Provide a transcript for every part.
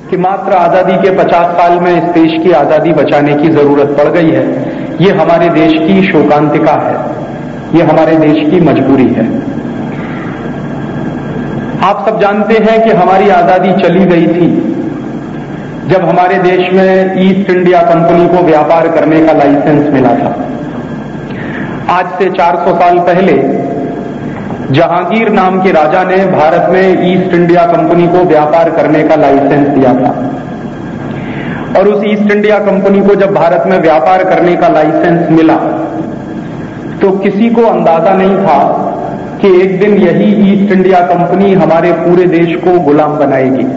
कि मात्र आजादी के 50 साल में इस देश की आजादी बचाने की जरूरत पड़ गई है। ये हमारे देश की शोकांतिका है, ये हमारे देश की मजबूरी है। आप सब जानते हैं कि हमारी आजादी चली गई थी जब हमारे देश में ईस्ट इंडिया कंपनी को व्यापार करने का लाइसेंस मिला था। आज से 400 साल पहले जहांगीर नाम के राजा ने भारत में ईस्ट इंडिया कंपनी को व्यापार करने का लाइसेंस दिया था, और उस ईस्ट इंडिया कंपनी को जब भारत में व्यापार करने का लाइसेंस मिला तो किसी को अंदाजा नहीं था कि एक दिन यही ईस्ट इंडिया कंपनी हमारे पूरे देश को गुलाम बनाएगी।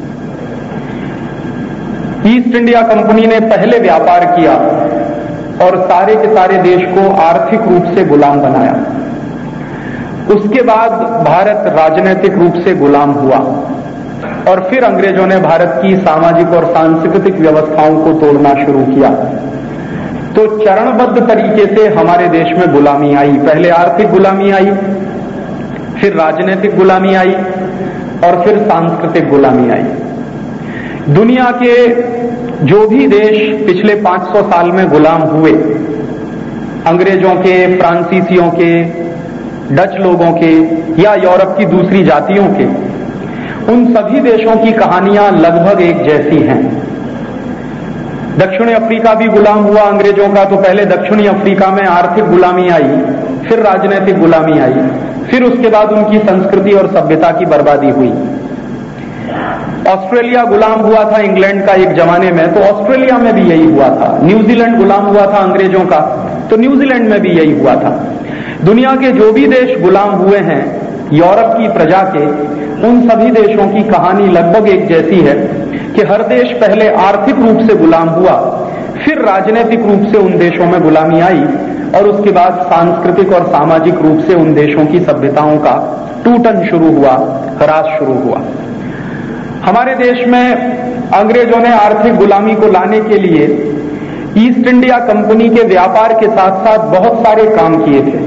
ईस्ट इंडिया कंपनी ने पहले व्यापार किया और सारे के सारे देश को आर्थिक रूप से गुलाम बनाया। उसके बाद भारत राजनीतिक रूप से गुलाम हुआ और फिर अंग्रेजों ने भारत की सामाजिक और सांस्कृतिक व्यवस्थाओं को तोड़ना शुरू किया। तो चरणबद्ध तरीके से हमारे देश में गुलामी आई। पहले आर्थिक गुलामी आई, फिर राजनीतिक गुलामी आई और फिर सांस्कृतिक गुलामी आई। दुनिया के जो भी देश पिछले 500 साल में गुलाम हुए, अंग्रेजों के, फ्रांसीसियों के, डच लोगों के या यूरोप की दूसरी जातियों के, उन सभी देशों की कहानियां लगभग एक जैसी हैं। दक्षिणी अफ्रीका भी गुलाम हुआ अंग्रेजों का, तो पहले दक्षिणी अफ्रीका में आर्थिक गुलामी आई, फिर राजनीतिक गुलामी आई, फिर उसके बाद उनकी संस्कृति और सभ्यता की बर्बादी हुई। ऑस्ट्रेलिया गुलाम हुआ था इंग्लैंड का एक जमाने में, तो ऑस्ट्रेलिया में भी यही हुआ था। न्यूजीलैंड गुलाम हुआ था अंग्रेजों का, तो न्यूजीलैंड में भी यही हुआ था। दुनिया के जो भी देश गुलाम हुए हैं यूरोप की प्रजा के, उन सभी देशों की कहानी लगभग एक जैसी है कि हर देश पहले आर्थिक रूप से गुलाम हुआ, फिर राजनीतिक रूप से उन देशों में गुलामी आई और उसके बाद सांस्कृतिक और सामाजिक रूप से उन देशों की सभ्यताओं का टूटन शुरू हुआ, ह्रास शुरू हुआ। हमारे देश में अंग्रेजों ने आर्थिक गुलामी को लाने के लिए ईस्ट इंडिया कंपनी के व्यापार के साथ साथ बहुत सारे काम किए थे।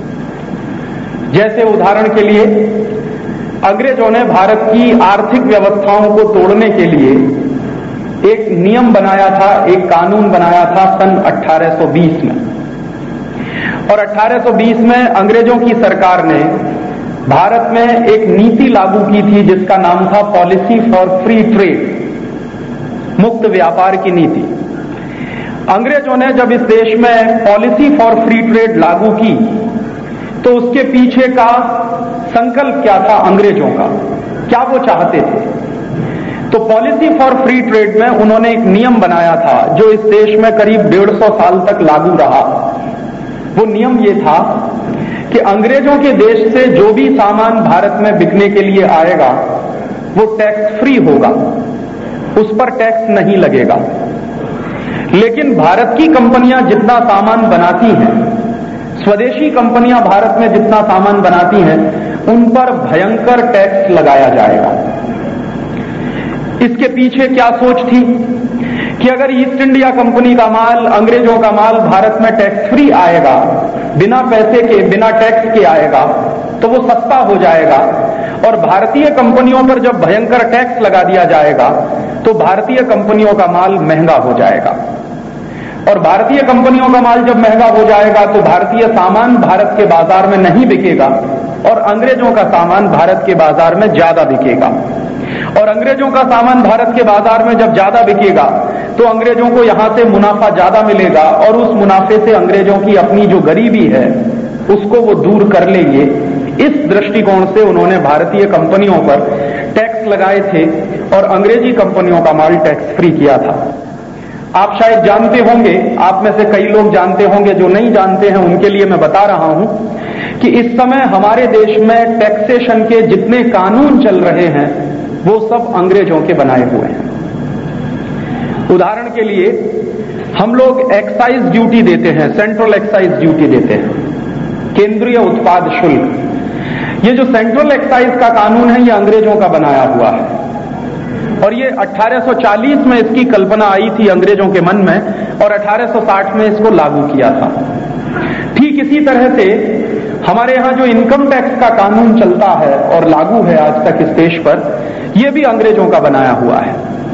जैसे उदाहरण के लिए अंग्रेजों ने भारत की आर्थिक व्यवस्थाओं को तोड़ने के लिए एक नियम बनाया था, एक कानून बनाया था सन 1820 में। और 1820 में अंग्रेजों की सरकार ने भारत में एक नीति लागू की थी जिसका नाम था पॉलिसी फॉर फ्री ट्रेड, मुक्त व्यापार की नीति। अंग्रेजों ने जब इस देश में पॉलिसी फॉर फ्री ट्रेड लागू की तो उसके पीछे का संकल्प क्या था अंग्रेजों का, क्या वो चाहते थे? तो पॉलिसी फॉर फ्री ट्रेड में उन्होंने एक नियम बनाया था जो इस देश में करीब 150 साल तक लागू रहा। वो नियम ये था कि अंग्रेजों के देश से जो भी सामान भारत में बिकने के लिए आएगा वो टैक्स फ्री होगा, उस पर टैक्स नहीं लगेगा। लेकिन भारत की कंपनियां जितना सामान बनाती हैं, स्वदेशी कंपनियां भारत में जितना सामान बनाती हैं, उन पर भयंकर टैक्स लगाया जाएगा। इसके पीछे क्या सोच थी कि अगर ईस्ट इंडिया कंपनी का माल, अंग्रेजों का माल भारत में टैक्स फ्री आएगा, बिना पैसे के, बिना टैक्स के आएगा, तो वो सस्ता हो जाएगा। और भारतीय कंपनियों पर जब भयंकर टैक्स लगा दिया जाएगा तो भारतीय कंपनियों का माल महंगा हो जाएगा। और भारतीय कंपनियों का माल जब महंगा हो जाएगा तो भारतीय सामान भारत के बाजार में नहीं बिकेगा और अंग्रेजों का सामान भारत के बाजार में ज्यादा बिकेगा। और अंग्रेजों का सामान भारत के बाजार में जब ज्यादा बिकेगा तो अंग्रेजों को यहां से मुनाफा ज्यादा मिलेगा और उस मुनाफे से अंग्रेजों की अपनी जो गरीबी है उसको वो दूर कर लेंगे। इस दृष्टिकोण से उन्होंने भारतीय कंपनियों पर टैक्स लगाए थे और अंग्रेजी कंपनियों का माल टैक्स फ्री किया था। आप शायद जानते होंगे, आप में से कई लोग जानते होंगे, जो नहीं जानते हैं उनके लिए मैं बता रहा हूं कि इस समय हमारे देश में टैक्सेशन के जितने कानून चल रहे हैं वो सब अंग्रेजों के बनाए हुए हैं। उदाहरण के लिए हम लोग एक्साइज ड्यूटी देते हैं, सेंट्रल एक्साइज ड्यूटी देते हैं, केंद्रीय उत्पाद शुल्क। ये जो सेंट्रल एक्साइज का कानून है ये अंग्रेजों का बनाया हुआ है और ये 1840 में इसकी कल्पना आई थी अंग्रेजों के मन में और 1860 में इसको लागू किया था। ठीक इसी तरह से हमारे यहां जो इनकम टैक्स का कानून चलता है और लागू है आज तक इस देश पर, यह भी अंग्रेजों का बनाया हुआ है।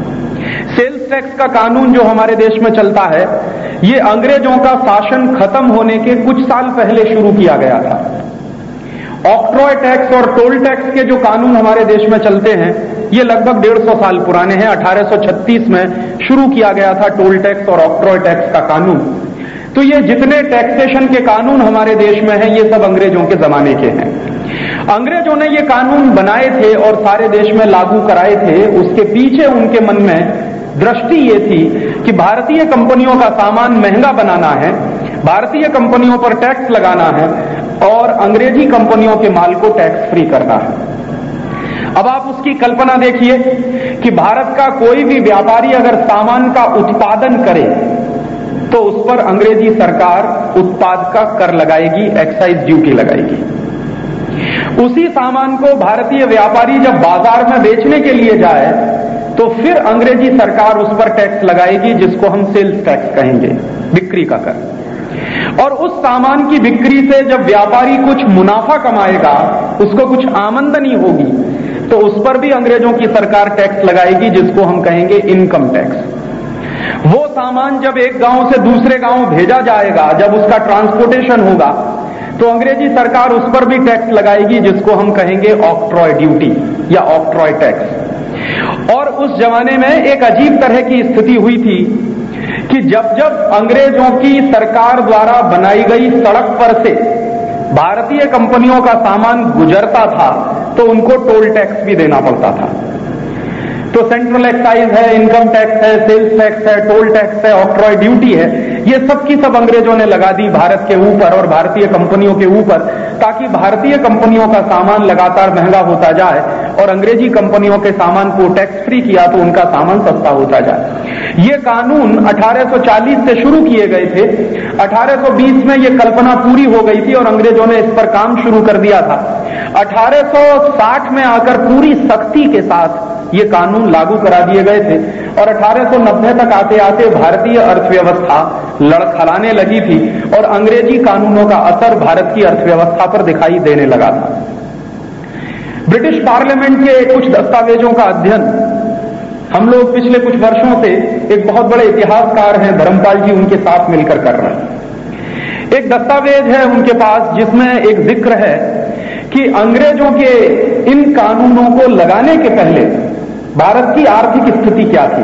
सेल्स टैक्स का कानून जो हमारे देश में चलता है, ये अंग्रेजों का शासन खत्म होने के कुछ साल पहले शुरू किया गया था। ऑक्ट्रॉय टैक्स और टोल टैक्स के जो कानून हमारे देश में चलते हैं, ये लगभग 150 साल पुराने हैं। 1836 में शुरू किया गया था टोल टैक्स और ऑक्ट्रॉय टैक्स का कानून। तो ये जितने टैक्सेशन के कानून हमारे देश में हैं, ये सब अंग्रेजों के जमाने के हैं। अंग्रेजों ने ये कानून बनाए थे और सारे देश में लागू कराए थे। उसके पीछे उनके मन में दृष्टि ये थी कि भारतीय कंपनियों का सामान महंगा बनाना है, भारतीय कंपनियों पर टैक्स लगाना है और अंग्रेजी कंपनियों के माल को टैक्स फ्री करना है। अब आप उसकी कल्पना देखिए कि भारत का कोई भी व्यापारी अगर सामान का उत्पादन करे तो उस पर अंग्रेजी सरकार उत्पाद का कर लगाएगी, एक्साइज ड्यूटी लगाएगी। उसी सामान को भारतीय व्यापारी जब बाजार में बेचने के लिए जाए तो फिर अंग्रेजी सरकार उस पर टैक्स लगाएगी, जिसको हम सेल्स टैक्स कहेंगे, बिक्री का कर। और उस सामान की बिक्री से जब व्यापारी कुछ मुनाफा कमाएगा, उसको कुछ आमदनी होगी, तो उस पर भी अंग्रेजों की सरकार टैक्स लगाएगी, जिसको हम कहेंगे इनकम टैक्स। वो सामान जब एक गांव से दूसरे गांव भेजा जाएगा, जब उसका ट्रांसपोर्टेशन होगा, तो अंग्रेजी सरकार उस पर भी टैक्स लगाएगी, जिसको हम कहेंगे ऑक्ट्रॉय ड्यूटी या ऑक्ट्रॉय टैक्स। और उस जमाने में एक अजीब तरह की स्थिति हुई थी कि जब जब अंग्रेजों की सरकार द्वारा बनाई गई सड़क पर से भारतीय कंपनियों का सामान गुजरता था, तो उनको टोल टैक्स भी देना पड़ता था। तो सेंट्रल एक्साइज है, इनकम टैक्स है, सेल्स टैक्स है, टोल टैक्स है, ऑक्ट्रॉय ड्यूटी है, ये सब की सब अंग्रेजों ने लगा दी भारत के ऊपर और भारतीय कंपनियों के ऊपर, ताकि भारतीय कंपनियों का सामान लगातार महंगा होता जाए और अंग्रेजी कंपनियों के सामान को टैक्स फ्री किया तो उनका सामान सस्ता होता जाए। ये कानून 1840 से शुरू किए गए थे। 1820 में ये कल्पना पूरी हो गई थी और अंग्रेजों ने इस पर काम शुरू कर दिया था। 1860 में आकर पूरी सख्ती के साथ ये कानून लागू करा दिए गए थे और 1890 तक आते आते भारतीय अर्थव्यवस्था लड़खड़ाने लगी थी और अंग्रेजी कानूनों का असर भारत की अर्थव्यवस्था पर दिखाई देने लगा था। ब्रिटिश पार्लियामेंट के कुछ दस्तावेजों का अध्ययन हम लोग पिछले कुछ वर्षों से एक बहुत बड़े इतिहासकार हैं धर्मपाल जी, उनके साथ मिलकर कर रहे हैं। एक दस्तावेज है उनके पास जिसमें एक जिक्र है कि अंग्रेजों के इन कानूनों को लगाने के पहले भारत की आर्थिक स्थिति क्या थी।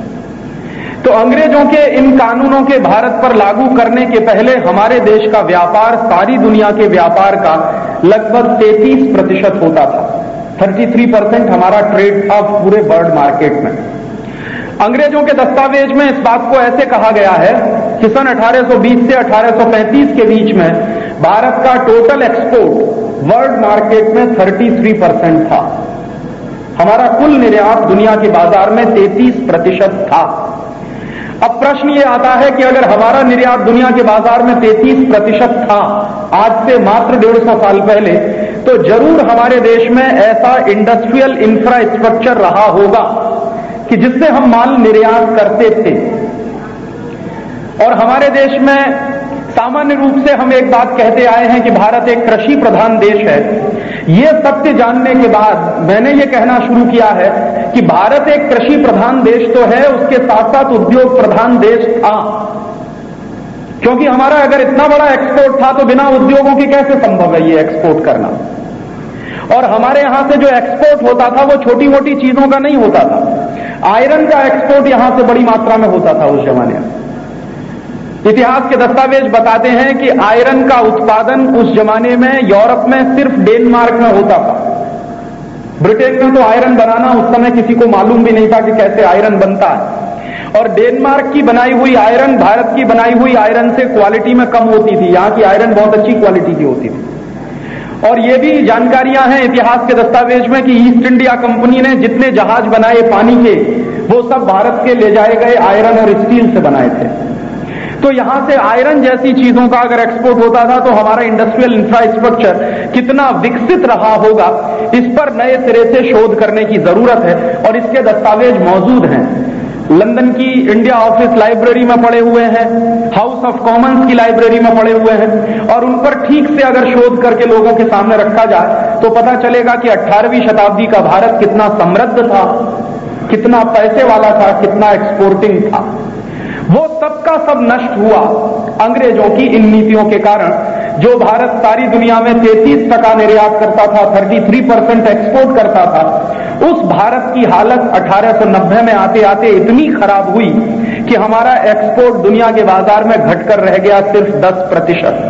तो अंग्रेजों के इन कानूनों के भारत पर लागू करने के पहले हमारे देश का व्यापार सारी दुनिया के व्यापार का लगभग 33% होता था। 33% हमारा ट्रेड था पूरे वर्ल्ड मार्केट में। अंग्रेजों के दस्तावेज में इस बात को ऐसे कहा गया है कि सन 1820 से 1835 के बीच में भारत का टोटल एक्सपोर्ट वर्ल्ड मार्केट में 33% था। हमारा कुल निर्यात दुनिया के बाजार में 33% था। अब प्रश्न ये आता है कि अगर हमारा निर्यात दुनिया के बाजार में 33% था आज से मात्र 150 साल पहले, तो जरूर हमारे देश में ऐसा इंडस्ट्रियल इंफ्रास्ट्रक्चर रहा होगा कि जिससे हम माल निर्यात करते थे। और हमारे देश में सामान्य रूप से हम एक बात कहते आए हैं कि भारत एक कृषि प्रधान देश है। ये सत्य जानने के बाद मैंने ये कहना शुरू किया है कि भारत एक कृषि प्रधान देश तो है, उसके साथ साथ उद्योग प्रधान देश था। क्योंकि हमारा अगर इतना बड़ा एक्सपोर्ट था तो बिना उद्योगों के कैसे संभव है ये एक्सपोर्ट करना। और हमारे यहां से जो एक्सपोर्ट होता था वो छोटी मोटी चीजों का नहीं होता था। आयरन का एक्सपोर्ट यहां से बड़ी मात्रा में होता था उस जमाने में। इतिहास के दस्तावेज बताते हैं कि आयरन का उत्पादन उस जमाने में यूरोप में सिर्फ डेनमार्क में होता था। ब्रिटेन में तो आयरन बनाना उस समय किसी को मालूम भी नहीं था कि कैसे आयरन बनता है। और डेनमार्क की बनाई हुई आयरन भारत की बनाई हुई आयरन से क्वालिटी में कम होती थी। यहां की आयरन बहुत अच्छी क्वालिटी की होती थी। और ये भी जानकारियां हैं इतिहास के दस्तावेज में कि ईस्ट इंडिया कंपनी ने जितने जहाज बनाए पानी के, वो सब भारत के ले जाए गए आयरन और स्टील से बनाए थे। तो यहां से आयरन जैसी चीजों का अगर एक्सपोर्ट होता था तो हमारा इंडस्ट्रियल इंफ्रास्ट्रक्चर कितना विकसित रहा होगा, इस पर नए सिरे से शोध करने की जरूरत है। और इसके दस्तावेज मौजूद हैं। लंदन की इंडिया ऑफिस लाइब्रेरी में पड़े हुए हैं, हाउस ऑफ कॉमन्स की लाइब्रेरी में पड़े हुए हैं। और उन पर ठीक से अगर शोध करके लोगों के सामने रखा जाए तो पता चलेगा कि 18वीं शताब्दी का भारत कितना समृद्ध था, कितना पैसे वाला था, कितना एक्सपोर्टिंग था, वो सबका सब नष्ट हुआ अंग्रेजों की इन नीतियों के कारण। जो भारत सारी दुनिया में 33% निर्यात करता था, 33% एक्सपोर्ट करता था, उस भारत की हालत 1890 में आते आते इतनी खराब हुई कि हमारा एक्सपोर्ट दुनिया के बाजार में घटकर रह गया सिर्फ 10%।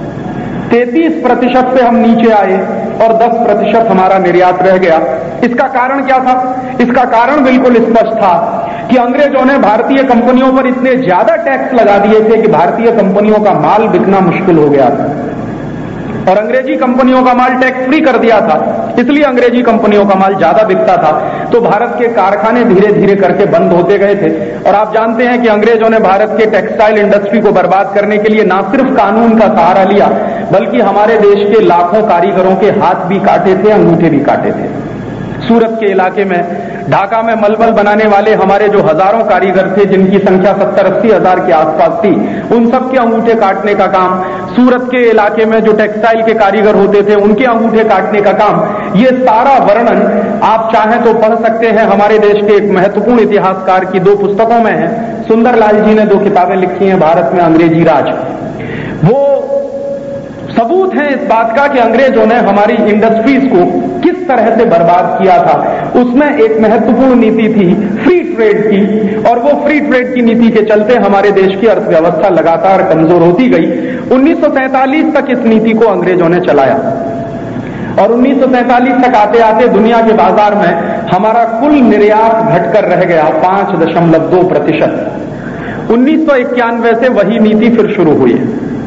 33% से हम नीचे आए और 10% हमारा निर्यात रह गया। इसका कारण क्या था? इसका कारण बिल्कुल स्पष्ट था कि अंग्रेजों ने भारतीय कंपनियों पर इतने ज्यादा टैक्स लगा दिए थे कि भारतीय कंपनियों का माल बिकना मुश्किल हो गया था, और अंग्रेजी कंपनियों का माल टैक्स फ्री कर दिया था, इसलिए अंग्रेजी कंपनियों का माल ज्यादा बिकता था। तो भारत के कारखाने धीरे धीरे करके बंद होते गए थे। और आप जानते हैं कि अंग्रेजों ने भारत के टेक्सटाइल इंडस्ट्री को बर्बाद करने के लिए ना सिर्फ कानून का सहारा लिया, बल्कि हमारे देश के लाखों कारीगरों के हाथ भी काटे थे, अंगूठे भी काटे थे। सूरत के इलाके में, ढाका में मलमल बनाने वाले हमारे जो हजारों कारीगर थे, जिनकी संख्या 70-80 हजार के आसपास थी, उन सब के अंगूठे काटने का काम, सूरत के इलाके में जो टेक्सटाइल के कारीगर होते थे उनके अंगूठे काटने का काम, ये सारा वर्णन आप चाहें तो पढ़ सकते हैं। हमारे देश के एक महत्वपूर्ण इतिहासकार की 2 पुस्तकों में है। सुंदरलाल जी ने 2 किताबें लिखी हैं, भारत में अंग्रेजी राज। वो सबूत है इस बात का कि अंग्रेजों ने हमारी इंडस्ट्रीज को किस तरह से बर्बाद किया था। उसमें एक महत्वपूर्ण नीति थी फ्री ट्रेड की, और वो फ्री ट्रेड की नीति के चलते हमारे देश की अर्थव्यवस्था लगातार कमजोर होती गई। 1947 तक इस नीति को अंग्रेजों ने चलाया, और 1947 तक आते आते दुनिया के बाजार में हमारा कुल निर्यात घटकर रह गया 5.2%। 1991 से वही नीति फिर शुरू हुई।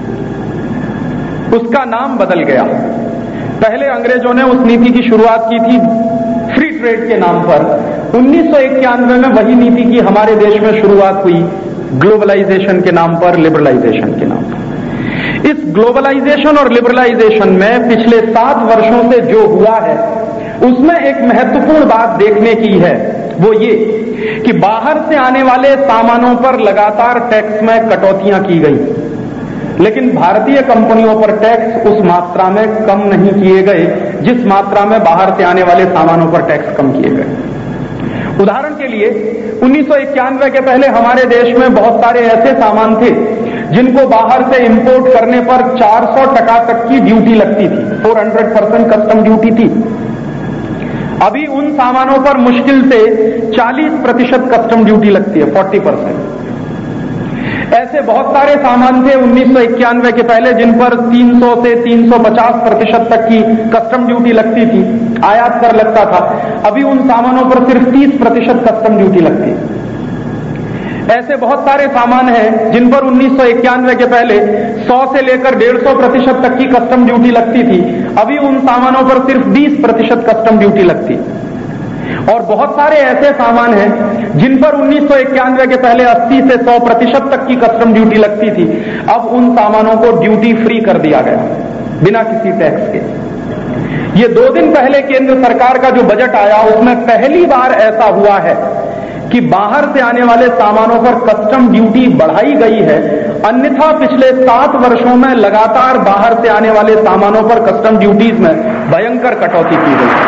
उसका नाम बदल गया। पहले अंग्रेजों ने उस नीति की शुरुआत की थी फ्री ट्रेड के नाम पर। 1991 में वही नीति की हमारे देश में शुरुआत हुई ग्लोबलाइजेशन के नाम पर, लिबरलाइजेशन के नाम पर। इस ग्लोबलाइजेशन और लिबरलाइजेशन में पिछले 7 वर्षों से जो हुआ है, उसमें एक महत्वपूर्ण बात देखने की है। वो ये कि बाहर से आने वाले सामानों पर लगातार टैक्स में कटौतियां की गई, लेकिन भारतीय कंपनियों पर टैक्स उस मात्रा में कम नहीं किए गए जिस मात्रा में बाहर से आने वाले सामानों पर टैक्स कम किए गए। उदाहरण के लिए 1991 के पहले हमारे देश में बहुत सारे ऐसे सामान थे जिनको बाहर से इंपोर्ट करने पर 400% तक की ड्यूटी लगती थी, 400% कस्टम ड्यूटी थी। अभी उन सामानों पर मुश्किल से 40% कस्टम ड्यूटी लगती है, 40%। ऐसे बहुत सारे सामान थे 1991 के पहले जिन पर 300 से 350% तक की कस्टम ड्यूटी लगती थी, आयात कर लगता था। अभी उन सामानों पर सिर्फ 30% कस्टम ड्यूटी लगती है। ऐसे बहुत सारे सामान हैं जिन पर 1991 के पहले 100 से लेकर 150% तक की कस्टम ड्यूटी लगती थी, अभी उन सामानों पर सिर्फ 20% कस्टम ड्यूटी लगती। और बहुत सारे ऐसे सामान हैं जिन पर 1991 के पहले 80 से 100% तक की कस्टम ड्यूटी लगती थी, अब उन सामानों को ड्यूटी फ्री कर दिया गया बिना किसी टैक्स के। ये 2 दिन पहले केंद्र सरकार का जो बजट आया, उसमें पहली बार ऐसा हुआ है कि बाहर से आने वाले सामानों पर कस्टम ड्यूटी बढ़ाई गई है। अन्यथा पिछले 7 वर्षों में लगातार बाहर से आने वाले सामानों पर कस्टम ड्यूटीज में भयंकर कटौती की गई।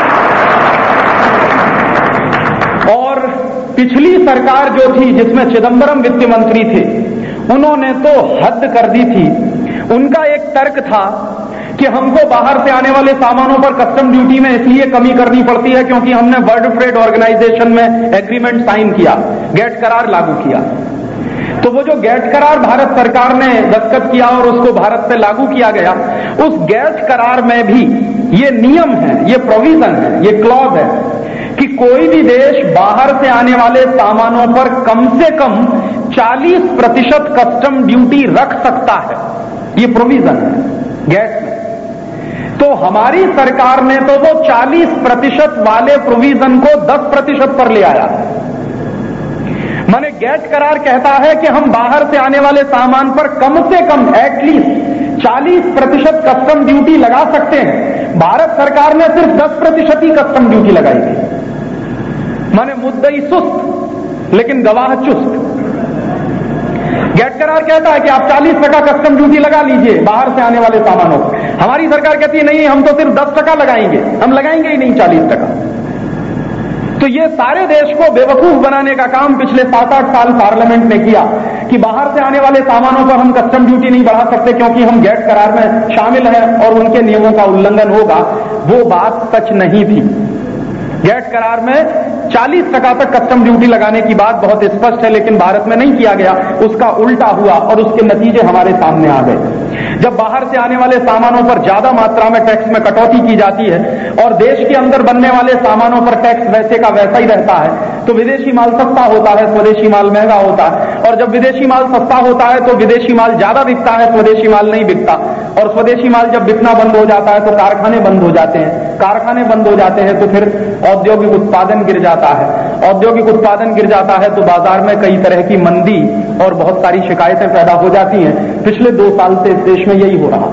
और पिछली सरकार जो थी, जिसमें चिदंबरम वित्त मंत्री थे, उन्होंने तो हद कर दी थी। उनका एक तर्क था कि हमको बाहर से आने वाले सामानों पर कस्टम ड्यूटी में इसलिए कमी करनी पड़ती है क्योंकि हमने वर्ल्ड ट्रेड ऑर्गेनाइजेशन में एग्रीमेंट साइन किया, गैट करार लागू किया। तो वो जो गैट करार भारत सरकार ने दस्तखत किया और उसको भारत पे लागू किया गया, उस गैट करार में भी ये नियम है, ये प्रोविजन है, ये क्लॉज है कि कोई भी देश बाहर से आने वाले सामानों पर कम से कम 40% कस्टम ड्यूटी रख सकता है। ये प्रोविजन है गैट में। तो हमारी सरकार ने तो वो 40% वाले प्रोविजन को 10% पर ले आया। माने गैट करार कहता है कि हम बाहर से आने वाले सामान पर कम से कम एटलीस्ट 40% कस्टम ड्यूटी लगा सकते हैं। भारत सरकार ने सिर्फ 10% ही कस्टम ड्यूटी लगाई थी। माने मुद्दई सुस्त लेकिन गवाह चुस्त। गैट करार कहता है कि आप 40% कस्टम ड्यूटी लगा लीजिए बाहर से आने वाले सामानों पर। हमारी सरकार कहती है नहीं, हम तो सिर्फ 10% लगाएंगे, हम लगाएंगे ही नहीं 40%। तो ये सारे देश को बेवकूफ बनाने का काम पिछले 7-8 साल पार्लियामेंट ने किया कि बाहर से आने वाले सामानों पर हम कस्टम ड्यूटी नहीं बढ़ा सकते क्योंकि हम गेट करार में शामिल हैं और उनके नियमों का उल्लंघन होगा। वो बात सच नहीं थी। गेट करार में 40% तक कस्टम ड्यूटी लगाने की बात बहुत स्पष्ट है, लेकिन भारत में नहीं किया गया, उसका उल्टा हुआ और उसके नतीजे हमारे सामने आ गए। जब बाहर से आने वाले सामानों पर ज्यादा मात्रा में टैक्स में कटौती की जाती है और देश के अंदर बनने वाले सामानों पर टैक्स वैसे का वैसा ही रहता है, तो विदेशी माल सस्ता होता है, स्वदेशी माल महंगा होता है। और जब विदेशी माल सस्ता होता है तो विदेशी माल ज्यादा बिकता है, स्वदेशी माल नहीं बिकता। और स्वदेशी माल जब बिकना बंद हो जाता है तो कारखाने बंद हो जाते हैं, कारखाने बंद हो जाते हैं तो फिर औद्योगिक उत्पादन गिर जाता है, औद्योगिक उत्पादन गिर जाता है तो बाजार में कई तरह की मंदी और बहुत सारी शिकायतें पैदा हो जाती हैं। पिछले 2 साल से इस देश में यही हो रहा।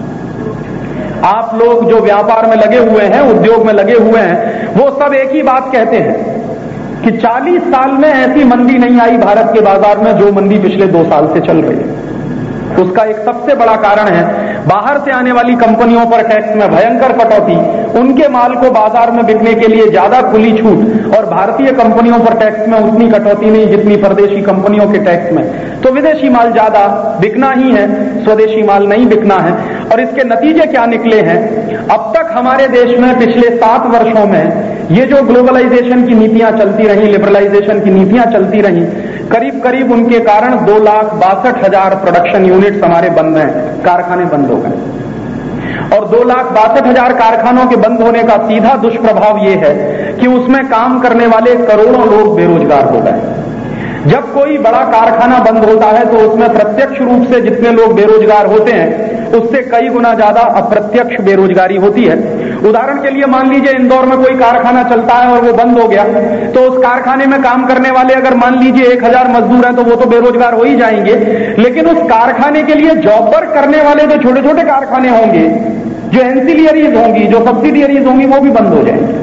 आप लोग जो व्यापार में लगे हुए हैं, उद्योग में लगे हुए हैं, वो सब एक ही बात कहते हैं कि 40 साल में ऐसी मंदी नहीं आई भारत के बाजार में जो मंदी पिछले 2 साल से चल रही है। उसका एक सबसे बड़ा कारण है बाहर से आने वाली कंपनियों पर टैक्स में भयंकर कटौती, उनके माल को बाजार में बिकने के लिए ज्यादा खुली छूट और भारतीय कंपनियों पर टैक्स में उतनी कटौती नहीं जितनी परदेशी कंपनियों के टैक्स में। तो विदेशी माल ज्यादा बिकना ही है, स्वदेशी माल नहीं बिकना है। और इसके नतीजे क्या निकले हैं? अब तक हमारे देश में पिछले 7 वर्षों में ये जो ग्लोबलाइजेशन की नीतियां चलती रही, लिबरलाइजेशन की नीतियां चलती रही, करीब करीब उनके कारण 2,62,000 प्रोडक्शन यूनिट्स हमारे बंद हैं, कारखाने बंद हो गए। और 2,62,000 कारखानों के बंद होने का सीधा दुष्प्रभाव ये है कि उसमें काम करने वाले करोड़ों लोग बेरोजगार हो गए। जब कोई बड़ा कारखाना बंद होता है तो उसमें प्रत्यक्ष रूप से जितने लोग बेरोजगार होते हैं उससे कई गुना ज्यादा अप्रत्यक्ष बेरोजगारी होती है। उदाहरण के लिए मान लीजिए इंदौर में कोई कारखाना चलता है और वो बंद हो गया, तो उस कारखाने में काम करने वाले अगर मान लीजिए 1,000 मजदूर हैं तो वो तो बेरोजगार हो ही जाएंगे, लेकिन उस कारखाने के लिए जॉब वर्क करने वाले जो छोटे छोटे कारखाने होंगे, जो एंसिलियरीज होंगी, जो सब्सिडियरीज होंगी, वो भी बंद हो जाएंगे।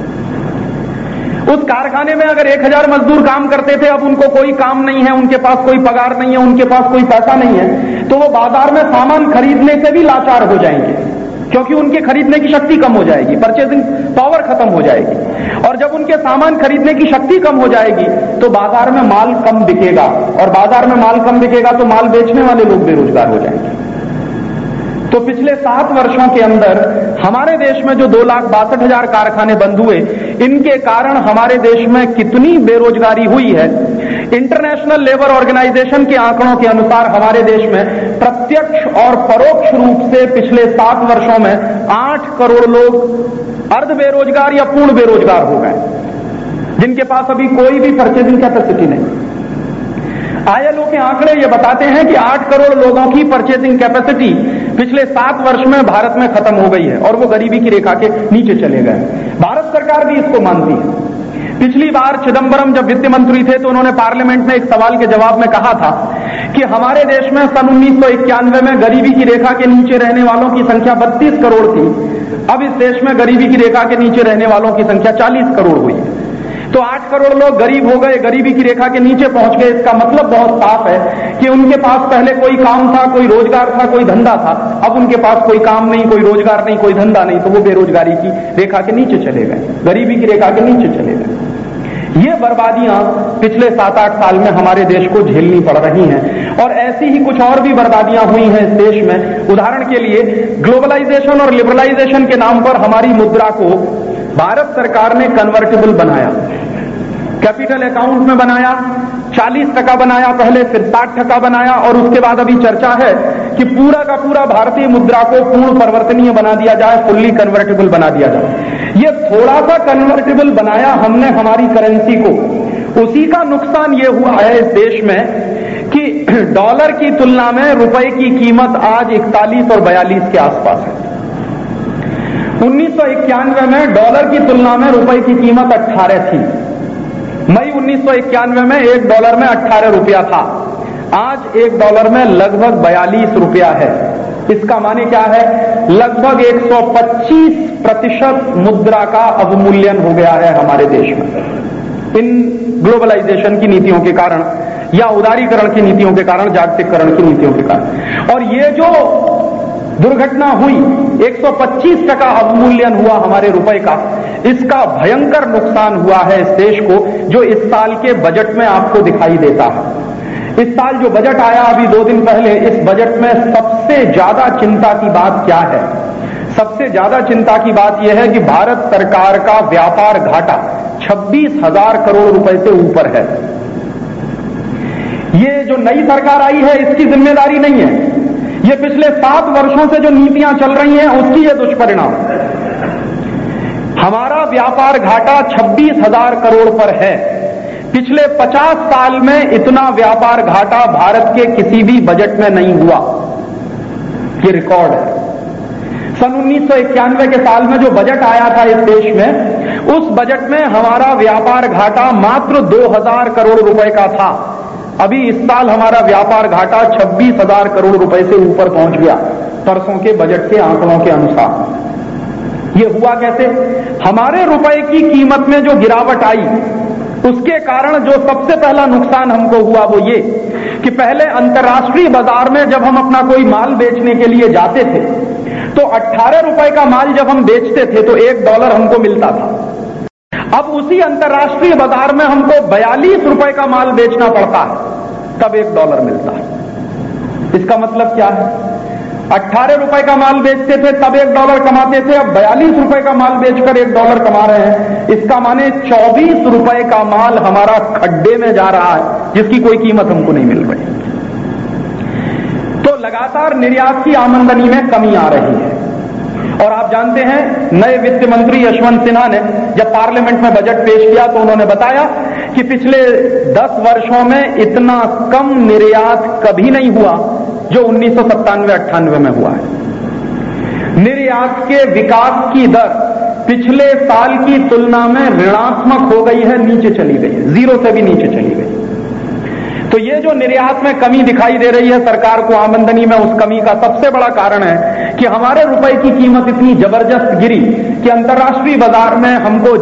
उस कारखाने में अगर 1,000 मजदूर काम करते थे, अब उनको कोई काम नहीं है, उनके पास कोई पगार नहीं है, उनके पास कोई पैसा नहीं है, तो वो बाजार में सामान खरीदने से भी लाचार हो जाएंगे क्योंकि उनके खरीदने की शक्ति कम हो जाएगी, परचेजिंग पावर खत्म हो जाएगी। और जब उनके सामान खरीदने की शक्ति कम हो जाएगी तो बाजार में माल कम बिकेगा, और बाजार में माल कम बिकेगा तो माल बेचने वाले लोग बेरोजगार हो जाएंगे। तो पिछले 7 वर्षों के अंदर हमारे देश में जो 2,62,000 कारखाने बंद हुए, इनके कारण हमारे देश में कितनी बेरोजगारी हुई है। इंटरनेशनल लेबर ऑर्गेनाइजेशन के आंकड़ों के अनुसार हमारे देश में प्रत्यक्ष और परोक्ष रूप से पिछले 7 वर्षों में 8 करोड़ लोग अर्ध बेरोजगार या पूर्ण बेरोजगार हो गए, जिनके पास अभी कोई भी परचेजिंग कैपेसिटी नहीं। ILO के आंकड़े ये बताते हैं कि 8 करोड़ लोगों की परचेजिंग कैपेसिटी पिछले 7 वर्ष में भारत में खत्म हो गई है और वो गरीबी की रेखा के नीचे चले गए। भारत सरकार भी इसको मानती है। पिछली बार चिदंबरम जब वित्त मंत्री थे तो उन्होंने पार्लियामेंट में एक सवाल के जवाब में कहा था कि हमारे देश में सन 1991 में गरीबी की रेखा के नीचे रहने वालों की संख्या 32 करोड़ थी, अब इस देश में गरीबी की रेखा के नीचे रहने वालों की संख्या 40 करोड़ हुई है। तो 8 करोड़ लोग गरीब हो गए, गरीबी की रेखा के नीचे पहुंच गए। इसका मतलब बहुत साफ है कि उनके पास पहले कोई काम था, कोई रोजगार था, कोई धंधा था, अब उनके पास कोई काम नहीं, कोई रोजगार नहीं, कोई धंधा नहीं, तो वो बेरोजगारी की रेखा के नीचे चले गए, गरीबी की रेखा के नीचे चले गए। ये बर्बादियां पिछले 7-8 साल में हमारे देश को झेलनी पड़ रही हैं और ऐसी ही कुछ और भी बर्बादियां हुई हैं इस देश में। उदाहरण के लिए ग्लोबलाइजेशन और लिबरलाइजेशन के नाम पर हमारी मुद्रा को भारत सरकार ने कन्वर्टेबल बनाया, कैपिटल अकाउंट में बनाया, 40% बनाया पहले, फिर 60% बनाया और उसके बाद अभी चर्चा है कि पूरा का पूरा भारतीय मुद्रा को पूर्ण परिवर्तनीय बना दिया जाए, फुल्ली कन्वर्टेबल बना दिया जाए। ये थोड़ा सा कन्वर्टेबल बनाया हमने हमारी करेंसी को, उसी का नुकसान ये हुआ है इस देश में कि डॉलर की तुलना में रुपए की कीमत आज 41 और 42 के आसपास है। 1991 में डॉलर की तुलना में रुपए की कीमत 18 थी। मई 1991 में $1 में 18 रुपया था, आज $1 में लगभग 42 रुपया है। इसका माने क्या है? लगभग 125% मुद्रा का अवमूल्यन हो गया है हमारे देश में इन ग्लोबलाइजेशन की नीतियों के कारण या उदारीकरण की नीतियों के कारण, जागतिकरण की नीतियों के कारण। और ये जो दुर्घटना हुई, 125% अवमूल्यन हुआ हमारे रुपए का, इसका भयंकर नुकसान हुआ है इस देश को, जो इस साल के बजट में आपको दिखाई देता है। इस साल जो बजट आया अभी 2 दिन पहले, इस बजट में सबसे ज्यादा चिंता की बात क्या है? सबसे ज्यादा चिंता की बात यह है कि भारत सरकार का व्यापार घाटा 26,000 करोड़ रुपए से ऊपर है। ये जो नई सरकार आई है इसकी जिम्मेदारी नहीं है, ये पिछले 7 वर्षों से जो नीतियां चल रही हैं उसकी ये दुष्परिणाम। हमारा व्यापार घाटा 26,000 करोड़ पर है। पिछले 50 साल में इतना व्यापार घाटा भारत के किसी भी बजट में नहीं हुआ, ये रिकॉर्ड है। सन 1991 के साल में जो बजट आया था इस देश में, उस बजट में हमारा व्यापार घाटा मात्र 2,000 करोड़ रुपए का था। अभी इस साल हमारा व्यापार घाटा 26,000 करोड़ रुपए से ऊपर पहुंच गया, परसों के बजट के आंकड़ों के अनुसार। ये हुआ कैसे? हमारे रुपए की कीमत में जो गिरावट आई, उसके कारण जो सबसे पहला नुकसान हमको हुआ वो ये कि पहले अंतर्राष्ट्रीय बाजार में जब हम अपना कोई माल बेचने के लिए जाते थे तो 18 रुपए का माल जब हम बेचते थे तो $1 हमको मिलता था। अब उसी अंतर्राष्ट्रीय बाजार में हमको 42 रुपए का माल बेचना पड़ता है, तब $1 मिलता है। इसका मतलब क्या है? 18 रुपए का माल बेचते थे तब $1 कमाते थे, अब 42 रुपए का माल बेचकर $1 कमा रहे हैं। इसका माने 24 रुपए का माल हमारा खड्डे में जा रहा है, जिसकी कोई कीमत हमको नहीं मिल रही। तो लगातार निर्यात की आमदनी में कमी आ रही है। और आप जानते हैं, नए वित्त मंत्री यशवंत सिन्हा ने जब पार्लियामेंट में बजट पेश किया तो उन्होंने बताया कि पिछले 10 वर्षों में इतना कम निर्यात कभी नहीं हुआ जो 1997-98 में हुआ है। निर्यात के विकास की दर पिछले साल की तुलना में ऋणात्मक हो गई है, नीचे चली गई है, 0 से भी नीचे चली गई। तो ये जो निर्यात में कमी दिखाई दे रही है सरकार को आमदनी में, उस कमी का सबसे बड़ा कारण है कि हमारे रुपए की कीमत इतनी जबरदस्त गिरी कि अंतर्राष्ट्रीय बाजार में हमको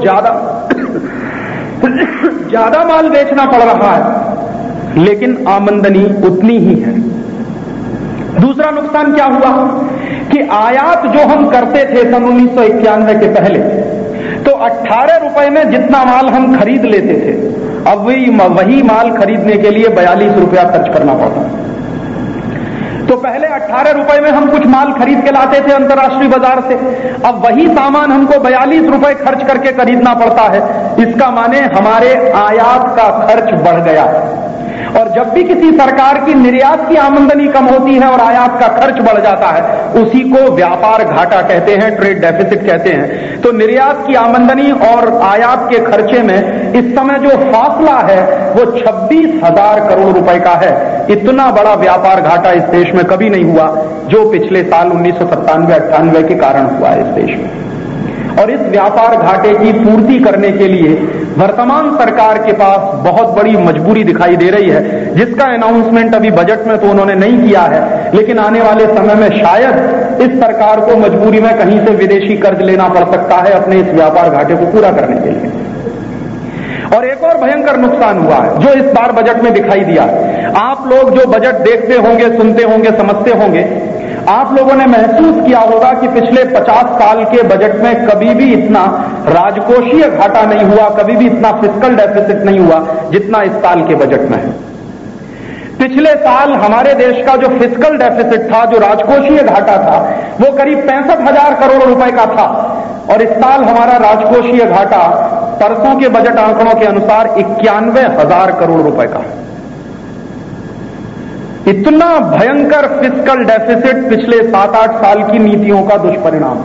ज्यादा माल बेचना पड़ रहा है, लेकिन आमदनी उतनी ही है। दूसरा नुकसान क्या हुआ कि आयात जो हम करते थे सन 1991 के पहले, तो 18 रुपए में जितना माल हम खरीद लेते थे, अब वही माल खरीदने के लिए 42 रुपया खर्च करना पड़ता। तो पहले 18 रुपए में हम कुछ माल खरीद के लाते थे अंतर्राष्ट्रीय बाजार से, अब वही सामान हमको 42 रुपए खर्च करके खरीदना पड़ता है। इसका माने हमारे आयात का खर्च बढ़ गया। और जब भी किसी सरकार की निर्यात की आमदनी कम होती है और आयात का खर्च बढ़ जाता है, उसी को व्यापार घाटा कहते हैं, ट्रेड डेफिसिट कहते हैं। तो निर्यात की आमदनी और आयात के खर्चे में इस समय जो फासला है वो 26,000 करोड़ रुपए का है। इतना बड़ा व्यापार घाटा इस देश में कभी नहीं हुआ जो पिछले साल 1997-98 के कारण हुआ है इस देश में। और इस व्यापार घाटे की पूर्ति करने के लिए वर्तमान सरकार के पास बहुत बड़ी मजबूरी दिखाई दे रही है, जिसका अनाउंसमेंट अभी बजट में तो उन्होंने नहीं किया है, लेकिन आने वाले समय में शायद इस सरकार को मजबूरी में कहीं से विदेशी कर्ज लेना पड़ सकता है अपने इस व्यापार घाटे को पूरा करने के लिए। और एक और भयंकर नुकसान हुआ है जो इस बार बजट में दिखाई दिया। आप लोग जो बजट देखते होंगे, सुनते होंगे, समझते होंगे, आप लोगों ने महसूस किया होगा कि पिछले 50 साल के बजट में कभी भी इतना राजकोषीय घाटा नहीं हुआ, कभी भी इतना फिस्कल डेफिसिट नहीं हुआ जितना इस साल के बजट में है। पिछले साल हमारे देश का जो फिस्कल डेफिसिट था, जो राजकोषीय घाटा था, वो करीब 65,000 करोड़ रुपए का था, और इस साल हमारा राजकोषीय घाटा परसों के बजट आंकड़ों के अनुसार 91,000 करोड़ रुपए का। इतना भयंकर फिस्कल डेफिसिट पिछले 7-8 साल की नीतियों का दुष्परिणाम।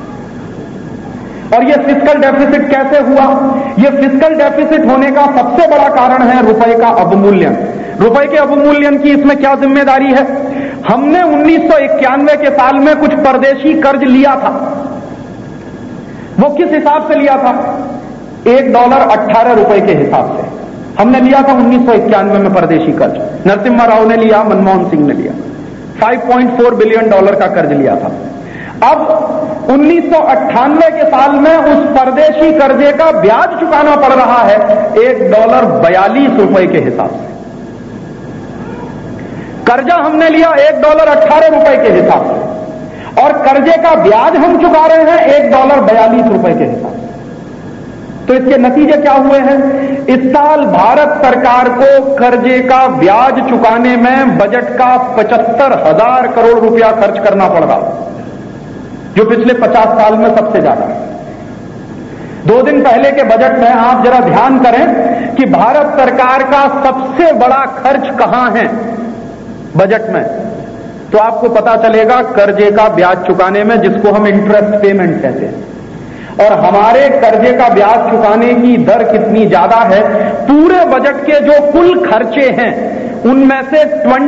और यह फिस्कल डेफिसिट कैसे हुआ? यह फिस्कल डेफिसिट होने का सबसे बड़ा कारण है रुपए का अवमूल्यन। रुपए के अवमूल्यन की इसमें क्या जिम्मेदारी है? हमने 1991 के साल में कुछ परदेशी कर्ज लिया था। वो किस हिसाब से लिया था? $1 18 रुपए के हिसाब से हमने लिया था 1991 में परदेशी कर्ज। नरसिम्हा राव ने लिया, मनमोहन सिंह ने लिया, $5.4 बिलियन का कर्ज लिया था। अब 1998 के साल में उस परदेशी कर्जे का ब्याज चुकाना पड़ रहा है $1 42 रुपए के हिसाब से। कर्जा हमने लिया $1 18 रुपए के हिसाब से, और कर्जे का ब्याज हम चुका रहे हैं $1 42 रुपए के हिसाब से। तो इसके नतीजे क्या हुए हैं? इस साल भारत सरकार को कर्जे का ब्याज चुकाने में बजट का 75,000 करोड़ रुपया खर्च करना पड़ रहा, जो पिछले 50 साल में सबसे ज्यादा है। 2 दिन पहले के बजट में आप जरा ध्यान करें कि भारत सरकार का सबसे बड़ा खर्च कहां है बजट में, तो आपको पता चलेगा कर्जे का ब्याज चुकाने में, जिसको हम इंटरेस्ट पेमेंट कहते हैं। और हमारे कर्जे का ब्याज चुकाने की दर कितनी ज्यादा है? पूरे बजट के जो कुल खर्चे हैं उनमें से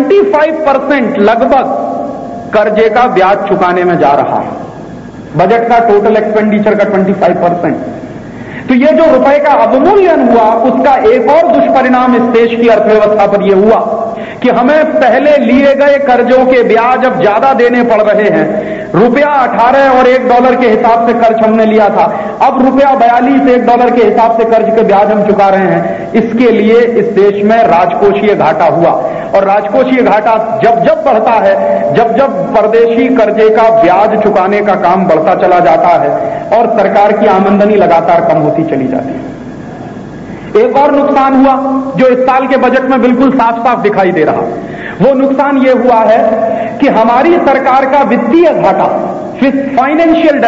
25% लगभग कर्जे का ब्याज चुकाने में जा रहा है। बजट का टोटल एक्सपेंडिचर का 25%। तो ये जो रुपए का अवमूल्यन हुआ, उसका एक और दुष्परिणाम इस देश की अर्थव्यवस्था पर यह हुआ कि हमें पहले लिए गए कर्जों के ब्याज अब ज्यादा देने पड़ रहे हैं। रुपया 18 और $1 के हिसाब से कर्ज हमने लिया था, अब रुपया 42 $1 के हिसाब से कर्ज के ब्याज हम चुका रहे हैं। इसके लिए इस देश में राजकोषीय घाटा हुआ, और राजकोषीय घाटा जब जब बढ़ता है, जब जब परदेशी कर्जे का ब्याज चुकाने का काम बढ़ता चला जाता है और सरकार की आमदनी लगातार कम होती चली जाती है। एक और नुकसान हुआ जो इस साल के बजट में बिल्कुल साफ साफ दिखाई दे रहा, वो नुकसान ये हुआ है कि हमारी सरकार का वित्तीय घाटा, फाइनेंशियल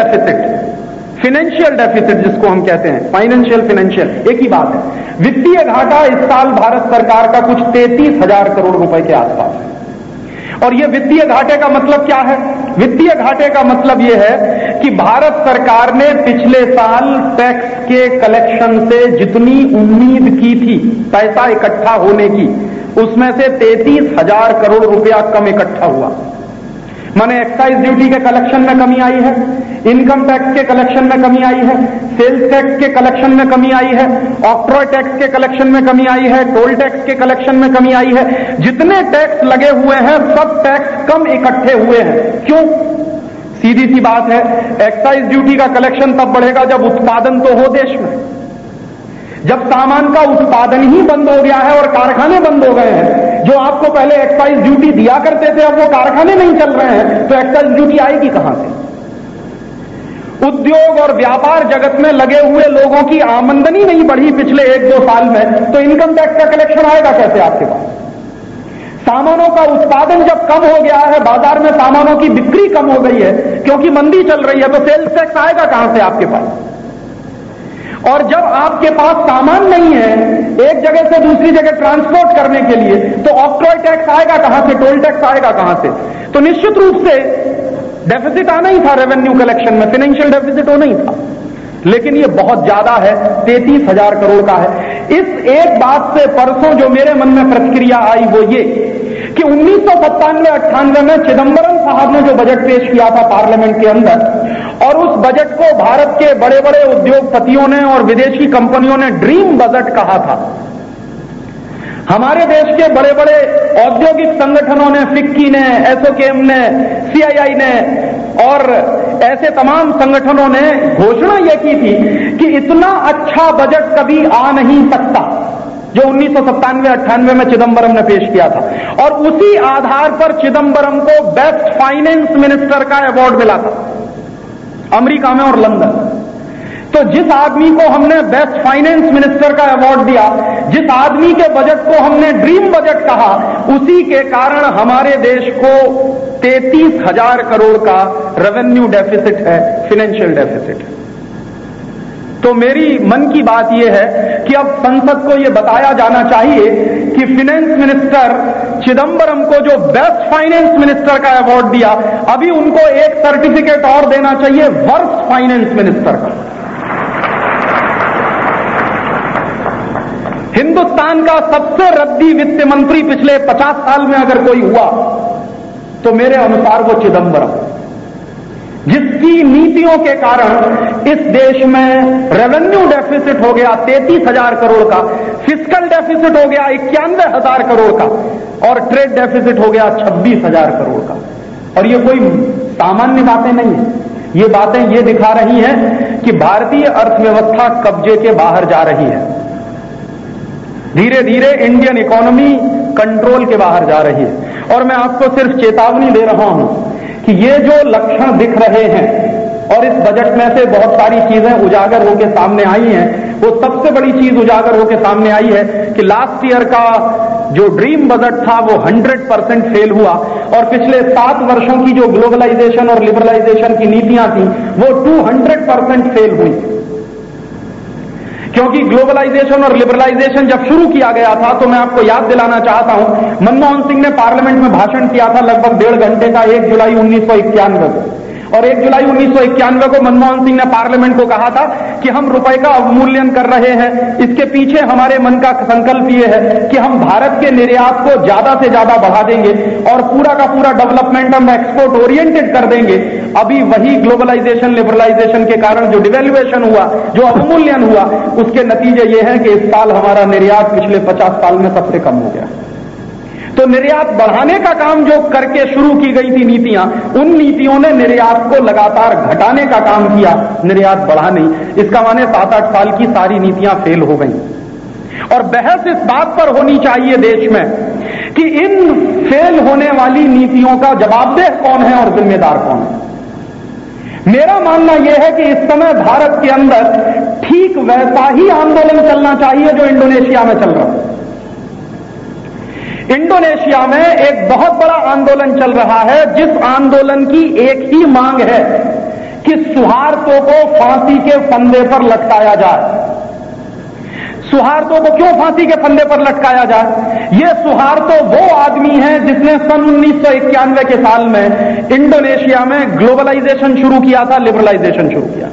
डेफिसिट जिसको हम कहते हैं, फाइनेंशियल एक ही बात है। वित्तीय घाटा इस साल भारत सरकार का कुछ 33,000 करोड़ रुपए के आसपास है। और ये वित्तीय घाटे का मतलब क्या है? वित्तीय घाटे का मतलब यह है कि भारत सरकार ने पिछले साल टैक्स के कलेक्शन से जितनी उम्मीद की थी पैसा इकट्ठा होने की, उसमें से 33,000 करोड़ रुपया कम इकट्ठा हुआ। माने एक्साइज ड्यूटी के कलेक्शन में कमी आई है, इनकम टैक्स के कलेक्शन में कमी आई है, सेल्स टैक्स के कलेक्शन में कमी आई है, ऑक्ट्रॉय टैक्स के कलेक्शन में कमी आई है, टोल टैक्स के कलेक्शन में कमी आई है। जितने टैक्स लगे हुए हैं सब टैक्स कम इकट्ठे हुए हैं। क्यों? सीधी सी बात है, एक्साइज ड्यूटी का कलेक्शन तब बढ़ेगा जब उत्पादन तो हो देश में। जब सामान का उत्पादन ही बंद हो गया है और कारखाने बंद हो गए हैं, जो आपको पहले एक्साइज ड्यूटी दिया करते थे, अब वो कारखाने नहीं चल रहे हैं, तो एक्साइज ड्यूटी आएगी कहां से? उद्योग और व्यापार जगत में लगे हुए लोगों की आमदनी नहीं बढ़ी पिछले 1-2 साल में, तो इनकम टैक्स का कलेक्शन आएगा कैसे आपके पास? सामानों का उत्पादन जब कम हो गया है, बाजार में सामानों की बिक्री कम हो गई है क्योंकि मंदी चल रही है, तो सेल्स टैक्स आएगा कहां से आपके पास? और जब आपके पास सामान नहीं है एक जगह से दूसरी जगह ट्रांसपोर्ट करने के लिए, तो ऑक्ट्रॉय टैक्स आएगा कहां से? टोल टैक्स आएगा कहां से? तो निश्चित रूप से डेफिसिट आना ही था रेवेन्यू कलेक्शन में, फाइनेंशियल डेफिसिट होना ही था। लेकिन ये बहुत ज्यादा है, 33,000 करोड़ का है। इस एक बात से परसों जो मेरे मन में प्रतिक्रिया आई वो ये कि 1997-98 में चिदंबरम साहब ने जो बजट पेश किया था पार्लियामेंट के अंदर, और उस बजट को भारत के बड़े बड़े उद्योगपतियों ने और विदेशी कंपनियों ने ड्रीम बजट कहा था। हमारे देश के बड़े बड़े औद्योगिक संगठनों ने, फिक्की ने, एसोकेम ने, सीआईआई ने और ऐसे तमाम संगठनों ने घोषणा यह की थी कि इतना अच्छा बजट कभी आ नहीं सकता जो 1997-98 में चिदंबरम ने पेश किया था। और उसी आधार पर चिदंबरम को बेस्ट फाइनेंस मिनिस्टर का अवार्ड मिला था अमेरिका में और लंदन। तो जिस आदमी को हमने बेस्ट फाइनेंस मिनिस्टर का अवार्ड दिया, जिस आदमी के बजट को हमने ड्रीम बजट कहा, उसी के कारण हमारे देश को 33,000 करोड़ का रेवेन्यू डेफिसिट है, फाइनेंशियल डेफिसिट। तो मेरी मन की बात यह है कि अब संसद को यह बताया जाना चाहिए कि फाइनेंस मिनिस्टर चिदंबरम को जो बेस्ट फाइनेंस मिनिस्टर का अवार्ड दिया, अभी उनको एक सर्टिफिकेट और देना चाहिए वर्स्ट फाइनेंस मिनिस्टर का। हिंदुस्तान का सबसे रद्दी वित्त मंत्री पिछले 50 साल में अगर कोई हुआ तो मेरे अनुसार वो चिदंबरम, जिसकी नीतियों के कारण इस देश में रेवेन्यू डेफिसिट हो गया 33,000 करोड़ का, फिस्कल डेफिसिट हो गया 91,000 करोड़ का, और ट्रेड डेफिसिट हो गया 26,000 करोड़ का। और ये कोई सामान्य बातें नहीं है, ये बातें ये दिखा रही हैं कि भारतीय अर्थव्यवस्था कब्जे के बाहर जा रही है। धीरे धीरे इंडियन इकोनॉमी कंट्रोल के बाहर जा रही है। और मैं आपको सिर्फ चेतावनी दे रहा हूं कि ये जो लक्षण दिख रहे हैं, और इस बजट में से बहुत सारी चीजें उजागर होकर सामने आई हैं, वो सबसे बड़ी चीज उजागर होकर सामने आई है कि लास्ट ईयर का जो ड्रीम बजट था वो 100% फेल हुआ और पिछले 7 वर्षों की जो ग्लोबलाइजेशन और लिबरलाइजेशन की नीतियां थी वो 200% फेल हुई। क्योंकि ग्लोबलाइजेशन और लिबरलाइजेशन जब शुरू किया गया था तो मैं आपको याद दिलाना चाहता हूं, मनमोहन सिंह ने पार्लियामेंट में भाषण किया था लगभग 1.5 घंटे का 1 जुलाई 1991 को, और 1 जुलाई 1991 को मनमोहन सिंह ने पार्लियामेंट को कहा था कि हम रुपए का अवमूल्यन कर रहे हैं। इसके पीछे हमारे मन का संकल्प ये है कि हम भारत के निर्यात को ज्यादा से ज्यादा बढ़ा देंगे और पूरा का पूरा डेवलपमेंट हम एक्सपोर्ट ओरिएंटेड कर देंगे। अभी वही ग्लोबलाइजेशन लिबरलाइजेशन के कारण जो डिवेल्युएशन हुआ, जो अवमूल्यन हुआ, उसके नतीजे ये हैं कि इस साल हमारा निर्यात पिछले 50 साल में सबसे कम हो गया। तो निर्यात बढ़ाने का काम जो करके शुरू की गई थी नीतियां, उन नीतियों ने निर्यात को लगातार घटाने का काम किया, निर्यात बढ़ा नहीं। इसका माने 7-8 साल की सारी नीतियां फेल हो गई। और बहस इस बात पर होनी चाहिए देश में कि इन फेल होने वाली नीतियों का जवाबदेह कौन है और जिम्मेदार कौन है। मेरा मानना यह है कि इस समय भारत के अंदर ठीक वैसा ही आंदोलन चलना चाहिए जो इंडोनेशिया में चल रहा है। इंडोनेशिया में एक बहुत बड़ा आंदोलन चल रहा है, जिस आंदोलन की एक ही मांग है कि सुहार्तो को फांसी के फंदे पर लटकाया जाए। सुहार्तो को क्यों फांसी के फंदे पर लटकाया जाए? ये सुहार्तो वो आदमी है जिसने सन 1991 के साल में इंडोनेशिया में ग्लोबलाइजेशन शुरू किया था, लिबरलाइजेशन शुरू किया।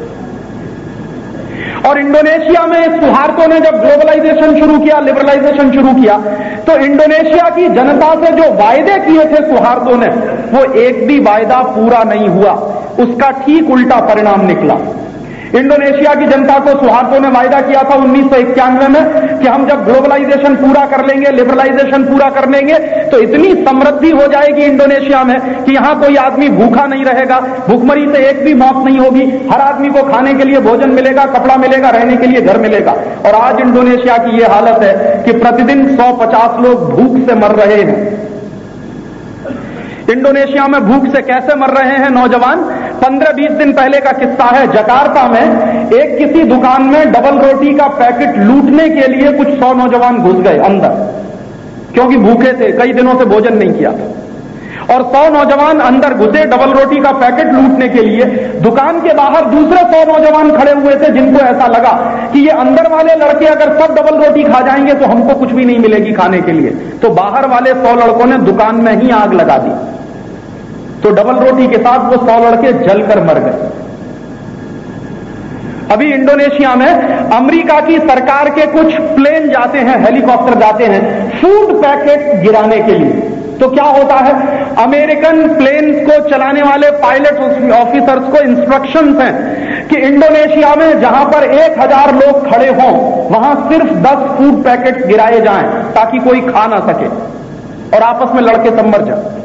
और इंडोनेशिया में सुहार्तो ने जब ग्लोबलाइजेशन शुरू किया, लिबरलाइजेशन शुरू किया, तो इंडोनेशिया की जनता से जो वायदे किए थे सुहार्तो ने, वो एक भी वायदा पूरा नहीं हुआ। उसका ठीक उल्टा परिणाम निकला। इंडोनेशिया की जनता को सुहार्तो ने वायदा किया था 1991 में कि हम जब ग्लोबलाइजेशन पूरा कर लेंगे, लिबरलाइजेशन पूरा कर लेंगे, तो इतनी समृद्धि हो जाएगी इंडोनेशिया में कि यहां कोई आदमी भूखा नहीं रहेगा, भूखमरी से एक भी मौत नहीं होगी, हर आदमी को खाने के लिए भोजन मिलेगा, कपड़ा मिलेगा, रहने के लिए घर मिलेगा। और आज इंडोनेशिया की यह हालत है कि प्रतिदिन 150 लोग भूख से मर रहे हैं। इंडोनेशिया में भूख से कैसे मर रहे हैं नौजवान? 15-20 दिन पहले का किस्सा है। जकार्ता में एक किसी दुकान में डबल रोटी का पैकेट लूटने के लिए कुछ 100 नौजवान घुस गए अंदर, क्योंकि भूखे थे, कई दिनों से भोजन नहीं किया था। और 100 नौजवान अंदर घुसे डबल रोटी का पैकेट लूटने के लिए। दुकान के बाहर दूसरे 100 नौजवान खड़े हुए थे, जिनको ऐसा लगा कि ये अंदर वाले लड़के अगर सब डबल रोटी खा जाएंगे तो हमको कुछ भी नहीं मिलेगी खाने के लिए। तो बाहर वाले 100 लड़कों ने दुकान में ही आग लगा दी। तो डबल रोटी के साथ वो 100 लड़के जलकर मर गए। अभी इंडोनेशिया में अमेरिका की सरकार के कुछ प्लेन जाते हैं, हेलीकॉप्टर जाते हैं फूड पैकेट गिराने के लिए। तो क्या होता है, अमेरिकन प्लेन्स को चलाने वाले पायलट ऑफिसर्स को इंस्ट्रक्शंस हैं कि इंडोनेशिया में जहां पर 1000 लोग खड़े हों वहां सिर्फ 10 फूड पैकेट गिराए जाएं ताकि कोई खा ना सके और आपस में लड़के सब मर जाए।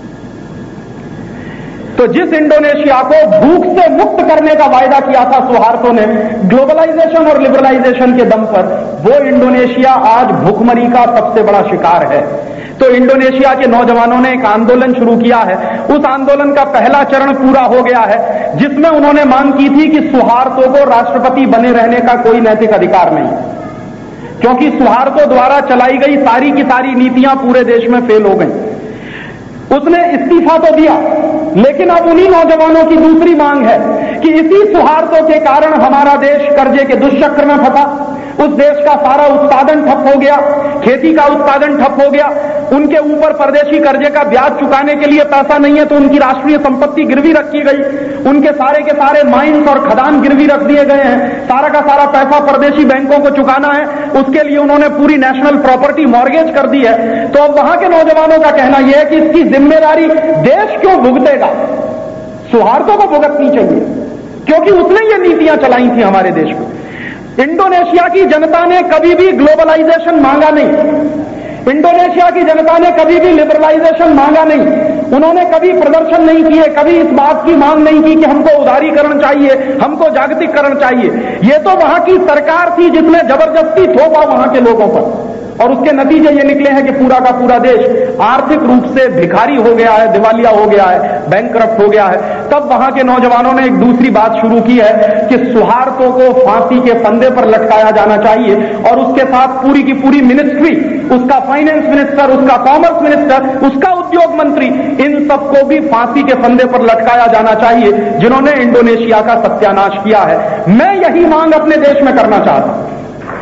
तो जिस इंडोनेशिया को भूख से मुक्त करने का वायदा किया था सुहार्तो ने ग्लोबलाइजेशन और लिबरलाइजेशन के दम पर, वो इंडोनेशिया आज भूखमरी का सबसे बड़ा शिकार है। तो इंडोनेशिया के नौजवानों ने एक आंदोलन शुरू किया है। उस आंदोलन का पहला चरण पूरा हो गया है, जिसमें उन्होंने मांग की थी कि सुहार्तो को राष्ट्रपति बने रहने का कोई नैतिक अधिकार नहीं, क्योंकि सुहार्तो द्वारा चलाई गई सारी की सारी नीतियां पूरे देश में फेल हो गई। उसने इस्तीफा तो दिया, लेकिन अब उन्हीं नौजवानों की दूसरी मांग है कि इसी सुहार्तो के कारण हमारा देश कर्जे के दुष्चक्र में फंसा। उस देश का सारा उत्पादन ठप हो गया, खेती का उत्पादन ठप हो गया, उनके ऊपर परदेशी कर्जे का ब्याज चुकाने के लिए पैसा नहीं है, तो उनकी राष्ट्रीय संपत्ति गिरवी रखी गई, उनके सारे के सारे माइंस और खदान गिरवी रख दिए गए हैं, सारा का सारा पैसा परदेशी बैंकों को चुकाना है, उसके लिए उन्होंने पूरी नेशनल प्रॉपर्टी मॉर्गेज कर दी है। तो अब वहां के नौजवानों का कहना यह है कि इसकी जिम्मेदारी देश क्यों भुगतेगा? सुहार्तो को भुगतनी चाहिए, क्योंकि उसने ये नीतियां चलाई थी हमारे देश में। इंडोनेशिया की जनता ने कभी भी ग्लोबलाइजेशन मांगा नहीं, इंडोनेशिया की जनता ने कभी भी लिबरलाइजेशन मांगा नहीं, उन्होंने कभी प्रदर्शन नहीं किए, कभी इस बात की मांग नहीं की कि हमको उदारीकरण चाहिए, हमको जागतिकरण चाहिए। ये तो वहां की सरकार थी जिसने जबरदस्ती थोपा वहां के लोगों पर। और उसके नतीजे ये निकले हैं कि पूरा का पूरा देश आर्थिक रूप से भिखारी हो गया है, दिवालिया हो गया है, बैंकरप्ट हो गया है। तब वहां के नौजवानों ने एक दूसरी बात शुरू की है कि सुहार्तों को फांसी के फंदे पर लटकाया जाना चाहिए और उसके साथ पूरी की पूरी मिनिस्ट्री, उसका फाइनेंस मिनिस्टर, उसका कॉमर्स मिनिस्टर, उसका उद्योग मंत्री, इन सबको भी फांसी के फंदे पर लटकाया जाना चाहिए जिन्होंने इंडोनेशिया का सत्यानाश किया है। मैं यही मांग अपने देश में करना चाहता हूं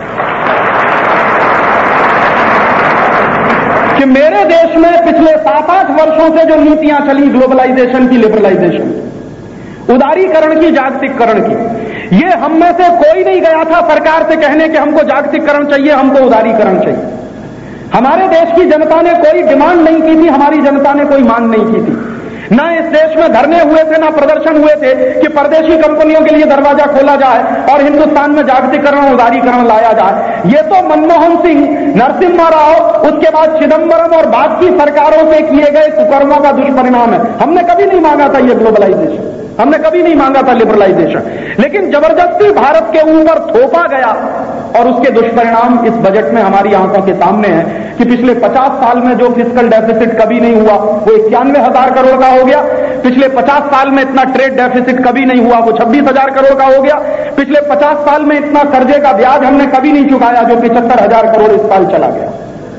कि मेरे देश में पिछले 7-8 वर्षों से जो नीतियां चली ग्लोबलाइजेशन की, लिबरलाइजेशन, उदारीकरण की, जागतिकरण की, ये हम में से कोई नहीं गया था सरकार से कहने कि हमको जागतिकरण चाहिए, हमको उदारीकरण चाहिए। हमारे देश की जनता ने कोई डिमांड नहीं की थी, हमारी जनता ने कोई मांग नहीं की थी। ना इस देश में धरने हुए थे, ना प्रदर्शन हुए थे कि परदेशी कंपनियों के लिए दरवाजा खोला जाए और हिंदुस्तान में जागतिकरण और उदारीकरण लाया जाए। ये तो मनमोहन सिंह, नरसिम्हा राव, उसके बाद चिदंबरम और बाद की सरकारों से किए गए कुकर्मों का दुष्परिणाम है। हमने कभी नहीं मांगा था ये ग्लोबलाइजेशन, हमने कभी नहीं मांगा था लिबरलाइजेशन, लेकिन जबरदस्ती भारत के ऊपर थोपा गया और उसके दुष्परिणाम इस बजट में हमारी आंखों के सामने है कि पिछले 50 साल में जो फिस्कल डेफिसिट कभी नहीं हुआ वो 91,000 करोड़ का हो गया। पिछले 50 साल में इतना ट्रेड डेफिसिट कभी नहीं हुआ, वो 26,000 करोड़ का हो गया। पिछले 50 साल में इतना कर्जे का ब्याज हमने कभी नहीं चुकाया जो 75,000 करोड़ इस साल चला गया।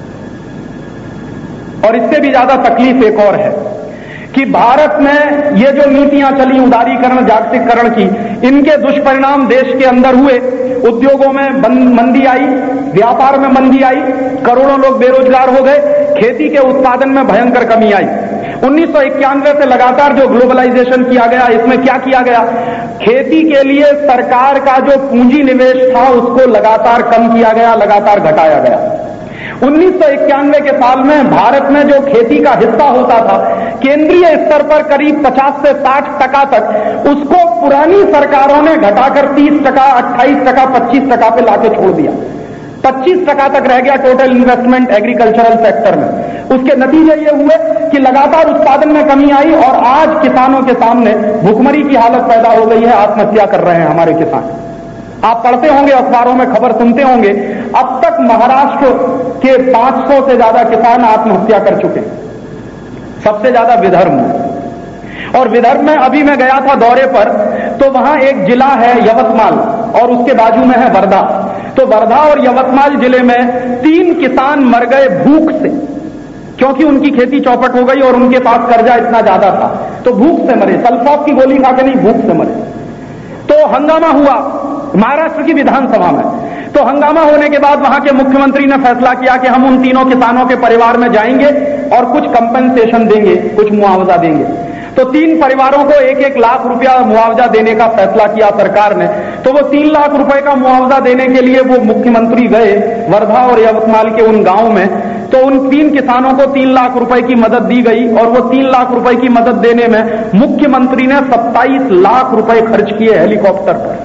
और इससे भी ज्यादा तकलीफ एक और है कि भारत में ये जो नीतियां चली उदारीकरण, जागतिकरण की, इनके दुष्परिणाम देश के अंदर हुए। उद्योगों में मंदी आई, व्यापार में मंदी आई, करोड़ों लोग बेरोजगार हो गए, खेती के उत्पादन में भयंकर कमी आई। 1991 से लगातार जो ग्लोबलाइजेशन किया गया, इसमें क्या किया गया? खेती के लिए सरकार का जो पूंजी निवेश था उसको लगातार कम किया गया, लगातार घटाया गया। 1991 के साल में भारत में जो खेती का हिस्सा होता था केंद्रीय स्तर पर करीब 50 से 60% तक, उसको पुरानी सरकारों ने घटाकर 30%, 28%, 25% पे लाके छोड़ दिया। 25% तक रह गया टोटल इन्वेस्टमेंट एग्रीकल्चरल सेक्टर में। उसके नतीजे ये हुए कि लगातार उत्पादन में कमी आई और आज किसानों के सामने भुखमरी की हालत पैदा हो गई है, आत्महत्या कर रहे हैं हमारे किसान। आप पढ़ते होंगे, अखबारों में खबर सुनते होंगे, अब तक महाराष्ट्र के 500 से ज्यादा किसान आत्महत्या कर चुके हैं, सबसे ज्यादा विदर्भ में। और विदर्भ में अभी मैं गया था दौरे पर, तो वहां एक जिला है यवतमाल और उसके बाजू में है वर्धा। तो वर्धा और यवतमाल जिले में 3 किसान मर गए भूख से, क्योंकि उनकी खेती चौपट हो गई और उनके पास कर्जा इतना ज्यादा था, तो भूख से मरे, सल्फॉक्स की गोली खाकर नहीं, भूख से मरे। तो हंगामा हुआ महाराष्ट्र की विधानसभा में। तो हंगामा होने के बाद वहां के मुख्यमंत्री ने फैसला किया कि हम उन तीनों किसानों के परिवार में जाएंगे और कुछ कंपनसेशन देंगे, कुछ मुआवजा देंगे। तो 3 परिवारों को 1-1 लाख रुपया मुआवजा देने का फैसला किया सरकार ने। तो वो 3 लाख रुपए का मुआवजा देने के लिए वो मुख्यमंत्री गए वर्धा और यवतमाल के उन गांव में। तो उन 3 किसानों को 3 लाख रुपए की मदद दी गई और वो 3 लाख रुपए की मदद देने में मुख्यमंत्री ने 27 लाख रुपए खर्च किए हेलीकॉप्टर पर।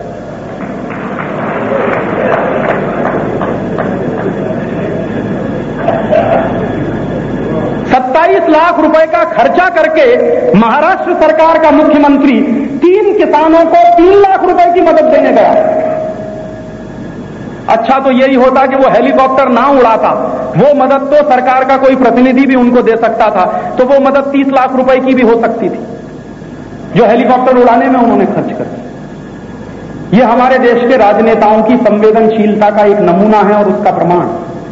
27 लाख रुपए का खर्चा करके महाराष्ट्र सरकार का मुख्यमंत्री 3 किसानों को 3 लाख रुपए की मदद देने गया। अच्छा तो यही होता कि वो हेलीकॉप्टर ना उड़ाता, वो मदद तो सरकार का कोई प्रतिनिधि भी उनको दे सकता था, तो वो मदद 30 लाख रुपए की भी हो सकती थी जो हेलीकॉप्टर उड़ाने में उन्होंने खर्च कर दिया। ये हमारे देश के राजनेताओं की संवेदनशीलता का एक नमूना है और उसका प्रमाण।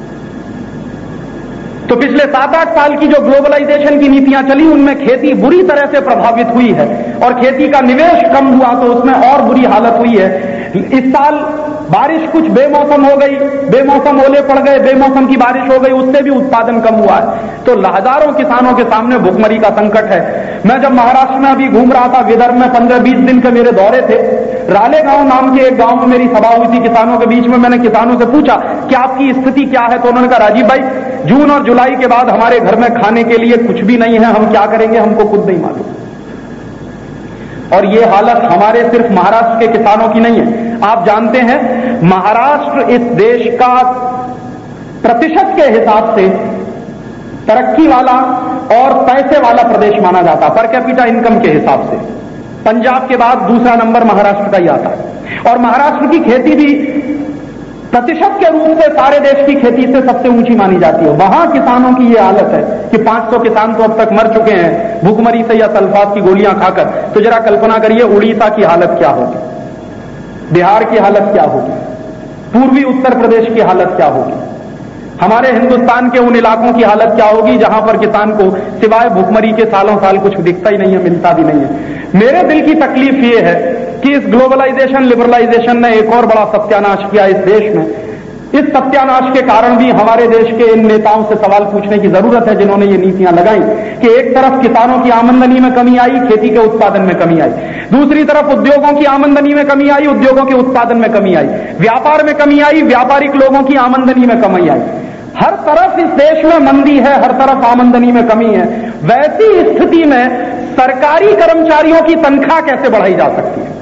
तो पिछले 7-8 साल की जो ग्लोबलाइजेशन की नीतियां चली उनमें खेती बुरी तरह से प्रभावित हुई है और खेती का निवेश कम हुआ तो उसमें और बुरी हालत हुई है। इस साल बारिश कुछ बेमौसम हो गई, बेमौसम ओले पड़ गए, बेमौसम की बारिश हो गई, उससे भी उत्पादन कम हुआ है। तो हजारों किसानों के सामने भुखमरी का संकट है। मैं जब महाराष्ट्र में अभी घूम रहा था, विदर्भ में 15-20 दिन के मेरे दौरे थे, रालेगांव नाम के एक गांव में मेरी सभा हुई थी किसानों के बीच में। मैंने किसानों से पूछा कि आपकी स्थिति क्या है, तो उन्होंने कहा राजीव भाई जून और जुलाई के बाद हमारे घर में खाने के लिए कुछ भी नहीं है, हम क्या करेंगे हमको खुद नहीं मालूम। और ये हालत हमारे सिर्फ महाराष्ट्र के किसानों की नहीं है। आप जानते हैं महाराष्ट्र इस देश का प्रतिशत के हिसाब से तरक्की वाला और पैसे वाला प्रदेश माना जाता, पर कैपिटा इनकम के हिसाब से पंजाब के बाद दूसरा नंबर महाराष्ट्र का ही आता है। और महाराष्ट्र की खेती भी प्रतिशत के रूप से सारे देश की खेती से सबसे ऊंची मानी जाती है। वहां किसानों की यह हालत है कि 500 किसान तो अब तक मर चुके हैं भूखमरी से या सल्फात की गोलियां खाकर। तो जरा कल्पना करिए उड़ीसा की हालत क्या होगी, बिहार की हालत क्या होगी, पूर्वी उत्तर प्रदेश की हालत क्या होगी, हमारे हिंदुस्तान के उन इलाकों की हालत क्या होगी जहां पर किसान को सिवाय भूखमरी के सालों साल कुछ दिखता ही नहीं है, मिलता भी नहीं है। मेरे दिल की तकलीफ यह है कि इस ग्लोबलाइजेशन लिबरलाइजेशन ने एक और बड़ा सत्यानाश किया इस देश में। इस सत्यानाश के कारण भी हमारे देश के इन नेताओं से सवाल पूछने की जरूरत है जिन्होंने ये नीतियां लगाई कि एक तरफ किसानों की आमदनी में कमी आई, खेती के उत्पादन में कमी आई, दूसरी तरफ उद्योगों की आमदनी में कमी आई, उद्योगों के उत्पादन में कमी आई, व्यापार में कमी आई, व्यापारिक लोगों की आमदनी में कमी आई। हर तरफ इस देश में मंदी है, हर तरफ आमदनी में कमी है। वैसी स्थिति में सरकारी कर्मचारियों की तनख्वाह कैसे बढ़ाई जा सकती है?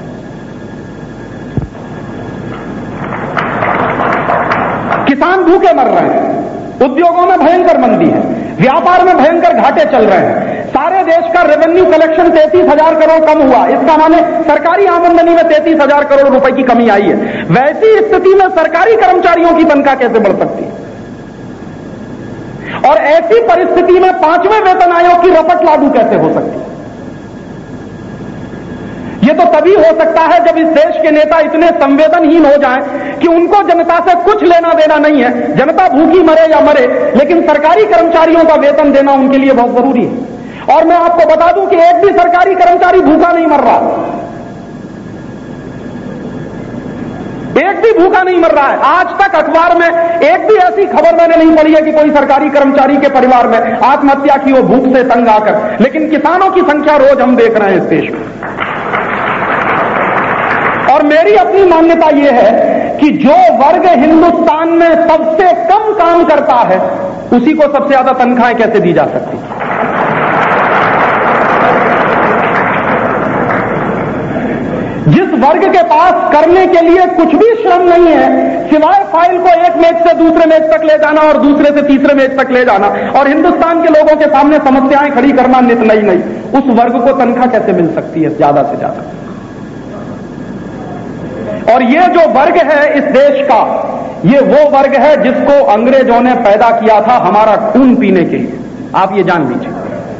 किसान भूखे मर रहे हैं, उद्योगों में भयंकर मंदी है, व्यापार में भयंकर घाटे चल रहे हैं, सारे देश का रेवेन्यू कलेक्शन 33,000 करोड़ कम हुआ। इसका माने सरकारी आमदनी में 33,000 करोड़ रुपए की कमी आई है। वैसी स्थिति में सरकारी कर्मचारियों की तनख्वाह कैसे बढ़ सकती है? और ऐसी परिस्थिति में 5वें वेतन आयोग की रपट लागू कैसे हो सकती है? यह तो तभी हो सकता है जब इस देश के नेता इतने संवेदनहीन हो जाएं कि उनको जनता से कुछ लेना देना नहीं है, जनता भूखी मरे या मरे, लेकिन सरकारी कर्मचारियों का वेतन देना उनके लिए बहुत जरूरी है। और मैं आपको बता दूं कि एक भी सरकारी कर्मचारी भूखा नहीं मर रहा, एक भी भूखा नहीं मर रहा है। आज तक अखबार में एक भी ऐसी खबर मैंने नहीं पढ़ी है कि कोई सरकारी कर्मचारी के परिवार में आत्महत्या की हो भूख से तंग आकर। लेकिन किसानों की संख्या रोज हम देख रहे हैं इस देश में। और मेरी अपनी मान्यता यह है कि जो वर्ग हिंदुस्तान में सबसे कम काम करता है उसी को सबसे ज्यादा तनख्वाहें कैसे दी जा सकती है? जिस वर्ग के पास करने के लिए कुछ भी श्रम नहीं है सिवाय फाइल को एक मेज से दूसरे मेज तक ले जाना और दूसरे से तीसरे मेज तक ले जाना और हिंदुस्तान के लोगों के सामने समस्याएं खड़ी करना नित नहीं, उस वर्ग को तनख्वाह कैसे मिल सकती है ज्यादा से ज्यादा? और ये जो वर्ग है इस देश का, ये वो वर्ग है जिसको अंग्रेजों ने पैदा किया था हमारा खून पीने के लिए। आप ये जान लीजिए।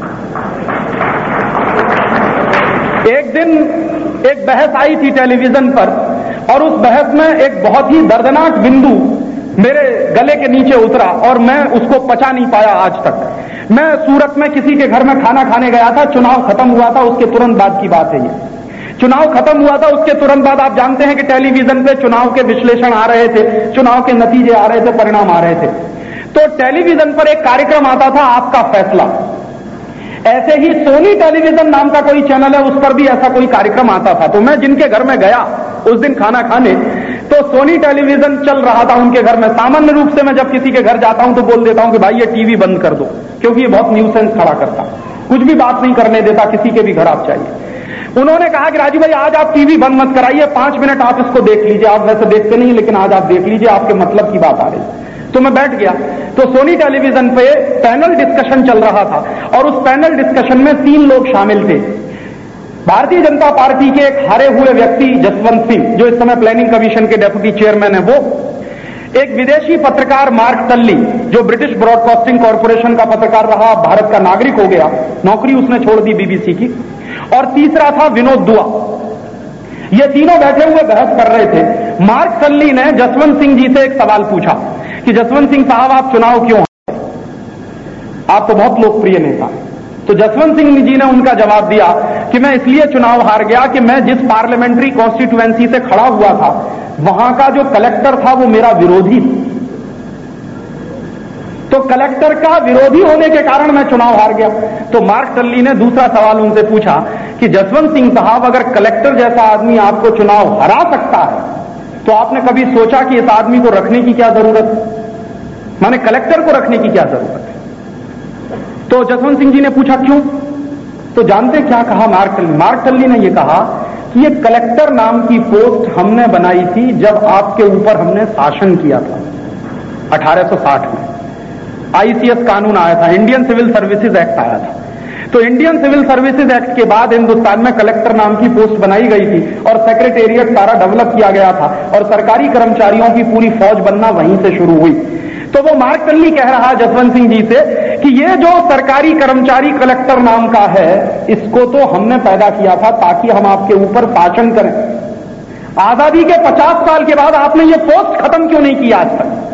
एक दिन एक बहस आई थी टेलीविजन पर और उस बहस में एक बहुत ही दर्दनाक बिंदु मेरे गले के नीचे उतरा और मैं उसको पचा नहीं पाया आज तक। मैं सूरत में किसी के घर में खाना खाने गया था, चुनाव खत्म हुआ था, उसके तुरंत बाद की बात है ये। चुनाव खत्म हुआ था, उसके तुरंत बाद आप जानते हैं कि टेलीविजन पे चुनाव के विश्लेषण आ रहे थे, चुनाव के नतीजे आ रहे थे, परिणाम आ रहे थे। तो टेलीविजन पर एक कार्यक्रम आता था आपका फैसला। ऐसे ही सोनी टेलीविजन नाम का कोई चैनल है, उस पर भी ऐसा कोई कार्यक्रम आता था। तो मैं जिनके घर में गया उस दिन खाना खाने, तो सोनी टेलीविजन चल रहा था उनके घर में। सामान्य रूप से मैं जब किसी के घर जाता हूं तो बोल देता हूं कि भाई ये टीवी बंद कर दो, क्योंकि ये बहुत न्यूसेंस खड़ा करता, कुछ भी बात नहीं करने देता, किसी के भी घर आप चाहिए। उन्होंने कहा कि राजू भाई आज आप टीवी बंद मत कराइए, 5 मिनट आप इसको देख लीजिए, आप वैसे देखते नहीं लेकिन आज आप देख लीजिए, आपके मतलब की बात आ रही। तो मैं बैठ गया, तो सोनी टेलीविजन पे पैनल डिस्कशन चल रहा था और उस पैनल डिस्कशन में 3 लोग शामिल थे। भारतीय जनता पार्टी के एक हारे हुए व्यक्ति जसवंत सिंह, जो इस समय प्लानिंग कमीशन के डेप्यूटी चेयरमैन है, वो एक विदेशी पत्रकार मार्क टल्ली, जो ब्रिटिश ब्रॉडकास्टिंग कॉर्पोरेशन का पत्रकार रहा, भारत का नागरिक हो गया, नौकरी उसने छोड़ दी बीबीसी की, और तीसरा था विनोद दुआ। ये तीनों बैठे हुए बहस कर रहे थे। मार्क टल्ली ने जसवंत सिंह जी से एक सवाल पूछा कि जसवंत सिंह साहब आप चुनाव क्यों हारे? आप तो बहुत लोकप्रिय नेता। तो जसवंत सिंह जी ने उनका जवाब दिया कि मैं इसलिए चुनाव हार गया कि मैं जिस पार्लियामेंट्री कॉन्स्टिट्यूएंसी से खड़ा हुआ था वहां का जो कलेक्टर था वो मेरा विरोधी था। तो कलेक्टर का विरोधी होने के कारण मैं चुनाव हार गया। तो मार्क टल्ली ने दूसरा सवाल उनसे पूछा कि जसवंत सिंह साहब अगर कलेक्टर जैसा आदमी आपको चुनाव हरा सकता है तो आपने कभी सोचा कि इस आदमी को रखने की क्या जरूरत है, माने कलेक्टर को रखने की क्या जरूरत है? तो जसवंत सिंह जी ने पूछा क्यों? तो जानते क्या कहा मार्क टल्ली ने यह कहा कि ये कलेक्टर नाम की पोस्ट हमने बनाई थी जब आपके ऊपर हमने शासन किया था 1860 में। आईसीएस कानून आया था, इंडियन सिविल सर्विसेज एक्ट आया था। तो इंडियन सिविल सर्विसेज एक्ट के बाद हिंदुस्तान में कलेक्टर नाम की पोस्ट बनाई गई थी और सेक्रेटेरिएट सारा डेवलप किया गया था और सरकारी कर्मचारियों की पूरी फौज बनना वहीं से शुरू हुई। तो वो मार्क टनली कह रहा है जसवंत सिंह जी से कि ये जो सरकारी कर्मचारी कलेक्टर नाम का है, इसको तो हमने पैदा किया था ताकि हम आपके ऊपर शासन करें। आजादी के 50 साल के बाद आपने ये पोस्ट खत्म क्यों नहीं किया आज तक?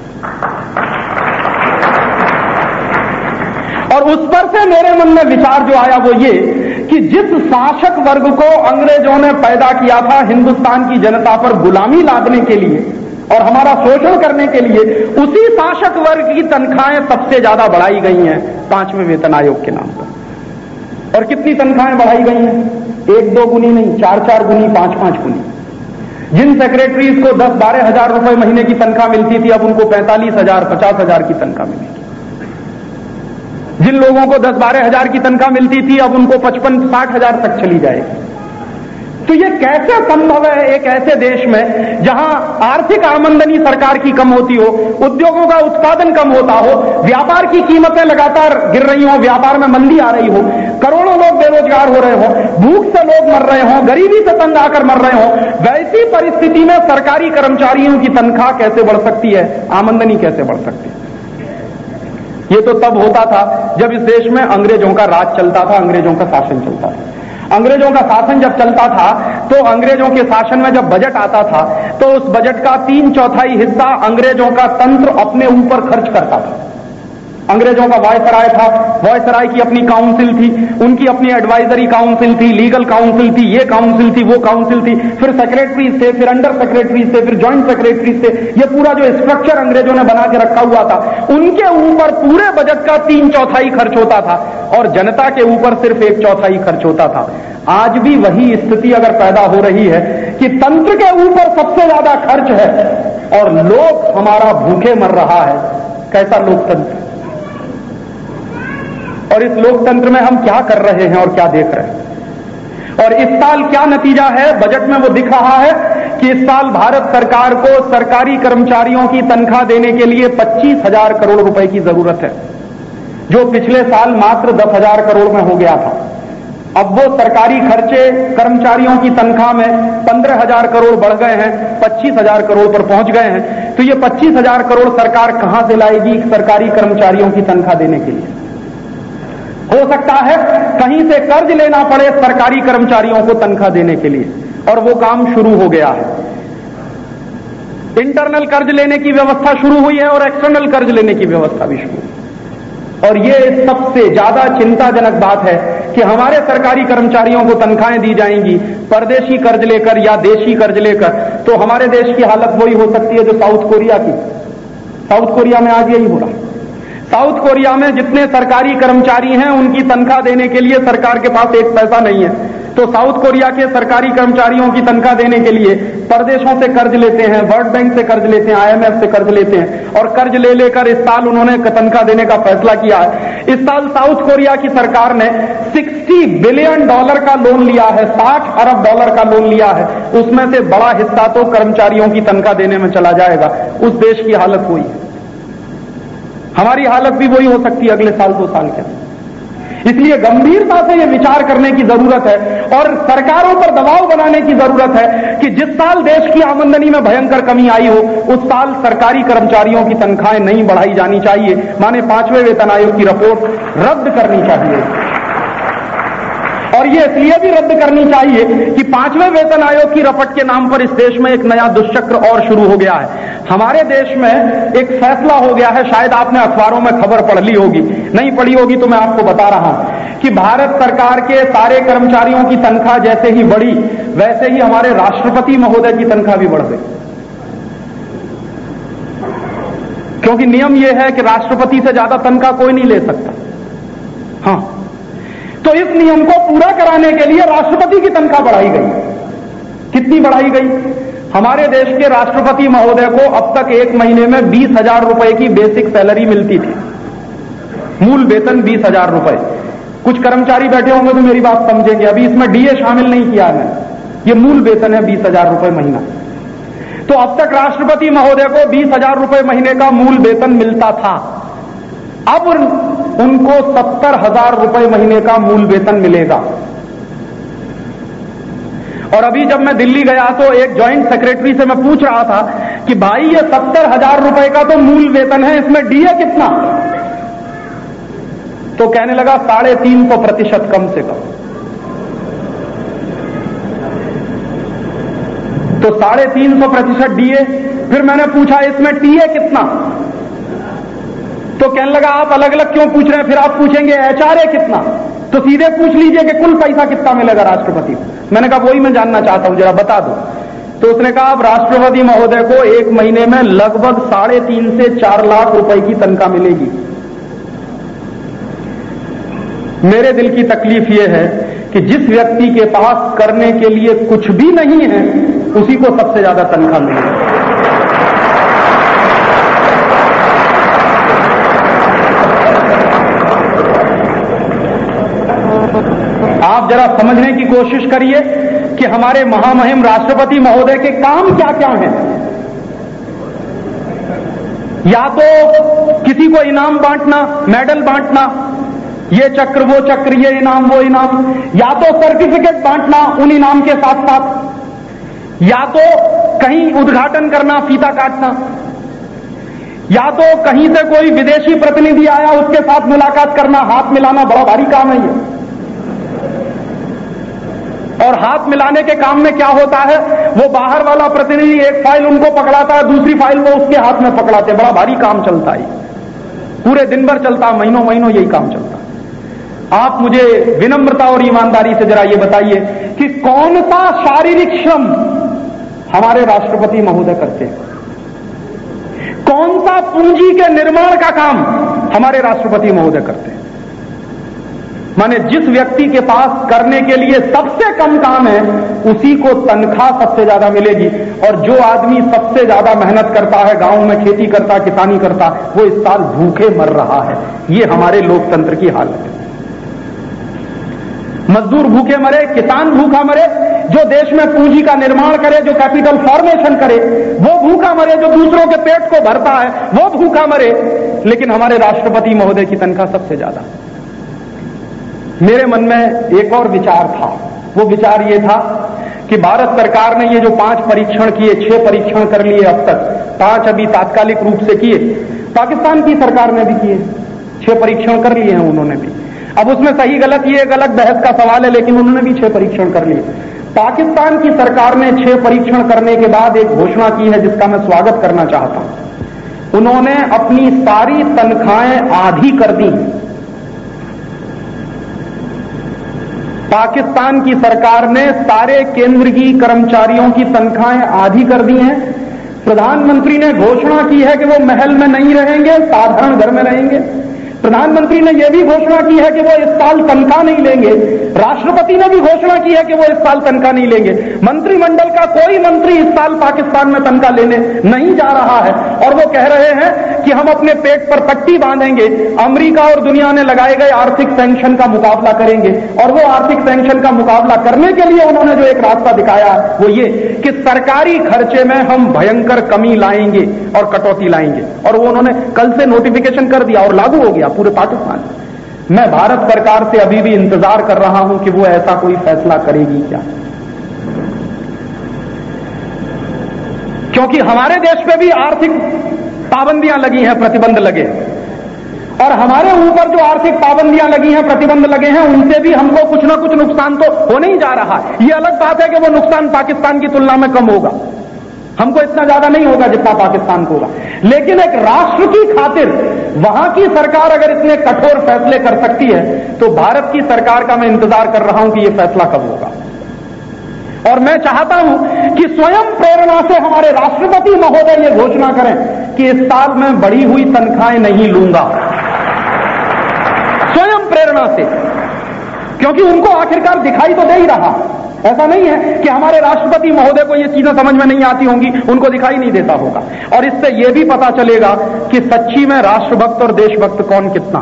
और उस पर से मेरे मन में विचार जो आया वो ये कि जिस शासक वर्ग को अंग्रेजों ने पैदा किया था हिंदुस्तान की जनता पर गुलामी लादने के लिए और हमारा शोषण करने के लिए, उसी शासक वर्ग की तनख्वाहें सबसे ज्यादा बढ़ाई गई हैं 5वें वेतन आयोग के नाम पर। और कितनी तनख्वाहें बढ़ाई गई हैं? 1-2 गुनी नहीं, 4-4 गुनी, 5-5 गुनी। जिन सेक्रेटरीज को 10-12 हजार रुपए महीने की तनख्वाह मिलती थी, अब उनको 45,000, 50,000 की तनख्वाह मिलेगी। जिन लोगों को 10-12 हजार की तनख्वाह मिलती थी, अब उनको 55-60 हजार तक चली जाएगी। तो ये कैसे संभव है एक ऐसे देश में जहां आर्थिक आमदनी सरकार की कम होती हो, उद्योगों का उत्पादन कम होता हो, व्यापार की कीमतें लगातार गिर रही हो, व्यापार में मंदी आ रही हो, करोड़ों लोग बेरोजगार हो रहे हो, भूख से लोग मर रहे हो, गरीबी से तंग आकर मर रहे हो। वैसी परिस्थिति में सरकारी कर्मचारियों की तनख्वाह कैसे बढ़ सकती है, आमदनी कैसे बढ़ सकती है? ये तो तब होता था जब इस देश में अंग्रेजों का राज चलता था, अंग्रेजों का शासन चलता था। अंग्रेजों का शासन जब चलता था तो अंग्रेजों के शासन में जब बजट आता था तो उस बजट का 3/4 हिस्सा अंग्रेजों का तंत्र अपने ऊपर खर्च करता था। अंग्रेजों का वायसराय था, वायसराय की अपनी काउंसिल थी, उनकी अपनी एडवाइजरी काउंसिल थी, लीगल काउंसिल थी, ये काउंसिल थी, वो काउंसिल थी, फिर सेक्रेटरीज थे, फिर अंडर सेक्रेटरीज थे, फिर ज्वाइंट सेक्रेटरीज थे। ये पूरा जो स्ट्रक्चर अंग्रेजों ने बना के रखा हुआ था, उनके ऊपर पूरे बजट का 3/4 खर्च होता था और जनता के ऊपर सिर्फ 1/4 खर्च होता था। आज भी वही स्थिति अगर पैदा हो रही है कि तंत्र के ऊपर सबसे ज्यादा खर्च है और लोग हमारा भूखे मर रहा है। कैसा लोकतंत्र? और इस लोकतंत्र में हम क्या कर रहे हैं और क्या देख रहे हैं? और इस साल क्या नतीजा है? बजट में वो दिख रहा है कि इस साल भारत सरकार को सरकारी कर्मचारियों की तनख्वाह देने के लिए 25,000 करोड़ रुपए की जरूरत है, जो पिछले साल मात्र 10,000 करोड़ में हो गया था। अब वो सरकारी खर्चे कर्मचारियों की तनख्वाह में 15,000 करोड़ बढ़ गए हैं, 25,000 करोड़ पर पहुंच गए हैं। तो ये 25,000 करोड़ सरकार कहां से लाएगी सरकारी कर्मचारियों की तनख्वाह देने के लिए? हो सकता है कहीं से कर्ज लेना पड़े सरकारी कर्मचारियों को तनख्वाह देने के लिए, और वो काम शुरू हो गया है। इंटरनल कर्ज लेने की व्यवस्था शुरू हुई है और एक्सटर्नल कर्ज लेने की व्यवस्था भी शुरू। और ये सबसे ज्यादा चिंताजनक बात है कि हमारे सरकारी कर्मचारियों को तनख्वाहें दी जाएंगी परदेशी कर्ज लेकर या देशी कर्ज लेकर, तो हमारे देश की हालत वही हो सकती है जो साउथ कोरिया की। साउथ कोरिया में आज यही हो रहा है। साउथ कोरिया में जितने सरकारी कर्मचारी हैं उनकी तनख्वाह देने के लिए सरकार के पास एक पैसा नहीं है, तो साउथ कोरिया के सरकारी कर्मचारियों की तनख्वाह देने के लिए परदेशों से कर्ज लेते हैं, वर्ल्ड बैंक से कर्ज लेते हैं, IMF से कर्ज लेते हैं, और कर्ज ले लेकर इस साल उन्होंने तनख्वाह देने का फैसला किया है। इस साल साउथ कोरिया की सरकार ने $60 बिलियन का लोन लिया है, $60 अरब का लोन लिया है। उसमें से बड़ा हिस्सा तो कर्मचारियों की तनख्वाह देने में चला जाएगा। उस देश की हालत हुई है, हमारी हालत भी वही हो सकती है अगले साल 2 साल के। इसलिए गंभीरता से यह विचार करने की जरूरत है और सरकारों पर दबाव बनाने की जरूरत है कि जिस साल देश की आमदनी में भयंकर कमी आई हो, उस साल सरकारी कर्मचारियों की तनख्वाहें नहीं बढ़ाई जानी चाहिए। माने 5वें वेतन आयोग की रिपोर्ट रद्द करनी चाहिए। और ये इसलिए भी रद्द करनी चाहिए कि 5वें वेतन आयोग की रपट के नाम पर इस देश में एक नया दुष्चक्र और शुरू हो गया है। हमारे देश में एक फैसला हो गया है, शायद आपने अखबारों में खबर पढ़ ली होगी, नहीं पढ़ी होगी तो मैं आपको बता रहा हूं कि भारत सरकार के सारे कर्मचारियों की तनख्वाह जैसे ही बढ़ी वैसे ही हमारे राष्ट्रपति महोदय की तनख्वाह भी बढ़ गई। क्योंकि नियम यह है कि राष्ट्रपति से ज्यादा तनख्वाह कोई नहीं ले सकता। हाँ, तो इस नियम को पूरा कराने के लिए राष्ट्रपति की तनख्वाह बढ़ाई गई। कितनी बढ़ाई गई? हमारे देश के राष्ट्रपति महोदय को अब तक एक महीने में 20,000 रुपए की बेसिक सैलरी मिलती थी, मूल वेतन 20,000 रुपए। कुछ कर्मचारी बैठे होंगे तो मेरी बात समझेंगे, अभी इसमें डीए शामिल नहीं किया है, ये मूल वेतन है 20,000 रुपए महीना। तो अब तक राष्ट्रपति महोदय को 20,000 रुपए महीने का मूल वेतन मिलता था। अब उनको 70,000 रुपए महीने का मूल वेतन मिलेगा। और अभी जब मैं दिल्ली गया तो एक जॉइंट सेक्रेटरी से मैं पूछ रहा था कि भाई ये 70,000 रुपए का तो मूल वेतन है, इसमें डीए कितना? तो कहने लगा 350% कम से कम। तो 350% डीए। फिर मैंने पूछा इसमें टीए कितना? तो कहने लगा आप अलग अलग क्यों पूछ रहे हैं, फिर आप पूछेंगे एचआरए कितना? तो सीधे पूछ लीजिए कि कुल पैसा कितना मिलेगा राष्ट्रपति को। मैंने कहा वही मैं जानना चाहता हूं, जरा बता दो। तो उसने कहा अब राष्ट्रपति महोदय को एक महीने में लगभग 3.5 से 4 लाख रुपए की तनख्वाह मिलेगी। मेरे दिल की तकलीफ यह है कि जिस व्यक्ति के पास करने के लिए कुछ भी नहीं है उसी को सबसे ज्यादा तनख्वाह मिलेगी। आप जरा समझने की कोशिश करिए कि हमारे महामहिम राष्ट्रपति महोदय के काम क्या क्या हैं। या तो किसी को इनाम बांटना, मेडल बांटना, ये चक्र वो चक्र, ये इनाम वो इनाम, या तो सर्टिफिकेट बांटना उन इनाम के साथ साथ, या तो कहीं उद्घाटन करना, फीता काटना, या तो कहीं से कोई विदेशी प्रतिनिधि आया उसके साथ मुलाकात करना, हाथ मिलाना। बड़ा भारी काम है ये। और हाथ मिलाने के काम में क्या होता है, वो बाहर वाला प्रतिनिधि एक फाइल उनको पकड़ाता है, दूसरी फाइल वो उसके हाथ में पकड़ाते हैं। बड़ा भारी काम चलता है, पूरे दिन भर चलता है, महीनों महीनों यही काम चलता है। आप मुझे विनम्रता और ईमानदारी से जरा ये बताइए कि कौन सा शारीरिक श्रम हमारे राष्ट्रपति महोदय करते हैं? कौन सा पूंजी के निर्माण का काम हमारे राष्ट्रपति महोदय करते हैं? माने जिस व्यक्ति के पास करने के लिए सबसे कम काम है उसी को तनख्वाह सबसे ज्यादा मिलेगी। और जो आदमी सबसे ज्यादा मेहनत करता है, गांव में खेती करता, किसानी करता, वो इस साल भूखे मर रहा है। ये हमारे लोकतंत्र की हालत है। मजदूर भूखे मरे, किसान भूखा मरे, जो देश में पूंजी का निर्माण करे, जो कैपिटल फॉर्मेशन करे वो भूखा मरे, जो दूसरों के पेट को भरता है वो भूखा मरे। लेकिन हमारे राष्ट्रपति महोदय की तनख्वाह सबसे ज्यादा। मेरे मन में एक और विचार था। वो विचार ये था कि भारत सरकार ने ये जो 5 परीक्षण किए, 6 परीक्षण कर लिए अब तक, 5 अभी तात्कालिक रूप से किए, पाकिस्तान की सरकार ने भी किए, 6 परीक्षण कर लिए हैं उन्होंने भी। अब उसमें सही गलत ये एक अलग बहस का सवाल है, लेकिन उन्होंने भी 6 परीक्षण कर लिए। पाकिस्तान की सरकार ने 6 परीक्षण करने के बाद एक घोषणा की है जिसका मैं स्वागत करना चाहता हूं। उन्होंने अपनी सारी तनख्वाहें आधी कर दी। पाकिस्तान की सरकार ने सारे केंद्र की कर्मचारियों की तनख्वाहें आधी कर दी हैं। प्रधानमंत्री ने घोषणा की है कि वो महल में नहीं रहेंगे, साधारण घर में रहेंगे। प्रधानमंत्री ने यह भी घोषणा की है कि वो इस साल तनख्वाह नहीं लेंगे। राष्ट्रपति ने भी घोषणा की है कि वो इस साल तनख्वाह नहीं लेंगे। मंत्रिमंडल का कोई मंत्री इस साल पाकिस्तान में तनख्वाह लेने नहीं जा रहा है। और वो कह रहे हैं कि हम अपने पेट पर पट्टी बांधेंगे, अमेरिका और दुनिया ने लगाए गए आर्थिक सैंक्शन का मुकाबला करेंगे। और वो आर्थिक सैंक्शन का मुकाबला करने के लिए उन्होंने जो एक रास्ता दिखाया वो ये कि सरकारी खर्चे में हम भयंकर कमी लाएंगे और कटौती लाएंगे। और वो उन्होंने कल से नोटिफिकेशन कर दिया और लागू हो गया पूरे पाकिस्तान। मैं भारत सरकार से अभी भी इंतजार कर रहा हूं कि वो ऐसा कोई फैसला करेगी क्या, क्योंकि हमारे देश पे भी आर्थिक पाबंदियां लगी हैं, प्रतिबंध लगे, और हमारे ऊपर जो आर्थिक पाबंदियां लगी हैं, प्रतिबंध लगे हैं, उनसे भी हमको कुछ ना कुछ नुकसान तो होने ही जा रहा है। ये अलग बात है कि वो नुकसान पाकिस्तान की तुलना में कम होगा, हमको इतना ज्यादा नहीं होगा जितना पाकिस्तान को होगा। लेकिन एक राष्ट्र की खातिर वहां की सरकार अगर इतने कठोर फैसले कर सकती है तो भारत की सरकार का मैं इंतजार कर रहा हूं कि यह फैसला कब होगा। और मैं चाहता हूं कि स्वयं प्रेरणा से हमारे राष्ट्रपति महोदय ये घोषणा करें कि इस साल मैं बढ़ी हुई तनख्वाहें नहीं लूंगा, स्वयं प्रेरणा से, क्योंकि उनको आखिरकार दिखाई तो दे ही रहा। ऐसा नहीं है कि हमारे राष्ट्रपति महोदय को ये चीजें समझ में नहीं आती होंगी, उनको दिखाई नहीं देता होगा। और इससे यह भी पता चलेगा कि सच्ची में राष्ट्रभक्त और देशभक्त कौन कितना।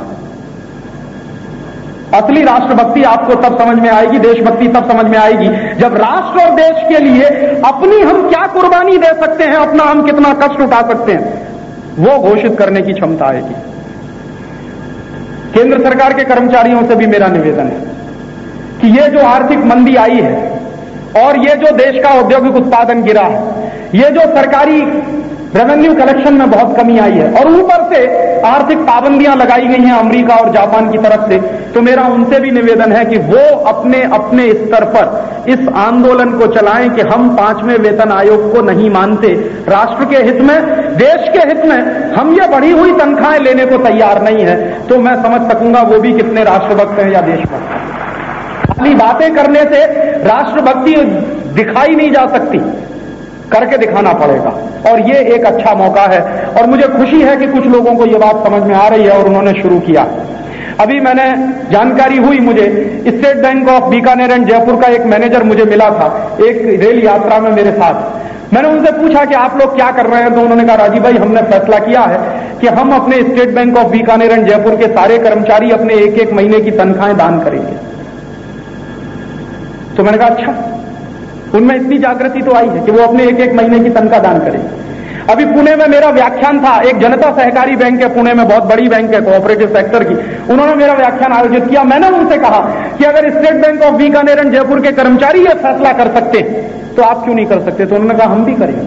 असली राष्ट्रभक्ति आपको तब समझ में आएगी, देशभक्ति तब समझ में आएगी जब राष्ट्र और देश के लिए अपनी हम क्या कुर्बानी दे सकते हैं, अपना हम कितना कष्ट उठा सकते हैं, वो घोषित करने की क्षमता आएगी। केंद्र सरकार के कर्मचारियों से भी मेरा निवेदन है कि ये जो आर्थिक मंदी आई है और ये जो देश का औद्योगिक उत्पादन गिरा है, ये जो सरकारी रेवेन्यू कलेक्शन में बहुत कमी आई है और ऊपर से आर्थिक पाबंदियां लगाई गई हैं अमेरिका और जापान की तरफ से, तो मेरा उनसे भी निवेदन है कि वो अपने अपने स्तर पर इस आंदोलन को चलाएं कि हम 5वें वेतन आयोग को नहीं मानते। राष्ट्र के हित में, देश के हित में हम ये बढ़ी हुई तनख्वाहें लेने को तैयार नहीं है। तो मैं समझ सकूंगा वो भी कितने राष्ट्रभक्त हैं या देशभक्त हैं। खाली बातें करने से राष्ट्रभक्ति दिखाई नहीं जा सकती, करके दिखाना पड़ेगा। और ये एक अच्छा मौका है और मुझे खुशी है कि कुछ लोगों को ये बात समझ में आ रही है और उन्होंने शुरू किया। अभी मैंने जानकारी हुई, मुझे State Bank of Bikaner and Jaipur का एक मैनेजर मुझे मिला था एक रेल यात्रा में मेरे साथ। मैंने उनसे पूछा कि आप लोग क्या कर रहे हैं, तो उन्होंने कहा राजीव भाई हमने फैसला किया है कि हम अपने State Bank of Bikaner and Jaipur के सारे कर्मचारी अपने एक एक महीने की तनख्वाहें दान करेंगे। तो मैंने कहा अच्छा, उनमें इतनी जागृति तो आई है कि वो अपने एक एक महीने की तनख्वाह दान करेंगे। अभी पुणे में मेरा व्याख्यान था, एक जनता सहकारी बैंक है पुणे में, बहुत बड़ी बैंक है कोऑपरेटिव सेक्टर की, उन्होंने मेरा व्याख्यान आयोजित किया। मैंने उनसे कहा कि अगर State Bank of Bikaner and Jaipur के कर्मचारी ये फैसला कर सकते तो आप क्यों नहीं कर सकते? तो उन्होंने कहा हम भी करेंगे।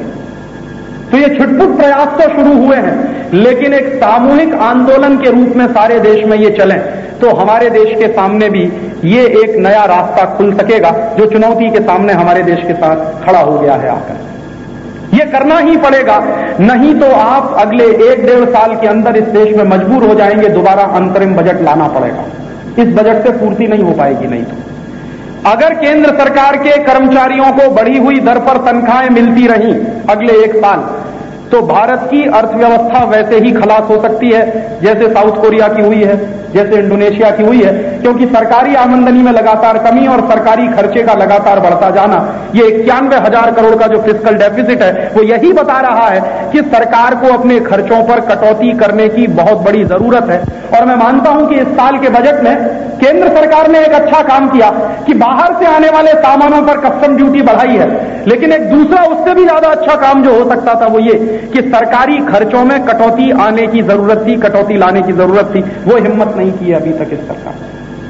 तो ये छुटपुट प्रयास तो शुरू हुए हैं, लेकिन एक सामूहिक आंदोलन के रूप में सारे देश में ये चलें तो हमारे देश के सामने भी ये एक नया रास्ता खुल सकेगा जो चुनौती के सामने हमारे देश के साथ खड़ा हो गया है आकर। ये करना ही पड़ेगा, नहीं तो आप अगले 1-1.5 साल के अंदर इस देश में मजबूर हो जाएंगे, दोबारा अंतरिम बजट लाना पड़ेगा। इस बजट से पूर्ति नहीं हो पाएगी। नहीं तो अगर केंद्र सरकार के कर्मचारियों को बढ़ी हुई दर पर तनख्वाहें मिलती रहीं अगले 1 साल, तो भारत की अर्थव्यवस्था वैसे ही खलास हो सकती है जैसे साउथ कोरिया की हुई है, जैसे इंडोनेशिया की हुई है, क्योंकि सरकारी आमदनी में लगातार कमी और सरकारी खर्चे का लगातार बढ़ता जाना, ये 91,000 करोड़ का जो फिस्कल डेफिसिट है वो यही बता रहा है कि सरकार को अपने खर्चों पर कटौती करने की बहुत बड़ी जरूरत है। और मैं मानता हूं कि इस साल के बजट में केंद्र सरकार ने एक अच्छा काम किया कि बाहर से आने वाले सामानों पर कस्टम ड्यूटी बढ़ाई है, लेकिन एक दूसरा उससे भी ज्यादा अच्छा काम जो हो सकता था वो ये कि सरकारी खर्चों में कटौती आने की जरूरत थी, कटौती लाने की जरूरत थी। वो हिम्मत नहीं की अभी तक इस सरकार ने,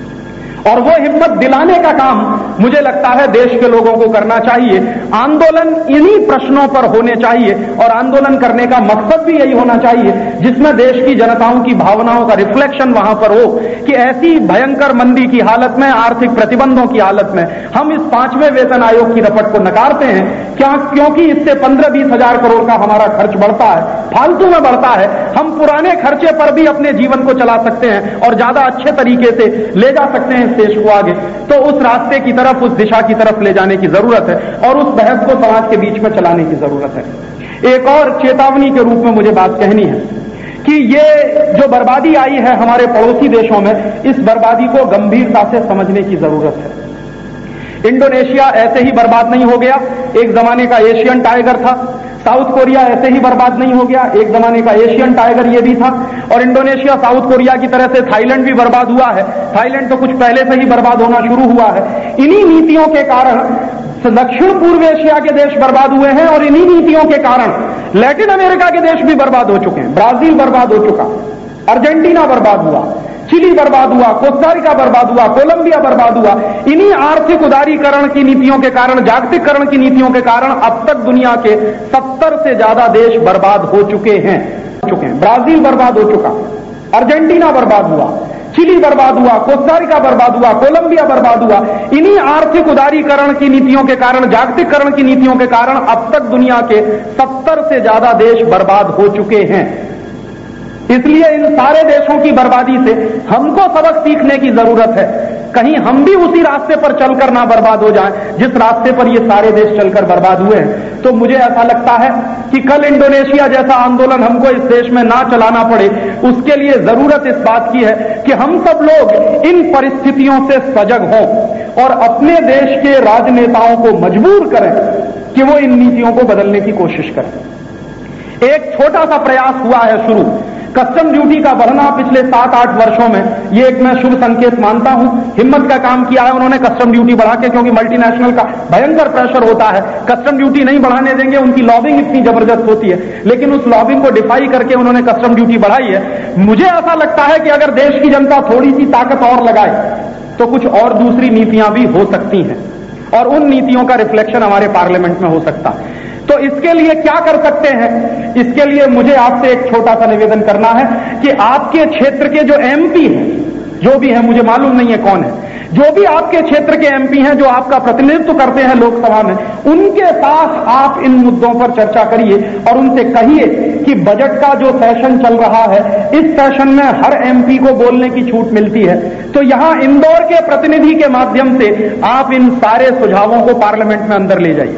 और वो हिम्मत दिलाने का काम मुझे लगता है देश के लोगों को करना चाहिए। आंदोलन इन्हीं प्रश्नों पर होने चाहिए और आंदोलन करने का मकसद भी यही होना चाहिए जिसमें देश की जनताओं की भावनाओं का रिफ्लेक्शन वहां पर हो कि ऐसी भयंकर मंदी की हालत में, आर्थिक प्रतिबंधों की हालत में हम इस 5वें वेतन आयोग की रपट को नकारते हैं क्या? क्योंकि इससे 15-20 हजार करोड़ का हमारा खर्च बढ़ता है, फालतू में बढ़ता है। हम पुराने खर्चे पर भी अपने जीवन को चला सकते हैं और ज्यादा अच्छे तरीके से ले जा सकते हैं देश को आगे। तो उस रास्ते की तरफ, उस दिशा की तरफ ले जाने की जरूरत है और उस बहस को समाज के बीच में चलाने की जरूरत है। एक और चेतावनी के रूप में मुझे बात कहनी है कि ये जो बर्बादी आई है हमारे पड़ोसी देशों में, इस बर्बादी को गंभीरता से समझने की जरूरत है। इंडोनेशिया ऐसे ही बर्बाद नहीं हो गया, एक जमाने का एशियन टाइगर था। साउथ कोरिया ऐसे ही बर्बाद नहीं हो गया, एक जमाने का एशियन टाइगर ये भी था। और इंडोनेशिया साउथ कोरिया की तरह से थाईलैंड भी बर्बाद हुआ है। थाईलैंड तो कुछ पहले से ही बर्बाद होना शुरू हुआ है। इन्हीं नीतियों के कारण दक्षिण पूर्व एशिया के देश बर्बाद हुए हैं और इन्हीं नीतियों के कारण लैटिन अमेरिका के देश भी बर्बाद हो चुके हैं। ब्राजील बर्बाद हो चुका, अर्जेंटीना बर्बाद हुआ, चिली बर्बाद हुआ, कोस्टारिका बर्बाद हुआ, कोलंबिया बर्बाद हुआ। इन्हीं आर्थिक उदारीकरण की नीतियों के कारण, जागतिकरण की नीतियों के कारण अब तक दुनिया के 70 से ज्यादा देश बर्बाद हो चुके हैं। ब्राजील बर्बाद हो चुका, अर्जेंटीना बर्बाद हुआ, चिली बर्बाद हुआ, कोस्टारिका बर्बाद हुआ, कोलंबिया बर्बाद हुआ। इन्हीं आर्थिक उदारीकरण की नीतियों के कारण, जागतिकरण की नीतियों के कारण अब तक दुनिया के 70 से ज्यादा देश बर्बाद हो चुके हैं। इसलिए इन सारे देशों की बर्बादी से हमको सबक सीखने की जरूरत है। कहीं हम भी उसी रास्ते पर चलकर ना बर्बाद हो जाएं जिस रास्ते पर ये सारे देश चलकर बर्बाद हुए हैं। तो मुझे ऐसा लगता है कि कल इंडोनेशिया जैसा आंदोलन हमको इस देश में ना चलाना पड़े, उसके लिए जरूरत इस बात की है कि हम सब लोग इन परिस्थितियों से सजग हों और अपने देश के राजनेताओं को मजबूर करें कि वो इन नीतियों को बदलने की कोशिश करें। एक छोटा सा प्रयास हुआ है शुरू, कस्टम ड्यूटी का बढ़ना पिछले 7-8 वर्षों में ये एक मैं शुभ संकेत मानता हूं। हिम्मत का काम किया है उन्होंने कस्टम ड्यूटी बढ़ा के, क्योंकि मल्टीनेशनल का भयंकर प्रेशर होता है, कस्टम ड्यूटी नहीं बढ़ाने देंगे, उनकी लॉबिंग इतनी जबरदस्त होती है, लेकिन उस लॉबिंग को डिफाई करके उन्होंने कस्टम ड्यूटी बढ़ाई है। मुझे ऐसा लगता है कि अगर देश की जनता थोड़ी सी ताकत और लगाए तो कुछ और दूसरी नीतियां भी हो सकती हैं, और उन नीतियों का रिफ्लेक्शन हमारे पार्लियामेंट में हो सकता है। तो इसके लिए क्या कर सकते हैं? इसके लिए मुझे आपसे एक छोटा सा निवेदन करना है कि आपके क्षेत्र के जो एमपी हैं, जो भी हैं, मुझे मालूम नहीं है कौन है, जो भी आपके क्षेत्र के एमपी हैं, जो आपका प्रतिनिधित्व करते हैं लोकसभा में, उनके साथ आप इन मुद्दों पर चर्चा करिए और उनसे कहिए कि बजट का जो सेशन चल रहा है, इस सेशन में हर एमपी को बोलने की छूट मिलती है, तो यहां इंदौर के प्रतिनिधि के माध्यम से आप इन सारे सुझावों को पार्लियामेंट में अंदर ले जाइए।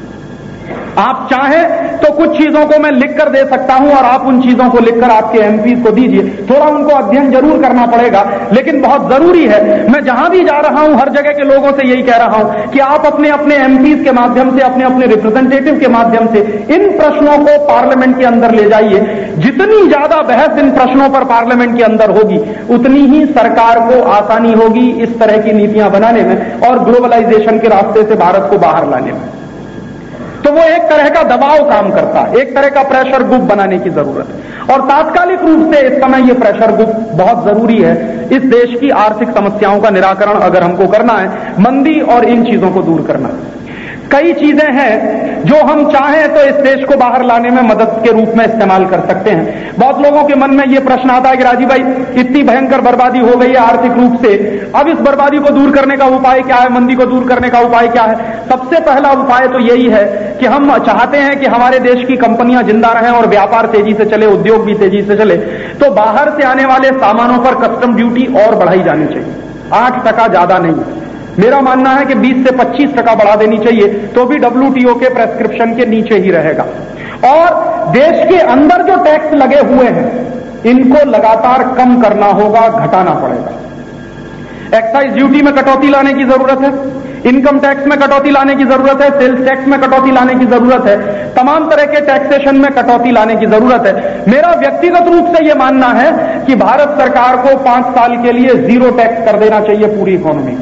आप चाहें तो कुछ चीजों को मैं लिखकर दे सकता हूं और आप उन चीजों को लिखकर आपके एमपी को दीजिए। थोड़ा उनको अध्ययन जरूर करना पड़ेगा, लेकिन बहुत जरूरी है। मैं जहां भी जा रहा हूं हर जगह के लोगों से यही कह रहा हूं कि आप अपने अपने एमपी के माध्यम से, अपने अपने रिप्रेजेंटेटिव के माध्यम से इन प्रश्नों को पार्लियामेंट के अंदर ले जाइए। जितनी ज्यादा बहस इन प्रश्नों पर पार्लियामेंट के अंदर होगी, उतनी ही सरकार को आसानी होगी इस तरह की नीतियां बनाने में और ग्लोबलाइजेशन के रास्ते से भारत को बाहर लाने में। तो वो एक तरह का दबाव काम करता है, एक तरह का प्रेशर ग्रुप बनाने की जरूरत है, और तात्कालिक रूप से इस समय ये प्रेशर ग्रुप बहुत जरूरी है। इस देश की आर्थिक समस्याओं का निराकरण अगर हमको करना है, मंदी और इन चीजों को दूर करना है। कई चीजें हैं जो हम चाहें तो इस देश को बाहर लाने में मदद के रूप में इस्तेमाल कर सकते हैं। बहुत लोगों के मन में यह प्रश्न आता है कि राजीव भाई, इतनी भयंकर बर्बादी हो गई है आर्थिक रूप से, अब इस बर्बादी को दूर करने का उपाय क्या है, मंदी को दूर करने का उपाय क्या है? सबसे पहला उपाय तो यही है कि हम चाहते हैं कि हमारे देश की कंपनियां जिंदा रहें और व्यापार तेजी से चले, उद्योग भी तेजी से चले, तो बाहर से आने वाले सामानों पर कस्टम ड्यूटी और बढ़ाई जानी चाहिए। 8% ज्यादा नहीं, मेरा मानना है कि 20 से 25% बढ़ा देनी चाहिए, तो भी WTO के प्रेस्क्रिप्शन के नीचे ही रहेगा। और देश के अंदर जो टैक्स लगे हुए हैं, इनको लगातार कम करना होगा, घटाना पड़ेगा। एक्साइज ड्यूटी में कटौती लाने की जरूरत है, इनकम टैक्स में कटौती लाने की जरूरत है, सेल्स टैक्स में कटौती लाने की जरूरत है, तमाम तरह के टैक्सेशन में कटौती लाने की जरूरत है। मेरा व्यक्तिगत रूप से यह मानना है कि भारत सरकार को 5 साल के लिए 0 टैक्स कर देना चाहिए पूरी इकोनॉमी।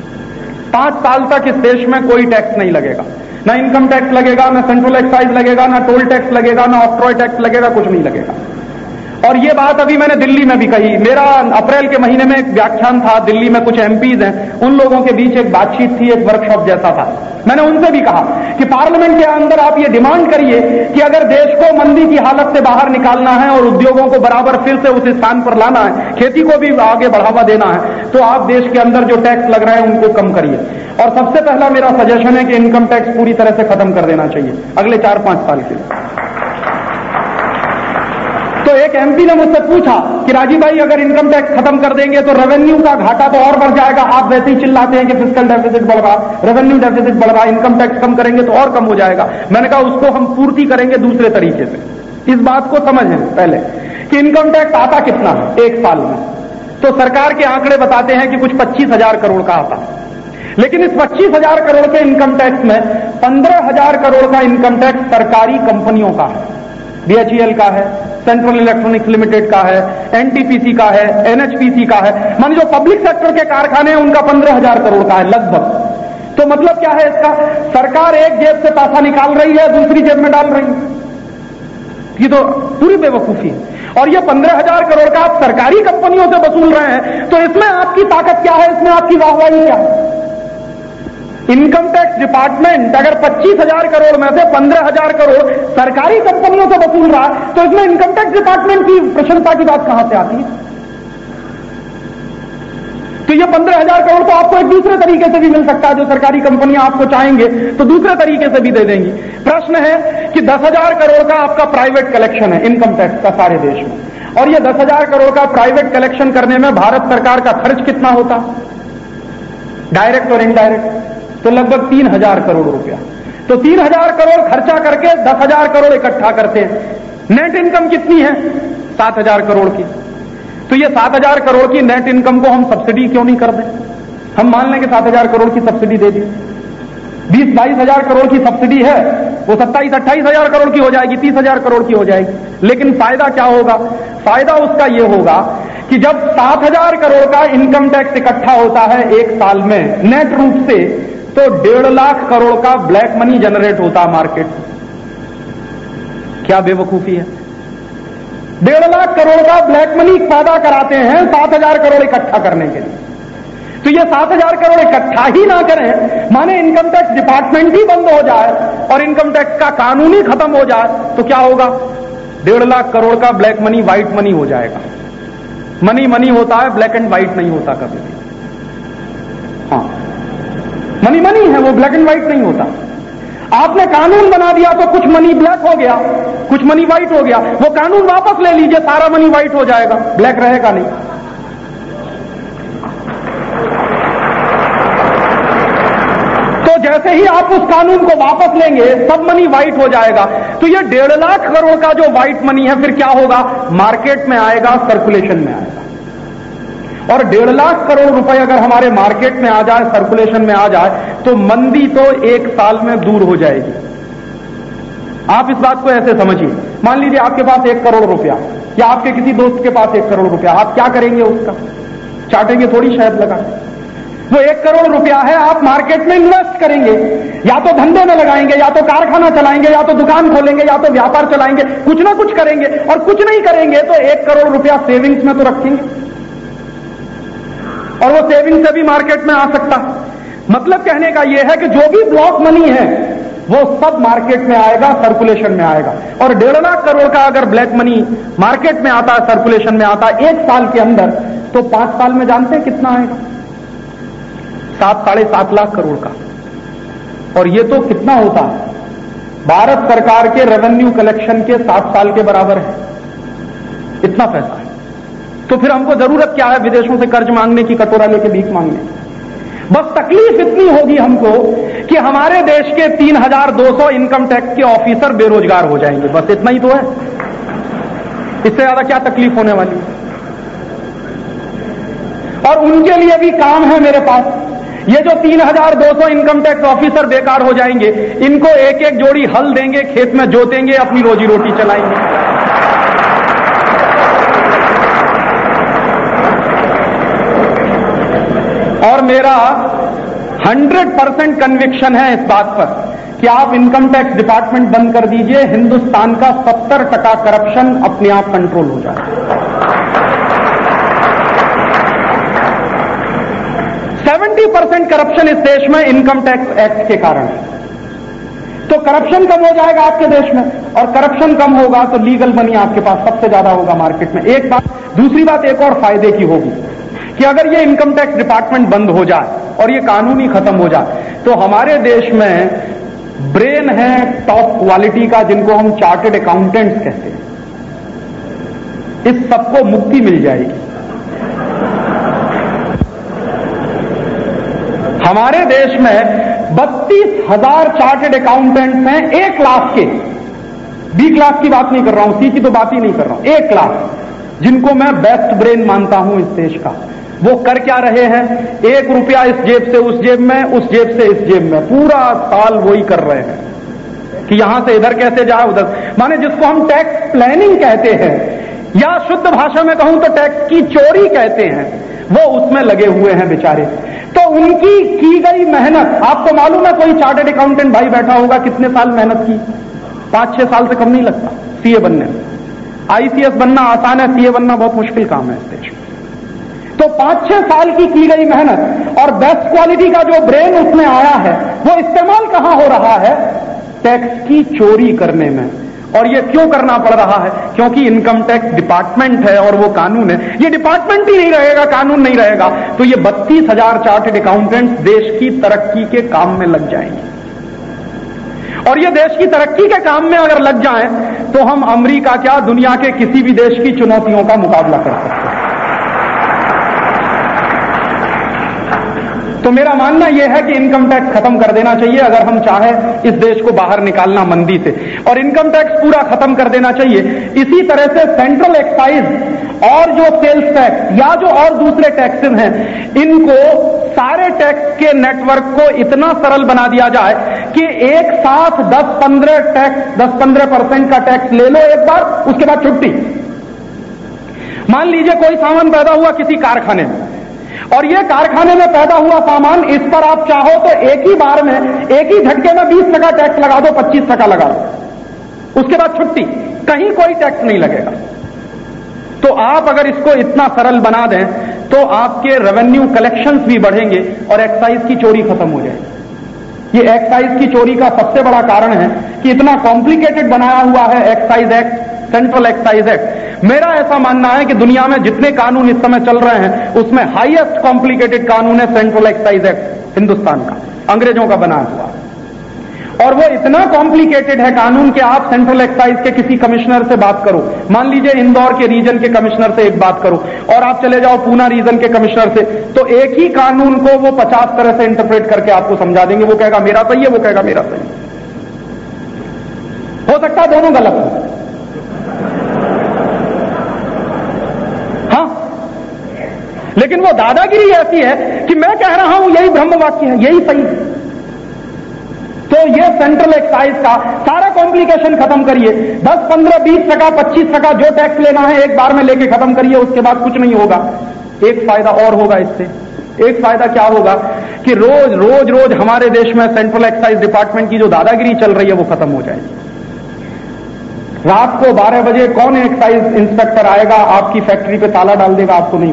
5 साल तक इस देश में कोई टैक्स नहीं लगेगा, ना इनकम टैक्स लगेगा, ना सेंट्रल एक्साइज लगेगा, ना टोल टैक्स लगेगा, ना ऑक्ट्रॉय टैक्स लगेगा, कुछ नहीं लगेगा। और ये बात अभी मैंने दिल्ली में भी कही। मेरा अप्रैल के महीने में एक व्याख्यान था, दिल्ली में कुछ एमपीज हैं, उन लोगों के बीच एक बातचीत थी, एक वर्कशॉप जैसा था। मैंने उनसे भी कहा कि पार्लियामेंट के अंदर आप ये डिमांड करिए कि अगर देश को मंदी की हालत से बाहर निकालना है और उद्योगों को बराबर फिर से उस स्थान पर लाना है, खेती को भी आगे बढ़ावा देना है, तो आप देश के अंदर जो टैक्स लग रहे हैं उनको कम करिए। और सबसे पहला मेरा सजेशन है कि इनकम टैक्स पूरी तरह से खत्म कर देना चाहिए अगले 4-5 साल के लिए। तो एक एमपी ने मुझसे पूछा कि राजीव भाई, अगर इनकम टैक्स खत्म कर देंगे तो रेवेन्यू का घाटा तो और बढ़ जाएगा, आप वैसे ही चिल्लाते हैं कि फिस्कल डेफिसिट बढ़ रहा, रेवेन्यू डेफिसिट बढ़ रहा, इनकम टैक्स कम करेंगे तो और कम हो जाएगा। मैंने कहा उसको हम पूर्ति करेंगे दूसरे तरीके से। इस बात को समझें पहले कि इनकम टैक्स आता कितना है एक साल में। तो सरकार के आंकड़े बताते हैं कि कुछ 25,000 करोड़ का आता, लेकिन इस 25,000 करोड़ के इनकम टैक्स में 15,000 करोड़ का इनकम टैक्स सरकारी कंपनियों का है। BHEL का है, सेंट्रल इलेक्ट्रॉनिक्स लिमिटेड का है, NTPC का है, NHPC का है, मान जो पब्लिक सेक्टर के कारखाने हैं उनका 15,000 करोड़ का है लगभग। तो मतलब क्या है इसका? सरकार एक जेब से पैसा निकाल रही है, दूसरी जेब में डाल रही है। ये तो पूरी बेवकूफी है। और ये 15,000 करोड़ का आप सरकारी कंपनियों से वसूल रहे हैं, तो इसमें आपकी ताकत क्या है, इसमें आपकी वाहवाही क्या है? इनकम टैक्स डिपार्टमेंट अगर 25,000 करोड़ में से 15,000 करोड़ सरकारी कंपनियों से वसूल रहा है, तो इसमें इनकम टैक्स डिपार्टमेंट की प्रशंसा की बात कहां से आती है? तो ये 15,000 करोड़ तो आपको एक दूसरे तरीके से भी मिल सकता है, जो सरकारी कंपनियां आपको चाहेंगे तो दूसरे तरीके से भी दे देंगी। प्रश्न है कि 10,000 करोड़ का आपका प्राइवेट कलेक्शन है इनकम टैक्स का सारे देश में, और ये 10,000 करोड़ का प्राइवेट कलेक्शन करने में भारत सरकार का खर्च कितना होता, डायरेक्ट और इनडायरेक्ट? तो लगभग 3,000 करोड़ रुपया। तो 3,000 करोड़ खर्चा करके 10,000 करोड़ इकट्ठा करते हैं। नेट इनकम कितनी है? 7,000 करोड़ की। तो ये 7,000 करोड़ की नेट इनकम को हम सब्सिडी क्यों नहीं कर दें? हम मान लें कि 7,000 करोड़ की सब्सिडी दे दी, 20-22,000 करोड़ की सब्सिडी है, वो 27-28 हजार करोड़ की हो जाएगी, 30 हजार करोड़ की हो जाएगी। लेकिन फायदा क्या होगा? फायदा उसका ये होगा कि जब 7,000 करोड़ का इनकम टैक्स इकट्ठा होता है एक साल में नेट रूप से, तो 1.5 लाख करोड़ का ब्लैक मनी जनरेट होता है मार्केट में। क्या बेवकूफी है? 1.5 लाख करोड़ का ब्लैक मनी पैदा कराते हैं 7,000 करोड़ इकट्ठा करने के लिए। तो ये 7,000 करोड़ इकट्ठा ही ना करें, माने इनकम टैक्स डिपार्टमेंट ही बंद हो जाए और इनकम टैक्स का कानून ही खत्म हो जाए, तो क्या होगा? 1.5 लाख करोड़ का ब्लैक मनी व्हाइट मनी हो जाएगा। मनी मनी होता है, ब्लैक एंड व्हाइट नहीं होता कभी। हाँ, मनी मनी है, वो ब्लैक एंड व्हाइट नहीं होता। आपने कानून बना दिया तो कुछ मनी ब्लैक हो गया, कुछ मनी व्हाइट हो गया। वो कानून वापस ले लीजिए, सारा मनी व्हाइट हो जाएगा, ब्लैक रहेगा नहीं। तो जैसे ही आप उस कानून को वापस लेंगे, सब मनी व्हाइट हो जाएगा। तो ये 1.5 लाख करोड़ का जो व्हाइट मनी है, फिर क्या होगा? मार्केट में आएगा, सर्कुलेशन में आएगा। और 1.5 लाख करोड़ रुपए अगर हमारे मार्केट में आ जाए, सर्कुलेशन में आ जाए, तो मंदी तो एक साल में दूर हो जाएगी। आप इस बात को ऐसे समझिए, मान लीजिए आपके पास 1 करोड़ रुपया, या आपके किसी दोस्त के पास 1 करोड़ रुपया, आप क्या करेंगे? उसका चाटेंगे थोड़ी, शायद लगा। वो 1 करोड़ रुपया है, आप मार्केट में इन्वेस्ट करेंगे, या तो धंधे में लगाएंगे, या तो कारखाना चलाएंगे, या तो दुकान खोलेंगे, या तो व्यापार चलाएंगे, कुछ ना कुछ करेंगे। और कुछ नहीं करेंगे तो 1 करोड़ रुपया सेविंग्स में तो रखेंगे, और वो सेविंग से भी मार्केट में आ सकता है। मतलब कहने का यह है कि जो भी ब्लॉक मनी है वो सब मार्केट में आएगा, सर्कुलेशन में आएगा। और 1.5 लाख करोड़ का अगर ब्लैक मनी मार्केट में आता है, सर्कुलेशन में आता है एक साल के अंदर, तो 5 साल में जानते हैं कितना आएगा? 7-7.5 लाख करोड़ का। और ये तो कितना होता है? भारत सरकार के रेवेन्यू कलेक्शन के 7 साल के बराबर है, इतना पैसा है। तो फिर हमको जरूरत क्या है विदेशों से कर्ज मांगने की, कटोरा लेके भीख मांगने? बस तकलीफ इतनी होगी हमको कि हमारे देश के 3,200 इनकम टैक्स के ऑफिसर बेरोजगार हो जाएंगे, बस इतना ही तो है। इससे ज्यादा क्या तकलीफ होने वाली है? और उनके लिए भी काम है मेरे पास। ये जो 3,200 इनकम टैक्स ऑफिसर बेकार हो जाएंगे, इनको एक एक जोड़ी हल देंगे, खेत में जोतेंगे, अपनी रोजी रोटी चलाएंगे। और मेरा 100% कन्विक्शन है इस बात पर कि आप इनकम टैक्स डिपार्टमेंट बंद कर दीजिए, हिंदुस्तान का 70% करप्शन अपने आप कंट्रोल हो जाए। 70% करप्शन इस देश में इनकम टैक्स एक्ट के कारण है। तो करप्शन कम हो जाएगा आपके देश में, और करप्शन कम होगा तो लीगल मनी आपके पास सबसे ज्यादा होगा मार्केट में। एक बात। दूसरी बात एक और फायदे की होगी कि अगर ये इनकम टैक्स डिपार्टमेंट बंद हो जाए और ये कानून ही खत्म हो जाए, तो हमारे देश में ब्रेन है टॉप क्वालिटी का, जिनको हम चार्टर्ड अकाउंटेंट्स कहते हैं, इस सबको मुक्ति मिल जाएगी। हमारे देश में 32,000 चार्टर्ड अकाउंटेंट्स हैं, A क्लास के। B क्लास की बात नहीं कर रहा हूं, C की तो बात ही नहीं कर रहा हूं, A क्लास, जिनको मैं बेस्ट ब्रेन मानता हूं इस देश का। वो कर क्या रहे हैं? 1 रुपया इस जेब से उस जेब में, उस जेब से इस जेब में, पूरा साल वही कर रहे हैं कि यहां से इधर कैसे जाए, उधर। माने जिसको हम टैक्स प्लानिंग कहते हैं, या शुद्ध भाषा में कहूं तो टैक्स की चोरी कहते हैं, वो उसमें लगे हुए हैं बेचारे। तो उनकी की गई मेहनत, आपको मालूम है कोई चार्टर्ड अकाउंटेंट भाई बैठा होगा कितने साल मेहनत की? 5-6 साल से कम नहीं लगता सीए बनने में। आईसीएस बनना आसान है, सीए बनना बहुत मुश्किल काम है इस देश में। तो 5-6 साल की गई मेहनत और बेस्ट क्वालिटी का जो ब्रेन उसमें आया है, वो इस्तेमाल कहां हो रहा है? टैक्स की चोरी करने में। और ये क्यों करना पड़ रहा है? क्योंकि इनकम टैक्स डिपार्टमेंट है और वो कानून है। ये डिपार्टमेंट ही नहीं रहेगा, कानून नहीं रहेगा, तो ये 32,000 चार्टर्ड अकाउंटेंट्स देश की तरक्की के काम में लग जाएंगे। और ये देश की तरक्की के काम में अगर लग जाएं, तो हम अमेरिका क्या, दुनिया के किसी भी देश की चुनौतियों का मुकाबला कर सकते हैं। तो मेरा मानना यह है कि इनकम टैक्स खत्म कर देना चाहिए अगर हम चाहें इस देश को बाहर निकालना मंदी से, और इनकम टैक्स पूरा खत्म कर देना चाहिए। इसी तरह से सेंट्रल एक्साइज और जो सेल्स टैक्स या जो और दूसरे टैक्सेस हैं, इनको सारे टैक्स के नेटवर्क को इतना सरल बना दिया जाए कि एक साथ 10-15% का टैक्स ले लो एक बार, उसके बाद छुट्टी। मान लीजिए कोई सामान पैदा हुआ किसी कारखाने में, और ये कारखाने में पैदा हुआ सामान, इस पर आप चाहो तो एक ही बार में, एक ही झटके में 20% टैक्स लगा दो, 25% लगा दो, उसके बाद छुट्टी, कहीं कोई टैक्स नहीं लगेगा। तो आप अगर इसको इतना सरल बना दें तो आपके रेवेन्यू कलेक्शंस भी बढ़ेंगे और एक्साइज की चोरी खत्म हो जाएगी। ये एक्साइज की चोरी का सबसे बड़ा कारण है कि इतना कॉम्प्लिकेटेड बनाया हुआ है excise act, central excise act. मेरा ऐसा मानना है कि दुनिया में जितने कानून इस समय चल रहे हैं उसमें हाईएस्ट कॉम्प्लिकेटेड कानून है सेंट्रल एक्साइज एक्ट हिंदुस्तान का, अंग्रेजों का बनाया हुआ। और वो इतना कॉम्प्लिकेटेड है कानून कि आप सेंट्रल एक्साइज के किसी कमिश्नर से बात करो, मान लीजिए इंदौर के रीजन के कमिश्नर से एक बात करो, और आप चले जाओ पूना रीजन के कमिश्नर से, तो एक ही कानून को वो 50 तरह से इंटरप्रेट करके आपको समझा देंगे। वो कहेगा मेरा सही है, वो कहेगा मेरा सही है। हो सकता है दोनों गलत हो, हाँ, लेकिन वो दादागिरी ऐसी है कि मैं कह रहा हूं यही ब्रह्म वाक्य है, यही सही है। तो ये सेंट्रल एक्साइज का सारा कॉम्प्लिकेशन खत्म करिए, 10, 15, 20%, 25% जो टैक्स लेना है एक बार में लेके खत्म करिए, उसके बाद कुछ नहीं होगा। एक फायदा और होगा इससे, एक फायदा क्या होगा कि रोज हमारे देश में सेंट्रल एक्साइज डिपार्टमेंट की जो दादागिरी चल रही है वो खत्म हो जाएगी। रात को 12 बजे कौन एक्साइज इंस्पेक्टर आएगा आपकी फैक्ट्री पे ताला डाल देगा आपको नहीं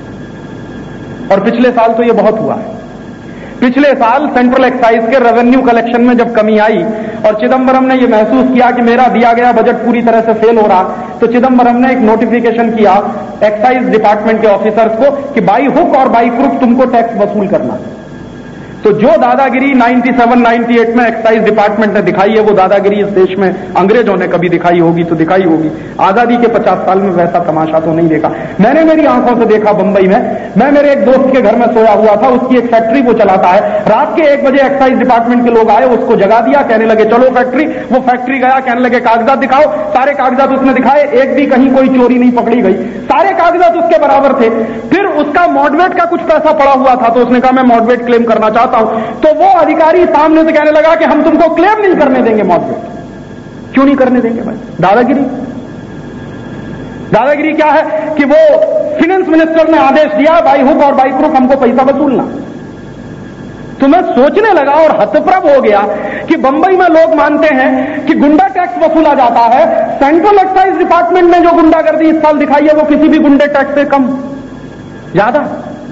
मालूम। और पिछले साल तो ये बहुत हुआ है। पिछले साल सेंट्रल एक्साइज के रेवेन्यू कलेक्शन में जब कमी आई और चिदम्बरम ने यह महसूस किया कि मेरा दिया गया बजट पूरी तरह से फेल हो रहा, तो चिदम्बरम ने एक नोटिफिकेशन किया एक्साइज डिपार्टमेंट के ऑफिसर्स को कि बाई हुक और बाई क्रुक तुमको टैक्स वसूल करना। तो जो दादागिरी 97-98 में एक्साइज डिपार्टमेंट ने दिखाई है, वो दादागिरी इस देश में अंग्रेजों ने कभी दिखाई होगी तो दिखाई होगी। आजादी के 50 साल में वैसा तमाशा तो नहीं देखा। मैंने मेरी आंखों से देखा बंबई में, मैं मेरे एक दोस्त के घर में सोया हुआ था, उसकी एक फैक्ट्री वो चलाता है। रात के 1 बजे एक्साइज डिपार्टमेंट के लोग आए, उसको जगा दिया, कहने लगे चलो फैक्ट्री। वो फैक्ट्री गया, कहने लगे कागजात दिखाओ। सारे कागजात उसने दिखाए, एक भी कहीं कोई चोरी नहीं पकड़ी गई, सारे कागजात उसके बराबर थे। फिर उसका मॉडवेट का कुछ पैसा पड़ा हुआ था, तो उसने कहा मैं मॉडवेट क्लेम करना चाहता हूं। तो वो अधिकारी सामने से कहने लगा कि हम तुमको क्लेम नहीं करने देंगे मॉडवेट। क्यों नहीं करने देंगे भाई? दादागिरी। दादागिरी क्या है कि वो फाइनेंस मिनिस्टर ने आदेश दिया बाई हुक और बाई क्रुक हमको पैसा वसूलना। तो मैं सोचने लगा और हतप्रभ हो गया कि बंबई में लोग मानते हैं कि गुंडा टैक्स वसूला जाता है। सेंट्रल एक्साइज डिपार्टमेंट ने जो गुंडागर्दी इस साल दिखाई है वो किसी भी गुंडे टैक्स से कम, ज्यादा।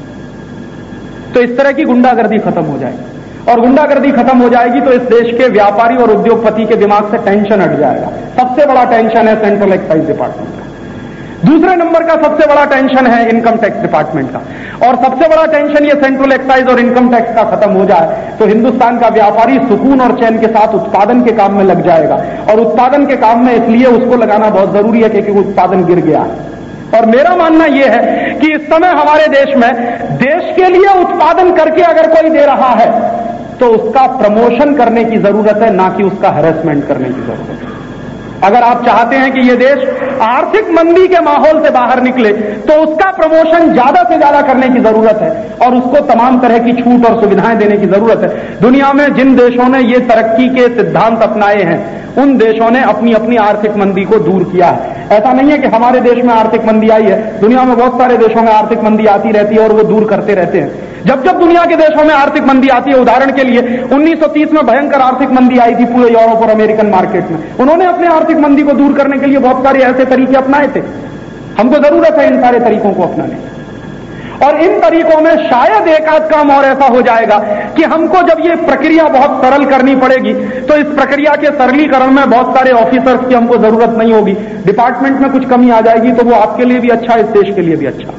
तो इस तरह की गुंडागर्दी खत्म हो जाएगी, और गुंडागर्दी खत्म हो जाएगी तो इस देश के व्यापारी और उद्योगपति के दिमाग से टेंशन हट जाएगा। सबसे बड़ा टेंशन है सेंट्रल एक्साइज डिपार्टमेंट का। दूसरे नंबर का सबसे बड़ा टेंशन है इनकम टैक्स डिपार्टमेंट का, और सबसे बड़ा टेंशन ये सेंट्रल एक्साइज और इनकम टैक्स का खत्म हो जाए तो हिंदुस्तान का व्यापारी सुकून और चैन के साथ उत्पादन के काम में लग जाएगा। और उत्पादन के काम में इसलिए उसको लगाना बहुत जरूरी है क्योंकि उत्पादन गिर गया है। और मेरा मानना यह है कि इस समय हमारे देश में देश के लिए उत्पादन करके अगर कोई दे रहा है तो उसका प्रमोशन करने की जरूरत है, ना कि उसका हैरेसमेंट करने की जरूरत है। अगर आप चाहते हैं कि यह देश आर्थिक मंदी के माहौल से बाहर निकले तो उसका प्रमोशन ज्यादा से ज्यादा करने की जरूरत है और उसको तमाम तरह की छूट और सुविधाएं देने की जरूरत है। दुनिया में जिन देशों ने ये तरक्की के सिद्धांत अपनाए हैं उन देशों ने अपनी अपनी आर्थिक मंदी को दूर किया है। ऐसा नहीं है कि हमारे देश में आर्थिक मंदी आई है, दुनिया में बहुत सारे देशों में आर्थिक मंदी आती रहती है और वो दूर करते रहते हैं। जब जब दुनिया के देशों में आर्थिक मंदी आती है, उदाहरण के लिए 1930 में भयंकर आर्थिक मंदी आई थी पूरे यूरोप और अमेरिकन मार्केट में, उन्होंने अपने आर्थिक मंदी को दूर करने के लिए बहुत सारे ऐसे तरीके अपनाए थे। हमको जरूरत है इन सारे तरीकों को अपनाने की। और इन तरीकों में शायद एक आध काम और ऐसा हो जाएगा कि हमको जब ये प्रक्रिया बहुत सरल करनी पड़ेगी तो इस प्रक्रिया के सरलीकरण में बहुत सारे ऑफिसर्स की हमको जरूरत नहीं होगी, डिपार्टमेंट में कुछ कमी आ जाएगी तो वो आपके लिए भी अच्छा, इस देश के लिए भी अच्छा।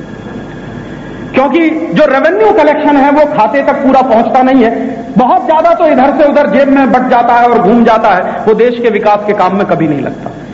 क्योंकि जो रेवेन्यू कलेक्शन है वो खाते तक पूरा पहुंचता नहीं है, बहुत ज्यादा तो इधर से उधर जेब में बट जाता है और घूम जाता है, वो देश के विकास के काम में कभी नहीं लगता। तो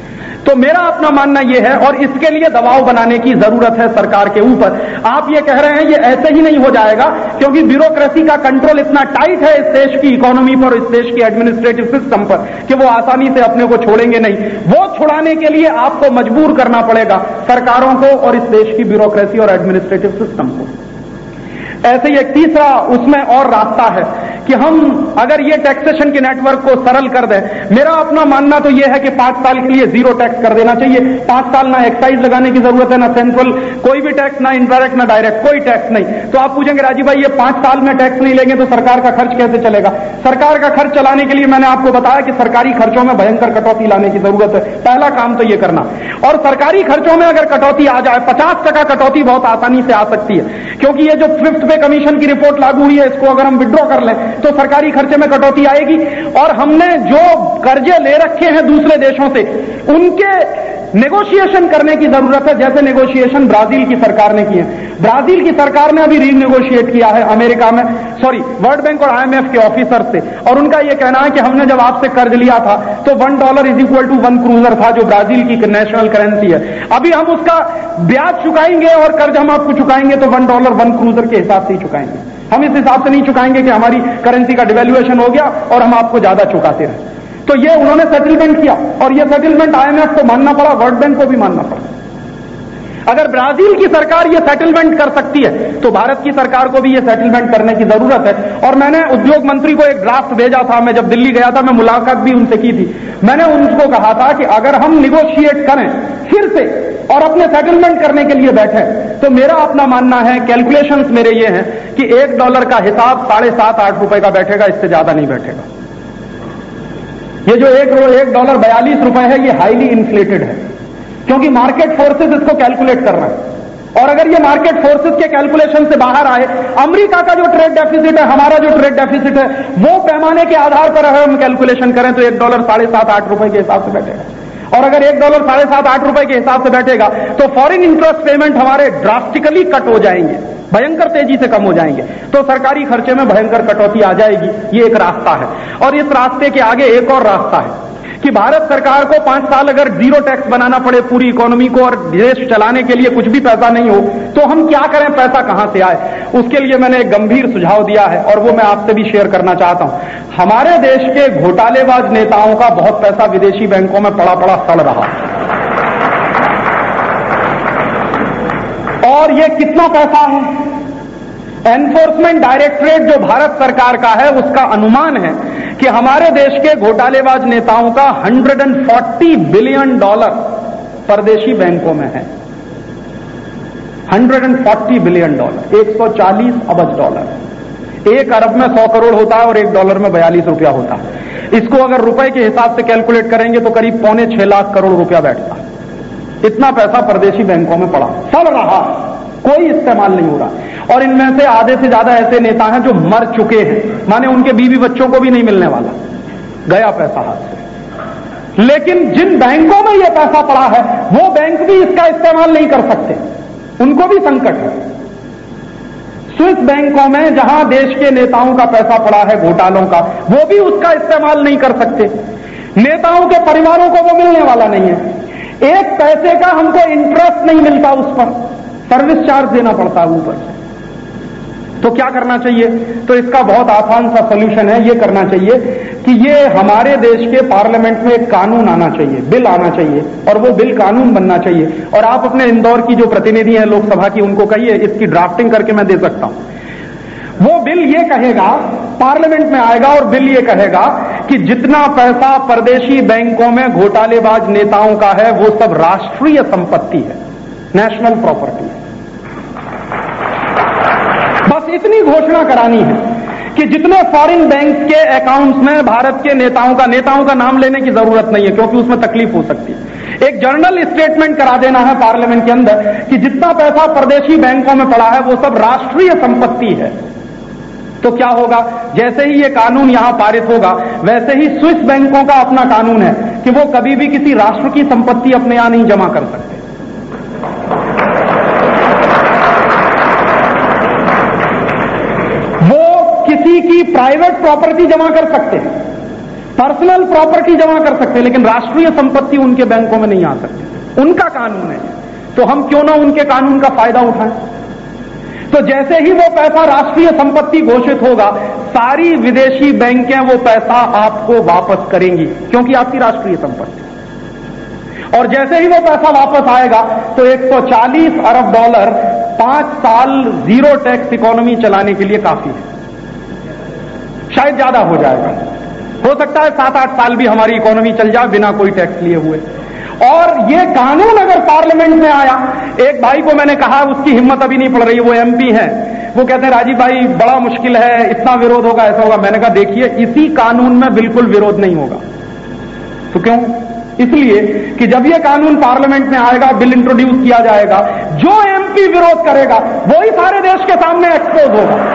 तो मेरा अपना मानना यह है, और इसके लिए दबाव बनाने की जरूरत है सरकार के ऊपर। आप ये कह रहे हैं ये ऐसे ही नहीं हो जाएगा, क्योंकि ब्यूरोक्रेसी का कंट्रोल इतना टाइट है इस देश की इकोनॉमी पर, इस देश की एडमिनिस्ट्रेटिव सिस्टम पर, कि वो आसानी से अपने को छोड़ेंगे नहीं। वो छुड़ाने के लिए आपको मजबूर करना पड़ेगा सरकारों को और इस देश की ब्यूरोक्रेसी और एडमिनिस्ट्रेटिव सिस्टम को। ऐसे ही एक तीसरा उसमें और रास्ता है कि हम अगर ये टैक्सेशन के नेटवर्क को सरल कर दें। मेरा अपना मानना तो यह है कि 5 साल के लिए जीरो टैक्स कर देना चाहिए। 5 साल ना एक्साइज लगाने की जरूरत है, ना सेंट्रल कोई भी टैक्स, ना इनडायरेक्ट ना डायरेक्ट कोई टैक्स नहीं। तो आप पूछेंगे राजीव भाई ये 5 साल में टैक्स नहीं लेंगे तो सरकार का खर्च कैसे चलेगा? सरकार का खर्च चलाने के लिए मैंने आपको बताया कि सरकारी खर्चों में भयंकर कटौती लाने की जरूरत है। पहला काम तो ये करना। और सरकारी खर्चों में अगर कटौती आ जाए, 50% कटौती बहुत आसानी से आ सकती है, क्योंकि ये जो फिफ्थ पे कमीशन की रिपोर्ट लागू हुई है, इसको अगर हम विड्रॉ कर लें तो सरकारी खर्चे में कटौती आएगी। और हमने जो कर्जे ले रखे हैं दूसरे देशों से, उनके नेगोशिएशन करने की जरूरत है, जैसे नेगोशिएशन ब्राजील की सरकार ने किए। ब्राजील की सरकार ने अभी रीनेगोशिएट किया है अमेरिका में, वर्ल्ड बैंक और IMF के ऑफिसर से, और उनका यह कहना है कि हमने जब आपसे कर्ज लिया था तो $1 = 1 क्रूजर था, जो ब्राजील की नेशनल करेंसी है। अभी हम उसका ब्याज चुकाएंगे और कर्ज हम आपको चुकाएंगे तो $1 1 क्रूजर के हिसाब से ही चुकाएंगे। हम इस हिसाब से नहीं चुकाएंगे कि हमारी करेंसी का डिवैल्यूएशन हो गया और हम आपको ज्यादा चुकाते रहे। तो ये उन्होंने सेटलमेंट किया, और ये सेटलमेंट IMF को मानना पड़ा, वर्ल्ड बैंक को भी मानना पड़ा। अगर ब्राजील की सरकार ये सेटलमेंट कर सकती है तो भारत की सरकार को भी ये सेटलमेंट करने की जरूरत है। और मैंने उद्योग मंत्री को एक ड्राफ्ट भेजा था, मैं जब दिल्ली गया था, मैं मुलाकात भी उनसे की थी। मैंने उनको कहा था कि अगर हम निगोशिएट करें फिर से और अपने सेटलमेंट करने के लिए बैठे, तो मेरा अपना मानना है, कैलकुलेशंस मेरे ये हैं कि $1 का हिसाब $7-8 का बैठेगा, इससे ज्यादा नहीं बैठेगा। ये जो $1 $42 है, ये हाईली इन्फ्लेटेड है, क्योंकि मार्केट फोर्सेस इसको कैलकुलेट कर रहे हैं। और अगर ये मार्केट फोर्सेस के कैलकुलेशन से बाहर आए, अमेरिका का जो ट्रेड डेफिसिट है, हमारा जो ट्रेड डेफिसिट है, वो पैमाने के आधार पर अगर हम कैलकुलेशन करें तो $1 $7-8 के हिसाब से बैठेगा। और अगर $1 $7-8 के हिसाब से बैठेगा तो फॉरेन इंटरेस्ट पेमेंट हमारे ड्रास्टिकली कट हो जाएंगे, भयंकर तेजी से कम हो जाएंगे, तो सरकारी खर्चे में भयंकर कटौती आ जाएगी। ये एक रास्ता है। और इस रास्ते के आगे एक और रास्ता है कि भारत सरकार को 5 साल अगर जीरो टैक्स बनाना पड़े पूरी इकोनॉमी को और देश चलाने के लिए कुछ भी पैसा नहीं हो, तो हम क्या करें, पैसा कहां से आए? उसके लिए मैंने एक गंभीर सुझाव दिया है और वो मैं आपसे भी शेयर करना चाहता हूं। हमारे देश के घोटालेबाज नेताओं का बहुत पैसा विदेशी बैंकों में पड़ा सड़ रहा, और ये कितना पैसा है? एनफोर्समेंट डायरेक्टरेट जो भारत सरकार का है, उसका अनुमान है कि हमारे देश के घोटालेबाज नेताओं का $140 बिलियन परदेशी बैंकों में है। $140 बिलियन, $140 अरब। 1 अरब में 100 करोड़ होता है और $1 में 42 रुपया होता है। इसको अगर रुपए के हिसाब से कैलकुलेट करेंगे तो करीब 5.25 लाख करोड़ रुपया बैठता है। इतना पैसा परदेशी बैंकों में पड़ा सड़ रहा, कोई इस्तेमाल नहीं हो रहा। और इनमें से आधे से ज्यादा ऐसे नेता हैं जो मर चुके हैं, माने उनके बीवी बच्चों को भी नहीं मिलने वाला, गया पैसा हाथ से। लेकिन जिन बैंकों में यह पैसा पड़ा है, वो बैंक भी इसका इस्तेमाल नहीं कर सकते, उनको भी संकट है। स्विस बैंकों में जहां देश के नेताओं का पैसा पड़ा है घोटालों का, वो भी उसका इस्तेमाल नहीं कर सकते। नेताओं के परिवारों को वो मिलने वाला नहीं है। एक पैसे का हमको इंटरेस्ट नहीं मिलता, उस पर सर्विस चार्ज देना पड़ता है ऊपर से। तो क्या करना चाहिए? तो इसका बहुत आसान सा सॉल्यूशन है, ये करना चाहिए कि ये हमारे देश के पार्लियामेंट में एक कानून आना चाहिए, बिल आना चाहिए, और वो बिल कानून बनना चाहिए। और आप अपने इंदौर की जो प्रतिनिधि हैं लोकसभा की, उनको कहिए, इसकी ड्राफ्टिंग करके मैं दे सकता हूं। वो बिल ये कहेगा, पार्लियामेंट में आएगा और बिल ये कहेगा कि जितना पैसा परदेशी बैंकों में घोटालेबाज नेताओं का है, वो सब राष्ट्रीय संपत्ति है, नेशनल प्रॉपर्टी है। बस इतनी घोषणा करानी है कि जितने फॉरेन बैंक के अकाउंट्स में भारत के नेताओं का नाम लेने की जरूरत नहीं है, क्योंकि उसमें तकलीफ हो सकती है। एक जर्नल स्टेटमेंट करा देना है पार्लियामेंट के अंदर कि जितना पैसा परदेशी बैंकों में पड़ा है वो सब राष्ट्रीय संपत्ति है। तो क्या होगा? जैसे ही ये कानून यहां पारित होगा, वैसे ही स्विस बैंकों का अपना कानून है कि वो कभी भी किसी राष्ट्र की संपत्ति अपने यहां नहीं जमा कर सकते। वो किसी की प्राइवेट प्रॉपर्टी जमा कर सकते हैं, पर्सनल प्रॉपर्टी जमा कर सकते हैं, लेकिन राष्ट्रीय संपत्ति उनके बैंकों में नहीं आ सकती। उनका कानून है, तो हम क्यों ना उनके कानून का फायदा उठाएं। तो जैसे ही वो पैसा राष्ट्रीय संपत्ति घोषित होगा, सारी विदेशी बैंकें वो पैसा आपको वापस करेंगी, क्योंकि आपकी राष्ट्रीय संपत्ति। और जैसे ही वो पैसा वापस आएगा तो 140 अरब डॉलर 5 साल जीरो टैक्स इकोनॉमी चलाने के लिए काफी है, शायद ज्यादा हो जाएगा, हो सकता है 7-8 साल भी हमारी इकोनॉमी चल जाए बिना कोई टैक्स लिए हुए। और ये कानून अगर पार्लियामेंट में आया, एक भाई को मैंने कहा, उसकी हिम्मत अभी नहीं पड़ रही, वो एमपी है, वो कहते हैं राजीव भाई बड़ा मुश्किल है, इतना विरोध होगा, ऐसा होगा। मैंने कहा देखिए, इसी कानून में बिल्कुल विरोध नहीं होगा। तो क्यों? इसलिए कि जब ये कानून पार्लियामेंट में आएगा, बिल इंट्रोड्यूस किया जाएगा, जो एमपी विरोध करेगा वो ही सारे देश के सामने एक्सपोज होगा।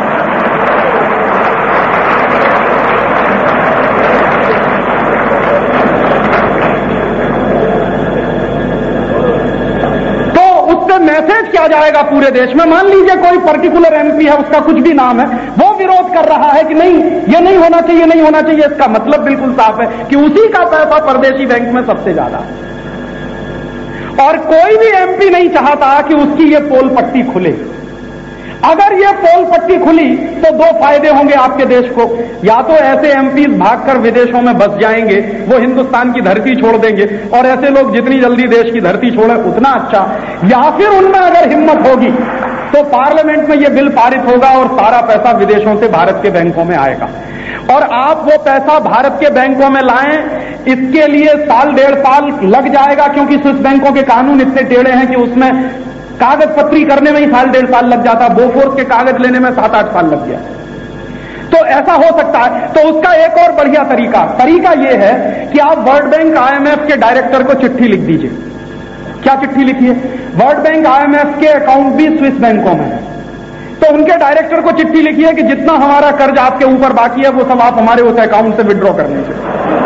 मैसेज क्या जाएगा पूरे देश में? मान लीजिए कोई पर्टिकुलर एमपी है, उसका कुछ भी नाम है, वो विरोध कर रहा है कि नहीं, ये नहीं होना चाहिए, नहीं होना चाहिए। इसका मतलब बिल्कुल साफ है कि उसी का पैसा परदेशी बैंक में सबसे ज्यादा है। और कोई भी एमपी नहीं चाहता कि उसकी ये पोल पट्टी खुले। अगर ये पोल पट्टी खुली तो 2 फायदे होंगे आपके देश को। या तो ऐसे एमपी भागकर विदेशों में बस जाएंगे, वो हिंदुस्तान की धरती छोड़ देंगे, और ऐसे लोग जितनी जल्दी देश की धरती छोड़े उतना अच्छा। या फिर उनमें अगर हिम्मत होगी तो पार्लियामेंट में ये बिल पारित होगा और सारा पैसा विदेशों से भारत के बैंकों में आएगा। और आप वो पैसा भारत के बैंकों में लाएं, इसके लिए 1-1.5 साल लग जाएगा, क्योंकि स्विस बैंकों के कानून इतने टेढ़े हैं कि उसमें कागज पत्री करने में ही 1.5 साल लग जाता, बोफोर्स के कागज लेने में 7-8 साल लग गया। तो ऐसा हो सकता है। तो उसका एक और बढ़िया तरीका यह है कि आप वर्ल्ड बैंक IMF के डायरेक्टर को चिट्ठी लिख दीजिए। क्या चिट्ठी लिखिए? वर्ल्ड बैंक IMF के अकाउंट भी स्विस बैंकों में है, तो उनके डायरेक्टर को चिट्ठी लिखिए कि जितना हमारा कर्ज आपके ऊपर बाकी है वो सब आप हमारे उस अकाउंट से विड्रॉ कर लीजिए,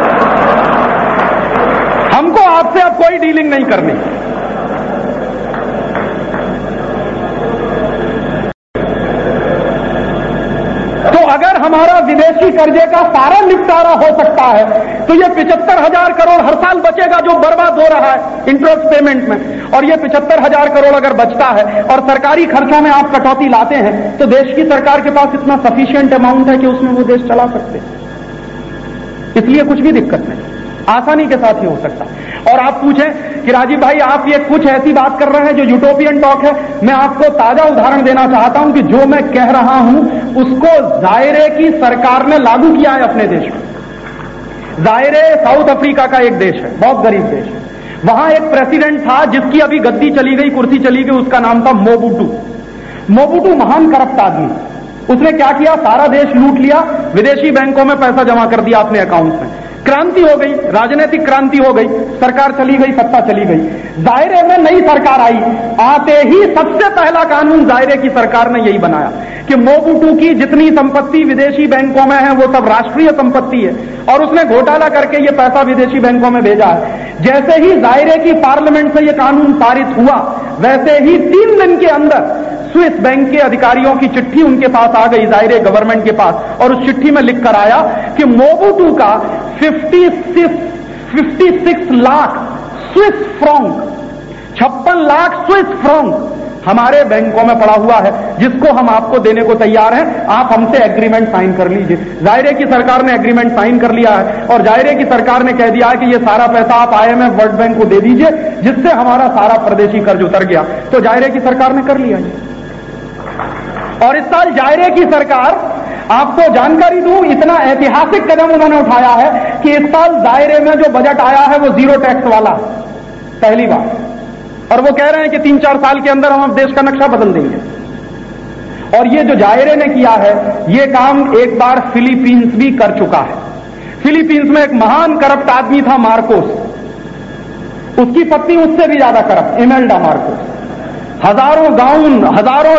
हमको आपसे अब कोई डीलिंग नहीं करनी। तो अगर हमारा विदेशी कर्जे का सारा निपटारा हो सकता है तो ये 75,000 करोड़ हर साल बचेगा जो बर्बाद हो रहा है इंटरेस्ट पेमेंट में। और ये 75,000 करोड़ अगर बचता है और सरकारी खर्चों में आप कटौती लाते हैं तो देश की सरकार के पास इतना सफिशिएंट अमाउंट है कि उसमें वो देश चला सकते हैं। इसलिए कुछ भी दिक्कत नहीं, आसानी के साथ ही हो सकता। और आप पूछें कि राजीव भाई आप ये कुछ ऐसी बात कर रहे हैं जो यूटोपियन टॉक है, मैं आपको ताजा उदाहरण देना चाहता हूं कि जो मैं कह रहा हूं उसको जायरे की सरकार ने लागू किया है अपने देश में। जायरे साउथ अफ्रीका का एक देश है, बहुत गरीब देश है। वहां एक प्रेसिडेंट था जिसकी अभी गद्दी चली गई, कुर्सी चली गई, उसका नाम था मोबुटू। मोबुटू महान करप्ट आदमी। उसने क्या किया? सारा देश लूट लिया, विदेशी बैंकों में पैसा जमा कर दिया अपने अकाउंट में। क्रांति हो गई, राजनीतिक क्रांति हो गई, सरकार चली गई, सत्ता चली गई। जायरे में नई सरकार आई, आते ही सबसे पहला कानून जायरे की सरकार ने यही बनाया कि मोबुटू की जितनी संपत्ति विदेशी बैंकों में है वो सब राष्ट्रीय संपत्ति है, और उसने घोटाला करके ये पैसा विदेशी बैंकों में भेजा है। जैसे ही जायरे की पार्लियामेंट से ये कानून पारित हुआ, वैसे ही 3 दिन के अंदर स्विस बैंक के अधिकारियों की चिट्ठी उनके पास आ गई, जायरे गवर्नमेंट के पास, और उस चिट्ठी में लिख कर आया कि मोबुटू का 56 lakh Swiss franc, 56 lakh Swiss franc हमारे बैंकों में पड़ा हुआ है, जिसको हम आपको देने को तैयार हैं, आप हमसे एग्रीमेंट साइन कर लीजिए। जायरे की सरकार ने एग्रीमेंट साइन कर लिया है, और जायरे की सरकार ने कह दिया है कि ये सारा पैसा आप IMF वर्ल्ड बैंक को दे दीजिए, जिससे हमारा सारा परदेशी कर्ज उतर गया। तो जायरे की सरकार ने कर लिया। और इस साल जायरे की सरकार, आपको जानकारी दूं, इतना ऐतिहासिक कदम उन्होंने उठाया है कि इस साल जायरे में जो बजट आया है वो जीरो टैक्स वाला, पहली बार। और वो कह रहे हैं कि 3-4 साल के अंदर हम देश का नक्शा बदल देंगे। और ये जो जायरे ने किया है, ये काम एक बार फिलीपींस भी कर चुका है। फिलीपींस में एक महान करप्ट आदमी था मार्कोस, उसकी पत्नी उससे भी ज्यादा करप्ट, इमेल्डा मार्कोस। हजारों गाउन, हजारों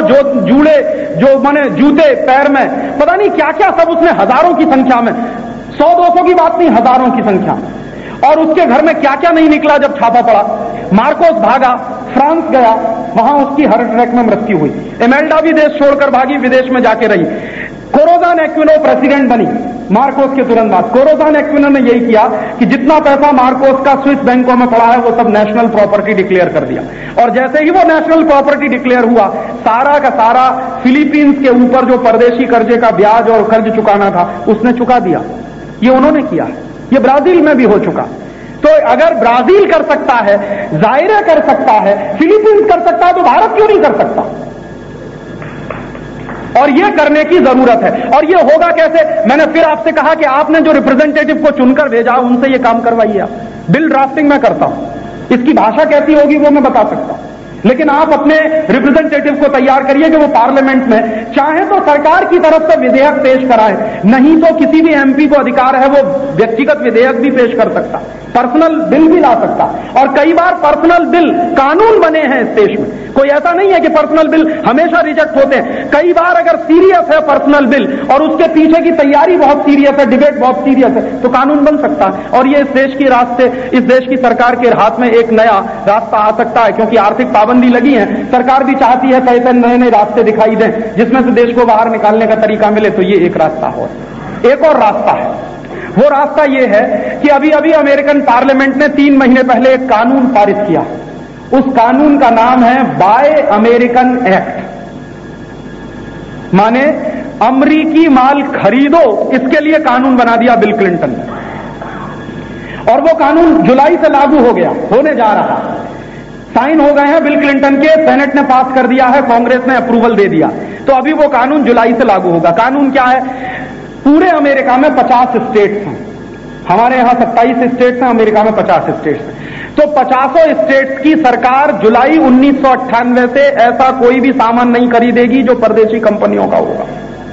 जूते पैर में, पता नहीं क्या क्या सब उसने, हजारों की संख्या में, 100-200 की बात नहीं, हजारों की संख्या में। और उसके घर में क्या क्या नहीं निकला जब छापा पड़ा। मार्कोस भागा, फ्रांस गया, वहां उसकी हार्ट अटैक में मृत्यु हुई। इमेल्डा भी देश छोड़कर भागी, विदेश में जाके रही। कोरोजन एक्विनो प्रेसिडेंट बनी, मार्कोस के तुरंत बाद कोरोसान एक्विनर ने यही किया कि जितना पैसा मार्कोस का स्विस बैंकों में पड़ा है वो सब नेशनल प्रॉपर्टी डिक्लेयर कर दिया, और जैसे ही वो नेशनल प्रॉपर्टी डिक्लेयर हुआ, सारा का सारा फिलीपींस के ऊपर जो परदेशी कर्जे का ब्याज और कर्ज चुकाना था उसने चुका दिया। ये उन्होंने किया, ये ब्राजील में भी हो चुका। तो अगर ब्राजील कर सकता है, जायरे कर सकता है, फिलीपींस कर सकता है, तो भारत क्यों नहीं कर सकता? और ये करने की जरूरत है। और ये होगा कैसे? मैंने फिर आपसे कहा कि आपने जो रिप्रेजेंटेटिव को चुनकर भेजा उनसे ये काम करवाइए। आप बिल ड्राफ्टिंग मैं करता हूं, इसकी भाषा कैसी होगी वो मैं बता सकता हूं, लेकिन आप अपने रिप्रेजेंटेटिव को तैयार करिए कि वो पार्लियामेंट में चाहे तो सरकार की तरफ से विधेयक पेश कराए, नहीं तो किसी भी एमपी को अधिकार है वो व्यक्तिगत विधेयक भी पेश कर सकता, पर्सनल बिल भी ला सकता। और कई बार पर्सनल बिल कानून बने हैं इस देश में, कोई ऐसा नहीं है कि पर्सनल बिल हमेशा रिजेक्ट होते हैं। कई बार अगर सीरियस है पर्सनल बिल और उसके पीछे की तैयारी बहुत सीरियस है, डिबेट बहुत सीरियस है, तो कानून बन सकता है। और ये इस देश की रास्ते, इस देश की सरकार के हाथ में एक नया रास्ता आ सकता है, क्योंकि आर्थिक पाबंदी लगी है, सरकार भी चाहती है कई नए नए रास्ते दिखाई दें जिसमें से देश को बाहर निकालने का तरीका मिले। तो ये एक रास्ता हो। एक और रास्ता है, वो रास्ता ये है कि अभी अभी अमेरिकन पार्लियामेंट ने 3 महीने पहले एक कानून पारित किया। उस कानून का नाम है बाय अमेरिकन एक्ट, माने अमरीकी माल खरीदो, इसके लिए कानून बना दिया बिल क्लिंटन ने। और वो कानून जुलाई से लागू हो गया, होने जा रहा, साइन हो गए हैं बिल क्लिंटन के, सेनेट ने पास कर दिया है, कांग्रेस ने अप्रूवल दे दिया, तो अभी वो कानून जुलाई से लागू होगा। कानून क्या है? पूरे अमेरिका में 50 स्टेट्स हैं, हमारे यहां 27 स्टेट्स हैं, अमेरिका में 50 स्टेट्स हैं। तो 50 स्टेट्स की सरकार जुलाई 1998 से ऐसा कोई भी सामान नहीं खरीदेगी जो परदेशी कंपनियों का होगा।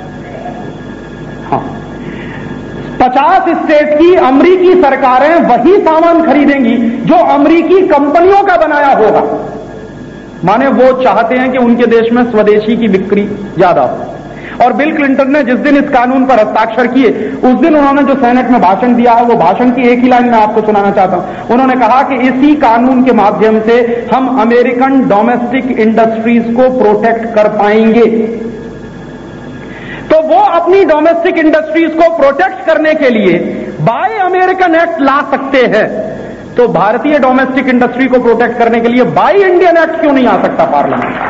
हाँ, 50 स्टेट की अमरीकी सरकारें वही सामान खरीदेंगी जो अमरीकी कंपनियों का बनाया होगा। माने वो चाहते हैं कि उनके देश में स्वदेशी की बिक्री ज्यादा हो। और बिल क्लिंटन ने जिस दिन इस कानून पर हस्ताक्षर किए, उस दिन उन्होंने जो सेनेट में भाषण दिया है, वो भाषण की एक ही लाइन में आपको सुनाना चाहता हूं। उन्होंने कहा कि इसी कानून के माध्यम से हम अमेरिकन डोमेस्टिक इंडस्ट्रीज को प्रोटेक्ट कर पाएंगे। तो वो अपनी डोमेस्टिक इंडस्ट्रीज को प्रोटेक्ट करने के लिए बाय अमेरिकन एक्ट ला सकते हैं, तो भारतीय डोमेस्टिक इंडस्ट्री को प्रोटेक्ट करने के लिए बाय इंडियन एक्ट क्यों नहीं आ सकता पार्लियामेंट?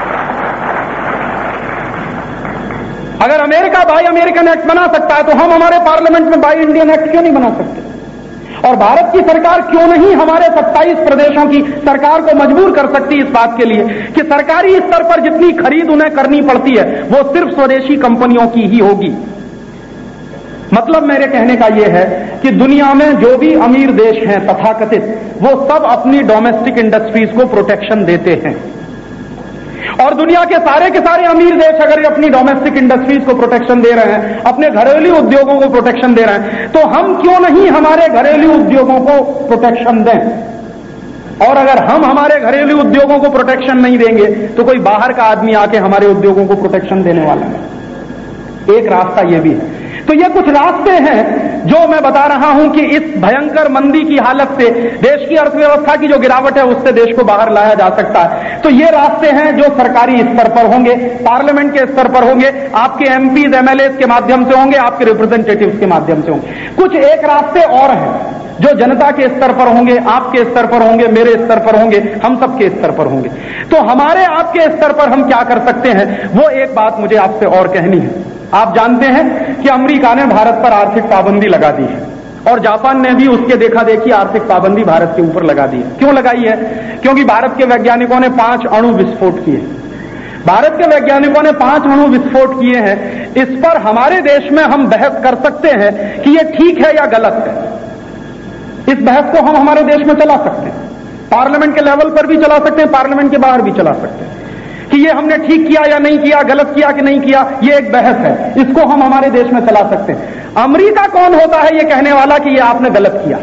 अगर अमेरिका बाय अमेरिकन एक्ट बना सकता है तो हम हमारे पार्लियामेंट में बाय इंडियन एक्ट क्यों नहीं बना सकते? और भारत की सरकार क्यों नहीं हमारे 27 प्रदेशों की सरकार को मजबूर कर सकती इस बात के लिए कि सरकारी स्तर पर जितनी खरीद उन्हें करनी पड़ती है वो सिर्फ स्वदेशी कंपनियों की ही होगी। मतलब मेरे कहने का यह है कि दुनिया में जो भी अमीर देश हैं तथाकथित, वो सब अपनी डोमेस्टिक इंडस्ट्रीज को प्रोटेक्शन देते हैं। और दुनिया के सारे अमीर देश अगर अपनी डोमेस्टिक इंडस्ट्रीज को प्रोटेक्शन दे रहे हैं, अपने घरेलू उद्योगों को प्रोटेक्शन दे रहे हैं, तो हम क्यों नहीं हमारे घरेलू उद्योगों को प्रोटेक्शन दें? और अगर हम हमारे घरेलू उद्योगों को प्रोटेक्शन नहीं देंगे तो कोई बाहर का आदमी आके हमारे उद्योगों को प्रोटेक्शन देने वाला है। एक रास्ता यह भी है। तो ये कुछ रास्ते हैं जो मैं बता रहा हूं कि इस भयंकर मंदी की हालत से, देश की अर्थव्यवस्था की जो गिरावट है उससे देश को बाहर लाया जा सकता है। तो ये रास्ते हैं जो सरकारी स्तर पर होंगे, पार्लियामेंट के स्तर पर होंगे, आपके एमपीज एमएलएज के माध्यम से होंगे, आपके रिप्रेजेंटेटिव्स के माध्यम से होंगे। कुछ एक रास्ते और हैं जो जनता के स्तर पर होंगे, आपके स्तर पर होंगे, मेरे स्तर पर होंगे, हम सबके स्तर पर होंगे। तो हमारे आपके स्तर पर हम क्या कर सकते हैं, वो एक बात मुझे आपसे और कहनी है। आप जानते हैं कि अमेरिका ने भारत पर आर्थिक पाबंदी लगा दी है और जापान ने भी उसके देखा देखी आर्थिक पाबंदी भारत के ऊपर लगा दी है। क्यों लगाई है? क्योंकि भारत के वैज्ञानिकों ने 5 अणु विस्फोट किए। भारत के वैज्ञानिकों ने 5 अणु विस्फोट किए हैं। इस पर हमारे देश में हम बहस कर सकते हैं कि ये ठीक है या गलत है। इस बहस को हम हमारे देश में चला सकते हैं, पार्लियामेंट के लेवल पर भी चला सकते हैं, पार्लियामेंट के बाहर भी चला सकते हैं कि ये हमने ठीक किया या नहीं किया, गलत किया कि नहीं किया, ये एक बहस है। इसको हम हमारे देश में चला सकते हैं। अमेरिका कौन होता है ये कहने वाला कि ये आपने गलत किया?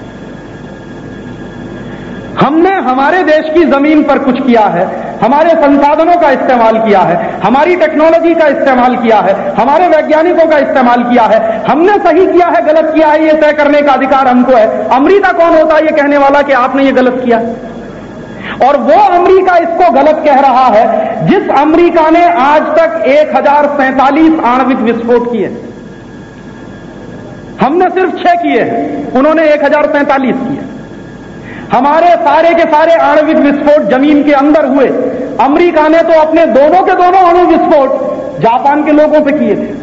हमने हमारे देश की जमीन पर कुछ किया है, हमारे संसाधनों का इस्तेमाल किया है, हमारी टेक्नोलॉजी का इस्तेमाल किया है, हमारे वैज्ञानिकों का इस्तेमाल किया है। हमने सही किया है, गलत किया है, ये तय करने का अधिकार हमको है। अमेरिका कौन होता है ये कहने वाला कि आपने ये गलत किया? और वो अमेरिका इसको गलत कह रहा है जिस अमेरिका ने आज तक 1047 आणविक विस्फोट किए। हमने सिर्फ 6 किए हैं, उन्होंने 1043 किए। हमारे सारे के सारे आणविक विस्फोट जमीन के अंदर हुए। अमेरिका ने तो अपने दोनों के दोनों अणु विस्फोट जापान के लोगों पे किए थे,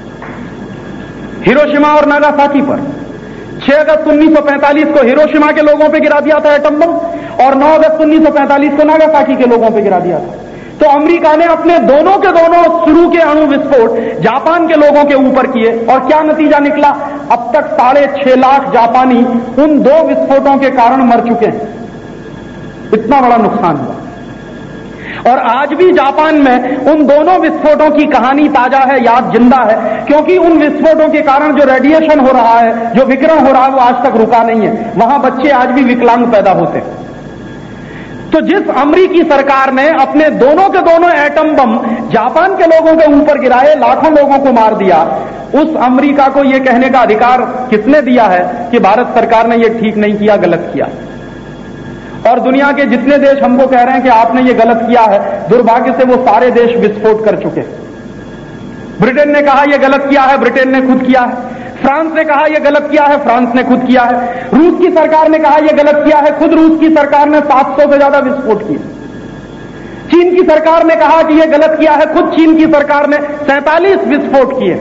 हिरोशिमा और नागासाकी पर। 6 अगस्त 1945 को हिरोशिमा के लोगों पे गिरा दिया था एटम बम, और 9 अगस्त 1945 को नागासाकी के लोगों पे गिरा दिया था। तो अमेरिका ने अपने दोनों के दोनों शुरू के अणु विस्फोट जापान के लोगों के ऊपर किए, और क्या नतीजा निकला? अब तक 6.5 लाख जापानी उन 2 विस्फोटों के कारण मर चुके हैं। इतना बड़ा नुकसान हुआ। और आज भी जापान में उन दोनों विस्फोटों की कहानी ताजा है, याद जिंदा है, क्योंकि उन विस्फोटों के कारण जो रेडिएशन हो रहा है, जो विकिरण हो रहा है, वो आज तक रुका नहीं है। वहां बच्चे आज भी विकलांग पैदा होते हैं। तो जिस अमेरिकी सरकार ने अपने दोनों के दोनों एटम बम जापान के लोगों के ऊपर गिराए, लाखों लोगों को मार दिया, उस अमेरिका को यह कहने का अधिकार किसने दिया है कि भारत सरकार ने यह ठीक नहीं किया, गलत किया? और दुनिया के जितने देश हमको कह रहे हैं कि आपने ये गलत किया है, दुर्भाग्य से वो सारे देश विस्फोट कर चुके। ब्रिटेन ने कहा यह गलत किया है, ब्रिटेन ने खुद किया है। फ्रांस ने कहा यह गलत किया है, फ्रांस ने खुद किया है। रूस की सरकार ने कहा यह गलत किया है, खुद रूस की सरकार ने 700 से ज्यादा विस्फोट किए। चीन की सरकार ने कहा कि यह गलत किया है, खुद चीन की सरकार ने 47 विस्फोट किए।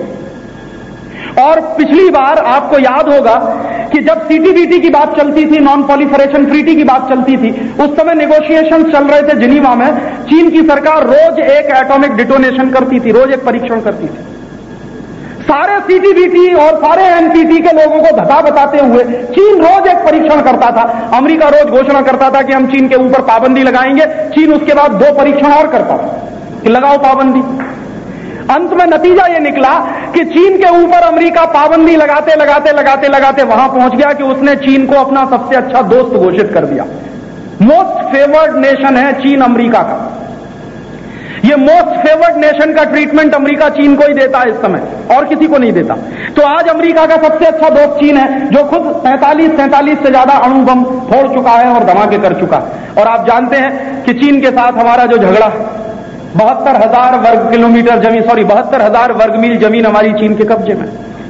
और पिछली बार आपको याद होगा कि जब सीटीबीटी की बात चलती थी, नॉन प्रोलिफरेशन ट्रीटी की बात चलती थी, उस समय नेगोशिएशन चल रहे थे जिनीवा में। चीन की सरकार रोज एक एटॉमिक डिटोनेशन करती थी, रोज एक परीक्षण करती थी। सारे सीटीबीटी और सारे एनपीटी के लोगों को धता बताते हुए चीन रोज एक परीक्षण करता था। अमेरिका रोज घोषणा करता था कि हम चीन के ऊपर पाबंदी लगाएंगे। चीन उसके बाद 2 परीक्षण और करता था कि लगाओ पाबंदी। अंत में नतीजा यह निकला कि चीन के ऊपर अमेरिका पाबंदी लगाते लगाते लगाते लगाते वहां पहुंच गया कि उसने चीन को अपना सबसे अच्छा दोस्त घोषित कर दिया। मोस्ट फेवर्ड नेशन है चीन अमेरिका का। ये मोस्ट फेवर्ड नेशन का ट्रीटमेंट अमेरिका चीन को ही देता है इस समय, और किसी को नहीं देता। तो आज अमेरिका का सबसे अच्छा दोस्त चीन है, जो खुद 47 से ज्यादा अणु बम फोड़ चुका है और धमाके कर चुका है। और आप जानते हैं कि चीन के साथ हमारा जो झगड़ा, 72,000 वर्ग किलोमीटर जमीन, 72,000 वर्ग मील जमीन हमारी चीन के कब्जे में।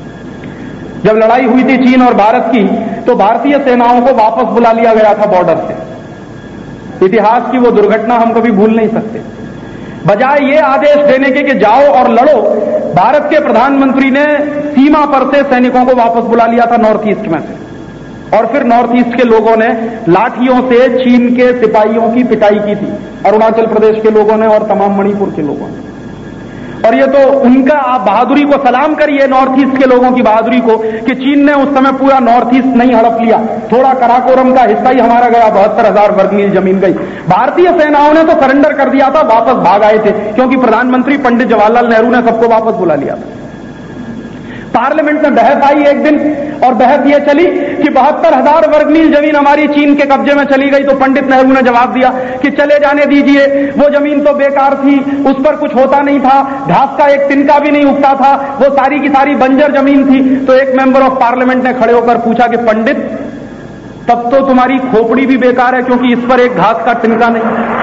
जब लड़ाई हुई थी चीन और भारत की, तो भारतीय सेनाओं को वापस बुला लिया गया था बॉर्डर से। इतिहास की वो दुर्घटना हम कभी भूल नहीं सकते। बजाय ये आदेश देने के कि जाओ और लड़ो, भारत के प्रधानमंत्री ने सीमा पर से सैनिकों को वापस बुला लिया था नॉर्थ ईस्ट में से। और फिर नॉर्थ ईस्ट के लोगों ने लाठियों से चीन के सिपाहियों की पिटाई की थी, अरुणाचल प्रदेश के लोगों ने और तमाम मणिपुर के लोगों ने। और ये तो उनका, आप बहादुरी को सलाम करिए नॉर्थ ईस्ट के लोगों की बहादुरी को, कि चीन ने उस समय पूरा नॉर्थ ईस्ट नहीं हड़प लिया, थोड़ा कराकोरम का हिस्सा ही हमारा गया, 72,000 वर्ग मील जमीन गई। भारतीय सेनाओं ने तो सरेंडर कर दिया था, वापस भाग आए थे, क्योंकि प्रधानमंत्री पंडित जवाहरलाल नेहरू ने सबको वापस बुला लिया था। पार्लियामेंट में बहस आई एक दिन, और बहस यह चली कि 72,000 वर्ग मील जमीन हमारी चीन के कब्जे में चली गई। तो पंडित नेहरू ने जवाब दिया कि चले जाने दीजिए, वो जमीन तो बेकार थी, उस पर कुछ होता नहीं था, घास का एक तिनका भी नहीं उगता था, वो सारी की सारी बंजर जमीन थी। तो एक मेंबर ऑफ पार्लियामेंट ने खड़े होकर पूछा कि पंडित, तब तो तुम्हारी खोपड़ी भी बेकार है, क्योंकि इस पर एक घास का तिनका नहीं।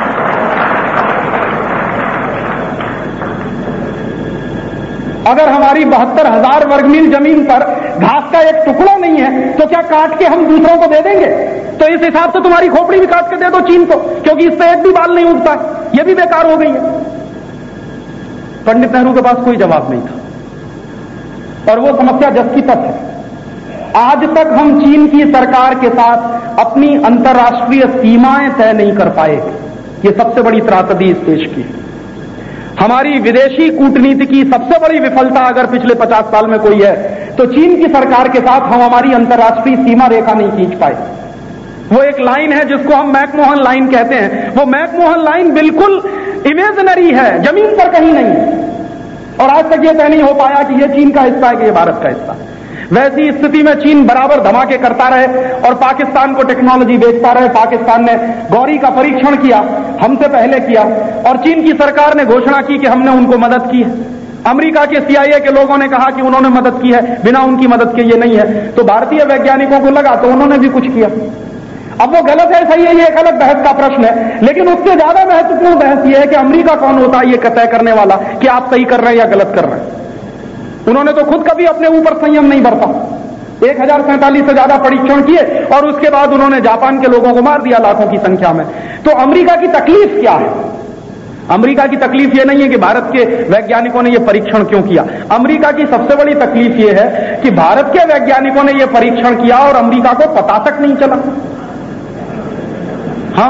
अगर हमारी 72,000 वर्ग मील जमीन पर घास का एक टुकड़ा नहीं है, तो क्या काट के हम दूसरों को दे देंगे? तो इस हिसाब से तुम्हारी खोपड़ी भी काट के दे दो चीन को, क्योंकि इस पे एक भी बाल नहीं उगता, ये भी बेकार हो गई है। पंडित नेहरू के पास कोई जवाब नहीं था, और वो समस्या जस की तस है। आज तक हम चीन की सरकार के साथ अपनी अंतर्राष्ट्रीय सीमाएं तय नहीं कर पाए। ये सबसे बड़ी त्रासदी इस देश की है। हमारी विदेशी कूटनीति की सबसे बड़ी विफलता अगर पिछले 50 साल में कोई है, तो चीन की सरकार के साथ हम हमारी अंतर्राष्ट्रीय सीमा रेखा नहीं खींच पाए। वो एक लाइन है जिसको हम मैकमोहन लाइन कहते हैं, वो मैकमोहन लाइन बिल्कुल इमेजिनरी है, जमीन पर कहीं नहीं है। और आज तक ये तय नहीं हो पाया कि ये चीन का हिस्सा है कि ये भारत का हिस्सा है। वैसी स्थिति में चीन बराबर धमाके करता रहे और पाकिस्तान को टेक्नोलॉजी बेचता रहे। पाकिस्तान ने गौरी का परीक्षण किया, हमसे पहले किया, और चीन की सरकार ने घोषणा की कि हमने उनको मदद की है। अमेरिका के CIA के लोगों ने कहा कि उन्होंने मदद की है, बिना उनकी मदद के ये नहीं है। तो भारतीय वैज्ञानिकों को लगा तो उन्होंने भी कुछ किया। अब वो गलत है सही है, ये एक अलग बहस का प्रश्न है, लेकिन उससे ज्यादा महत्वपूर्ण बहस ये है कि अमेरिका कौन होता है ये तय करने वाला कि आप सही कर रहे हैं या गलत कर रहे हैं। उन्होंने तो खुद कभी अपने ऊपर संयम नहीं बरता। 1047 से ज्यादा परीक्षण किए और उसके बाद उन्होंने जापान के लोगों को मार दिया लाखों की संख्या में। तो अमेरिका की तकलीफ क्या है? अमेरिका की तकलीफ यह नहीं है कि भारत के वैज्ञानिकों ने यह परीक्षण क्यों किया। अमेरिका की सबसे बड़ी तकलीफ यह है कि भारत के वैज्ञानिकों ने यह परीक्षण किया और अमेरिका को पता तक नहीं चला। हां,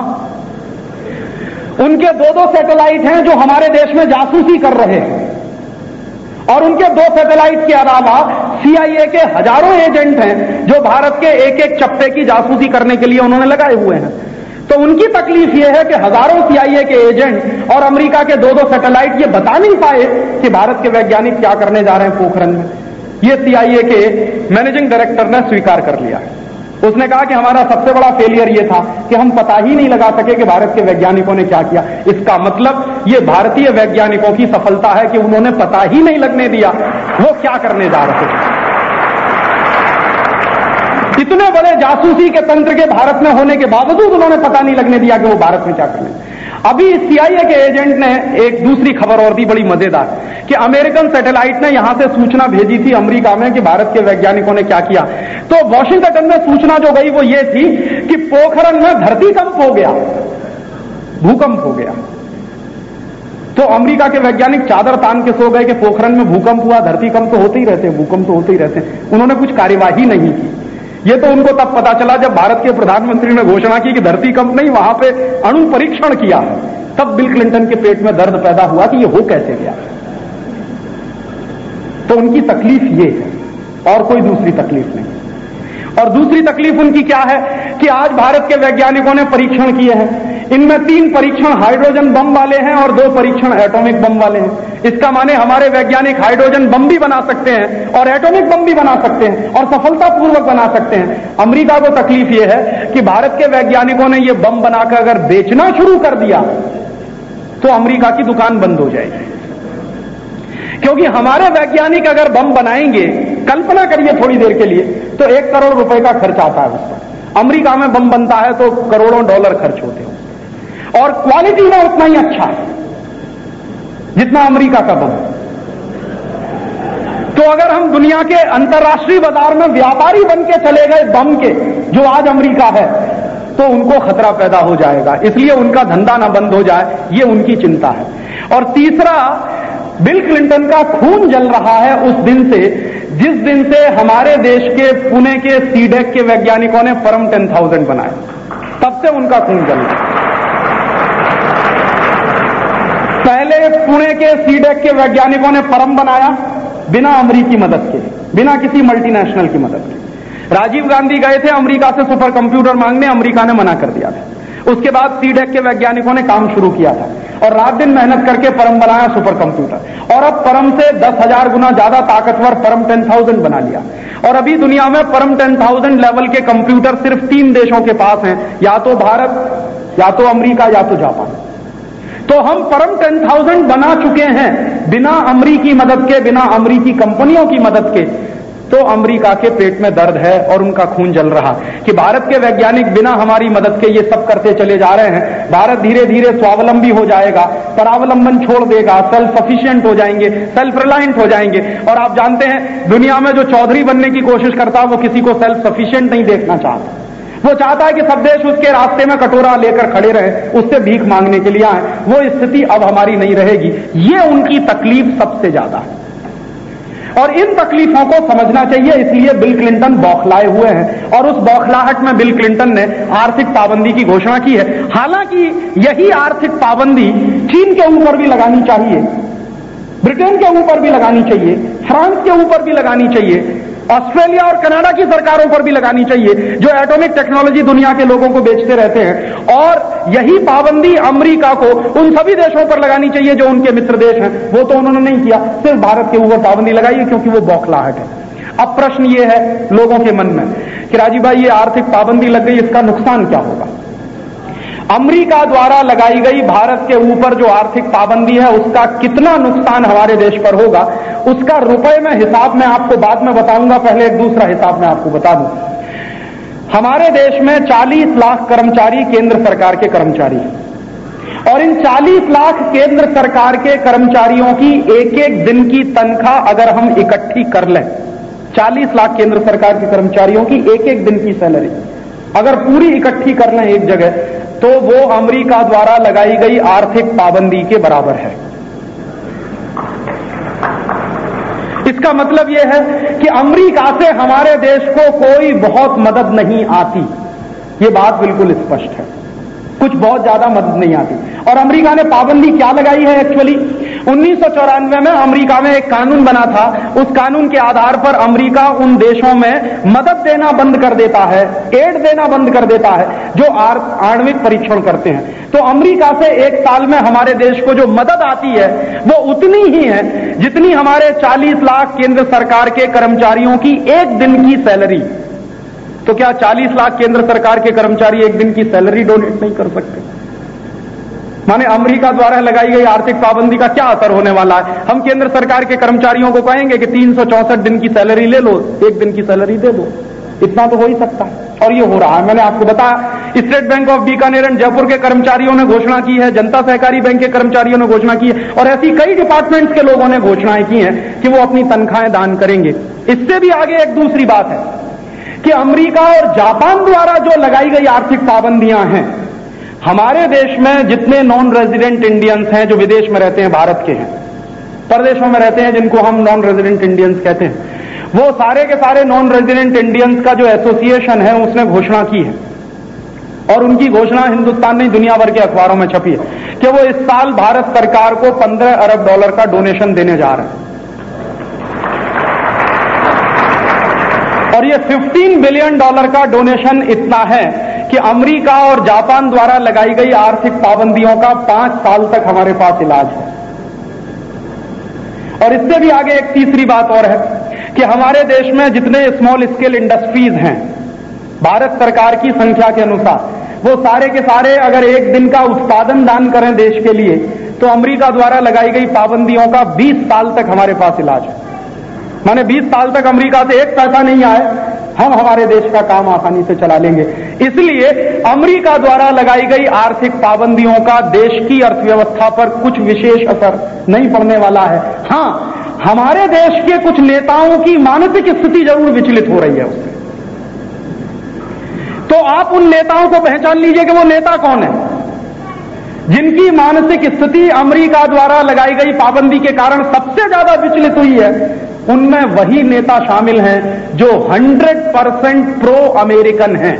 उनके 2 सैटेलाइट हैं जो हमारे देश में जासूसी कर रहे हैं और उनके 2 सैटेलाइट के अलावा CIA के हजारों एजेंट हैं जो भारत के एक एक चप्पे की जासूसी करने के लिए उन्होंने लगाए हुए हैं। तो उनकी तकलीफ यह है कि हजारों CIA के एजेंट और अमेरिका के 2 सैटेलाइट ये बता नहीं पाए कि भारत के वैज्ञानिक क्या करने जा रहे हैं पोखरण में। ये CIA के मैनेजिंग डायरेक्टर ने स्वीकार कर लिया। उसने कहा कि हमारा सबसे बड़ा फेलियर यह था कि हम पता ही नहीं लगा सके कि भारत के वैज्ञानिकों ने क्या किया। इसका मतलब ये भारतीय वैज्ञानिकों की सफलता है कि उन्होंने पता ही नहीं लगने दिया वो क्या करने जा रहे थे। इतने बड़े जासूसी के तंत्र के भारत में होने के बावजूद उन्होंने पता नहीं लगने दिया कि वो भारत में क्या करने। अभी CIA के एजेंट ने एक दूसरी खबर और दी बड़ी मजेदार कि अमेरिकन सैटेलाइट ने यहां से सूचना भेजी थी अमेरिका में कि भारत के वैज्ञानिकों ने क्या किया। तो वॉशिंगटन में सूचना जो गई वो ये थी कि पोखरण में धरतीकंप हो गया, भूकंप हो गया। तो अमेरिका के वैज्ञानिक चादर तान के सो गए कि पोखरण में भूकंप हुआ, धरतीकंप तो होते ही रहते हैं, भूकंप तो होते ही रहते हैं। उन्होंने कुछ कार्यवाही नहीं की। ये तो उनको तब पता चला जब भारत के प्रधानमंत्री ने घोषणा की कि धरतीकंप नहीं, वहां पे अणु परीक्षण किया। तब बिल क्लिंटन के पेट में दर्द पैदा हुआ कि ये हो कैसे गया। तो उनकी तकलीफ ये है और कोई दूसरी तकलीफ नहीं। और दूसरी तकलीफ उनकी क्या है कि आज भारत के वैज्ञानिकों ने परीक्षण किए हैं। इनमें 3 परीक्षण हाइड्रोजन बम वाले हैं और 2 परीक्षण एटॉमिक बम वाले हैं। इसका माने हमारे वैज्ञानिक हाइड्रोजन बम भी बना सकते हैं और एटॉमिक बम भी बना सकते हैं और सफलतापूर्वक बना सकते हैं। अमेरिका को तकलीफ यह है कि भारत के वैज्ञानिकों ने यह बम बनाकर अगर बेचना शुरू कर दिया तो अमेरिका की दुकान बंद हो जाएगी। क्योंकि हमारे वैज्ञानिक अगर बम बनाएंगे, कल्पना करिए थोड़ी देर के लिए, तो 1 करोड़ रुपए का खर्च आता है उस पर। अमेरिका में बम बनता है तो करोड़ों डॉलर खर्च होते हैं और क्वालिटी में उतना ही अच्छा है जितना अमेरिका का बम। तो अगर हम दुनिया के अंतर्राष्ट्रीय बाजार में व्यापारी बन के चले गए बम के, जो आज अमेरिका है, तो उनको खतरा पैदा हो जाएगा। इसलिए उनका धंधा ना बंद हो जाए, ये उनकी चिंता है। और तीसरा, बिल क्लिंटन का खून जल रहा है उस दिन से जिस दिन से हमारे देश के पुणे के सीडेक के वैज्ञानिकों ने परम 10,000 बनाए, तब से उनका खून जल रहा है। पहले पुणे के सीडेक के वैज्ञानिकों ने परम बनाया बिना अमेरिकी मदद के, बिना किसी मल्टीनेशनल की मदद के। राजीव गांधी गए थे अमेरिका से सुपर कंप्यूटर मांगने, अमेरिका ने मना कर दिया था। उसके बाद सीडेक के वैज्ञानिकों ने काम शुरू किया था और रात दिन मेहनत करके परम बनाया सुपर कंप्यूटर, और अब परम से 10,000 गुना ज्यादा ताकतवर परम 10,000 बना लिया। और अभी दुनिया में परम 10,000 लेवल के कंप्यूटर सिर्फ 3 देशों के पास हैं, या तो भारत, या तो अमेरिका, या तो जापान। तो हम परम 10,000 बना चुके हैं बिना अमेरिकी मदद के, बिना अमेरिकी कंपनियों की मदद के। तो अमेरिका के पेट में दर्द है और उनका खून जल रहा कि भारत के वैज्ञानिक बिना हमारी मदद के ये सब करते चले जा रहे हैं। भारत धीरे धीरे स्वावलंबी हो जाएगा, परावलंबन छोड़ देगा, सेल्फ सफिशिएंट हो जाएंगे, सेल्फ रिलायंट हो जाएंगे। और आप जानते हैं दुनिया में जो चौधरी बनने की कोशिश करता है वो किसी को सेल्फ सफिशिएंट नहीं देखना चाहता। वो चाहता है कि सब देश उसके रास्ते में कटोरा लेकर खड़े रहे, उससे भीख मांगने के लिए आए। वो स्थिति अब हमारी नहीं रहेगी। ये उनकी तकलीफ सबसे ज्यादा है और इन तकलीफों को समझना चाहिए। इसलिए बिल क्लिंटन बौखलाए हुए हैं और उस बौखलाहट में बिल क्लिंटन ने आर्थिक पाबंदी की घोषणा की है। हालांकि यही आर्थिक पाबंदी चीन के ऊपर भी लगानी चाहिए, ब्रिटेन के ऊपर भी लगानी चाहिए, फ्रांस के ऊपर भी लगानी चाहिए, ऑस्ट्रेलिया और कनाडा की सरकारों पर भी लगानी चाहिए जो एटॉमिक टेक्नोलॉजी दुनिया के लोगों को बेचते रहते हैं। और यही पाबंदी अमेरिका को उन सभी देशों पर लगानी चाहिए जो उनके मित्र देश हैं। वो तो उन्होंने नहीं किया, सिर्फ भारत के ऊपर पाबंदी लगाई है क्योंकि वो बौखलाहट है। अब प्रश्न ये है लोगों के मन में कि राजीव भाई ये आर्थिक पाबंदी लग गई, इसका नुकसान क्या होगा? अमेरिका द्वारा लगाई गई भारत के ऊपर जो आर्थिक पाबंदी है उसका कितना नुकसान हमारे देश पर होगा, उसका रुपए में हिसाब मैं आपको बाद में बताऊंगा। पहले एक दूसरा हिसाब मैं आपको बता दूं। हमारे देश में 40 लाख कर्मचारी केंद्र सरकार के कर्मचारी हैं और इन 40 लाख केंद्र सरकार के कर्मचारियों की एक एक दिन की तनख्वाह अगर हम इकट्ठी कर लें 40 लाख केंद्र सरकार के कर्मचारियों की एक एक दिन की सैलरी अगर पूरी इकट्ठी कर लें एक जगह, तो वो अमेरिका द्वारा लगाई गई आर्थिक पाबंदी के बराबर है। इसका मतलब यह है कि अमेरिका से हमारे देश को कोई बहुत मदद नहीं आती। ये बात बिल्कुल स्पष्ट है, कुछ बहुत ज्यादा मदद नहीं आती। और अमेरिका ने पाबंदी क्या लगाई है? एक्चुअली 1994 में अमेरिका में एक कानून बना था। उस कानून के आधार पर अमेरिका उन देशों में मदद देना बंद कर देता है, एड देना बंद कर देता है जो आणविक परीक्षण करते हैं। तो अमेरिका से एक साल में हमारे देश को जो मदद आती है वो उतनी ही है जितनी हमारे 40 लाख केंद्र सरकार के कर्मचारियों की एक दिन की सैलरी। तो क्या 40 लाख केंद्र सरकार के कर्मचारी एक दिन की सैलरी डोनेट नहीं कर सकते? माने अमेरिका द्वारा लगाई गई आर्थिक पाबंदी का क्या असर होने वाला है? हम केंद्र सरकार के कर्मचारियों को कहेंगे कि 364 दिन की सैलरी ले लो, एक दिन की सैलरी दे दो। इतना तो हो ही सकता है, और ये हो रहा है। मैंने आपको बताया, State Bank of Bikaner and Jaipur के कर्मचारियों ने घोषणा की है, जनता सहकारी बैंक के कर्मचारियों ने घोषणा की है, और ऐसी कई डिपार्टमेंट्स के लोगों ने घोषणाएं की हैं कि वो अपनी तनख्वाहें दान करेंगे। इससे भी आगे एक दूसरी बात है कि अमेरिका और जापान द्वारा जो लगाई गई आर्थिक पाबंदियां हैं, हमारे देश में जितने नॉन रेजिडेंट इंडियंस हैं जो विदेश में रहते हैं, भारत के हैं, परदेशों में रहते हैं, जिनको हम नॉन रेजिडेंट इंडियंस कहते हैं, वो सारे के सारे नॉन रेजिडेंट इंडियंस का जो एसोसिएशन है उसने घोषणा की है, और उनकी घोषणा हिंदुस्तान नहीं दुनिया भर के अखबारों में छपी है कि वो इस साल भारत सरकार को $15 अरब का डोनेशन देने जा रहे हैं। और ये $15 बिलियन का डोनेशन इतना है कि अमेरिका और जापान द्वारा लगाई गई आर्थिक पाबंदियों का 5 साल तक हमारे पास इलाज है। और इससे भी आगे एक तीसरी बात और है कि हमारे देश में जितने स्मॉल स्केल इंडस्ट्रीज हैं, भारत सरकार की संख्या के अनुसार, वो सारे के सारे अगर एक दिन का उत्पादन दान करें देश के लिए, तो अमेरिका द्वारा लगाई गई पाबंदियों का 20 साल तक हमारे पास इलाज है। माने 20 साल तक अमेरिका से एक पैसा नहीं आए, हम हमारे देश का काम आसानी से चला लेंगे। इसलिए अमेरिका द्वारा लगाई गई आर्थिक पाबंदियों का देश की अर्थव्यवस्था पर कुछ विशेष असर नहीं पड़ने वाला है। हां, हमारे देश के कुछ नेताओं की मानसिक स्थिति जरूर विचलित हो रही है उससे। तो आप उन नेताओं को पहचान लीजिए कि वो नेता कौन है जिनकी मानसिक स्थिति अमेरिका द्वारा लगाई गई पाबंदी के कारण सबसे ज्यादा विचलित हुई है। उनमें वही नेता शामिल हैं जो 100% प्रो अमेरिकन हैं।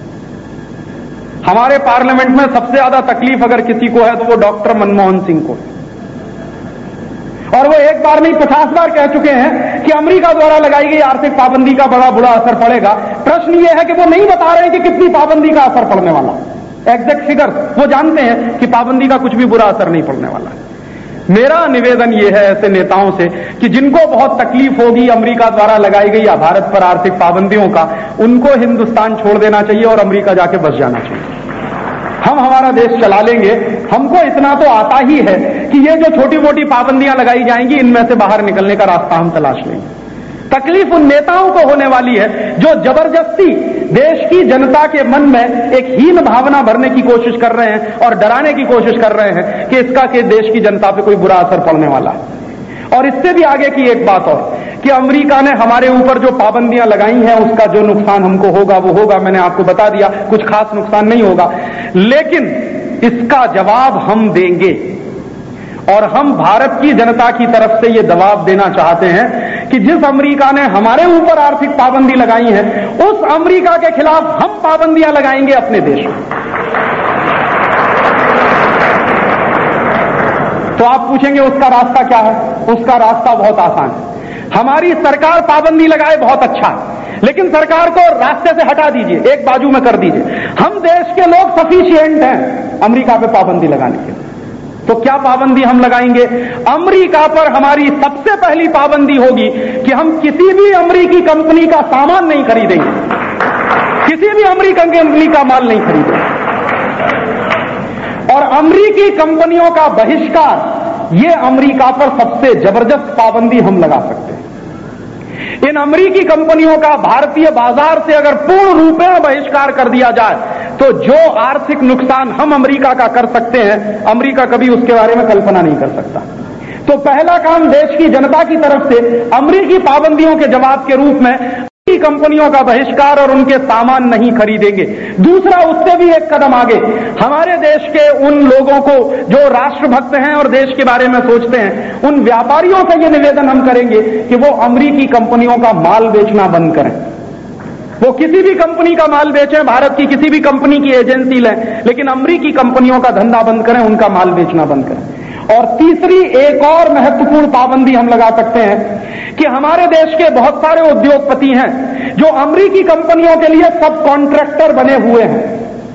हमारे पार्लियामेंट में सबसे ज्यादा तकलीफ अगर किसी को है तो वो डॉक्टर मनमोहन सिंह को, और वो एक बार नहीं 50 बार कह चुके हैं कि अमेरिका द्वारा लगाई गई आर्थिक पाबंदी का बड़ा बुरा असर पड़ेगा। प्रश्न ये है कि वो नहीं बता रहे कि कितनी पाबंदी का असर पड़ने वाला, एग्जैक्ट फिगर वो जानते हैं कि पाबंदी का कुछ भी बुरा असर नहीं पड़ने वाला। मेरा निवेदन यह है ऐसे नेताओं से कि जिनको बहुत तकलीफ होगी अमेरिका द्वारा लगाई गई या भारत पर आर्थिक पाबंदियों का, उनको हिंदुस्तान छोड़ देना चाहिए और अमेरिका जाके बस जाना चाहिए। हम हमारा देश चला लेंगे। हमको इतना तो आता ही है कि ये जो छोटी मोटी पाबंदियां लगाई जाएंगी, इनमें से बाहर निकलने का रास्ता हम तलाश लेंगे। तकलीफ उन नेताओं को होने वाली है जो जबरदस्ती देश की जनता के मन में एक हीन भावना भरने की कोशिश कर रहे हैं और डराने की कोशिश कर रहे हैं कि इसका कि देश की जनता पे कोई बुरा असर पड़ने वाला है। और इससे भी आगे की एक बात और कि अमेरिका ने हमारे ऊपर जो पाबंदियां लगाई हैं उसका जो नुकसान हमको होगा वो होगा, मैंने आपको बता दिया, कुछ खास नुकसान नहीं होगा, लेकिन इसका जवाब हम देंगे। और हम भारत की जनता की तरफ से ये दबाव देना चाहते हैं कि जिस अमेरिका ने हमारे ऊपर आर्थिक पाबंदी लगाई है, उस अमेरिका के खिलाफ हम पाबंदियां लगाएंगे अपने देश में। तो आप पूछेंगे उसका रास्ता क्या है? उसका रास्ता बहुत आसान है। हमारी सरकार पाबंदी लगाए बहुत अच्छा है, लेकिन सरकार को रास्ते से हटा दीजिए, एक बाजू में कर दीजिए। हम देश के लोग सफिशिएंट हैं अमेरिका पे पाबंदी लगाने के। तो क्या पाबंदी हम लगाएंगे? अमेरिका पर हमारी सबसे पहली पाबंदी होगी कि हम किसी भी अमेरिकी कंपनी का सामान नहीं खरीदेंगे, किसी भी अमेरिकन कंपनी का माल नहीं खरीदेंगे। और अमेरिकी कंपनियों का बहिष्कार, ये अमेरिका पर सबसे जबरदस्त पाबंदी हम लगा सकते हैं। इन अमेरिकी कंपनियों का भारतीय बाजार से अगर पूर्ण रूप में बहिष्कार कर दिया जाए तो जो आर्थिक नुकसान हम अमेरिका का कर सकते हैं, अमेरिका कभी उसके बारे में कल्पना नहीं कर सकता। तो पहला काम देश की जनता की तरफ से अमरीकी पाबंदियों के जवाब के रूप में कंपनियों का बहिष्कार और उनके सामान नहीं खरीदेंगे। दूसरा, उससे भी एक कदम आगे, हमारे देश के उन लोगों को जो राष्ट्रभक्त हैं और देश के बारे में सोचते हैं, उन व्यापारियों से यह निवेदन हम करेंगे कि वो अमरीकी कंपनियों का माल बेचना बंद करें। वो किसी भी कंपनी का माल बेचें, भारत की किसी भी कंपनी की एजेंसी लें, लेकिन अमरीकी कंपनियों का धंधा बंद करें, उनका माल बेचना बंद करें। और तीसरी एक और महत्वपूर्ण पाबंदी हम लगा सकते हैं कि हमारे देश के बहुत सारे उद्योगपति हैं जो अमरीकी कंपनियों के लिए सब कॉन्ट्रैक्टर बने हुए हैं।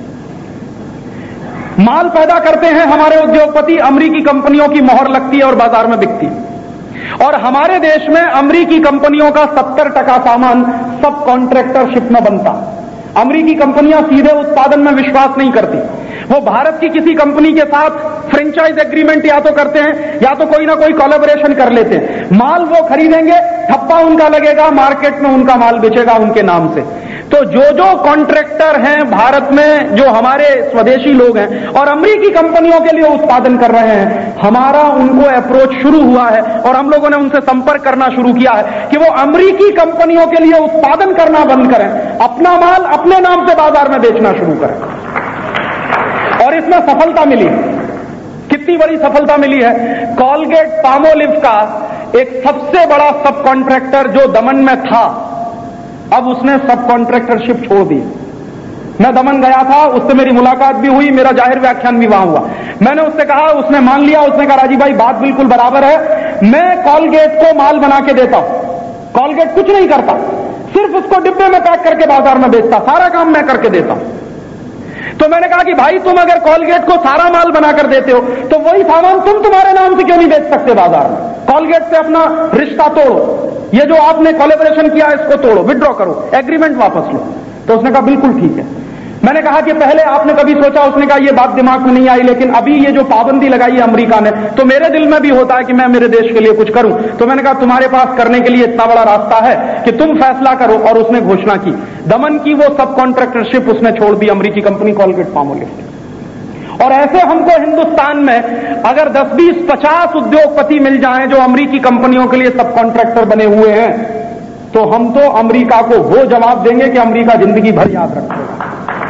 माल पैदा करते हैं हमारे उद्योगपति, अमरीकी कंपनियों की मोहर लगती है और बाजार में बिकती है। और हमारे देश में अमरीकी कंपनियों का 70% सामान सब कॉन्ट्रैक्टरशिप में बनता। अमरीकी कंपनियां सीधे उत्पादन में विश्वास नहीं करती, वो भारत की किसी कंपनी के साथ फ्रेंचाइज एग्रीमेंट या तो करते हैं या तो कोई ना कोई कोलैबोरेशन कर लेते हैं। माल वो खरीदेंगे, ठप्पा उनका लगेगा, मार्केट में उनका माल बेचेगा उनके नाम से। तो जो कॉन्ट्रैक्टर हैं भारत में, जो हमारे स्वदेशी लोग हैं और अमरीकी कंपनियों के लिए उत्पादन कर रहे हैं, हमारा उनको अप्रोच शुरू हुआ है और हम लोगों ने उनसे संपर्क करना शुरू किया है कि वो अमरीकी कंपनियों के लिए उत्पादन करना बंद करें, अपना माल अपने नाम से बाजार में बेचना शुरू करें। और इसमें सफलता मिली। कितनी बड़ी सफलता मिली है। कॉलगेट पामोलिव का एक सबसे बड़ा सब कॉन्ट्रैक्टर जो दमन में था, अब उसने सब कॉन्ट्रैक्टरशिप छोड़ दी। मैं दमन गया था, उससे मेरी मुलाकात भी हुई, मेरा जाहिर व्याख्यान भी वहां हुआ। मैंने उससे कहा, उसने मान लिया, उसने कहा राजीव भाई बात बिल्कुल बराबर है, मैं कॉलगेट को माल बना के देता हूं। कॉलगेट कुछ नहीं करता, सिर्फ उसको डिब्बे में पैक करके बाजार में बेचता, सारा काम मैं करके देता हूं। तो मैंने कहा कि भाई तुम अगर कॉलगेट को सारा माल बनाकर देते हो तो वही सामान तुम तुम्हारे नाम से क्यों नहीं बेच सकते बाजार में? कॉलगेट से अपना रिश्ता तोड़ो, ये जो आपने कोलैबोरेशन किया इसको तोड़ो, विड्रॉ करो, एग्रीमेंट वापस लो। तो उसने कहा बिल्कुल ठीक है। मैंने कहा कि पहले आपने कभी सोचा? उसने कहा ये बात दिमाग में नहीं आई, लेकिन अभी ये जो पाबंदी लगाई है अमेरिका ने, तो मेरे दिल में भी होता है कि मैं मेरे देश के लिए कुछ करूं। तो मैंने कहा तुम्हारे पास करने के लिए इतना बड़ा रास्ता है कि तुम फैसला करो। और उसने घोषणा की, दमन की वो सब कॉन्ट्रैक्टरशिप उसने छोड़ दी, अमेरिकी कंपनी कॉलगेट पामोलिव। और ऐसे हमको हिंदुस्तान में अगर 10, 20, 50 उद्योगपति मिल जाएं जो अमेरिकी कंपनियों के लिए सब कॉन्ट्रैक्टर बने हुए हैं, तो हम तो अमेरिका को वो जवाब देंगे कि अमेरिका जिंदगी भर याद रखेगा।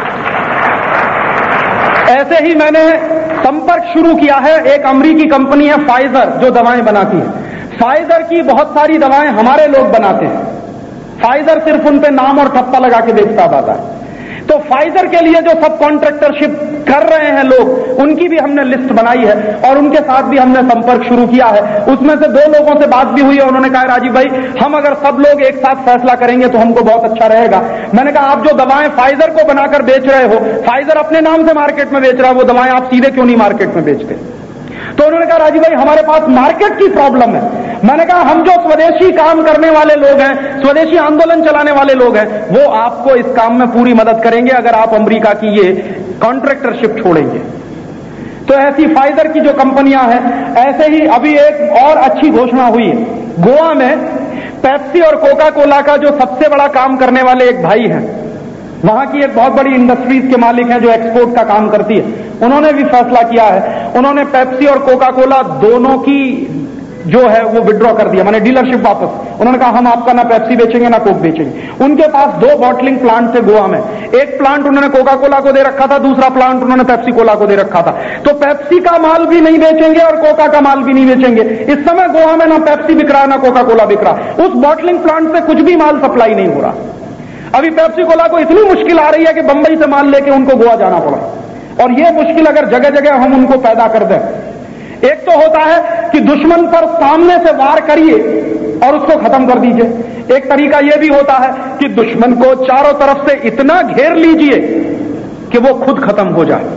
ऐसे ही मैंने संपर्क शुरू किया है, एक अमेरिकी कंपनी है फाइजर जो दवाएं बनाती है। फाइजर की बहुत सारी दवाएं हमारे लोग बनाते हैं, फाइजर सिर्फ उन पे नाम और ठप्पा लगा के बेचता बाजार। तो फाइजर के लिए जो सब कॉन्ट्रैक्टरशिप कर रहे हैं लोग, उनकी भी हमने लिस्ट बनाई है और उनके साथ भी हमने संपर्क शुरू किया है। उसमें से 2 लोगों से बात भी हुई है, उन्होंने कहा राजीव भाई हम अगर सब लोग एक साथ फैसला करेंगे तो हमको बहुत अच्छा रहेगा। मैंने कहा आप जो दवाएं फाइजर को बनाकर बेच रहे हो, फाइजर अपने नाम से मार्केट में बेच रहा है, वो दवाएं आप सीधे क्यों नहीं मार्केट में बेचते? तो उन्होंने कहा राजीव भाई हमारे पास मार्केट की प्रॉब्लम है। मैंने कहा हम जो स्वदेशी काम करने वाले लोग हैं, स्वदेशी आंदोलन चलाने वाले लोग हैं, वो आपको इस काम में पूरी मदद करेंगे अगर आप अमेरिका की ये कॉन्ट्रैक्टरशिप छोड़ेंगे। तो ऐसी फाइजर की जो कंपनियां हैं, ऐसे ही अभी एक और अच्छी घोषणा हुई है। गोवा में पेप्सी और कोका कोला का जो सबसे बड़ा काम करने वाले एक भाई हैं, वहां की एक बहुत बड़ी इंडस्ट्रीज के मालिक हैं जो एक्सपोर्ट का काम करती है, उन्होंने भी फैसला किया है। उन्होंने पेप्सी और कोका कोला दोनों की जो है वो विड्रॉ कर दिया, माने डीलरशिप वापस। उन्होंने कहा हम आपका ना पेप्सी बेचेंगे ना कोक बेचेंगे। उनके पास 2 बॉटलिंग प्लांट थे गोवा में, एक प्लांट उन्होंने कोका कोला को दे रखा था, दूसरा प्लांट उन्होंने पेप्सी कोला को दे रखा था। तो पेप्सी का माल भी नहीं बेचेंगे और कोका का माल भी नहीं बेचेंगे। इस समय गोवा में ना पेप्सी बिक रहा है ना कोका कोला बिक रहा। उस बॉटलिंग प्लांट से कुछ भी माल सप्लाई नहीं हो रहा। अभी पेप्सी कोला को इतनी मुश्किल आ रही है कि बंबई से माल लेके उनको गोवा जाना पड़ा। और ये मुश्किल अगर जगह जगह हम उनको पैदा कर दें, एक तो होता है कि दुश्मन पर सामने से वार करिए और उसको खत्म कर दीजिए। एक तरीका यह भी होता है कि दुश्मन को चारों तरफ से इतना घेर लीजिए कि वो खुद खत्म हो जाए।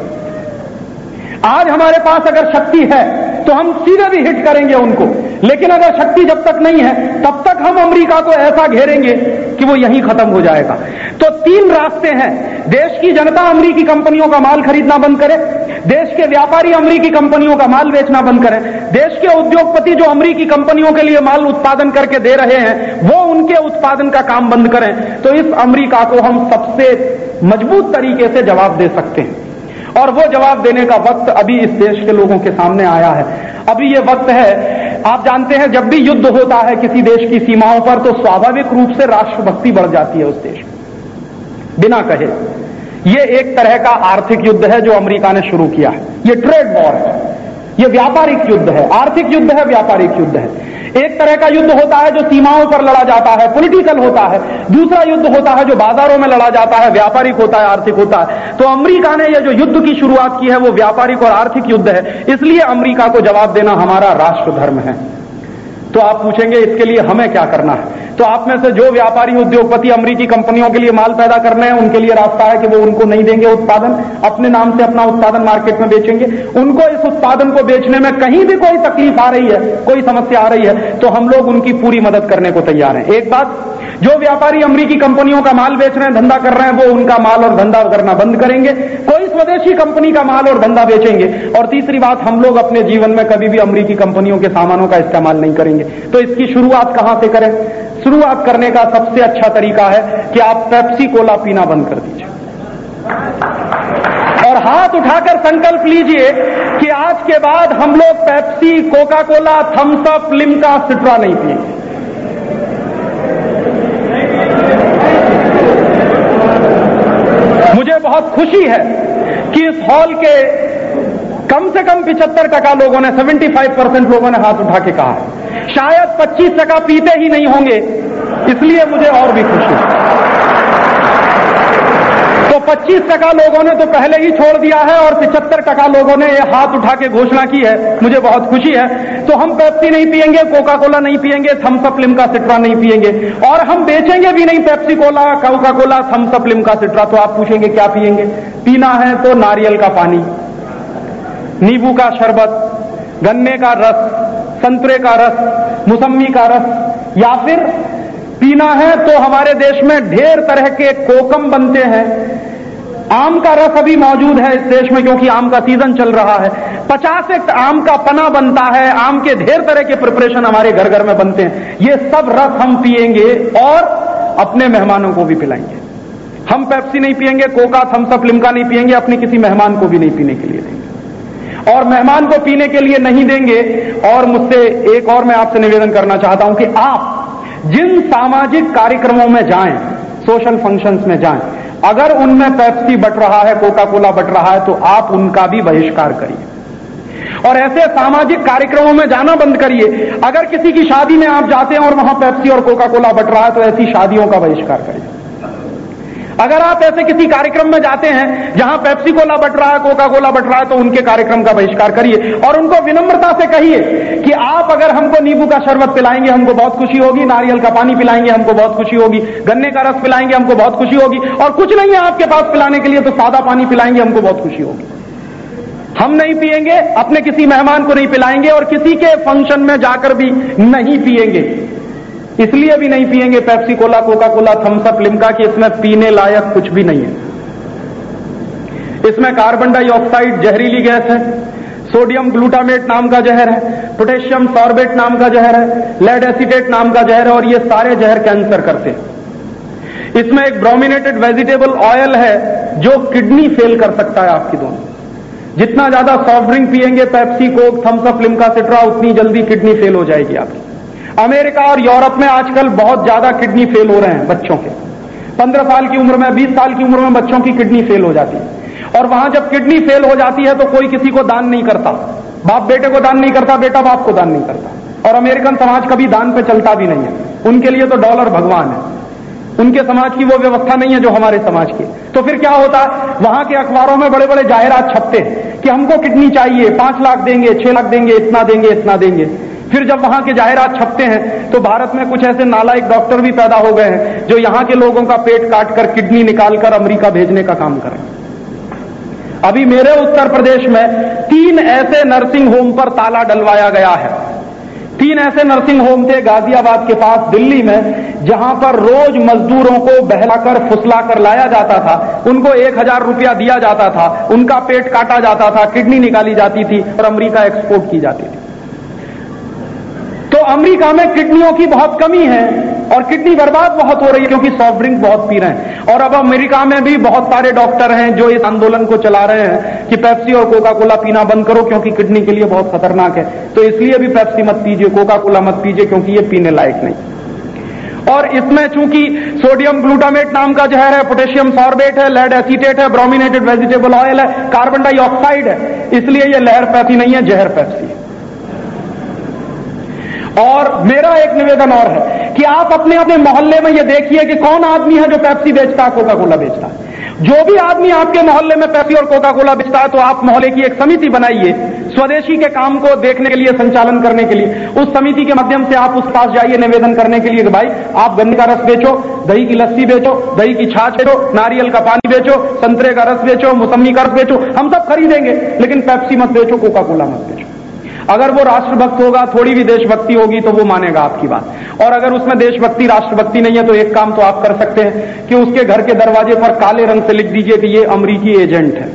आज हमारे पास अगर शक्ति है तो हम सीधे भी हिट करेंगे उनको, लेकिन अगर शक्ति जब तक नहीं है तब तक हम अमेरिका को ऐसा घेरेंगे कि वो यहीं खत्म हो जाएगा। तो 3 रास्ते हैं। देश की जनता अमेरिकी कंपनियों का माल खरीदना बंद करे, देश के व्यापारी अमेरिकी कंपनियों का माल बेचना बंद करें, देश के उद्योगपति जो अमेरिकी कंपनियों के लिए माल उत्पादन करके दे रहे हैं वो उनके उत्पादन का काम बंद करें। तो इस अमेरिका को हम सबसे मजबूत तरीके से जवाब दे सकते हैं। और वो जवाब देने का वक्त अभी इस देश के लोगों के सामने आया है। अभी ये वक्त है आप जानते हैं जब भी युद्ध होता है किसी देश की सीमाओं पर तो स्वाभाविक रूप से राष्ट्रभक्ति बढ़ जाती है उस देश में, बिना कहे। ये एक तरह का आर्थिक युद्ध है जो अमेरिका ने शुरू किया है। ये ट्रेड वॉर है, ये व्यापारिक युद्ध है, आर्थिक युद्ध है, व्यापारिक युद्ध है। एक तरह का युद्ध होता है जो सीमाओं पर लड़ा जाता है, पॉलिटिकल होता है। दूसरा युद्ध होता है जो बाजारों में लड़ा जाता है, व्यापारिक होता है, आर्थिक होता है। तो अमेरिका ने यह जो युद्ध की शुरुआत की है वो व्यापारिक और आर्थिक युद्ध है, इसलिए अमेरिका को जवाब देना हमारा राष्ट्र धर्म है। तो आप पूछेंगे इसके लिए हमें क्या करना है? तो आप में से जो व्यापारी उद्योगपति अमेरिकी कंपनियों के लिए माल पैदा करने हैं, उनके लिए रास्ता है कि वो उनको नहीं देंगे उत्पादन, अपने नाम से अपना उत्पादन मार्केट में बेचेंगे। उनको इस उत्पादन को बेचने में कहीं भी कोई तकलीफ आ रही है, कोई समस्या आ रही है, तो हम लोग उनकी पूरी मदद करने को तैयार हैं। एक बात, जो व्यापारी अमेरिकी कंपनियों का माल बेच रहे हैं, धंधा कर रहे हैं, वो उनका माल और धंधा करना बंद करेंगे, कोई स्वदेशी कंपनी का माल और धंधा बेचेंगे। और तीसरी बात, हम लोग अपने जीवन में कभी भी अमेरिकी कंपनियों के सामानों का इस्तेमाल नहीं करेंगे। तो इसकी शुरुआत कहां से करें? शुरुआत करने का सबसे अच्छा तरीका है कि आप पेप्सी कोला पीना बंद कर दीजिए और हाथ उठाकर संकल्प लीजिए कि आज के बाद हम लोग Pepsi, Coca Cola, Thums Up, Limca, Citra नहीं पिएंगे। मुझे बहुत खुशी है कि इस हॉल के कम से कम 75% लोगों ने, 75% लोगों ने हाथ उठा के कहा है। शायद 25% पीते ही नहीं होंगे, इसलिए मुझे और भी खुशी है। तो 25% लोगों ने तो पहले ही छोड़ दिया है और 75% लोगों ने ये हाथ उठा के घोषणा की है, मुझे बहुत खुशी है। तो हम पेप्सी नहीं पिएंगे, कोका कोला नहीं पिएंगे, थम्स अप, लिम्का, सिट्रा नहीं पिएंगे और हम बेचेंगे भी नहीं Pepsi Cola, Coca Cola, Thums Up, Limca, Citra. तो आप पूछेंगे क्या पिएंगे? पीना है तो नारियल का पानी, नींबू का शरबत, गन्ने का रस, संतरे का रस, मौसम्मी का रस, या फिर पीना है तो हमारे देश में ढेर तरह के कोकम बनते हैं। आम का रस अभी मौजूद है इस देश में क्योंकि आम का सीजन चल रहा है। 50 एक आम का पना बनता है, आम के ढेर तरह के प्रिपरेशन हमारे घर घर में बनते हैं। ये सब रस हम पिएंगे और अपने मेहमानों को भी पिलाएंगे। हम पेप्सी नहीं पिएंगे, कोका, थम्स अप, लिम्का नहीं पिएंगे, अपने किसी मेहमान को भी नहीं पीने के लिए देंगे और मेहमान को पीने के लिए नहीं देंगे। और मुझसे एक और मैं आपसे निवेदन करना चाहता हूं कि आप जिन सामाजिक कार्यक्रमों में जाएं, सोशल फंक्शंस में जाएं, अगर उनमें पेप्सी बट रहा है, कोका कोला बट रहा है, तो आप उनका भी बहिष्कार करिए और ऐसे सामाजिक कार्यक्रमों में जाना बंद करिए। अगर किसी की शादी में आप जाते हैं और वहां पेप्सी और कोका कोला बट रहा है, तो ऐसी शादियों का बहिष्कार करिए। अगर आप ऐसे किसी कार्यक्रम में जाते हैं जहां पेप्सी कोला बट रहा है, कोका कोला बट रहा है, तो उनके कार्यक्रम का बहिष्कार करिए और उनको विनम्रता से कहिए कि आप अगर हमको नींबू का शरबत पिलाएंगे हमको बहुत खुशी होगी, नारियल का पानी पिलाएंगे हमको बहुत खुशी होगी, गन्ने का रस पिलाएंगे हमको बहुत खुशी होगी, और कुछ नहीं है आपके पास पिलाने के लिए तो सादा पानी पिलाएंगे हमको बहुत खुशी होगी। हम नहीं पिएंगे, अपने किसी मेहमान को नहीं पिलाएंगे और किसी के फंक्शन में जाकर भी नहीं पिएंगे। इसलिए भी नहीं पिएंगे Pepsi Cola, Coca Cola, Thums Up, Limca कि इसमें पीने लायक कुछ भी नहीं है। इसमें कार्बन डाइऑक्साइड जहरीली गैस है, सोडियम ग्लूटामेट नाम का जहर है, पोटेशियम सॉर्बेट नाम का जहर है, लेड एसीटेट नाम का जहर है और ये सारे जहर कैंसर करते हैं। इसमें एक ब्रोमिनेटेड वेजिटेबल ऑयल है जो किडनी फेल कर सकता है आपकी दोनों। जितना ज्यादा सॉफ्ट ड्रिंक पिएंगे, Pepsi, Coke, Thums Up, Limca, Citra, उतनी जल्दी किडनी फेल हो जाएगी आपकी। अमेरिका और यूरोप में आजकल बहुत ज्यादा किडनी फेल हो रहे हैं बच्चों के। 15 साल की उम्र में, 20 साल की उम्र में बच्चों की किडनी फेल हो जाती है और वहां जब किडनी फेल हो जाती है तो कोई किसी को दान नहीं करता। बाप बेटे को दान नहीं करता, बेटा बाप को दान नहीं करता। और अमेरिकन समाज कभी दान पे चलता भी नहीं है, उनके लिए तो डॉलर भगवान है। उनके समाज की वो व्यवस्था नहीं है जो हमारे समाज की। तो फिर क्या होता है, वहां के अखबारों में बड़े बड़े जाहिरात छपते हैं कि हमको किडनी चाहिए, 5 लाख देंगे, 6 लाख देंगे, इतना देंगे, इतना देंगे। फिर जब वहां के जाहिरात छपते हैं तो भारत में कुछ ऐसे नालायक डॉक्टर भी पैदा हो गए हैं जो यहां के लोगों का पेट काटकर किडनी निकालकर अमेरिका भेजने का काम करें। अभी मेरे उत्तर प्रदेश में 3 ऐसे नर्सिंग होम पर ताला डलवाया गया है। 3 ऐसे नर्सिंग होम थे गाजियाबाद के पास दिल्ली में, जहां पर रोज मजदूरों को बहलाकर फुसलाकर लाया जाता था, उनको 1000 रुपया दिया जाता था, उनका पेट काटा जाता था, किडनी निकाली जाती थी और अमेरिका एक्सपोर्ट की जाती थी। तो अमेरिका में किडनियों की बहुत कमी है और किडनी बर्बाद बहुत हो रही है क्योंकि सॉफ्ट ड्रिंक बहुत पी रहे हैं। और अब अमेरिका में भी बहुत सारे डॉक्टर हैं जो इस आंदोलन को चला रहे हैं कि पेप्सी और कोका कोला पीना बंद करो क्योंकि किडनी के लिए बहुत खतरनाक है। तो इसलिए भी पेप्सी मत पीजिए, कोका कोला मत पीजिए क्योंकि ये पीने लायक नहीं। और इसमें चूंकि सोडियम ग्लूटामेट नाम का जहर है, पोटेशियम सॉर्बेट है, लेड एसीटेट है, ब्रोमिनेटेड वेजिटेबल ऑयल है, कार्बन डाइऑक्साइड है, इसलिए ये लहर पेप्सी नहीं है, जहर पेप्सी है। और मेरा एक निवेदन और है कि आप अपने अपने मोहल्ले में ये देखिए कि कौन आदमी है जो पेप्सी बेचता है, कोका कोला बेचता है। जो भी आदमी आपके मोहल्ले में पेप्सी और कोका कोला बेचता है तो आप मोहल्ले की एक समिति बनाइए स्वदेशी के काम को देखने के लिए, संचालन करने के लिए। उस समिति के माध्यम से आप उस पास जाइए निवेदन करने के लिए कि भाई आप गन्ने का रस बेचो, दही की लस्सी बेचो, दही की छाछ बेचो, नारियल का पानी बेचो, संतरे का रस बेचो, मौसमी का रस बेचो, हम सब खरीदेंगे, लेकिन पेप्सी मत बेचो, कोका कोला मत बेचो। अगर वो राष्ट्रभक्त होगा, थोड़ी भी देशभक्ति होगी तो वो मानेगा आपकी बात। और अगर उसमें देशभक्ति राष्ट्रभक्ति नहीं है तो एक काम तो आप कर सकते हैं कि उसके घर के दरवाजे पर काले रंग से लिख दीजिए कि ये अमेरिकी एजेंट है,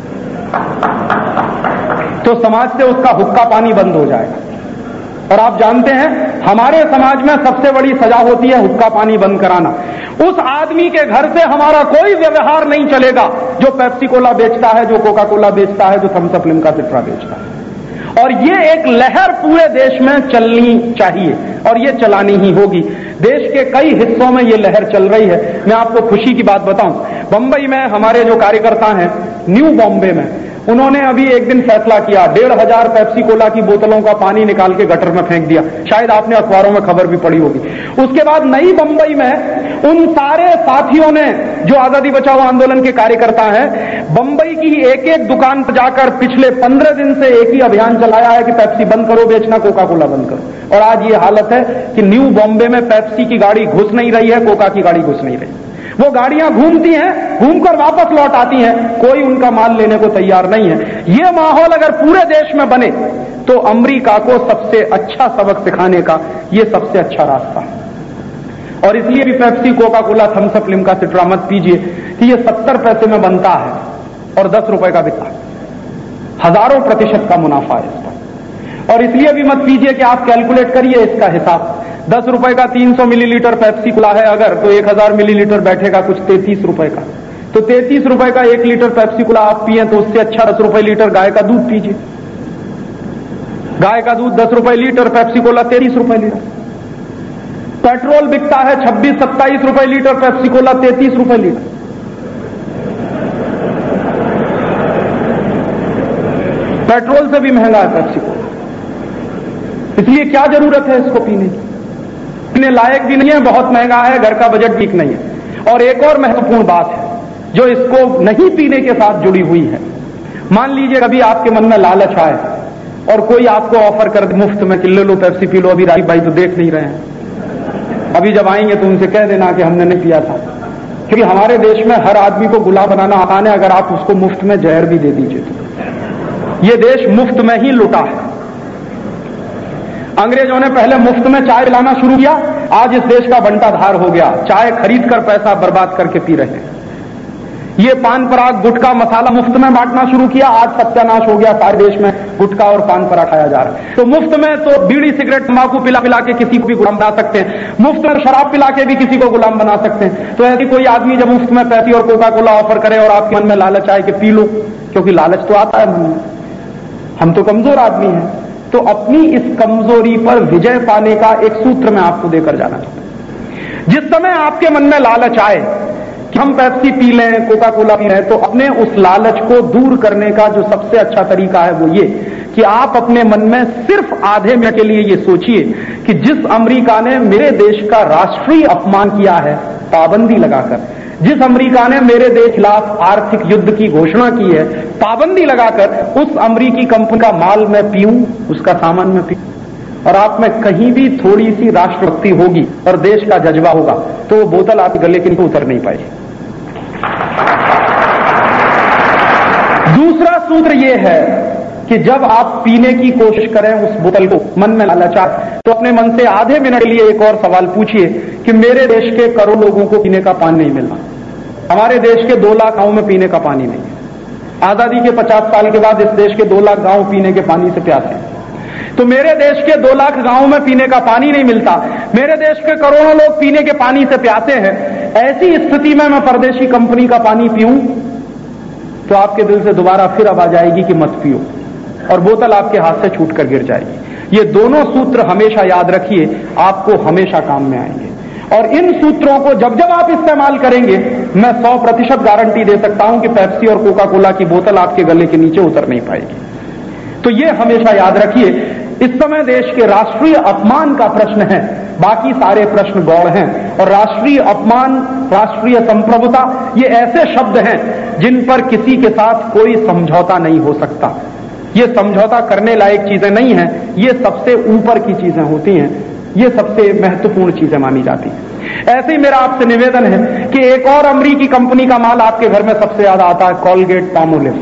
तो समाज से उसका हुक्का पानी बंद हो जाएगा। और आप जानते हैं हमारे समाज में सबसे बड़ी सजा होती है हुक्का पानी बंद कराना। उस आदमी के घर से हमारा कोई व्यवहार नहीं चलेगा जो पेप्सी कोला बेचता है, जो कोका कोला बेचता है, जो थम्स अप लिम्का सिट्रा बेचता है। और ये एक लहर पूरे देश में चलनी चाहिए और ये चलानी ही होगी। देश के कई हिस्सों में ये लहर चल रही है। मैं आपको खुशी की बात बताऊं, बंबई में हमारे जो कार्यकर्ता हैं, न्यू बॉम्बे में, उन्होंने अभी एक दिन फैसला किया 1,500 पेप्सी कोला की बोतलों का पानी निकाल के गटर में फेंक दिया। शायद आपने अखबारों में खबर भी पड़ी होगी। उसके बाद नई बंबई में उन सारे साथियों ने जो आजादी बचाओ आंदोलन के कार्यकर्ता हैं, बंबई की एक एक दुकान पर जाकर पिछले 15 दिन से एक ही अभियान चलाया है कि पेप्सी बंद करो बेचना, कोका कोला बंद करो। और आज ये हालत है कि न्यू बॉम्बे में पेप्सी की गाड़ी घुस नहीं रही है, कोका की गाड़ी घुस नहीं रही। वो गाड़ियां घूमती हैं, घूमकर वापस लौट आती हैं, कोई उनका माल लेने को तैयार नहीं है। ये माहौल अगर पूरे देश में बने तो अमेरिका को सबसे अच्छा सबक सिखाने का ये सबसे अच्छा रास्ता है। और इसलिए भी Pepsi, Coca Cola, Thums Up, Limca Citra मत पीजिए कि ये 70 पैसे में बनता है और 10 रुपए का बिकता है। हजारों प्रतिशत का मुनाफा है इस पर। और इसलिए भी मत पीजिए कि आप कैलकुलेट करिए इसका हिसाब। 10 रुपए का 300 मिलीलीटर पेप्सी कोला है अगर, तो 1000 मिलीलीटर बैठेगा कुछ 33 रुपए का। तो 33 रुपए का 1 लीटर पेप्सी कोला आप पिए तो उससे अच्छा 10 रुपए लीटर गाय का दूध पीजिए। गाय का दूध 10 रुपए लीटर, पेप्सी कोला 33 रुपए लीटर। पेट्रोल बिकता है 26-27 रुपए लीटर, पेप्सी कोला 33 रुपए लीटर। पेट्रोल से भी महंगा है पेप्सी कोला। इसलिए क्या जरूरत है इसको पीने की? पीने लायक भी नहीं है, बहुत महंगा है, घर का बजट ठीक नहीं है। और एक और महत्वपूर्ण बात है जो इसको नहीं पीने के साथ जुड़ी हुई है। मान लीजिए कभी आपके मन में लालच आए और कोई आपको ऑफर कर दे मुफ्त में कि ले लो पेप्सी पी लो, अभी राजीव भाई तो देख नहीं रहे हैं, अभी जब आएंगे तो उनसे कह देना कि हमने नहीं पिया था। क्योंकि हमारे देश में हर आदमी को गुलाम बनाना आसान है, अगर आप उसको मुफ्त में जहर भी दे दीजिए तो। ये देश मुफ्त में ही लुटा है। अंग्रेजों ने पहले मुफ्त में चाय पिलाना शुरू किया, आज इस देश का बंटाधार हो गया, चाय खरीद कर पैसा बर्बाद करके पी रहे हैं। ये पान पराग, गुटखा, मसाला मुफ्त में बांटना शुरू किया, आज सत्यानाश हो गया, सारे देश में गुटखा और पान पराग खाया जा रहा है। तो मुफ्त में तो बीड़ी सिगरेट तंबाकू पिला पिला के किसी को भी गुलाम बना सकते हैं, मुफ्त में शराब पिला के भी किसी को गुलाम बना सकते हैं। तो ऐसी कोई आदमी जब मुफ्त में पेप्सी और कोका कोला ऑफर करे और आपके मन में लालच आए कि पी लो, क्योंकि लालच तो आता है मन में, हम तो कमजोर आदमी हैं, तो अपनी इस कमजोरी पर विजय पाने का एक सूत्र मैं आपको देकर जाना चाहता हूं। जिस समय आपके मन में लालच आए कि हम पेप्सी पी लें, कोका कोला पी लें, तो अपने उस लालच को दूर करने का जो सबसे अच्छा तरीका है वो ये कि आप अपने मन में सिर्फ आधे मिनट के लिए ये सोचिए कि जिस अमेरिका ने मेरे देश का राष्ट्रीय अपमान किया है पाबंदी लगाकर, जिस अमेरिका ने मेरे देश के खिलाफ आर्थिक युद्ध की घोषणा की है पाबंदी लगाकर, उस अमेरिकी कंपनी का माल मैं पीऊं, उसका सामान मैं पीऊं, और आप में कहीं भी थोड़ी सी राष्ट्रभक्ति होगी और देश का जज्बा होगा तो वो बोतल आपके गले के नीचे उतर नहीं पाएगी। दूसरा सूत्र यह है कि जब आप पीने की कोशिश करें उस बोतल को, मन में लालच आए, तो अपने मन से आधे मिनट के लिए एक और सवाल पूछिए कि मेरे देश के करोड़ों लोगों को पीने का पानी नहीं मिल रहा, हमारे देश के 2 लाख गांव में पीने का पानी नहीं है। आजादी के 50 साल के बाद इस देश के 2 लाख गांव पीने के पानी से प्यासे हैं। तो मेरे देश के 2 लाख गांवों में पीने का पानी नहीं मिलता, मेरे देश के करोड़ों लोग पीने के पानी से प्यासे हैं। ऐसी स्थिति में मैं परदेशी कंपनी का पानी पीऊं तो आपके दिल से दोबारा फिर अब आ जाएगी कि मत पियो, और बोतल आपके हाथ से छूट कर गिर जाएगी। ये दोनों सूत्र हमेशा याद रखिए, आपको हमेशा काम में आएंगे। और इन सूत्रों को जब जब आप इस्तेमाल करेंगे, मैं 100% गारंटी दे सकता हूं कि पेप्सी और कोका कोला की बोतल आपके गले के नीचे उतर नहीं पाएगी। तो ये हमेशा याद रखिए। इस समय देश के राष्ट्रीय अपमान का प्रश्न है, बाकी सारे प्रश्न गौण हैं। और राष्ट्रीय अपमान, राष्ट्रीय संप्रभुता, ये ऐसे शब्द हैं जिन पर किसी के साथ कोई समझौता नहीं हो सकता। ये समझौता करने लायक चीजें नहीं हैं, ये सबसे ऊपर की चीजें होती हैं, ये सबसे महत्वपूर्ण चीजें मानी जाती हैं। ऐसे ही मेरा आपसे निवेदन है कि एक और अमरीकी कंपनी का माल आपके घर में सबसे ज्यादा आता है, कॉलगेट पामोलिव।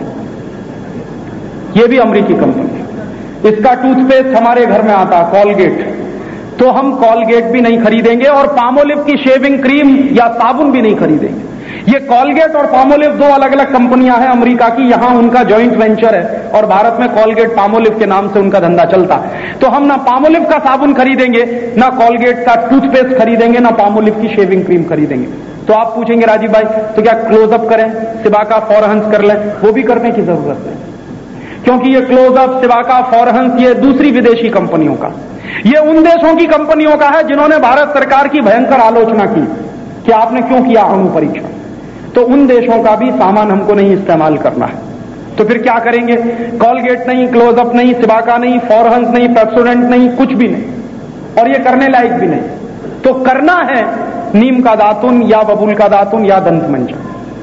ये भी अमरीकी कंपनी है। इसका टूथपेस्ट हमारे घर में आता है कॉलगेट, तो हम कॉलगेट भी नहीं खरीदेंगे और पामोलिव की शेविंग क्रीम या साबुन भी नहीं खरीदेंगे। ये कॉलगेट और पामोलिव 2 अलग अलग कंपनियां हैं अमेरिका की, यहां उनका जॉइंट वेंचर है और भारत में कॉलगेट पामोलिव के नाम से उनका धंधा चलता है। तो हम ना पामोलिव का साबुन खरीदेंगे, ना कॉलगेट का टूथपेस्ट खरीदेंगे, ना पामोलिव की शेविंग क्रीम खरीदेंगे। तो आप पूछेंगे राजीव भाई तो क्या क्लोजअप करें, सिबाका, फॉरहंस कर लें? वो भी करने की जरूरत है, क्योंकि ये क्लोजअप, सिबाका, फॉरहंस ये दूसरी विदेशी कंपनियों का, ये उन देशों की कंपनियों का है जिन्होंने भारत सरकार की भयंकर आलोचना की कि आपने क्यों किया अणु परीक्षण। तो उन देशों का भी सामान हमको नहीं इस्तेमाल करना है। तो फिर क्या करेंगे? कॉलगेट नहीं, क्लोजअप नहीं, सिबाका नहीं, फॉरहंस नहीं, पेप्सोडेंट नहीं, कुछ भी नहीं, और ये करने लायक भी नहीं। तो करना है नीम का दातुन या बबूल का दातुन या दंत मंजन।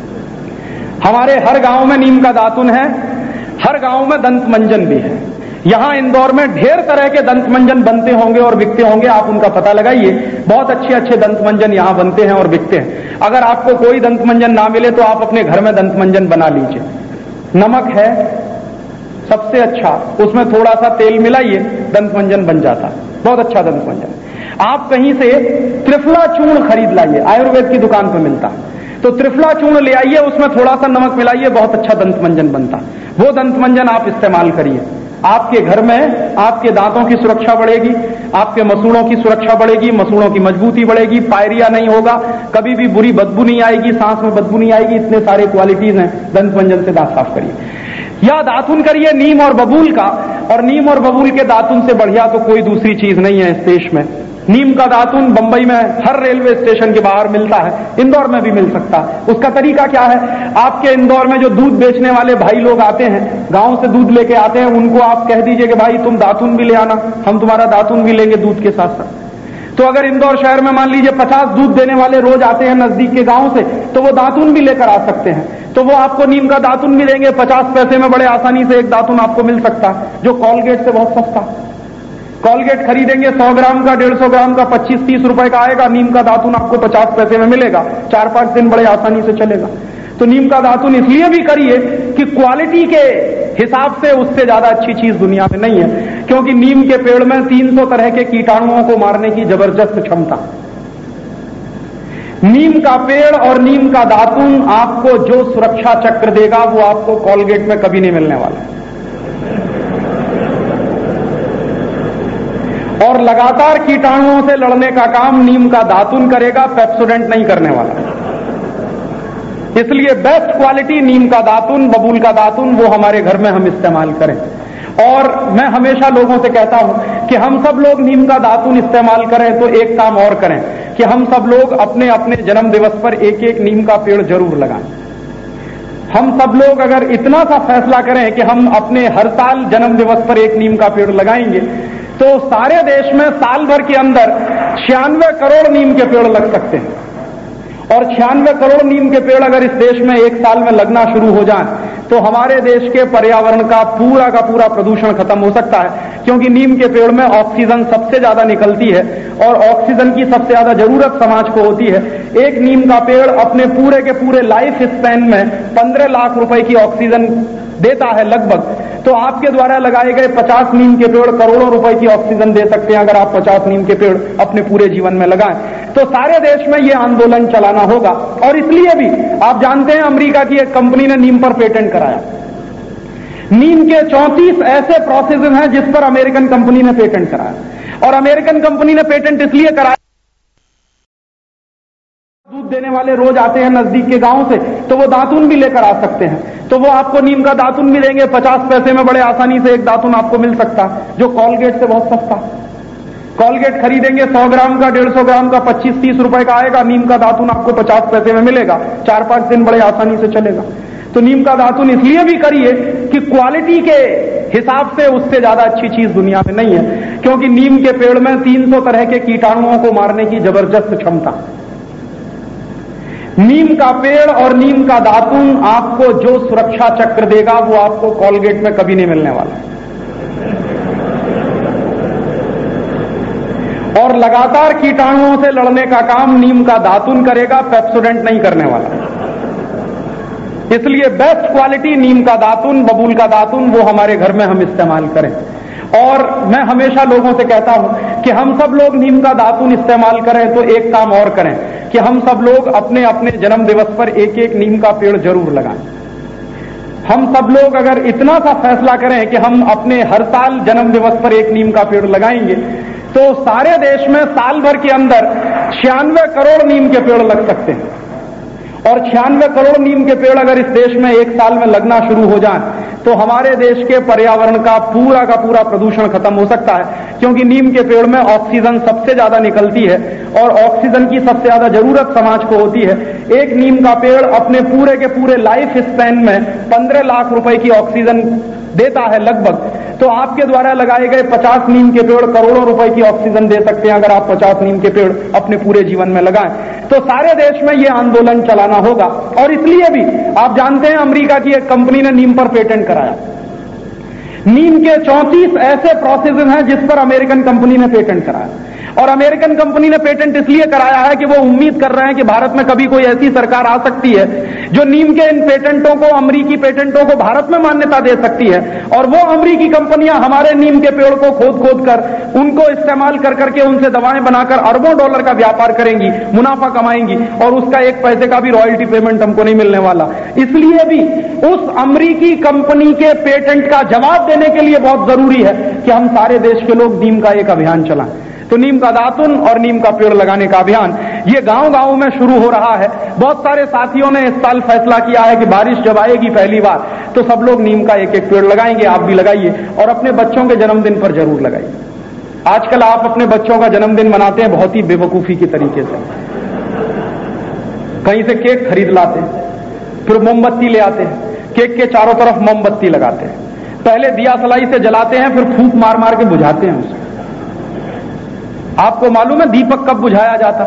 हमारे हर गांव में नीम का दातुन है, हर गांव में दंत मंजन भी है। यहां इंदौर में ढेर तरह के दंत मंजन बनते होंगे और बिकते होंगे, आप उनका पता लगाइए। बहुत अच्छे अच्छे दंत मंजन यहां बनते हैं और बिकते हैं। अगर आपको कोई दंत मंजन ना मिले तो आप अपने घर में दंत मंजन बना लीजिए। नमक है सबसे अच्छा, उसमें थोड़ा सा तेल मिलाइए, दंत मंजन बन जाता, बहुत अच्छा दंत मंजन। आप कहीं से त्रिफला चूर्ण खरीद लाइए, आयुर्वेद की दुकान पर मिलता, तो त्रिफला चूर्ण ले आइए, उसमें थोड़ा सा नमक मिलाइए, बहुत अच्छा दंत मंजन बनता। वो दंत मंजन आप इस्तेमाल करिए। आपके घर में आपके दांतों की सुरक्षा बढ़ेगी, आपके मसूड़ों की सुरक्षा बढ़ेगी, मसूड़ों की मजबूती बढ़ेगी, पायरिया नहीं होगा, कभी भी बुरी बदबू नहीं आएगी, सांस में बदबू नहीं आएगी। इतने सारे क्वालिटीज हैं दंत मंजन से। दांत साफ करिए या दातुन करिए नीम और बबूल का, और नीम और बबूल के दातुन से बढ़िया तो कोई दूसरी चीज नहीं है इस देश में। नीम का दातुन बंबई में हर रेलवे स्टेशन के बाहर मिलता है, इंदौर में भी मिल सकता है। उसका तरीका क्या है? आपके इंदौर में जो दूध बेचने वाले भाई लोग आते हैं, गांव से दूध लेके आते हैं, उनको आप कह दीजिए कि भाई तुम दातुन भी ले आना, हम तुम्हारा दातुन भी लेंगे दूध के साथ साथ। तो अगर इंदौर शहर में मान लीजिए 50 दूध देने वाले रोज आते हैं नजदीक के गांव से, तो वो दातुन भी लेकर आ सकते हैं। तो वो आपको नीम का दातुन भी देंगे, 50 पैसे में बड़े आसानी से एक दातुन आपको मिल सकता है, जो कॉलगेट से बहुत सस्ता। कॉलगेट खरीदेंगे 100 ग्राम का, 150 ग्राम का 25-30 रुपए का आएगा, नीम का दातुन आपको 50 पैसे में मिलेगा, 4-5 दिन बड़े आसानी से चलेगा। तो नीम का दातुन इसलिए भी करिए कि क्वालिटी के हिसाब से उससे ज्यादा अच्छी चीज दुनिया में नहीं है, क्योंकि नीम के पेड़ में 300 तरह के कीटाणुओं को मारने की जबरदस्त क्षमता। नीम का पेड़ और नीम का दातुन आपको जो सुरक्षा चक्र देगा वो आपको कॉलगेट में कभी नहीं मिलने वाला। और लगातार कीटाणुओं से लड़ने का काम नीम का दातुन करेगा, पेप्सोडेंट नहीं करने वाला। इसलिए बेस्ट क्वालिटी नीम का दातुन, बबूल का दातुन, वो हमारे घर में हम इस्तेमाल करें। और मैं हमेशा लोगों से कहता हूं कि हम सब लोग नीम का दातुन इस्तेमाल करें, तो एक काम और करें कि हम सब लोग अपने अपने जन्म दिवस पर एक एक नीम का पेड़ जरूर लगाएं। हम सब लोग अगर इतना सा फैसला करें कि हम अपने हर साल जन्म दिवस पर एक नीम का पेड़ लगाएंगे, तो सारे देश में साल भर के अंदर 96 करोड़ नीम के पेड़ लग सकते हैं। और 96 करोड़ नीम के पेड़ अगर इस देश में एक साल में लगना शुरू हो जाए, तो हमारे देश के पर्यावरण का पूरा प्रदूषण खत्म हो सकता है। क्योंकि नीम के पेड़ में ऑक्सीजन सबसे ज्यादा निकलती है और ऑक्सीजन की सबसे ज्यादा जरूरत समाज को होती है। एक नीम का पेड़ अपने पूरे के पूरे लाइफ स्पैन में 15 लाख रुपए की ऑक्सीजन देता है लगभग। तो आपके द्वारा लगाए गए 50 नीम के पेड़ करोड़ों रुपए की ऑक्सीजन दे सकते हैं अगर आप 50 नीम के पेड़ अपने पूरे जीवन में लगाएं। तो सारे देश में यह आंदोलन चलाना होगा। और इसलिए भी आप जानते हैं अमेरिका की एक कंपनी ने नीम पर पेटेंट कराया। नीम के 34 ऐसे प्रोसेसेस हैं जिस पर अमेरिकन कंपनी ने पेटेंट कराया, और अमेरिकन कंपनी ने पेटेंट इसलिए कराया, दूध देने वाले रोज आते हैं नजदीक के गांव से, तो वो दातुन भी लेकर आ सकते हैं, तो वो आपको नीम का दातुन भी देंगे। 50 पैसे में बड़े आसानी से एक दातुन आपको मिल सकता, जो कॉलगेट से बहुत सस्ता। कॉलगेट खरीदेंगे 100 ग्राम का, 150 ग्राम का 25-30 रुपए का आएगा, नीम का दातुन आपको 50 पैसे में मिलेगा, 4-5 दिन बड़े आसानी से चलेगा। तो नीम का दातुन इसलिए भी करिए कि क्वालिटी के हिसाब से उससे ज्यादा अच्छी चीज दुनिया में नहीं है, क्योंकि नीम के पेड़ में 300 तरह के कीटाणुओं को मारने की जबरदस्त क्षमता। नीम का पेड़ और नीम का दातुन आपको जो सुरक्षा चक्र देगा वो आपको कॉलगेट में कभी नहीं मिलने वाला। और लगातार कीटाणुओं से लड़ने का काम नीम का दातुन करेगा, पेप्सोडेंट नहीं करने वाला। इसलिए बेस्ट क्वालिटी नीम का दातुन, बबूल का दातुन, वो हमारे घर में हम इस्तेमाल करें। और मैं हमेशा लोगों से कहता हूं कि हम सब लोग नीम का दातुन इस्तेमाल करें, तो एक काम और करें कि हम सब लोग अपने अपने जन्म दिवस पर एक एक नीम का पेड़ जरूर लगाएं। हम सब लोग अगर इतना सा फैसला करें कि हम अपने हर साल जन्म दिवस पर एक नीम का पेड़ लगाएंगे, तो सारे देश में साल भर के अंदर 96 करोड़ नीम के पेड़ लग सकते हैं। और 96 करोड़ नीम के पेड़ अगर इस देश में एक साल में लगना शुरू हो जाए, तो हमारे देश के पर्यावरण का पूरा प्रदूषण खत्म हो सकता है, क्योंकि नीम के पेड़ में ऑक्सीजन सबसे ज्यादा निकलती है, और ऑक्सीजन की सबसे ज्यादा जरूरत समाज को होती है। एक नीम का पेड़ अपने पूरे के पूरे लाइफ स्पैन में 15 लाख रुपए की ऑक्सीजन देता है लगभग। तो आपके द्वारा लगाए गए 50 नीम के पेड़ करोड़ों रुपए की ऑक्सीजन दे सकते हैं, अगर आप 50 नीम के पेड़ अपने पूरे जीवन में लगाएं। तो सारे देश में यह आंदोलन चलाना होगा। और इसलिए भी आप जानते हैं, अमेरिका की एक कंपनी ने नीम पर पेटेंट कराया। नीम के 34 ऐसे प्रोसेसेस हैं जिस पर अमेरिकन कंपनी ने पेटेंट कराया, और अमेरिकन कंपनी ने पेटेंट इसलिए कराया है कि वो उम्मीद कर रहे हैं कि भारत में कभी कोई ऐसी सरकार आ सकती है जो नीम के इन पेटेंटों को, अमेरिकी पेटेंटों को भारत में मान्यता दे सकती है, और वो अमेरिकी कंपनियां हमारे नीम के पेड़ को खोद कर उनको इस्तेमाल कर करके उनसे दवाएं बनाकर अरबों डॉलर का व्यापार करेंगी, मुनाफा कमाएंगी, और उसका एक पैसे का भी रॉयल्टी पेमेंट हमको नहीं मिलने वाला। इसलिए भी उस अमेरिकी कंपनी के पेटेंट का जवाब देने के लिए बहुत जरूरी है कि हम सारे देश के लोग नीम का एक अभियान चलाएं। तो नीम का दातुन और नीम का पेड़ लगाने का अभियान ये गांव-गांव में शुरू हो रहा है। बहुत सारे साथियों ने इस साल फैसला किया है कि बारिश जब आएगी पहली बार, तो सब लोग नीम का एक एक पेड़ लगाएंगे। आप भी लगाइए, और अपने बच्चों के जन्मदिन पर जरूर लगाइए। आजकल आप अपने बच्चों का जन्मदिन मनाते हैं बहुत ही बेवकूफी के तरीके से। कहीं से केक खरीद लाते हैं, फिर मोमबत्ती ले आते हैं, केक के चारों तरफ मोमबत्ती लगाते हैं, पहले दिया सलाई से जलाते हैं, फिर फूंक मार मार के बुझाते हैं उसे। आपको मालूम है दीपक कब बुझाया जाता?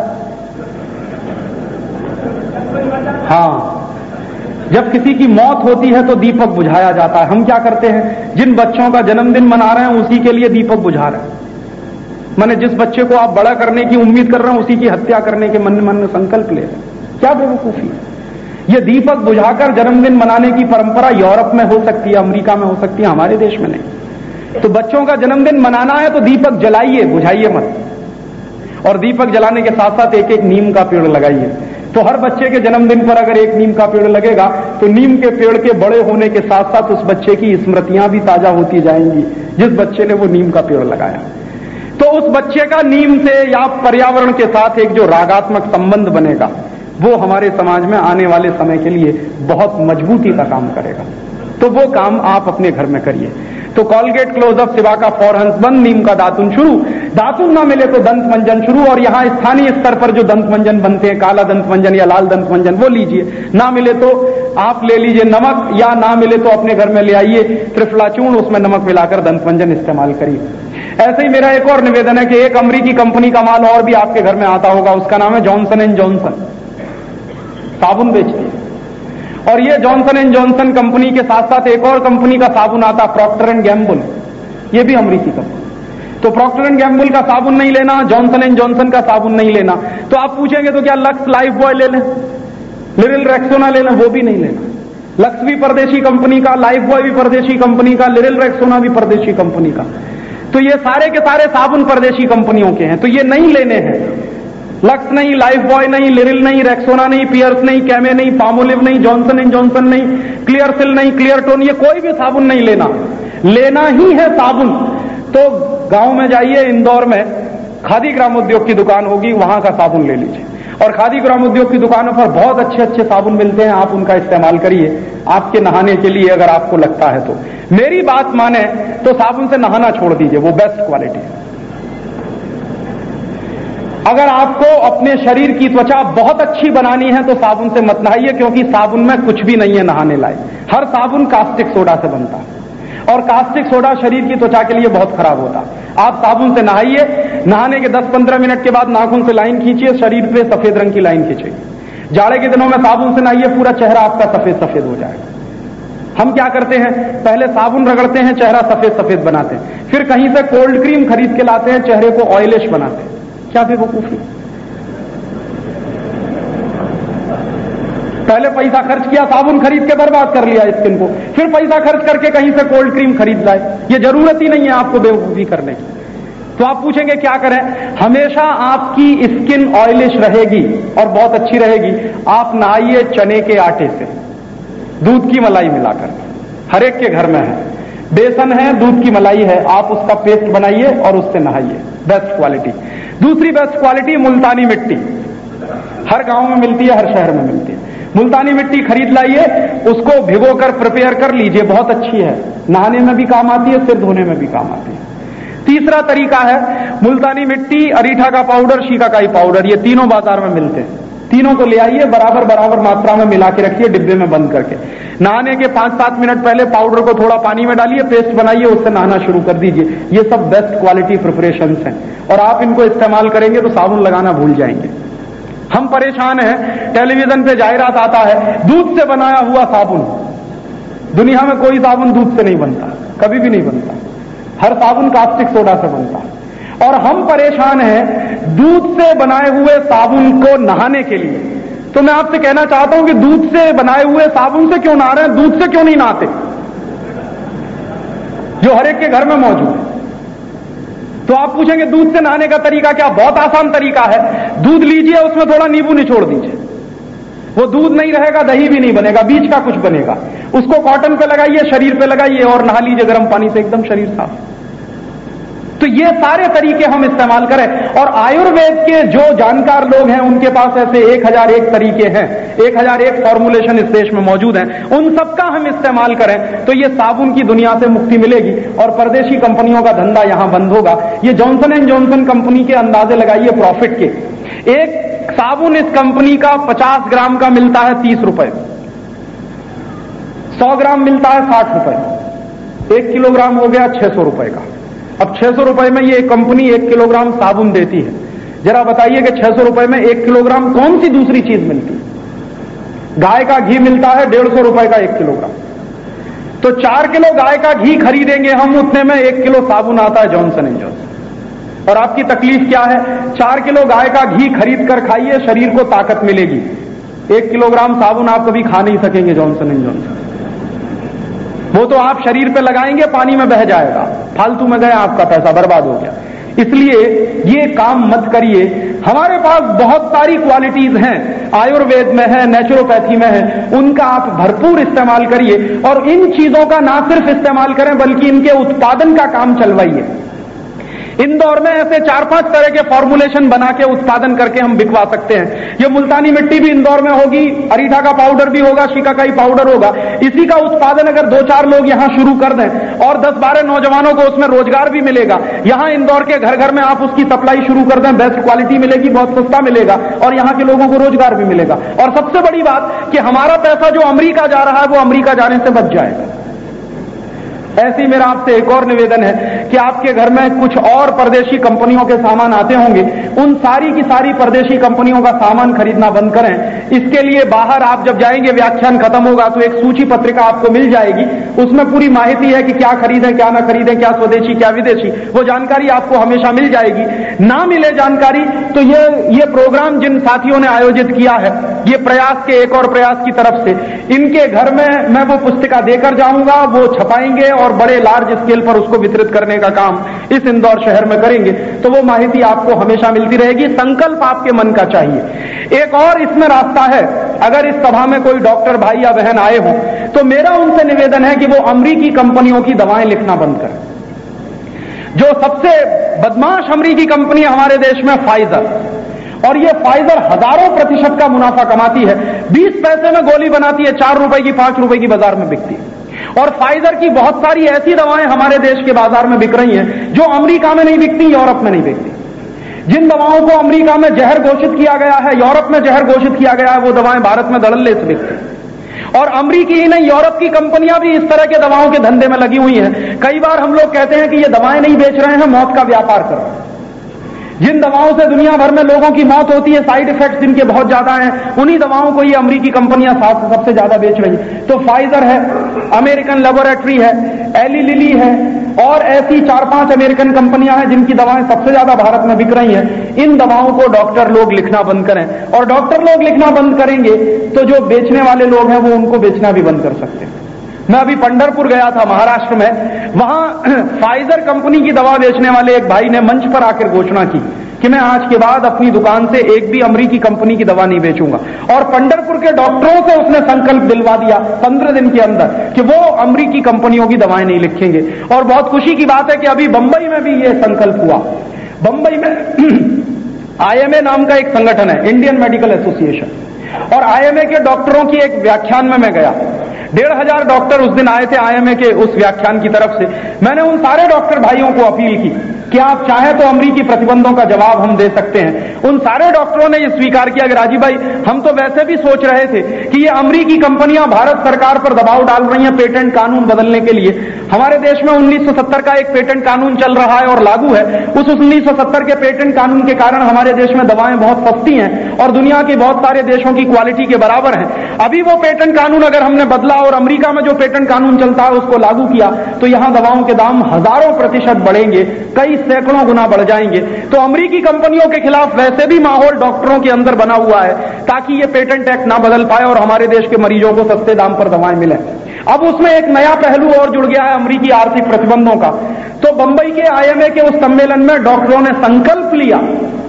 हाँ, जब किसी की मौत होती है तो दीपक बुझाया जाता है। हम क्या करते हैं, जिन बच्चों का जन्मदिन मना रहे हैं उसी के लिए दीपक बुझा रहे हैं। माने जिस बच्चे को आप बड़ा करने की उम्मीद कर रहे हैं उसी की हत्या करने के मन में संकल्प ले रहे हैं। क्या बेवकूफी है। ये दीपक बुझाकर जन्मदिन मनाने की परंपरा यूरोप में हो सकती है, अमेरिका में हो सकती है, हमारे देश में नहीं। तो बच्चों का जन्मदिन मनाना है तो दीपक जलाइए, बुझाइए मत। और दीपक जलाने के साथ साथ एक एक नीम का पेड़ लगाइए। तो हर बच्चे के जन्मदिन पर अगर एक नीम का पेड़ लगेगा तो नीम के पेड़ के बड़े होने के साथ साथ उस बच्चे की स्मृतियां भी ताजा होती जाएंगी, जिस बच्चे ने वो नीम का पेड़ लगाया। तो उस बच्चे का नीम से या पर्यावरण के साथ एक जो रागात्मक संबंध बनेगा, वो हमारे समाज में आने वाले समय के लिए बहुत मजबूती का काम करेगा। तो वो काम आप अपने घर में करिए। तो कॉलगेट क्लोजअप सिवा का फॉरहंस बंद, नीम का दातुन शुरू, दातुन ना मिले तो दंत मंजन शुरू। और यहां स्थानीय स्तर पर जो दंत मंजन बनते हैं, काला दंत मंजन या लाल दंत मंजन, वो लीजिए। ना मिले तो आप ले लीजिए नमक, या ना मिले तो अपने घर में ले आइए त्रिफला चूर्ण, उसमें नमक मिलाकर दंत मंजन इस्तेमाल करिए। ऐसे ही मेरा एक और निवेदन है कि एक अमेरिकी कंपनी का माल और भी आपके घर में आता होगा, उसका नाम है जॉनसन एंड जॉनसन, साबुन बेचती है। और ये जॉनसन एंड जॉनसन कंपनी के साथ साथ एक और कंपनी का साबुन आता, प्रॉक्टर एंड गैम्बल, ये भी अमेरिकी कंपनी। तो प्रॉक्टर एंड गैम्बल का साबुन नहीं लेना, जॉनसन एंड जॉनसन का साबुन नहीं लेना। तो आप पूछेंगे तो क्या लक्स लाइफ बॉय ले लें, लिरिल रेक्सोना ले लें? वो भी नहीं लेना। लक्स भी परदेशी कंपनी का, लाइफ बॉय भी परदेशी कंपनी का, लिरिल रेक्सोना भी परदेशी कंपनी का। तो ये सारे के सारे साबुन परदेशी कंपनियों के हैं, तो ये नहीं लेने हैं। लक्स नहीं, लाइफ बॉय नहीं, लिरिल नहीं, रेक्सोना नहीं, पियर्स नहीं, कैमे नहीं, पामोलिव नहीं, जॉनसन एंड जॉनसन नहीं, क्लियरसिल नहीं, क्लियरटोन, ये कोई भी साबुन नहीं लेना। लेना ही है साबुन तो गांव में जाइए, इंदौर में खादी ग्रामोद्योग की दुकान होगी, वहां का साबुन ले लीजिए। और खादी ग्रामोद्योग की दुकानों पर बहुत अच्छे अच्छे साबुन मिलते हैं, आप उनका इस्तेमाल करिए आपके नहाने के लिए, अगर आपको लगता है तो। मेरी बात माने तो साबुन से नहाना छोड़ दीजिए, वो बेस्ट क्वालिटी है। अगर आपको अपने शरीर की त्वचा बहुत अच्छी बनानी है तो साबुन से मत नहाइए, क्योंकि साबुन में कुछ भी नहीं है नहाने लायक। हर साबुन कास्टिक सोडा से बनता है और कास्टिक सोडा शरीर की त्वचा के लिए बहुत खराब होता है। आप साबुन से नहाइए, नहाने के 10-15 मिनट के बाद नाखून से लाइन खींचिए, शरीर पे सफेद रंग की लाइन खींचिए। जाड़े के दिनों में साबुन से नहाइए, पूरा चेहरा आपका सफेद सफेद हो जाएगा। हम क्या करते हैं, पहले साबुन रगड़ते हैं, चेहरा सफेद सफेद बनाते हैं, फिर कहीं से कोल्ड क्रीम खरीद के लाते हैं, चेहरे को ऑयलिश बनाते हैं। क्या बेवकूफी। पहले पैसा खर्च किया, साबुन खरीद के बर्बाद कर लिया स्किन को, फिर पैसा खर्च करके कहीं से कोल्ड क्रीम खरीद लाए। ये जरूरत ही नहीं है आपको बेवकूफी करने की। तो आप पूछेंगे क्या करें? हमेशा आपकी स्किन ऑयलिश रहेगी और बहुत अच्छी रहेगी, आप नहाइए चने के आटे से, दूध की मलाई मिलाकर। हर एक के घर में है, बेसन है, दूध की मलाई है, आप उसका पेस्ट बनाइए और उससे नहाइए, बेस्ट क्वालिटी। दूसरी बेस्ट क्वालिटी मुल्तानी मिट्टी, हर गांव में मिलती है, हर शहर में मिलती है। मुल्तानी मिट्टी खरीद लाइए, उसको भिगोकर प्रिपेयर कर लीजिए, बहुत अच्छी है, नहाने में भी काम आती है, सिर धोने में भी काम आती है। तीसरा तरीका है मुल्तानी मिट्टी, अरीठा का पाउडर, शीकाकाई पाउडर, ये तीनों बाजार में मिलते हैं। तीनों को ले आइए, बराबर बराबर मात्रा में मिला के रखिए, डिब्बे में बंद करके। नहाने के 5-7 मिनट पहले पाउडर को थोड़ा पानी में डालिए, पेस्ट बनाइए, उससे नहाना शुरू कर दीजिए। ये सब बेस्ट क्वालिटी प्रिपरेशंस हैं और आप इनको इस्तेमाल करेंगे तो साबुन लगाना भूल जाएंगे। हम परेशान हैं, टेलीविजन पे जाहिरात आता है दूध से बनाया हुआ साबुन। दुनिया में कोई साबुन दूध से नहीं बनता, कभी भी नहीं बनता, हर साबुन कास्टिक सोडा से बनता है। और हम परेशान हैं दूध से बनाए हुए साबुन को नहाने के लिए। तो मैं आपसे कहना चाहता हूं कि दूध से बनाए हुए साबुन से क्यों नहा रहे हैं, दूध से क्यों नहीं नहाते, जो हर एक के घर में मौजूद है। तो आप पूछेंगे दूध से नहाने का तरीका क्या? बहुत आसान तरीका है। दूध लीजिए, उसमें थोड़ा नींबू निचोड़ दीजिए, वो दूध नहीं रहेगा, दही भी नहीं बनेगा, बीच का कुछ बनेगा। उसको कॉटन पे लगाइए, शरीर पे लगाइए और नहा लीजिए गर्म पानी से, एकदम शरीर साफ। तो ये सारे तरीके हम इस्तेमाल करें। और आयुर्वेद के जो जानकार लोग हैं उनके पास ऐसे 1001 तरीके हैं, 1001 फॉर्मुलेशन इस देश में मौजूद हैं, उन सबका हम इस्तेमाल करें तो ये साबुन की दुनिया से मुक्ति मिलेगी और परदेशी कंपनियों का धंधा यहां बंद होगा। ये जॉनसन एंड जॉनसन कंपनी के अंदाजे लगाइए प्रॉफिट के। एक साबुन इस कंपनी का 50 ग्राम का मिलता है 30 रुपए, 100 ग्राम मिलता है 60 रुपए, 1 किलोग्राम हो गया 600 रुपए का। अब 600 रुपए में ये कंपनी 1 किलोग्राम साबुन देती है। जरा बताइए कि 600 रुपए में 1 किलोग्राम कौन सी दूसरी चीज मिलती है? गाय का घी मिलता है 150 रुपए का 1 किलोग्राम। तो 4 किलो गाय का घी खरीदेंगे हम, उतने में 1 किलो साबुन आता है जॉनसन एंड जॉनसन। और आपकी तकलीफ क्या है? 4 किलो गाय का घी खरीद कर खाइए, शरीर को ताकत मिलेगी। 1 किलोग्राम साबुन आप कभी खा नहीं सकेंगे जॉनसन एंड जॉनसन। वो तो आप शरीर पे लगाएंगे, पानी में बह जाएगा, फालतू में गया आपका पैसा, बर्बाद हो गया। इसलिए ये काम मत करिए। हमारे पास बहुत सारी क्वालिटीज हैं, आयुर्वेद में है, नेचुरोपैथी में है, उनका आप भरपूर इस्तेमाल करिए। और इन चीजों का ना सिर्फ इस्तेमाल करें बल्कि इनके उत्पादन का काम चलवाइए। इंदौर में ऐसे 4-5 तरह के फॉर्मुलेशन बना के उत्पादन करके हम बिकवा सकते हैं। ये मुल्तानी मिट्टी भी इंदौर में होगी, अरीठा का पाउडर भी होगा, शीकाकाई पाउडर होगा। इसी का उत्पादन अगर 2-4 लोग यहां शुरू कर दें और 10-12 नौजवानों को उसमें रोजगार भी मिलेगा। यहां इंदौर के घर घर में आप उसकी सप्लाई शुरू कर दें, बेस्ट क्वालिटी मिलेगी, बहुत सस्ता मिलेगा और यहां के लोगों को रोजगार भी मिलेगा। और सबसे बड़ी बात कि हमारा पैसा जो अमेरिका जा रहा है वो अमेरिका जाने से बच जाएगा। ऐसी मेरा आपसे एक और निवेदन है कि आपके घर में कुछ और परदेशी कंपनियों के सामान आते होंगे, उन सारी की सारी परदेशी कंपनियों का सामान खरीदना बंद करें। इसके लिए बाहर आप जब जाएंगे, व्याख्यान खत्म होगा तो एक सूची पत्रिका आपको मिल जाएगी, उसमें पूरी माहिती है कि क्या खरीदें क्या ना खरीदें, क्या स्वदेशी क्या विदेशी, वो जानकारी आपको हमेशा मिल जाएगी। ना मिले जानकारी तो ये प्रोग्राम जिन साथियों ने आयोजित किया है, ये प्रयास के एक और प्रयास की तरफ से, इनके घर में मैं वो पुस्तिका देकर जाऊंगा, वो छपाएंगे और बड़े लार्ज स्केल पर उसको वितरित करने का काम इस इंदौर शहर में करेंगे तो वो माहिती आपको हमेशा मिलती रहेगी। संकल्प आपके मन का चाहिए। एक और इसमें रास्ता है, अगर इस सभा में कोई डॉक्टर भाई या बहन आए हों तो मेरा उनसे निवेदन है कि वो अमेरिकी कंपनियों की दवाएं लिखना बंद करें। जो सबसे बदमाश अमेरिकी कंपनी हमारे देश में फाइजर, और ये फाइजर हजारों प्रतिशत का मुनाफा कमाती है। 20 पैसे में गोली बनाती है, 4 रुपए की 5 रुपए की बाजार में बिकती है। और फाइजर की बहुत सारी ऐसी दवाएं हमारे देश के बाजार में बिक रही हैं जो अमेरिका में नहीं बिकती, यूरोप में नहीं बिकती। जिन दवाओं को अमेरिका में जहर घोषित किया गया है, यूरोप में जहर घोषित किया गया है, वो दवाएं भारत में धड़ल्ले से बिकती। और अमेरिकी ही नहीं, यूरोप की कंपनियां भी इस तरह के दवाओं के धंधे में लगी हुई हैं। कई बार हम लोग कहते हैं कि ये दवाएं नहीं बेच रहे हैं, मौत का व्यापार कर रहे हैं। जिन दवाओं से दुनिया भर में लोगों की मौत होती है, साइड इफेक्ट्स जिनके बहुत ज्यादा हैं, उन्हीं दवाओं को ये अमेरिकी कंपनियां सबसे ज्यादा बेच रही हैं। तो फाइजर है, अमेरिकन लेबोरेटरी है, एली लिली है, और ऐसी 4-5 अमेरिकन कंपनियां हैं जिनकी दवाएं सबसे ज्यादा भारत में बिक रही हैं। इन दवाओं को डॉक्टर लोग लिखना बंद करें, और डॉक्टर लोग लिखना बंद करेंगे तो जो बेचने वाले लोग हैं वो उनको बेचना भी बंद कर सकते हैं। मैं अभी पंढरपुर गया था महाराष्ट्र में, वहां फाइजर कंपनी की दवा बेचने वाले एक भाई ने मंच पर आकर घोषणा की कि मैं आज के बाद अपनी दुकान से एक भी अमेरिकी कंपनी की दवा नहीं बेचूंगा। और पंढरपुर के डॉक्टरों से उसने संकल्प दिलवा दिया 15 दिन के अंदर कि वो अमेरिकी कंपनियों की दवाएं नहीं लिखेंगे। और बहुत खुशी की बात है कि अभी बंबई में भी ये संकल्प हुआ। बंबई में IMA नाम का एक संगठन है, इंडियन मेडिकल एसोसिएशन, और IMA के डॉक्टरों की एक व्याख्यान में मैं गया। 1,500 डॉक्टर उस दिन आए थे IMA के उस व्याख्यान की तरफ से। मैंने उन सारे डॉक्टर भाइयों को अपील की कि आप चाहें तो अमेरिकी प्रतिबंधों का जवाब हम दे सकते हैं। उन सारे डॉक्टरों ने ये स्वीकार किया कि राजीव भाई, हम तो वैसे भी सोच रहे थे कि ये अमेरिकी कंपनियां भारत सरकार पर दबाव डाल रही हैं पेटेंट कानून बदलने के लिए। हमारे देश में 1970 का एक पेटेंट कानून चल रहा है और लागू है। उस 1970 के पेटेंट कानून के कारण हमारे देश में दवाएं बहुत सस्ती हैं और दुनिया के बहुत सारे देशों की क्वालिटी के बराबर हैं। अभी वो पेटेंट कानून अगर हमने बदला और अमेरिका में जो पेटेंट कानून चलता है उसको लागू किया तो यहां दवाओं के दाम हजारों प्रतिशत बढ़ेंगे, कई सैकड़ों गुना बढ़ जाएंगे। तो अमेरिकी कंपनियों के खिलाफ वैसे भी माहौल डॉक्टरों के अंदर बना हुआ है ताकि ये पेटेंट एक्ट ना बदल पाए और हमारे देश के मरीजों को सस्ते दाम पर दवाएं मिले। अब उसमें एक नया पहलू और जुड़ गया है अमेरिकी आर्थिक प्रतिबंधों का। तो बंबई के IMA के उस सम्मेलन में डॉक्टरों ने संकल्प लिया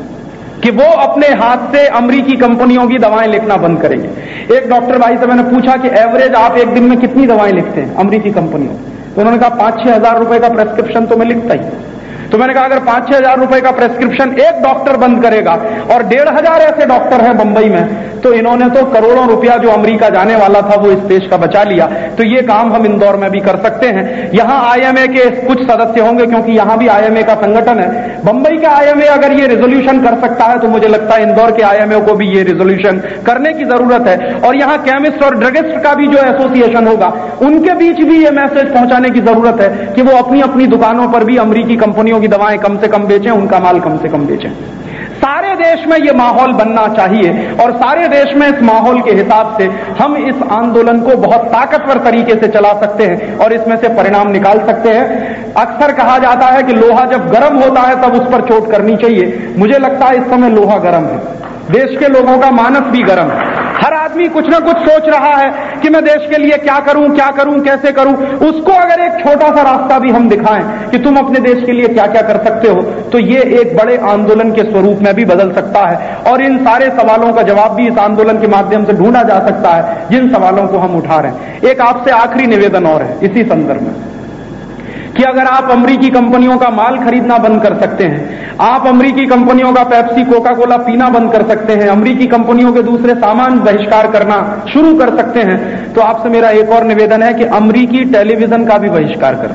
कि वो अपने हाथ से अमेरिकी कंपनियों की दवाएं लिखना बंद करेंगे। एक डॉक्टर भाई से मैंने पूछा कि एवरेज आप एक दिन में कितनी दवाएं लिखते हैं अमेरिकी कंपनियों? तो उन्होंने कहा 5-6 हजार रुपए का प्रेस्क्रिप्शन तो मैं लिखता ही। तो मैंने कहा अगर 5-6 हजार रुपए का प्रेस्क्रिप्शन एक डॉक्टर बंद करेगा और 1,500 ऐसे डॉक्टर हैं बंबई में, तो इन्होंने तो करोड़ों रुपया जो अमेरिका जाने वाला था वो इस देश का बचा लिया। तो ये काम हम इंदौर में भी कर सकते हैं। यहां IMA के कुछ सदस्य होंगे क्योंकि यहां भी IMA का संगठन है। बंबई का IMA अगर ये रेजोल्यूशन कर सकता है तो मुझे लगता है इंदौर के IMA को भी ये रेजोल्यूशन करने की जरूरत है। और यहां केमिस्ट और ड्रगिस्ट का भी जो एसोसिएशन होगा उनके बीच भी ये मैसेज पहुंचाने की जरूरत है कि वो अपनी अपनी दुकानों पर भी अमेरिकी कंपनियों की दवाएं कम से कम बेचें, उनका माल कम से कम बेचें। सारे देश में यह माहौल बनना चाहिए और सारे देश में इस माहौल के हिसाब से हम इस आंदोलन को बहुत ताकतवर तरीके से चला सकते हैं और इसमें से परिणाम निकाल सकते हैं। अक्सर कहा जाता है कि लोहा जब गर्म होता है तब उस पर चोट करनी चाहिए। मुझे लगता है इस समय लोहा गर्म है, देश के लोगों का मानस भी गर्म है। हर आदमी कुछ ना कुछ सोच रहा है कि मैं देश के लिए क्या करूं, कैसे करूं। उसको अगर एक छोटा सा रास्ता भी हम दिखाएं कि तुम अपने देश के लिए क्या क्या कर सकते हो, तो ये एक बड़े आंदोलन के स्वरूप में भी बदल सकता है। और इन सारे सवालों का जवाब भी इस आंदोलन के माध्यम से ढूंढा जा सकता है जिन सवालों को हम उठा रहे हैं। एक आपसे आखिरी निवेदन और है इसी संदर्भ में कि अगर आप अमेरिकी कंपनियों का माल खरीदना बंद कर सकते हैं, आप अमेरिकी कंपनियों का पेप्सी कोका कोला पीना बंद कर सकते हैं, अमेरिकी कंपनियों के दूसरे सामान बहिष्कार करना शुरू कर सकते हैं, तो आपसे मेरा एक और निवेदन है कि अमेरिकी टेलीविजन का भी बहिष्कार करें।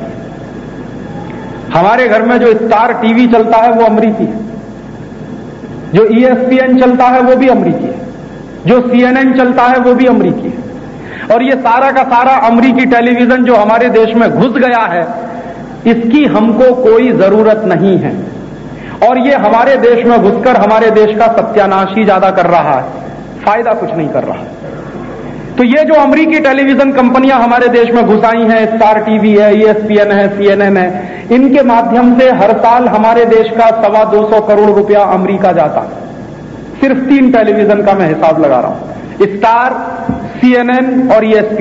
हमारे घर में जो स्टार टीवी चलता है वो अमेरिकी है, जो ESPN चलता है वो भी अमेरिकी है, जो CNN चलता है वो भी अमेरिकी है। और ये सारा का सारा अमेरिकी टेलीविजन जो हमारे देश में घुस गया है, इसकी हमको कोई जरूरत नहीं है और ये हमारे देश में घुसकर हमारे देश का सत्यानाश ही ज्यादा कर रहा है, फायदा कुछ नहीं कर रहा है। तो ये जो अमेरिकी टेलीविजन कंपनियां हमारे देश में घुस आई हैं, स्टार टीवी है, ESPN है, CNN है, इनके माध्यम से हर साल हमारे देश का 225 करोड़ रुपया अमेरिका जाता। सिर्फ 3 टेलीविजन का मैं हिसाब लगा रहा हूं, स्टार, CNN और ESPN।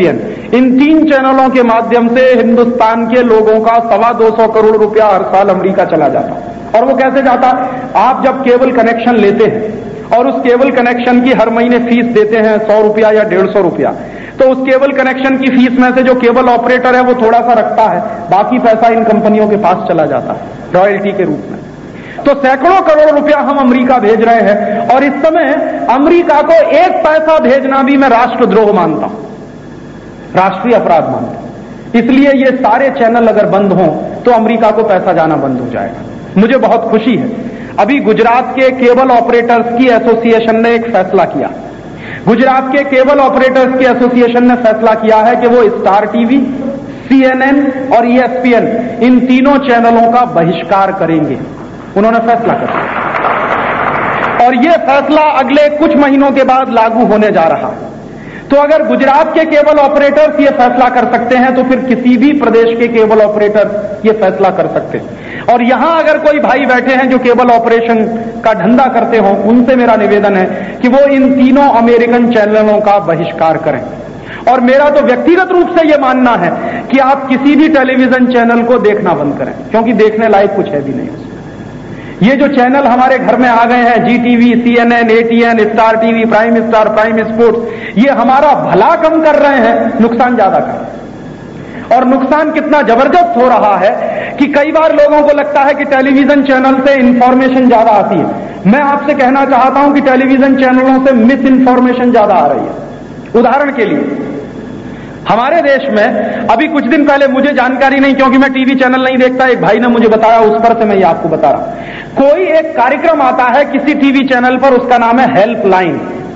इन 3 चैनलों के माध्यम से हिंदुस्तान के लोगों का 225 करोड़ रुपया हर साल अमेरिका चला जाता। और वो कैसे जाता? आप जब केबल कनेक्शन लेते हैं और उस केबल कनेक्शन की हर महीने फीस देते हैं 100 रुपया या 150 रुपया, तो उस केबल कनेक्शन की फीस में से जो केबल ऑपरेटर है वो थोड़ा सा रखता है, बाकी पैसा इन कंपनियों के पास चला जाता है रॉयल्टी के रूप में। तो सैकड़ों करोड़ रुपया हम अमेरिका भेज रहे हैं, और इस समय अमेरिका को 1 पैसा भेजना भी मैं राष्ट्रद्रोह मानता हूं, राष्ट्रीय अपराध मानता हूं। इसलिए ये सारे चैनल अगर बंद हों तो अमेरिका को पैसा जाना बंद हो जाएगा। मुझे बहुत खुशी है, अभी गुजरात के केबल ऑपरेटर्स की एसोसिएशन ने एक फैसला किया। गुजरात के केबल ऑपरेटर्स की एसोसिएशन ने फैसला किया है कि वो स्टार टीवी, CNN और ESPN इन तीनों चैनलों का बहिष्कार करेंगे। उन्होंने फैसला कर लिया और ये फैसला अगले कुछ महीनों के बाद लागू होने जा रहा। तो अगर गुजरात के केबल ऑपरेटर्स ये फैसला कर सकते हैं तो फिर किसी भी प्रदेश के केबल ऑपरेटर ये फैसला कर सकते हैं। और यहां अगर कोई भाई बैठे हैं जो केबल ऑपरेशन का धंधा करते हो, उनसे मेरा निवेदन है कि वो इन तीनों अमेरिकन चैनलों का बहिष्कार करें। और मेरा तो व्यक्तिगत रूप से यह मानना है कि आप किसी भी टेलीविजन चैनल को देखना बंद करें, क्योंकि देखने लायक कुछ है भी नहीं उसमें। ये जो चैनल हमारे घर में आ गए हैं, GTV, CNN, ATN, Star TV, Prime Star, Prime Sports, ये हमारा भला कम कर रहे हैं, नुकसान ज्यादा कर रहे हैं। और नुकसान कितना जबरदस्त हो रहा है कि कई बार लोगों को लगता है कि टेलीविजन चैनल से इंफॉर्मेशन ज्यादा आती है। मैं आपसे कहना चाहता हूं कि टेलीविजन चैनलों से मिस इंफॉर्मेशन ज्यादा आ रही है। उदाहरण के लिए हमारे देश में अभी कुछ दिन पहले, मुझे जानकारी नहीं क्योंकि मैं टीवी चैनल नहीं देखता, एक भाई ने मुझे बताया, उस पर से मैं ये आपको बता रहा हूं। कोई एक कार्यक्रम आता है किसी टीवी चैनल पर, उसका नाम है हेल्पलाइन।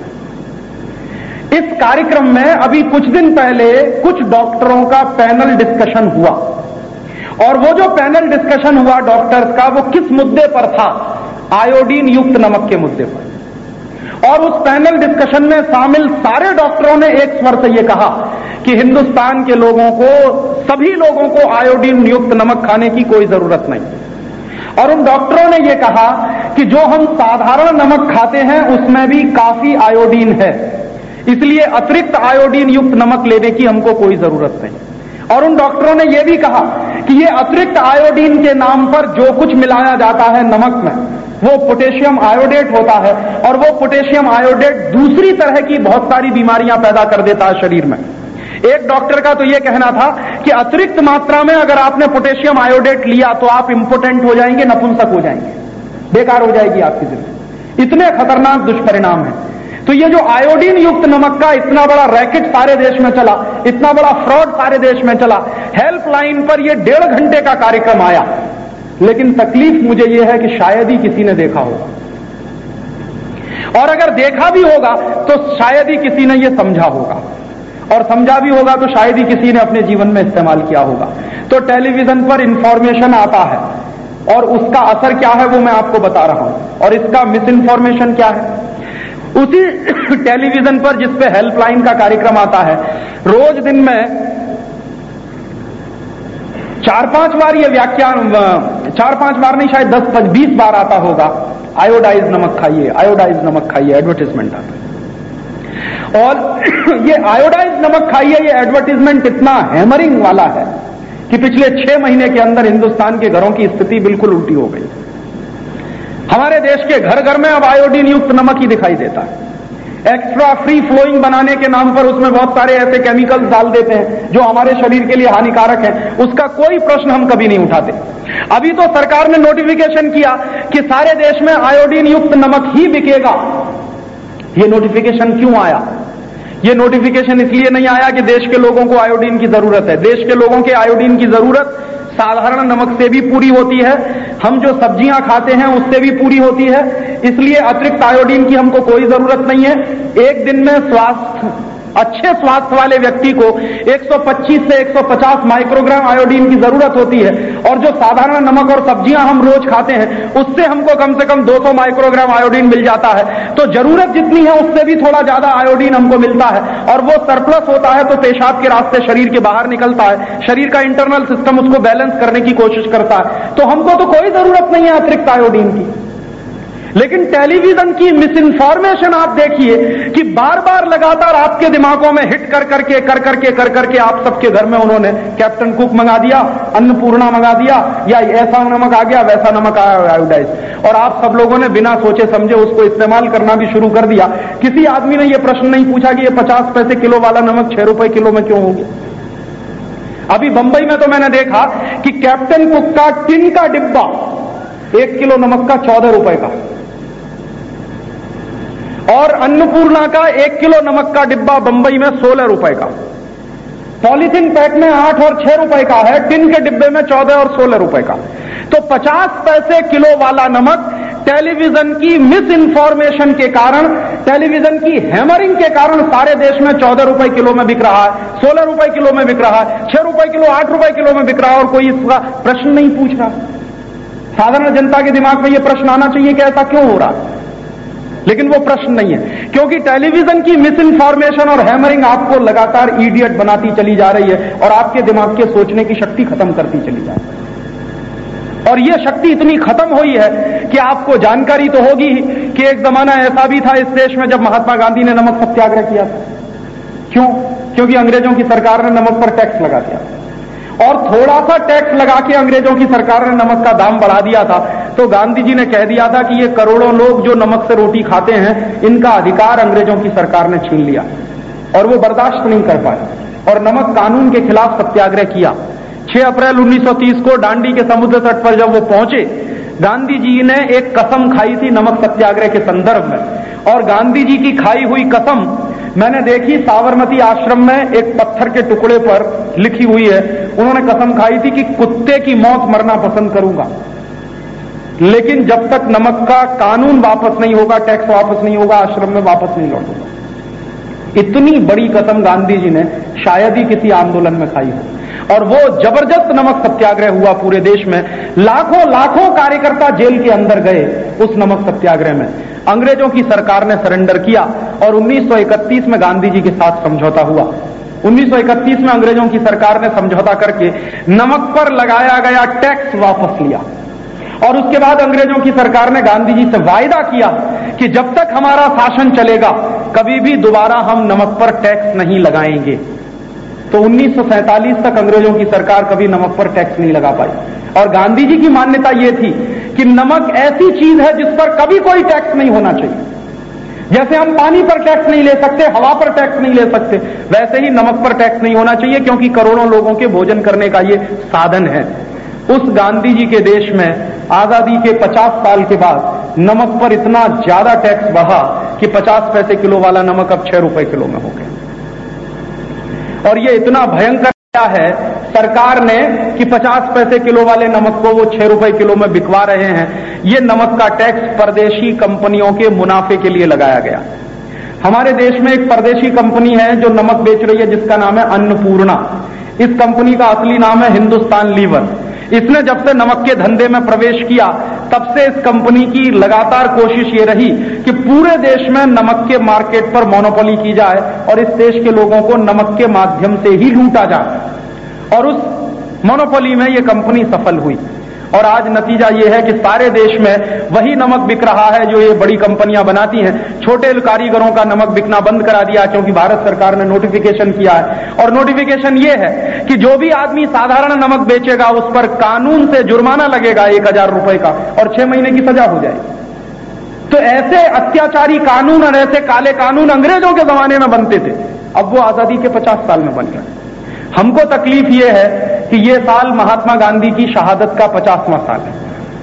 इस कार्यक्रम में अभी कुछ दिन पहले कुछ डॉक्टरों का पैनल डिस्कशन हुआ, और वो जो पैनल डिस्कशन हुआ डॉक्टर्स का, वो किस मुद्दे पर था? आयोडीन युक्त नमक के मुद्दे पर। और उस पैनल डिस्कशन में शामिल सारे डॉक्टरों ने एक स्वर से यह कहा कि हिंदुस्तान के लोगों को, सभी लोगों को आयोडीन युक्त नमक खाने की कोई जरूरत नहीं। और उन डॉक्टरों ने यह कहा कि जो हम साधारण नमक खाते हैं उसमें भी काफी आयोडीन है, इसलिए अतिरिक्त आयोडीन युक्त नमक लेने की हमको कोई जरूरत नहीं। और उन डॉक्टरों ने यह भी कहा कि ये अतिरिक्त आयोडीन के नाम पर जो कुछ मिलाया जाता है नमक में, वो पोटेशियम आयोडेट होता है, और वो पोटेशियम आयोडेट दूसरी तरह की बहुत सारी बीमारियां पैदा कर देता है शरीर में। एक डॉक्टर का तो यह कहना था कि अतिरिक्त मात्रा में अगर आपने पोटेशियम आयोडेट लिया तो आप इंपोटेंट हो जाएंगे, नपुंसक हो जाएंगे, बेकार हो जाएगी आपकी जिंदगी। इतने खतरनाक दुष्परिणाम हैं। तो ये जो आयोडीन युक्त नमक का इतना बड़ा रैकेट सारे देश में चला, इतना बड़ा फ्रॉड सारे देश में चला, हेल्पलाइन पर ये 1.5 घंटे का कार्यक्रम आया। लेकिन तकलीफ मुझे यह है कि शायद ही किसी ने देखा होगा, और अगर देखा भी होगा तो शायद ही किसी ने यह समझा होगा, और समझा भी होगा तो शायद ही किसी ने अपने जीवन में इस्तेमाल किया होगा। तो टेलीविजन पर इंफॉर्मेशन आता है और उसका असर क्या है वो मैं आपको बता रहा हूं, और इसका मिस इंफॉर्मेशन क्या है। उसी टेलीविजन पर जिसपे हेल्पलाइन का कार्यक्रम आता है, रोज दिन में 4-5 बार ये व्याख्यान, 4-5 बार नहीं, शायद 10-20 बार आता होगा, आयोडाइज नमक खाइए, आयोडाइज नमक खाइए, एडवर्टीजमेंट आता है। और ये आयोडाइज नमक खाइए, ये एडवर्टीजमेंट इतना हैमरिंग वाला है कि पिछले 6 महीने के अंदर हिंदुस्तान के घरों की स्थिति बिल्कुल उल्टी हो गई। हमारे देश के घर घर में अब आयोडीन युक्त नमक ही दिखाई देता है। एक्स्ट्रा फ्री फ्लोइंग बनाने के नाम पर उसमें बहुत सारे ऐसे केमिकल्स डाल देते हैं जो हमारे शरीर के लिए हानिकारक है, उसका कोई प्रश्न हम कभी नहीं उठाते। अभी तो सरकार ने नोटिफिकेशन किया कि सारे देश में आयोडीन युक्त नमक ही बिकेगा। ये नोटिफिकेशन क्यों आया? ये नोटिफिकेशन इसलिए नहीं आया कि देश के लोगों को आयोडीन की जरूरत है। देश के लोगों के आयोडीन की जरूरत साधारण नमक से भी पूरी होती है, हम जो सब्जियां खाते हैं उससे भी पूरी होती है, इसलिए अतिरिक्त आयोडीन की हमको कोई जरूरत नहीं है। एक दिन में अच्छे स्वास्थ्य वाले व्यक्ति को 125 से 150 माइक्रोग्राम आयोडीन की जरूरत होती है, और जो साधारण नमक और सब्जियां हम रोज खाते हैं उससे हमको कम से कम 200 माइक्रोग्राम आयोडीन मिल जाता है। तो जरूरत जितनी है उससे भी थोड़ा ज्यादा आयोडीन हमको मिलता है, और वो सरप्लस होता है तो पेशाब के रास्ते शरीर के बाहर निकलता है, शरीर का इंटरनल सिस्टम उसको बैलेंस करने की कोशिश करता है। तो हमको तो कोई जरूरत नहीं है अतिरिक्त आयोडीन की। लेकिन टेलीविजन की मिसइंफॉर्मेशन आप देखिए कि बार बार लगातार आपके दिमागों में हिट कर करके आप सबके घर में उन्होंने कैप्टन कुक मंगा दिया, अन्नपूर्णा मंगा दिया, या ऐसा नमक आ गया, वैसा नमक आया आयोडाइज, और आप सब लोगों ने बिना सोचे समझे उसको इस्तेमाल करना भी शुरू कर दिया। किसी आदमी ने यह प्रश्न नहीं पूछा कि यह 50 पैसे किलो वाला नमक 6 रुपए किलो में क्यों हो गया। अभी बंबई में तो मैंने देखा कि कैप्टन कुक का टिन का डिब्बा 1 किलो नमक का 14 रुपए का, और अन्नपूर्णा का 1 किलो नमक का डिब्बा बंबई में 16 रुपए का। पॉलीथीन पैक में 8 और 6 रुपए का है, टिन के डिब्बे में 14 और 16 रुपए का। तो 50 पैसे किलो वाला नमक टेलीविजन की मिस इन्फॉर्मेशन के कारण, टेलीविजन की हैमरिंग के कारण सारे देश में 14 रुपए किलो में बिक रहा है, 16 रुपए किलो में बिक रहा है, 6 रुपए किलो, 8 रुपए किलो में बिक रहा है, और कोई इसका प्रश्न नहीं पूछ रहा। साधारण जनता के दिमाग में यह प्रश्न आना चाहिए कि ऐसा क्यों हो रहा है, लेकिन वो प्रश्न नहीं है, क्योंकि टेलीविजन की मिस इन्फॉर्मेशन और हैमरिंग आपको लगातार इडियट बनाती चली जा रही है और आपके दिमाग के सोचने की शक्ति खत्म करती चली जा रही है। और ये शक्ति इतनी खत्म हुई है कि आपको जानकारी तो होगी कि एक जमाना ऐसा भी था इस देश में जब महात्मा गांधी ने नमक सत्याग्रह किया था। क्यों? क्योंकि अंग्रेजों की सरकार ने नमक पर टैक्स लगा दिया, और थोड़ा सा टैक्स लगा के अंग्रेजों की सरकार ने नमक का दाम बढ़ा दिया था। तो गांधी जी ने कह दिया था कि ये करोड़ों लोग जो नमक से रोटी खाते हैं, इनका अधिकार अंग्रेजों की सरकार ने छीन लिया, और वो बर्दाश्त नहीं कर पाए और नमक कानून के खिलाफ सत्याग्रह किया। 6 अप्रैल 1930 को दांडी के समुद्र तट पर जब वो पहुंचे, गांधी जी ने एक कसम खाई थी नमक सत्याग्रह के संदर्भ में, और गांधी जी की खाई हुई कसम मैंने देखी साबरमती आश्रम में एक पत्थर के टुकड़े पर लिखी हुई है। उन्होंने कसम खाई थी कि कुत्ते की मौत मरना पसंद करूंगा, लेकिन जब तक नमक का कानून वापस नहीं होगा, टैक्स वापस नहीं होगा, आश्रम में वापस नहीं लौटूंगा। इतनी बड़ी कसम गांधी जी ने शायद ही किसी आंदोलन में खाई हो, और वो जबरदस्त नमक सत्याग्रह हुआ पूरे देश में। लाखों कार्यकर्ता जेल के अंदर गए उस नमक सत्याग्रह में। अंग्रेजों की सरकार ने सरेंडर किया और 1931 में गांधी जी के साथ समझौता हुआ। 1931 में अंग्रेजों की सरकार ने समझौता करके नमक पर लगाया गया टैक्स वापस लिया, और उसके बाद अंग्रेजों की सरकार ने गांधी जी से वायदा किया कि जब तक हमारा शासन चलेगा कभी भी दोबारा हम नमक पर टैक्स नहीं लगाएंगे। तो 1947 तक अंग्रेजों की सरकार कभी नमक पर टैक्स नहीं लगा पाई, और गांधी जी की मान्यता यह थी कि नमक ऐसी चीज है जिस पर कभी कोई टैक्स नहीं होना चाहिए। जैसे हम पानी पर टैक्स नहीं ले सकते, हवा पर टैक्स नहीं ले सकते, वैसे ही नमक पर टैक्स नहीं होना चाहिए, क्योंकि करोड़ों लोगों के भोजन करने का ये साधन है। उस गांधी जी के देश में आजादी के 50 साल के बाद नमक पर इतना ज्यादा टैक्स बढ़ा कि 50 पैसे किलो वाला नमक अब 6 रुपए किलो में हो गया। और ये इतना भयंकर है सरकार ने कि 50 पैसे किलो वाले नमक को वो 6 रुपए किलो में बिकवा रहे हैं। ये नमक का टैक्स परदेशी कंपनियों के मुनाफे के लिए लगाया गया। हमारे देश में एक परदेशी कंपनी है जो नमक बेच रही है, जिसका नाम है अन्नपूर्णा। इस कंपनी का असली नाम है हिंदुस्तान लीवर। इसने जब से नमक के धंधे में प्रवेश किया तब से इस कंपनी की लगातार कोशिश ये रही कि पूरे देश में नमक के मार्केट पर मोनोपोली की जाए और इस देश के लोगों को नमक के माध्यम से ही लूटा जाए, और उस मोनोपोली में ये कंपनी सफल हुई। और आज नतीजा ये है कि सारे देश में वही नमक बिक रहा है जो ये बड़ी कंपनियां बनाती हैं। छोटे कारीगरों का नमक बिकना बंद करा दिया, क्योंकि भारत सरकार ने नोटिफिकेशन किया है, और नोटिफिकेशन ये है कि जो भी आदमी साधारण नमक बेचेगा उस पर कानून से जुर्माना लगेगा 1000 रुपए का, और 6 महीने की सजा हो जाएगी। तो ऐसे अत्याचारी कानून और ऐसे काले कानून अंग्रेजों के जमाने में बनते थे, अब वो आजादी के 50 साल में बन गए। हमको तकलीफ ये है कि ये साल महात्मा गांधी की शहादत का 50वां साल है।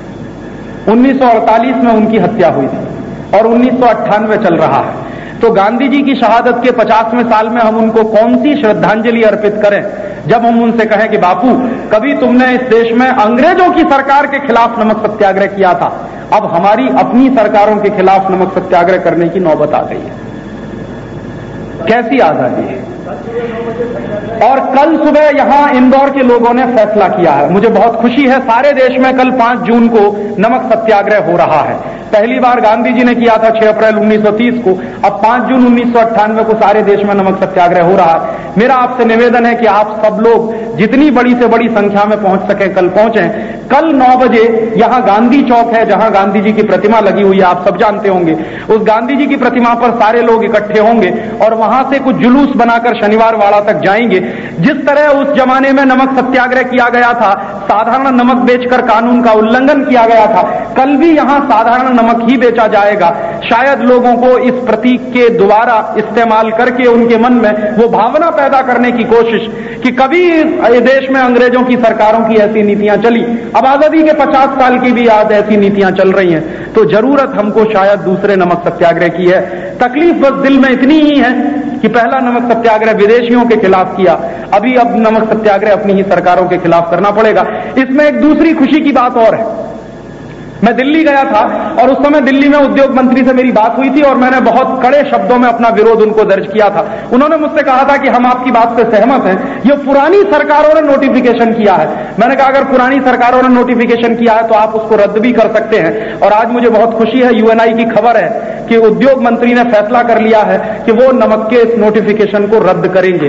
1948 में उनकी हत्या हुई थी और 1998 चल रहा है। तो गांधी जी की शहादत के 50वें साल में हम उनको कौन सी श्रद्धांजलि अर्पित करें, जब हम उनसे कहें कि बापू कभी तुमने इस देश में अंग्रेजों की सरकार के खिलाफ नमक सत्याग्रह किया था, अब हमारी अपनी सरकारों के खिलाफ नमक सत्याग्रह करने की नौबत आ गई है। कैसी आजादी है। और कल सुबह यहां इंदौर के लोगों ने फैसला किया है। मुझे बहुत खुशी है, सारे देश में कल 5 जून को नमक सत्याग्रह हो रहा है। पहली बार गांधी जी ने किया था 6 अप्रैल 1930 को, अब 5 जून 1998 को सारे देश में नमक सत्याग्रह हो रहा है। मेरा आपसे निवेदन है कि आप सब लोग जितनी बड़ी से बड़ी संख्या में पहुंच सके कल पहुंचें। कल 9 बजे यहां गांधी चौक है, जहां गांधी जी की प्रतिमा लगी हुई है, आप सब जानते होंगे। उस गांधी जी की प्रतिमा पर सारे लोग इकट्ठे होंगे और वहां से कुछ जुलूस बनाकर शनिवार वाड़ा तक जाएंगे। जिस तरह उस जमाने में नमक सत्याग्रह किया गया था, साधारण नमक बेचकर कानून का उल्लंघन किया गया था, कल भी यहां साधारण नमक ही बेचा जाएगा। शायद लोगों को इस प्रतीक के दोबारा इस्तेमाल करके उनके मन में वो भावना पैदा करने की कोशिश कि कभी देश में अंग्रेजों की सरकारों की ऐसी नीतियां चली, अब आजादी के 50 साल की भी आज ऐसी नीतियां चल रही हैं, तो जरूरत हमको शायद दूसरे नमक सत्याग्रह की है। तकलीफ बस दिल में इतनी ही है कि पहला नमक सत्याग्रह विदेशियों के खिलाफ किया, अभी अब नमक सत्याग्रह अपनी ही सरकारों के खिलाफ करना पड़ेगा। इसमें एक दूसरी खुशी की बात और है। मैं दिल्ली गया था और उस समय दिल्ली में उद्योग मंत्री से मेरी बात हुई थी और मैंने बहुत कड़े शब्दों में अपना विरोध उनको दर्ज किया था। उन्होंने मुझसे कहा था कि हम आपकी बात से सहमत हैं, ये पुरानी सरकारों ने नोटिफिकेशन किया है। मैंने कहा अगर पुरानी सरकारों ने नोटिफिकेशन किया है तो आप उसको रद्द भी कर सकते हैं। और आज मुझे बहुत खुशी है, यूएनआई की खबर है कि उद्योग मंत्री ने फैसला कर लिया है कि वो नमक के इस नोटिफिकेशन को रद्द करेंगे।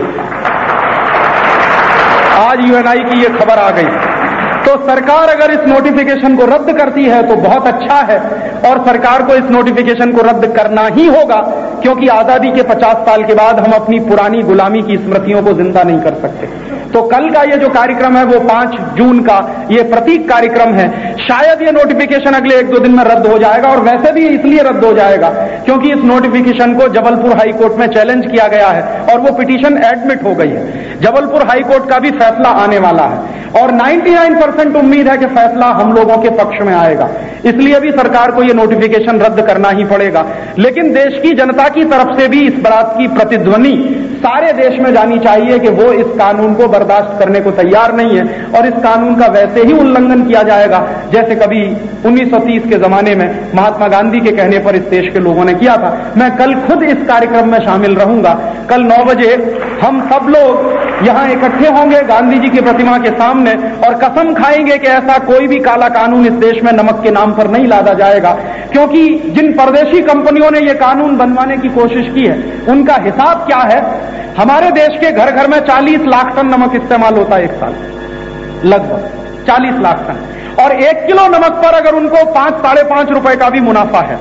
आज यूएनआई की ये खबर आ गई। तो सरकार अगर इस नोटिफिकेशन को रद्द करती है तो बहुत अच्छा है, और सरकार को इस नोटिफिकेशन को रद्द करना ही होगा, क्योंकि आजादी के 50 साल के बाद हम अपनी पुरानी गुलामी की स्मृतियों को जिंदा नहीं कर सकते। तो कल का ये जो कार्यक्रम है वो 5 जून का ये प्रतीक कार्यक्रम है। शायद ये नोटिफिकेशन अगले 1-2 दिन में रद्द हो जाएगा, और वैसे भी इसलिए रद्द हो जाएगा क्योंकि इस नोटिफिकेशन को जबलपुर हाई कोर्ट में चैलेंज किया गया है और वो पिटीशन एडमिट हो गई है। जबलपुर हाई कोर्ट का भी फैसला आने वाला है और 99% उम्मीद है कि फैसला हम लोगों के पक्ष में आएगा। इसलिए भी सरकार को यह नोटिफिकेशन रद्द करना ही पड़ेगा। लेकिन देश की जनता की तरफ से भी इस बात की प्रतिध्वनि सारे देश में जानी चाहिए कि वो इस कानून को बर्दाश्त करने को तैयार नहीं है और इस कानून का वैसे ही उल्लंघन किया जाएगा जैसे कभी 1930 के जमाने में महात्मा गांधी के कहने पर इस देश के लोगों ने किया था। मैं कल खुद इस कार्यक्रम में शामिल रहूंगा। कल 9 बजे हम सब लोग यहां इकट्ठे होंगे गांधी जी की प्रतिमा के सामने और कसम खाएंगे कि ऐसा कोई भी काला कानून इस देश में नमक के नाम पर नहीं लादा जाएगा, क्योंकि जिन परदेशी कंपनियों ने यह कानून बनवाने की कोशिश की है उनका हिसाब क्या है। हमारे देश के घर घर में 40 लाख टन नमक इस्तेमाल होता है एक साल, लगभग 40 लाख टन, और 1 किलो नमक पर अगर उनको 5-5.5 रुपए का भी मुनाफा है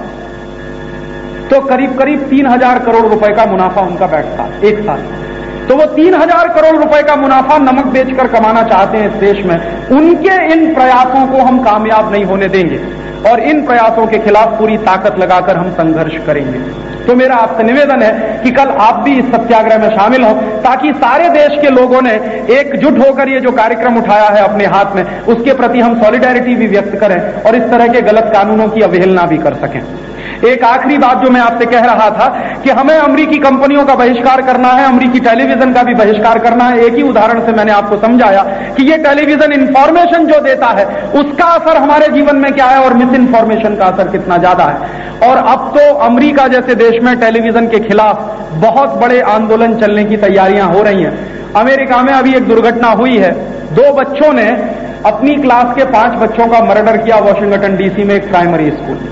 तो करीब करीब 3,000 करोड़ रुपए का मुनाफा उनका बैठता है एक साल। तो वो 3,000 करोड़ रुपए का मुनाफा नमक बेचकर कमाना चाहते हैं इस देश में। उनके इन प्रयासों को हम कामयाब नहीं होने देंगे और इन प्रयासों के खिलाफ पूरी ताकत लगाकर हम संघर्ष करेंगे। तो मेरा आपसे निवेदन है कि कल आप भी इस सत्याग्रह में शामिल हो, ताकि सारे देश के लोगों ने एकजुट होकर ये जो कार्यक्रम उठाया है अपने हाथ में, उसके प्रति हम सॉलिडेरिटी भी व्यक्त करें और इस तरह के गलत कानूनों की अवहेलना भी कर सकें। एक आखिरी बात जो मैं आपसे कह रहा था कि हमें अमेरिकी कंपनियों का बहिष्कार करना है, अमेरिकी टेलीविजन का भी बहिष्कार करना है। एक ही उदाहरण से मैंने आपको समझाया कि ये टेलीविजन इंफॉर्मेशन जो देता है उसका असर हमारे जीवन में क्या है और मिस इन्फॉर्मेशन का असर कितना ज्यादा है। और अब तो अमेरिका जैसे देश में टेलीविजन के खिलाफ बहुत बड़े आंदोलन चलने की तैयारियां हो रही हैं। अमेरिका में अभी एक दुर्घटना हुई है, 2 बच्चों ने अपनी क्लास के 5 बच्चों का मर्डर किया वॉशिंगटन डीसी में एक प्राइमरी स्कूल।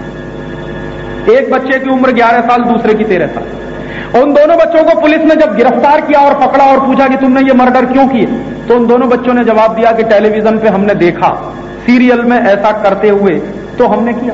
एक बच्चे की उम्र 11 साल, दूसरे की 13 साल। उन दोनों बच्चों को पुलिस ने जब गिरफ्तार किया और पकड़ा और पूछा कि तुमने ये मर्डर क्यों किए, तो उन दोनों बच्चों ने जवाब दिया कि टेलीविजन पे हमने देखा, सीरियल में ऐसा करते हुए तो हमने किया।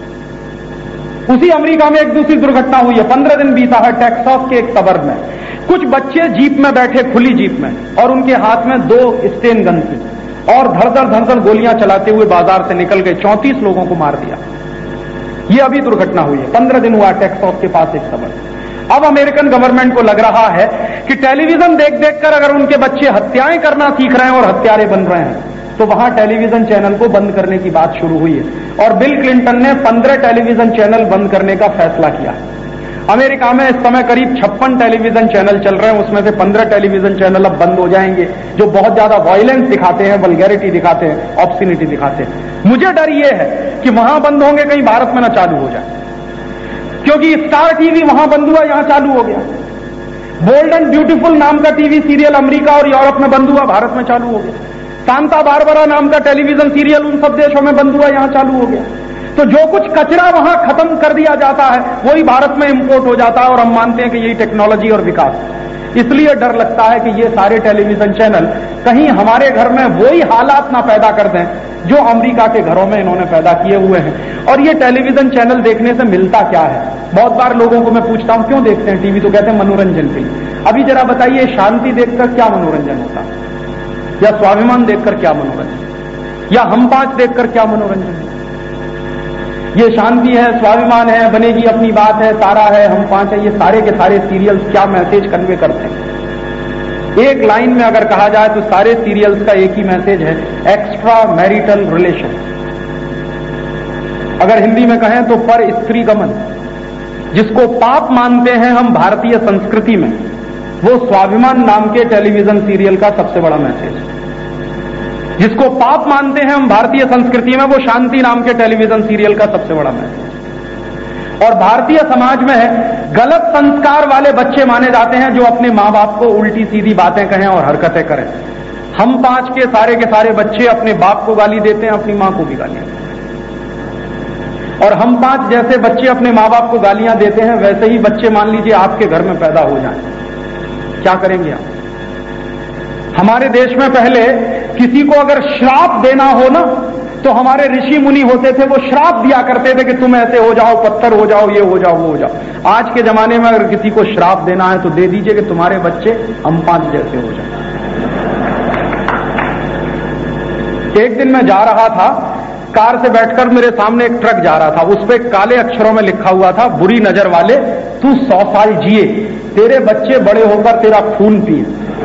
उसी अमेरिका में एक दूसरी दुर्घटना हुई है, 15 दिन बीता है टेक्सास के एक सबर्ब में। कुछ बच्चे जीप में बैठे, खुली जीप में, और उनके हाथ में 2 स्टेन गन थी और धड़धड़ गोलियां चलाते हुए बाजार से निकल गए, 34 लोगों को मार दिया। ये अभी दुर्घटना हुई है, 15 दिन हुआ टेक्सास के पास एक सबर्ब। अब अमेरिकन गवर्नमेंट को लग रहा है कि टेलीविजन देख देखकर अगर उनके बच्चे हत्याएं करना सीख रहे हैं और हत्यारे बन रहे हैं तो वहां टेलीविजन चैनल को बंद करने की बात शुरू हुई है और बिल क्लिंटन ने 15 टेलीविजन चैनल बंद करने का फैसला किया। अमेरिका में इस समय करीब 56 टेलीविजन चैनल चल रहे हैं, उसमें से 15 टेलीविजन चैनल अब बंद हो जाएंगे जो बहुत ज्यादा वायलेंस दिखाते हैं, वल्गैरिटी दिखाते हैं, ऑब्स्टिनिटी दिखाते हैं। मुझे डर यह है कि वहां बंद होंगे कहीं भारत में ना चालू हो जाए, क्योंकि स्टार टीवी वहां बंद हुआ, यहां चालू हो गया। बोल्ड एंड ब्यूटीफुल नाम का टीवी सीरियल अमेरिका और यूरोप में बंद हुआ, भारत में चालू हो गया। सांता बारबरा नाम का टेलीविजन सीरियल उन सब देशों में बंद हुआ, यहां चालू हो गया। तो जो कुछ कचरा वहां खत्म कर दिया जाता है वही भारत में इंपोर्ट हो जाता है, और हम मानते हैं कि यही टेक्नोलॉजी और विकास है। इसलिए डर लगता है कि ये सारे टेलीविजन चैनल कहीं हमारे घर में वही हालात ना पैदा कर दें जो अमेरिका के घरों में इन्होंने पैदा किए हुए हैं। और ये टेलीविजन चैनल देखने से मिलता क्या है? बहुत बार लोगों को मैं पूछता हूं क्यों देखते हैं टीवी, तो कहते हैं मनोरंजन के लिए। अभी जरा बताइए, शांति देखकर क्या मनोरंजन होता है, या स्वाभिमान देखकर क्या मनोरंजन, या हम पांच देखकर क्या मनोरंजन है? ये शांति है, स्वाभिमान है, बनेगी अपनी बात है, तारा है, हम पांच है, ये सारे के सारे सीरियल्स क्या मैसेज कन्वे करते हैं? एक लाइन में अगर कहा जाए तो सारे सीरियल्स का एक ही मैसेज है, एक्स्ट्रा मैरिटल रिलेशन। अगर हिंदी में कहें तो पर स्त्री गमन, जिसको पाप मानते हैं हम भारतीय संस्कृति में, वो स्वाभिमान नाम के टेलीविजन सीरियल का सबसे बड़ा मैसेज है। जिसको पाप मानते हैं हम भारतीय संस्कृति में, वो शांति नाम के टेलीविजन सीरियल का सबसे बड़ा मैसेज। और भारतीय समाज में गलत संस्कार वाले बच्चे माने जाते हैं जो अपने मां बाप को उल्टी सीधी बातें कहें और हरकतें करें। हम पांच के सारे बच्चे अपने बाप को गाली देते हैं, अपनी मां को भी गालियां देते हैं। और हम पांच जैसे बच्चे अपने मां बाप को गालियां देते हैं, वैसे ही बच्चे मान लीजिए आपके घर में पैदा हो जाएं, क्या करेंगे आप? हमारे देश में पहले किसी को अगर श्राप देना हो ना, तो हमारे ऋषि मुनि होते थे, वो श्राप दिया करते थे कि तुम ऐसे हो जाओ, पत्थर हो जाओ, ये हो जाओ, वो हो जाओ। आज के जमाने में अगर किसी को श्राप देना है तो दे दीजिए कि तुम्हारे बच्चे हम पांच जैसे हो जाए। एक दिन मैं जा रहा था, कार से बैठकर मेरे सामने एक ट्रक जा रहा था, उस पर काले अक्षरों में लिखा हुआ था, बुरी नजर वाले तू 100 साल जिए, तेरे बच्चे बड़े होकर तेरा खून पिए।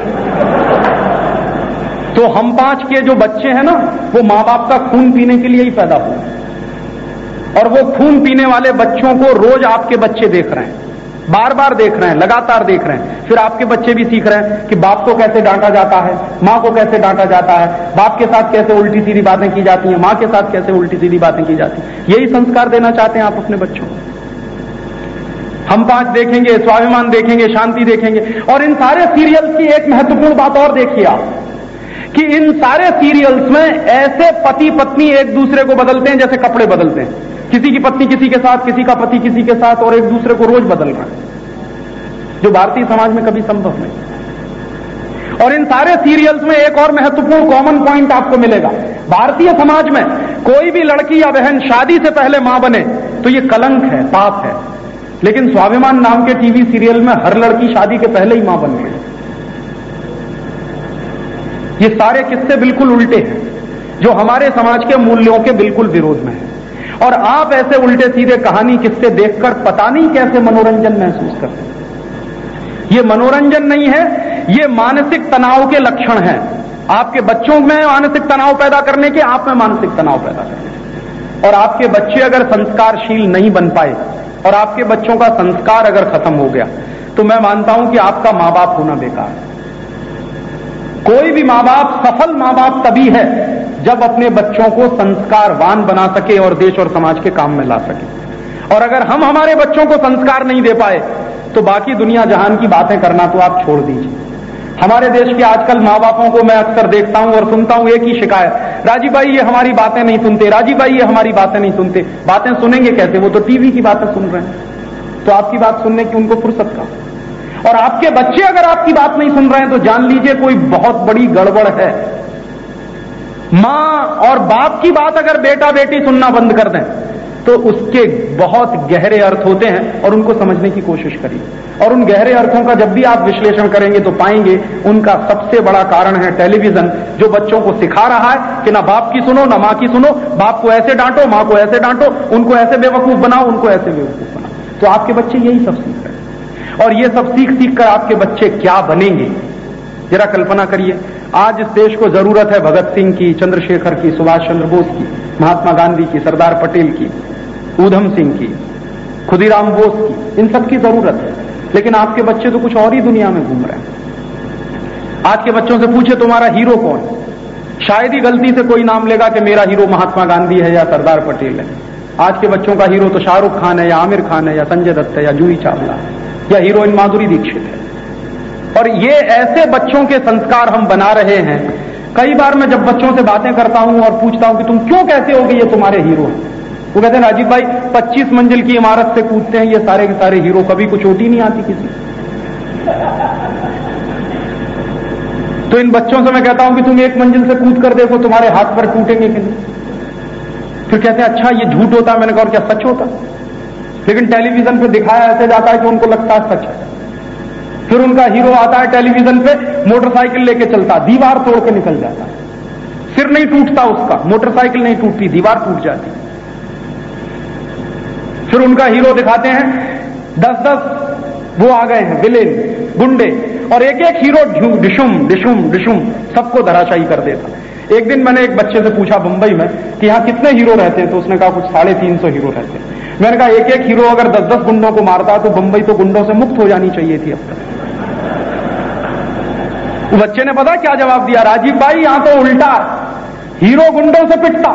तो हम पांच के जो बच्चे हैं ना, वो मां बाप का खून पीने के लिए ही पैदा हुए, और वो खून पीने वाले बच्चों को रोज आपके बच्चे देख रहे हैं, बार बार देख रहे हैं, लगातार देख रहे हैं। फिर आपके बच्चे भी सीख रहे हैं कि बाप को कैसे डांटा जाता है, मां को कैसे डांटा जाता है, बाप के साथ कैसे उल्टी सीधी बातें की जाती हैं, मां के साथ कैसे उल्टी सीधी बातें की जाती हैं। यही संस्कार देना चाहते हैं आप अपने बच्चों को। हम पांच देखेंगे, स्वाभिमान देखेंगे, शांति देखेंगे। और इन सारे सीरियल्स की एक महत्वपूर्ण बात और देखिए आप, कि इन सारे सीरियल्स में ऐसे पति पत्नी एक दूसरे को बदलते हैं जैसे कपड़े बदलते हैं। किसी की पत्नी किसी के साथ, किसी का पति किसी के साथ, और एक दूसरे को रोज बदल रहा है, जो भारतीय समाज में कभी संभव नहीं। और इन सारे सीरियल्स में एक और महत्वपूर्ण कॉमन पॉइंट आपको मिलेगा। भारतीय समाज में कोई भी लड़की या बहन शादी से पहले मां बने तो ये कलंक है, पाप है। लेकिन स्वाभिमान नाम के टीवी सीरियल में हर लड़की शादी के पहले ही मां बन गई। ये सारे किस्से बिल्कुल उल्टे हैं, जो हमारे समाज के मूल्यों के बिल्कुल विरोध में है। और आप ऐसे उल्टे सीधे कहानी किस्से देखकर पता नहीं कैसे मनोरंजन महसूस करते हैं। ये मनोरंजन नहीं है, ये मानसिक तनाव के लक्षण हैं। आपके बच्चों में मानसिक तनाव पैदा करने के, आप में मानसिक तनाव पैदा करने के। और आपके बच्चे अगर संस्कारशील नहीं बन पाए, और आपके बच्चों का संस्कार अगर खत्म हो गया, तो मैं मानता हूं कि आपका मां बाप होना बेकार है। कोई भी मां बाप सफल मां बाप तभी है जब अपने बच्चों को संस्कारवान बना सके और देश और समाज के काम में ला सके। और अगर हम हमारे बच्चों को संस्कार नहीं दे पाए, तो बाकी दुनिया जहान की बातें करना तो आप छोड़ दीजिए। हमारे देश के आजकल मां बापों को मैं अक्सर देखता हूं और सुनता हूं एक ही शिकायत, राजीव भाई ये हमारी बातें नहीं सुनते, राजीव भाई ये हमारी बातें नहीं सुनते। बातें सुनेंगे कैसे? वो तो टीवी की बातें सुन रहे हैं, तो आपकी बात सुनने की उनको फुर्सत का। और आपके बच्चे अगर आपकी बात नहीं सुन रहे हैं तो जान लीजिए कोई बहुत बड़ी गड़बड़ है। मां और बाप की बात अगर बेटा बेटी सुनना बंद कर दें तो उसके बहुत गहरे अर्थ होते हैं, और उनको समझने की कोशिश करिए। और उन गहरे अर्थों का जब भी आप विश्लेषण करेंगे तो पाएंगे उनका सबसे बड़ा कारण है टेलीविजन, जो बच्चों को सिखा रहा है कि ना बाप की सुनो ना मां की सुनो, बाप को ऐसे डांटो, मां को ऐसे डांटो, उनको ऐसे बेवकूफ बनाओ, उनको ऐसे बेवकूफ बनाओ। तो आपके बच्चे यही सब सीख रहे हैं, और ये सब सीख सीख कर आपके बच्चे क्या बनेंगे जरा कल्पना करिए। आज इस देश को जरूरत है भगत सिंह की, चंद्रशेखर की, सुभाष चंद्र बोस की, महात्मा गांधी की, सरदार पटेल की, ऊधम सिंह की, खुदीराम बोस की, इन सब की जरूरत है। लेकिन आपके बच्चे तो कुछ और ही दुनिया में घूम रहे हैं। आज के बच्चों से पूछे तुम्हारा हीरो कौन, शायद ही गलती से कोई नाम लेगा कि मेरा हीरो महात्मा गांधी है या सरदार पटेल है। आज के बच्चों का हीरो तो शाहरुख खान है या आमिर खान है या संजय दत्त है या जूही चावला है या हीरोइन माधुरी दीक्षित है। और ये ऐसे बच्चों के संस्कार हम बना रहे हैं। कई बार मैं जब बच्चों से बातें करता हूं और पूछता हूं कि तुम क्यों कैसे हो कि ये तुम्हारे हीरो हैं, वो कहते हैं राजीव भाई 25 मंजिल की इमारत से कूदते हैं ये सारे के सारे हीरो, कभी कुछ चोट ही नहीं आती किसी। तो इन बच्चों से मैं कहता हूं कि तुम 1 मंजिल से कूद कर देखो तुम्हारे हाथ पर टूटेंगे कि नहीं। फिर कहते हैं अच्छा ये झूठ होता है। मैंने कहा क्या सच होता? लेकिन टेलीविजन पे दिखाया ऐसे जाता है कि उनको लगता है सच है। फिर उनका हीरो आता है टेलीविजन पे, मोटरसाइकिल लेके चलता, दीवार तोड़ के निकल जाता, सिर नहीं टूटता उसका, मोटरसाइकिल नहीं टूटती, दीवार टूट जाती। फिर उनका हीरो दिखाते हैं 10-10 वो आ गए हैं विलेन, गुंडे, और एक एक हीरो डिशुम डिशुम डिशुम सबको धराशायी कर देता। एक दिन मैंने एक बच्चे से पूछा मुंबई में कि यहां कितने हीरो रहते हैं, तो उसने कहा कुछ 350 हीरो रहते हैं। मैंने कहा एक एक हीरो अगर 10-10 गुंडों को मारता तो मुंबई तो गुंडों से मुक्त हो जानी चाहिए थी अब तक। बच्चे ने पता क्या जवाब दिया? राजीव भाई यहां तो उल्टा, हीरो गुंडों से पिटता।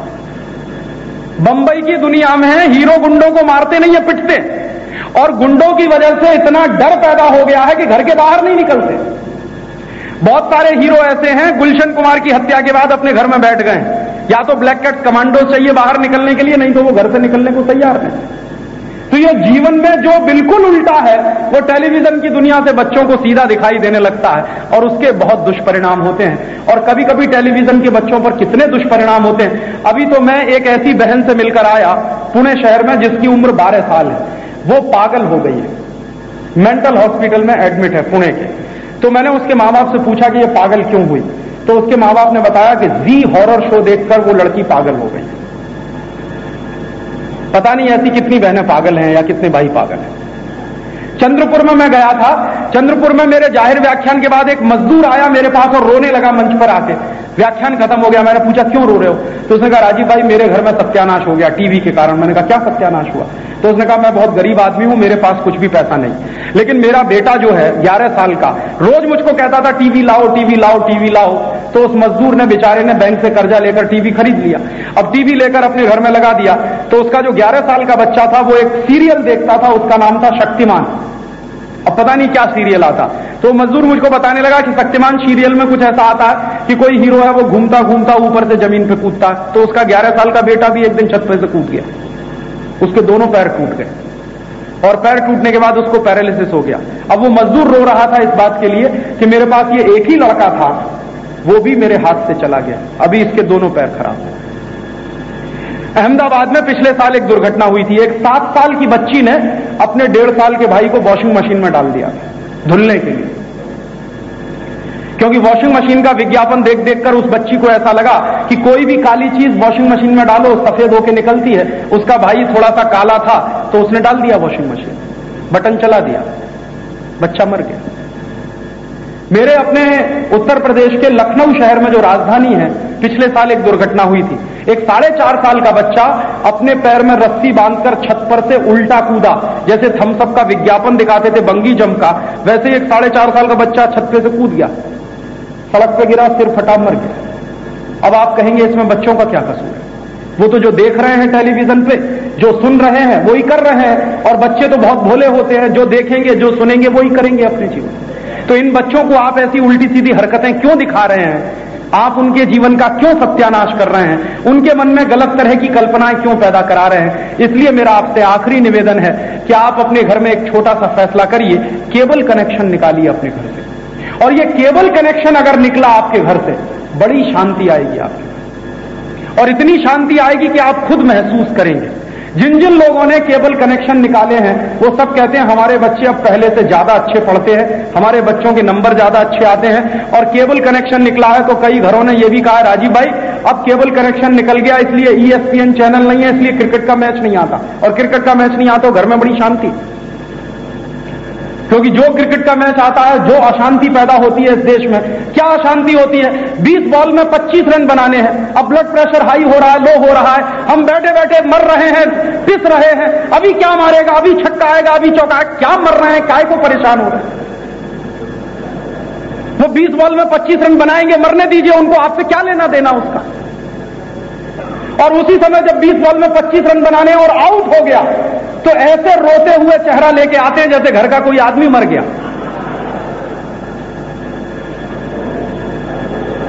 बंबई की दुनिया में हीरो गुंडों को मारते नहीं है, पिटते, और गुंडों की वजह से इतना डर पैदा हो गया है कि घर के बाहर नहीं निकलते। बहुत सारे हीरो ऐसे हैं गुलशन कुमार की हत्या के बाद अपने घर में बैठ गए, या तो ब्लैक कैट कमांडो चाहिए बाहर निकलने के लिए, नहीं तो वो घर से निकलने को तैयार नहीं। तो ये जीवन में जो बिल्कुल उल्टा है वो टेलीविजन की दुनिया से बच्चों को सीधा दिखाई देने लगता है, और उसके बहुत दुष्परिणाम होते हैं। और कभी कभी टेलीविजन के बच्चों पर कितने दुष्परिणाम होते हैं। अभी तो मैं एक ऐसी बहन से मिलकर आया पुणे शहर में जिसकी उम्र 12 साल है, वो पागल हो गई है, मेंटल हॉस्पिटल में एडमिट है पुणे के। तो मैंने उसके माँ बाप से पूछा कि ये पागल क्यों हुई, तो उसके माँ बाप ने बताया कि जी हॉरर शो देखकर वो लड़की पागल हो गई। पता नहीं ऐसी कितनी बहनें पागल हैं या कितने भाई पागल हैं। चंद्रपुर में मैं गया था, चंद्रपुर में मेरे जाहिर व्याख्यान के बाद एक मजदूर आया मेरे पास और रोने लगा मंच पर आके। व्याख्यान खत्म हो गया, मैंने पूछा क्यों रो रहे हो, तो उसने कहा राजीव भाई मेरे घर में सत्यानाश हो गया टीवी के कारण। मैंने कहा क्या सत्यानाश हुआ, तो उसने कहा मैं बहुत गरीब आदमी हूं, मेरे पास कुछ भी पैसा नहीं, लेकिन मेरा बेटा जो है 11 साल का रोज मुझको कहता था टीवी लाओ टीवी लाओ टीवी लाओ। तो उस मजदूर ने बेचारे ने बैंक से कर्जा लेकर टीवी खरीद लिया। अब टीवी लेकर अपने घर में लगा दिया, तो उसका जो 11 साल का बच्चा था वो एक सीरियल देखता था, उसका नाम था शक्तिमान। अब पता नहीं क्या सीरियल आता, तो मजदूर मुझको बताने लगा कि शक्तिमान सीरियल में कुछ ऐसा आता है कि कोई हीरो है वो घूमता घूमता ऊपर से जमीन पे कूदता है। तो उसका 11 साल का बेटा भी एक दिन छत पे से कूद गया, उसके दोनों पैर टूट गए, और पैर टूटने के बाद उसको पैरालिसिस हो गया। अब वो मजदूर रो रहा था इस बात के लिए कि मेरे पास ये एक ही लड़का था, वो भी मेरे हाथ से चला गया, अभी इसके दोनों पैर खराब हैं। अहमदाबाद में पिछले साल एक दुर्घटना हुई थी। एक 7 साल की बच्ची ने अपने 1.5 साल के भाई को वॉशिंग मशीन में डाल दिया धुलने के लिए, क्योंकि वॉशिंग मशीन का विज्ञापन देख देखकर उस बच्ची को ऐसा लगा कि कोई भी काली चीज वॉशिंग मशीन में डालो सफेद होकर निकलती है। उसका भाई थोड़ा सा काला था तो उसने डाल दिया वॉशिंग मशीन, बटन चला दिया, बच्चा मर गया। मेरे अपने उत्तर प्रदेश के लखनऊ शहर में जो राजधानी है, पिछले साल एक दुर्घटना हुई थी। एक 4.5 साल का बच्चा अपने पैर में रस्सी बांधकर छत पर से उल्टा कूदा, जैसे थम्सअप का विज्ञापन दिखाते थे बंगी जंप का, वैसे एक 4.5 साल का बच्चा छत पे से कूद गया, सड़क पे गिरा, सिर फटा, मर गया। अब आप कहेंगे इसमें बच्चों का क्या कसूर है? वो तो जो देख रहे हैं टेलीविजन पे, जो सुन रहे हैं वही कर रहे हैं, और बच्चे तो बहुत भोले होते हैं, जो देखेंगे जो सुनेंगे वही करेंगे अपने जीवन। तो इन बच्चों को आप ऐसी उल्टी सीधी हरकतें क्यों दिखा रहे हैं? आप उनके जीवन का क्यों सत्यानाश कर रहे हैं? उनके मन में गलत तरह की कल्पनाएं क्यों पैदा करा रहे हैं? इसलिए मेरा आपसे आखिरी निवेदन है कि आप अपने घर में एक छोटा सा फैसला करिए, केबल कनेक्शन निकालिए अपने घर से, और ये केबल कनेक्शन अगर निकला आपके घर से, बड़ी शांति आएगी आपके, और इतनी शांति आएगी कि आप खुद महसूस करेंगे। जिन जिन लोगों ने केबल कनेक्शन निकाले हैं वो सब कहते हैं हमारे बच्चे अब पहले से ज्यादा अच्छे पढ़ते हैं, हमारे बच्चों के नंबर ज्यादा अच्छे आते हैं। और केबल कनेक्शन निकला है तो कई घरों ने यह भी कहा राजीव भाई अब केबल कनेक्शन निकल गया इसलिए ESPN चैनल नहीं है, इसलिए क्रिकेट का मैच नहीं आता, और क्रिकेट का मैच नहीं आता तो घर में बड़ी शांति, क्योंकि जो क्रिकेट का मैच आता है जो अशांति पैदा होती है इस देश में, क्या अशांति होती है? 20 बॉल में 25 रन बनाने हैं, अब ब्लड प्रेशर हाई हो रहा है, लो हो रहा है, हम बैठे बैठे मर रहे हैं, पिस रहे हैं, अभी क्या मारेगा, अभी छक्का आएगा, अभी चौका, क्या मर रहे हैं, काय को परेशान हो रहे हैं? वो 20 बॉल में 25 रन बनाएंगे, मरने दीजिए उनको, आपसे क्या लेना देना उसका। और उसी समय जब 20 बॉल में 25 रन बनाने और आउट हो गया तो ऐसे रोते हुए चेहरा लेके आते हैं जैसे घर का कोई आदमी मर गया।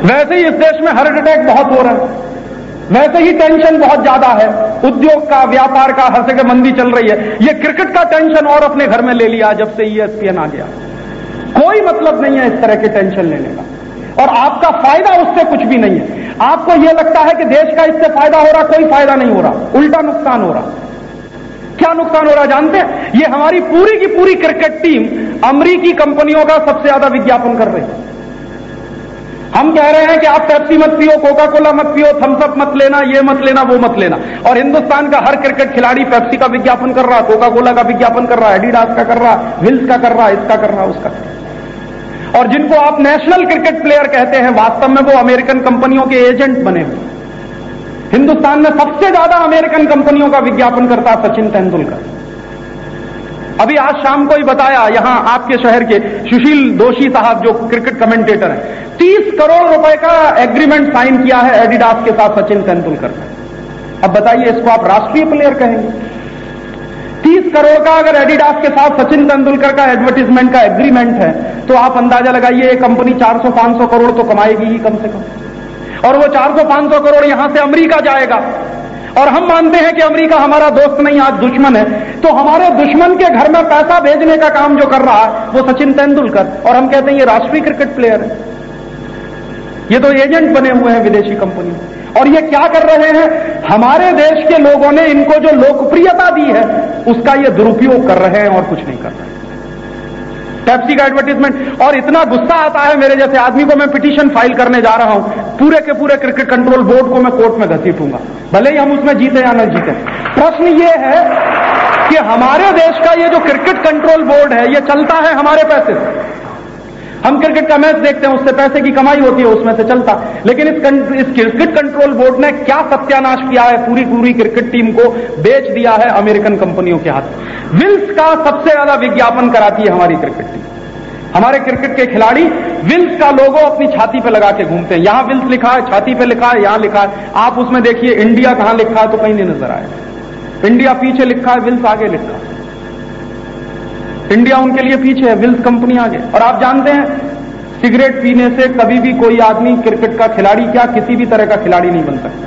वैसे ही इस देश में हार्ट अटैक बहुत हो रहा है, वैसे ही टेंशन बहुत ज्यादा है, उद्योग का, व्यापार का, हर जगह मंदी चल रही है। ये क्रिकेट का टेंशन और अपने घर में ले लिया जब से ESPN आ गया। कोई मतलब नहीं है इस तरह के टेंशन लेने का, और आपका फायदा उससे कुछ भी नहीं है। आपको यह लगता है कि देश का इससे फायदा हो रहा, कोई फायदा नहीं हो रहा, उल्टा नुकसान हो रहा। क्या नुकसान हो रहा जानते हैं? ये हमारी पूरी की पूरी क्रिकेट टीम अमेरिकी कंपनियों का सबसे ज्यादा विज्ञापन कर रही है। हम कह रहे हैं कि आप पेप्सी मत पियो, कोका कोला मत पियो, थम्स अप मत लेना, ये मत लेना, वो मत लेना, और हिंदुस्तान का हर क्रिकेट खिलाड़ी पेप्सी का विज्ञापन कर रहा, कोका कोला का विज्ञापन कर रहा, एडिडास का कर रहा, विल्स का कर रहा, इसका कर रहा, उसका कर रहा। और जिनको आप नेशनल क्रिकेट प्लेयर कहते हैं, वास्तव में वो अमेरिकन कंपनियों के एजेंट बने हुए। हिंदुस्तान में सबसे ज्यादा अमेरिकन कंपनियों का विज्ञापन करता सचिन तेंदुलकर। अभी आज शाम को ही बताया, यहां आपके शहर के सुशील दोषी साहब जो क्रिकेट कमेंटेटर हैं, 30 करोड़ रुपए का एग्रीमेंट साइन किया है एडिडास के साथ सचिन तेंदुलकर का। अब बताइए, इसको आप राष्ट्रीय प्लेयर कहेंगे? 30 करोड़ का अगर एडिडास के साथ सचिन तेंदुलकर का एडवर्टीजमेंट का एग्रीमेंट है, तो आप अंदाजा लगाइए ये कंपनी 400-500 करोड़ तो कमाएगी ही कम से कम। और वो 400-500 करोड़ यहां से अमेरिका जाएगा, और हम मानते हैं कि अमेरिका हमारा दोस्त नहीं, आज दुश्मन है। तो हमारे दुश्मन के घर में पैसा भेजने का काम जो कर रहा है वो सचिन तेंदुलकर, और हम कहते हैं ये राष्ट्रीय क्रिकेट प्लेयर है। ये तो एजेंट बने हुए हैं विदेशी कंपनी। और ये क्या कर रहे हैं? हमारे देश के लोगों ने इनको जो लोकप्रियता दी है उसका ये दुरुपयोग कर रहे हैं और कुछ नहीं कर रहे। पेप्सी का एडवर्टीजमेंट, और इतना गुस्सा आता है मेरे जैसे आदमी को, मैं पिटीशन फाइल करने जा रहा हूं, पूरे के पूरे क्रिकेट कंट्रोल बोर्ड को मैं कोर्ट में घसीटूंगा, भले ही हम उसमें जीते या न जीते। प्रश्न ये है कि हमारे देश का ये जो क्रिकेट कंट्रोल बोर्ड है, ये चलता है हमारे पैसे से। हम क्रिकेट का मैच देखते हैं, उससे पैसे की कमाई होती है, उसमें से चलता। लेकिन इस क्रिकेट कंट्रोल बोर्ड ने क्या सत्यानाश किया है? पूरी पूरी क्रिकेट टीम को बेच दिया है अमेरिकन कंपनियों के हाथ। विल्स का सबसे ज्यादा विज्ञापन कराती है हमारी क्रिकेट टीम। हमारे क्रिकेट के खिलाड़ी विल्स का लोगो अपनी छाती पे लगा के घूमते हैं। यहां विल्स लिखा है, छाती पे लिखा है, यहां लिखा है। आप उसमें देखिए इंडिया कहां लिखा है तो कहीं नहीं नजर आएगा। इंडिया पीछे लिखा है, विल्स आगे लिखा है। इंडिया उनके लिए पीछे है, विल्स कंपनी आगे। और आप जानते हैं, सिगरेट पीने से कभी भी कोई आदमी क्रिकेट का खिलाड़ी क्या किसी भी तरह का खिलाड़ी नहीं बन सकता।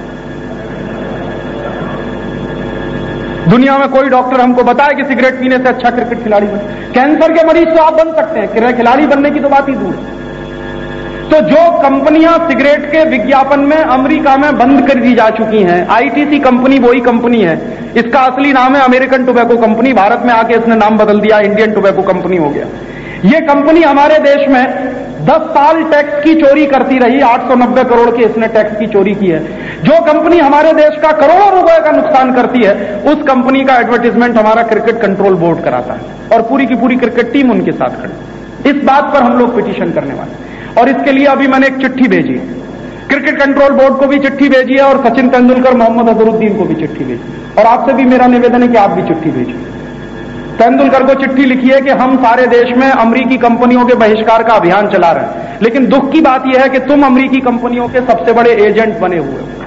दुनिया में कोई डॉक्टर हमको बताए कि सिगरेट पीने से अच्छा क्रिकेट खिलाड़ी बने। कैंसर के मरीज तो आप बन सकते हैं, खिलाड़ी बनने की तो बात ही दूर है। तो जो कंपनियां सिगरेट के विज्ञापन में अमेरिका में बंद कर दी जा चुकी हैं, ITC कंपनी वही कंपनी है, इसका असली नाम है अमेरिकन टोबैको कंपनी, भारत में आके इसने नाम बदल दिया, इंडियन टोबैको कंपनी हो गया। ये कंपनी हमारे देश में 10 साल टैक्स की चोरी करती रही, 890 करोड़ के इसने टैक्स की चोरी की है। जो कंपनी हमारे देश का करोड़ों रुपए का नुकसान करती है, उस कंपनी का एडवर्टीजमेंट हमारा क्रिकेट कंट्रोल बोर्ड कराता है, और पूरी की पूरी क्रिकेट टीम उनके साथ खड़ी। इस बात पर हम लोग पिटीशन करने वाले, और इसके लिए अभी मैंने एक चिट्ठी भेजी है, क्रिकेट कंट्रोल बोर्ड को भी चिट्ठी भेजी है, और सचिन तेंदुलकर, मोहम्मद अजहरुद्दीन को भी चिट्ठी भेजी, और आपसे भी मेरा निवेदन है कि आप भी चिट्ठी भेजिए। तेंदुलकर को चिट्ठी लिखी है कि हम सारे देश में अमेरिकी कंपनियों के बहिष्कार का अभियान चला रहे हैं, लेकिन दुख की बात यह है कि तुम अमेरिकी कंपनियों के सबसे बड़े एजेंट बने हुए हो।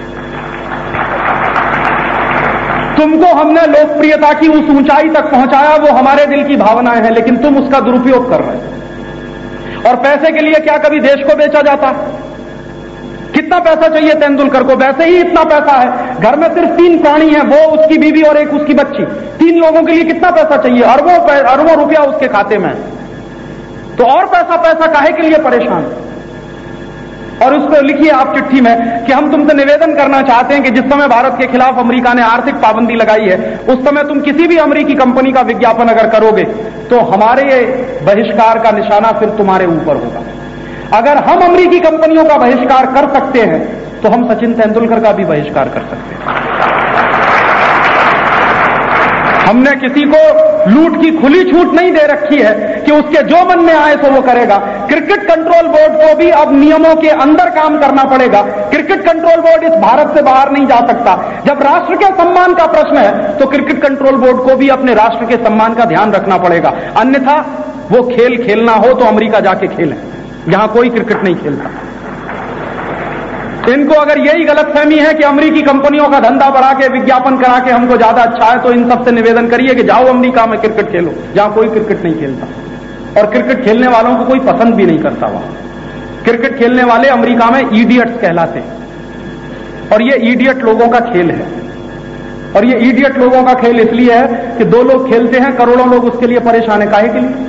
तुमको हमने लोकप्रियता की उस ऊंचाई तक पहुंचाया, वो हमारे दिल की भावनाएं हैं, लेकिन तुम उसका दुरुपयोग कर रहे हो। और पैसे के लिए क्या कभी देश को बेचा जाता? कितना पैसा चाहिए तेंदुलकर को? वैसे ही इतना पैसा है, घर में सिर्फ 3 प्राणी हैं, वो, उसकी बीवी और एक उसकी बच्ची, 3 लोगों के लिए कितना पैसा चाहिए? अरबों रुपया उसके खाते में। तो और पैसा काहे के लिए परेशान? और उसको लिखिए आप चिट्ठी में कि हम तुमसे निवेदन करना चाहते हैं कि जिस समय भारत के खिलाफ अमेरिका ने आर्थिक पाबंदी लगाई है, उस समय तुम किसी भी अमेरिकी कंपनी का विज्ञापन अगर करोगे तो हमारे बहिष्कार का निशाना फिर तुम्हारे ऊपर होगा। अगर हम अमेरिकी कंपनियों का बहिष्कार कर सकते हैं तो हम सचिन तेंदुलकर का भी बहिष्कार कर सकते हैं। हमने किसी को लूट की खुली छूट नहीं दे रखी है कि उसके जो मन में आए तो वो करेगा। क्रिकेट कंट्रोल बोर्ड को भी अब नियमों के अंदर काम करना पड़ेगा। क्रिकेट कंट्रोल बोर्ड इस भारत से बाहर नहीं जा सकता। जब राष्ट्र के सम्मान का प्रश्न है तो क्रिकेट कंट्रोल बोर्ड को भी अपने राष्ट्र के सम्मान का ध्यान रखना पड़ेगा, अन्यथा वो खेल खेलना हो तो अमेरिका जाके खेलें, यहां कोई क्रिकेट नहीं खेलता। इनको अगर यही गलतफहमी है कि अमेरिकी कंपनियों का धंधा बढ़ा के विज्ञापन करा के हमको ज्यादा अच्छा है, तो इन सबसे निवेदन करिए कि जाओ अमेरिका में क्रिकेट खेलो, जहां कोई क्रिकेट नहीं खेलता और क्रिकेट खेलने वालों को कोई पसंद भी नहीं करता वहां। क्रिकेट खेलने वाले अमेरिका में इडियट्स कहलाते हैं। और ये इडियट लोगों का खेल है। और ये इडियट लोगों का खेल इसलिए है कि दो लोग खेलते हैं, करोड़ों लोग उसके लिए परेशान है। काहे के लिए?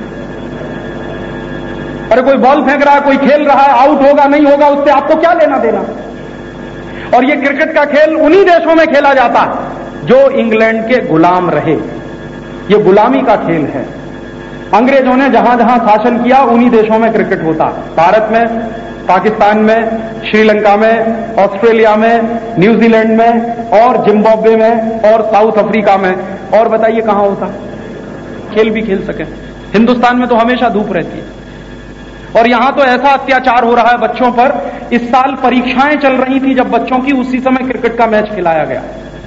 अरे कोई बॉल फेंक रहा है, कोई खेल रहा है, आउट होगा नहीं होगा, उससे आपको क्या लेना देना? और ये क्रिकेट का खेल उन्हीं देशों में खेला जाता है जो इंग्लैंड के गुलाम रहे। ये गुलामी का खेल है। अंग्रेजों ने जहां जहां शासन किया उन्हीं देशों में क्रिकेट होता है। भारत में, पाकिस्तान में, श्रीलंका में, ऑस्ट्रेलिया में, न्यूजीलैंड में और जिम्बाब्वे में और साउथ अफ्रीका में। और बताइए कहां होता? खेल भी खेल सके। हिंदुस्तान में तो हमेशा धूप रहती है। और यहां तो ऐसा अत्याचार हो रहा है बच्चों पर। इस साल परीक्षाएं चल रही थी जब बच्चों की, उसी समय क्रिकेट का मैच खिलाया गया।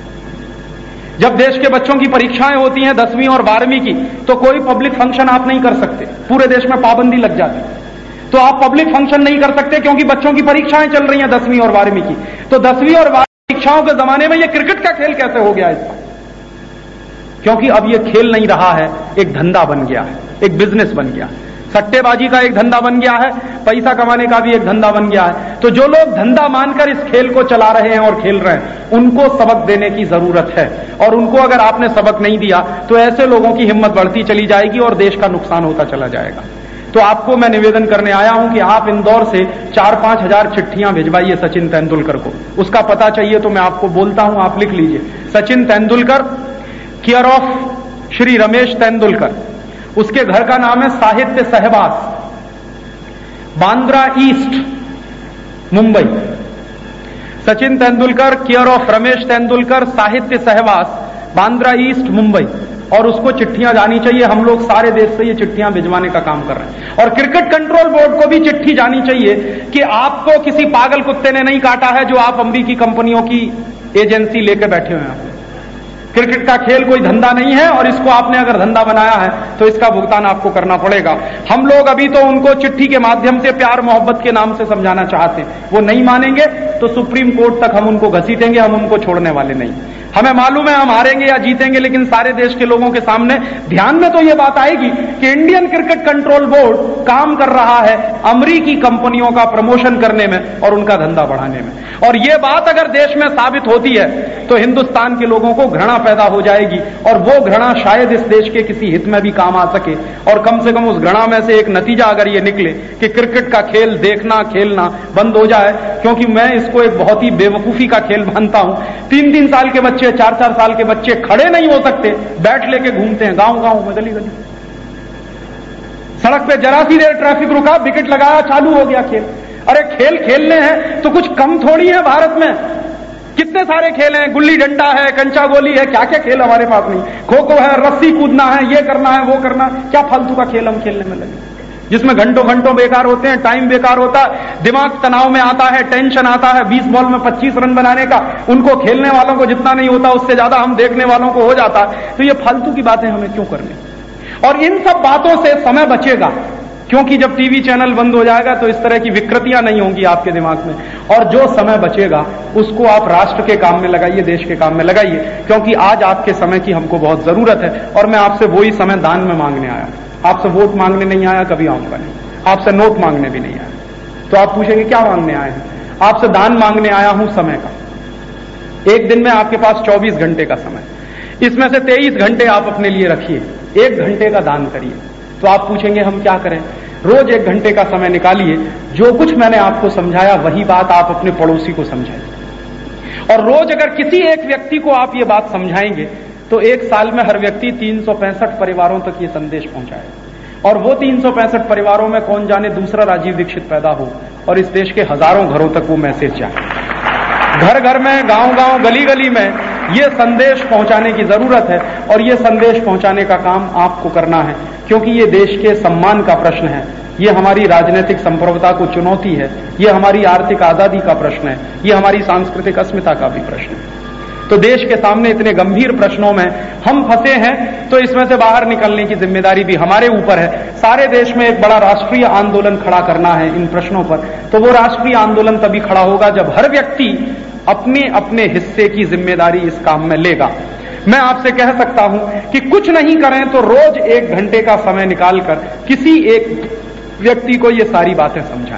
जब देश के बच्चों की परीक्षाएं होती हैं 10वीं और 12वीं की, तो कोई पब्लिक फंक्शन आप नहीं कर सकते। पूरे देश में पाबंदी लग जाती। तो आप पब्लिक फंक्शन नहीं कर सकते क्योंकि बच्चों की परीक्षाएं चल रही हैं 10वीं और 12वीं की। तो 10वीं और 12वीं परीक्षाओं के जमाने में यह क्रिकेट का खेल कैसे हो गया इसका? क्योंकि अब यह खेल नहीं रहा है, एक धंधा बन गया है, एक बिजनेस बन गया है। सट्टेबाजी का एक धंधा बन गया है, पैसा कमाने का भी एक धंधा बन गया है। तो जो लोग धंधा मानकर इस खेल को चला रहे हैं और खेल रहे हैं, उनको सबक देने की जरूरत है। और उनको अगर आपने सबक नहीं दिया तो ऐसे लोगों की हिम्मत बढ़ती चली जाएगी और देश का नुकसान होता चला जाएगा। तो आपको मैं निवेदन करने आया हूं कि आप इंदौर से 4-5 हजार चिट्ठियां भिजवाइए सचिन तेंदुलकर को। उसका पता चाहिए तो मैं आपको बोलता हूं, आप लिख लीजिए। Sachin Tendulkar, care of Shri Ramesh Tendulkar. उसके घर का नाम है Sahitya Sahavas, Bandra east, Mumbai. Sachin Tendulkar, care of Ramesh Tendulkar, Sahitya Sahavas, Bandra east, Mumbai. और उसको चिट्ठियां जानी चाहिए। हम लोग सारे देश से ये चिट्ठियां भिजवाने का काम कर रहे हैं। और क्रिकेट कंट्रोल बोर्ड को भी चिट्ठी जानी चाहिए कि आपको किसी पागल कुत्ते ने नहीं काटा है जो आप अमेरिकी कंपनियों की एजेंसी लेकर बैठे हुए हैं। क्रिकेट का खेल कोई धंधा नहीं है और इसको आपने अगर धंधा बनाया है तो इसका भुगतान आपको करना पड़ेगा। हम लोग अभी तो उनको चिट्ठी के माध्यम से प्यार मोहब्बत के नाम से समझाना चाहते हैं। वो नहीं मानेंगे तो सुप्रीम कोर्ट तक हम उनको घसीटेंगे, हम उनको छोड़ने वाले नहीं। हमें मालूम है हम हारेंगे या जीतेंगे, लेकिन सारे देश के लोगों के सामने ध्यान में तो ये बात आएगी कि इंडियन क्रिकेट कंट्रोल बोर्ड काम कर रहा है अमेरिकी कंपनियों का प्रमोशन करने में और उनका धंधा बढ़ाने में। और ये बात अगर देश में साबित होती है तो हिंदुस्तान के लोगों को घृणा पैदा हो जाएगी और वो घृणा शायद इस देश के किसी हित में भी काम आ सके। और कम से कम उस घृणा में से एक नतीजा अगर ये निकले कि क्रिकेट का खेल देखना खेलना बंद हो जाए, क्योंकि मैं इसको एक बहुत ही बेवकूफी का खेल मानता हूं। 3-3 साल के बच्चे, 4-4 साल के बच्चे खड़े नहीं हो सकते, बैट लेके घूमते हैं गांव गांव में, गली गली। सड़क पे जरा सी देर ट्रैफिक रुका, विकेट लगाया, चालू हो गया खेल। अरे खेल खेलने हैं तो कुछ कम थोड़ी है। भारत में कितने सारे खेल हैं, गुल्ली डंडा है, कंचा गोली है, क्या क्या खेल हमारे पास नहीं। खो खो है, रस्सी कूदना है, ये करना है, वो करना। क्या फालतू का खेल हम खेलने में लगे जिसमें घंटों घंटों बेकार होते हैं, टाइम बेकार होता है, दिमाग तनाव में आता है, टेंशन आता है। 20 बॉल में 25 रन बनाने का उनको खेलने वालों को जितना नहीं होता उससे ज्यादा हम देखने वालों को हो जाता है। तो ये फालतू की बातें हमें क्यों करनी? और इन सब बातों से समय बचेगा, क्योंकि जब टीवी चैनल बंद हो जाएगा तो इस तरह की विकृतियां नहीं होंगी आपके दिमाग में। और जो समय बचेगा उसको आप राष्ट्र के काम में लगाइए, देश के काम में लगाइए, क्योंकि आज आपके समय की हमको बहुत जरूरत है। और मैं आपसे वही समय दान में मांगने आया, आपसे वोट मांगने नहीं आया, कभी आऊंगा नहीं। आपसे नोट मांगने भी नहीं आया। तो आप पूछेंगे क्या मांगने आए हैं? आपसे दान मांगने आया हूं समय का। एक दिन में आपके पास 24 घंटे का समय, इसमें से 23 घंटे आप अपने लिए रखिए, 1 घंटे का दान करिए। तो आप पूछेंगे हम क्या करें? रोज 1 घंटे का समय निकालिए, जो कुछ मैंने आपको समझाया वही बात आप अपने पड़ोसी को समझाइए। और रोज अगर किसी एक व्यक्ति को आप ये बात समझाएंगे तो 1 साल में हर व्यक्ति 365 परिवारों तक ये संदेश पहुंचाएगा। और वो 365 परिवारों में कौन जाने दूसरा राजीव दीक्षित पैदा हो और इस देश के हजारों घरों तक वो मैसेज जाए। घर घर में, गांव गांव, गली गली में ये संदेश पहुंचाने की जरूरत है। और ये संदेश पहुंचाने का काम आपको करना है, क्योंकि ये देश के सम्मान का प्रश्न है, ये हमारी राजनीतिक संप्रभुता को चुनौती है, ये हमारी आर्थिक आजादी का प्रश्न है, ये हमारी सांस्कृतिक अस्मिता का भी प्रश्न है। तो देश के सामने इतने गंभीर प्रश्नों में हम फंसे हैं, तो इसमें से बाहर निकलने की जिम्मेदारी भी हमारे ऊपर है। सारे देश में एक बड़ा राष्ट्रीय आंदोलन खड़ा करना है इन प्रश्नों पर। तो वो राष्ट्रीय आंदोलन तभी खड़ा होगा जब हर व्यक्ति अपने अपने हिस्से की जिम्मेदारी इस काम में लेगा। मैं आपसे कह सकता हूं कि कुछ नहीं करें तो रोज 1 घंटे का समय निकालकर किसी एक व्यक्ति को ये सारी बातें समझाएं।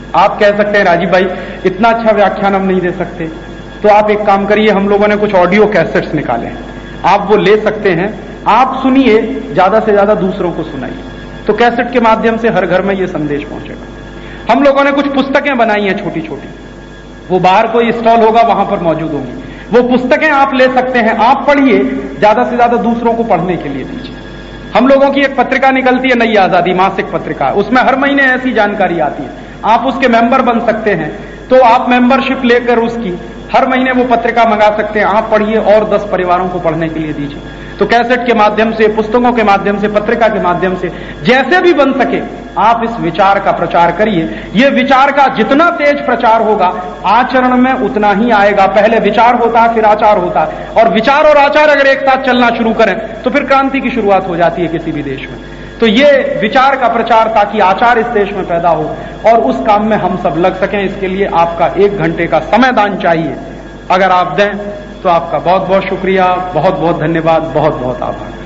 आप कह सकते हैं राजीव भाई इतना अच्छा व्याख्यान हम नहीं दे सकते, तो आप एक काम करिए, हम लोगों ने कुछ ऑडियो कैसेट्स निकाले हैं, आप वो ले सकते हैं, आप सुनिए, ज्यादा से ज्यादा दूसरों को सुनाइए, तो कैसेट के माध्यम से हर घर में ये संदेश पहुंचेगा। हम लोगों ने कुछ पुस्तकें बनाई हैं छोटी छोटी, वो बाहर कोई स्टॉल होगा वहां पर मौजूद होंगी, वो पुस्तकें आप ले सकते हैं, आप पढ़िए, ज्यादा से ज्यादा दूसरों को पढ़ने के लिए दीजिए। हम लोगों की एक पत्रिका निकलती है नई आजादी, मासिक पत्रिका, उसमें हर महीने ऐसी जानकारी आती है, आप उसके मेंबर बन सकते हैं, तो आप मेंबरशिप लेकर उसकी हर महीने वो पत्रिका मंगा सकते हैं, आप पढ़िए और 10 परिवारों को पढ़ने के लिए दीजिए। तो कैसेट के माध्यम से, पुस्तकों के माध्यम से, पत्रिका के माध्यम से, जैसे भी बन सके आप इस विचार का प्रचार करिए। ये विचार का जितना तेज प्रचार होगा आचरण में उतना ही आएगा। पहले विचार होता है फिर आचार होता है, और विचार और आचार अगर एक साथ चलना शुरू करें तो फिर क्रांति की शुरुआत हो जाती है किसी भी देश में। तो ये विचार का प्रचार, ताकि आचार इस देश में पैदा हो और उस काम में हम सब लग सकें, इसके लिए आपका 1 घंटे का समय दान चाहिए। अगर आप दें तो आपका बहुत बहुत शुक्रिया, बहुत बहुत धन्यवाद, बहुत बहुत आभार।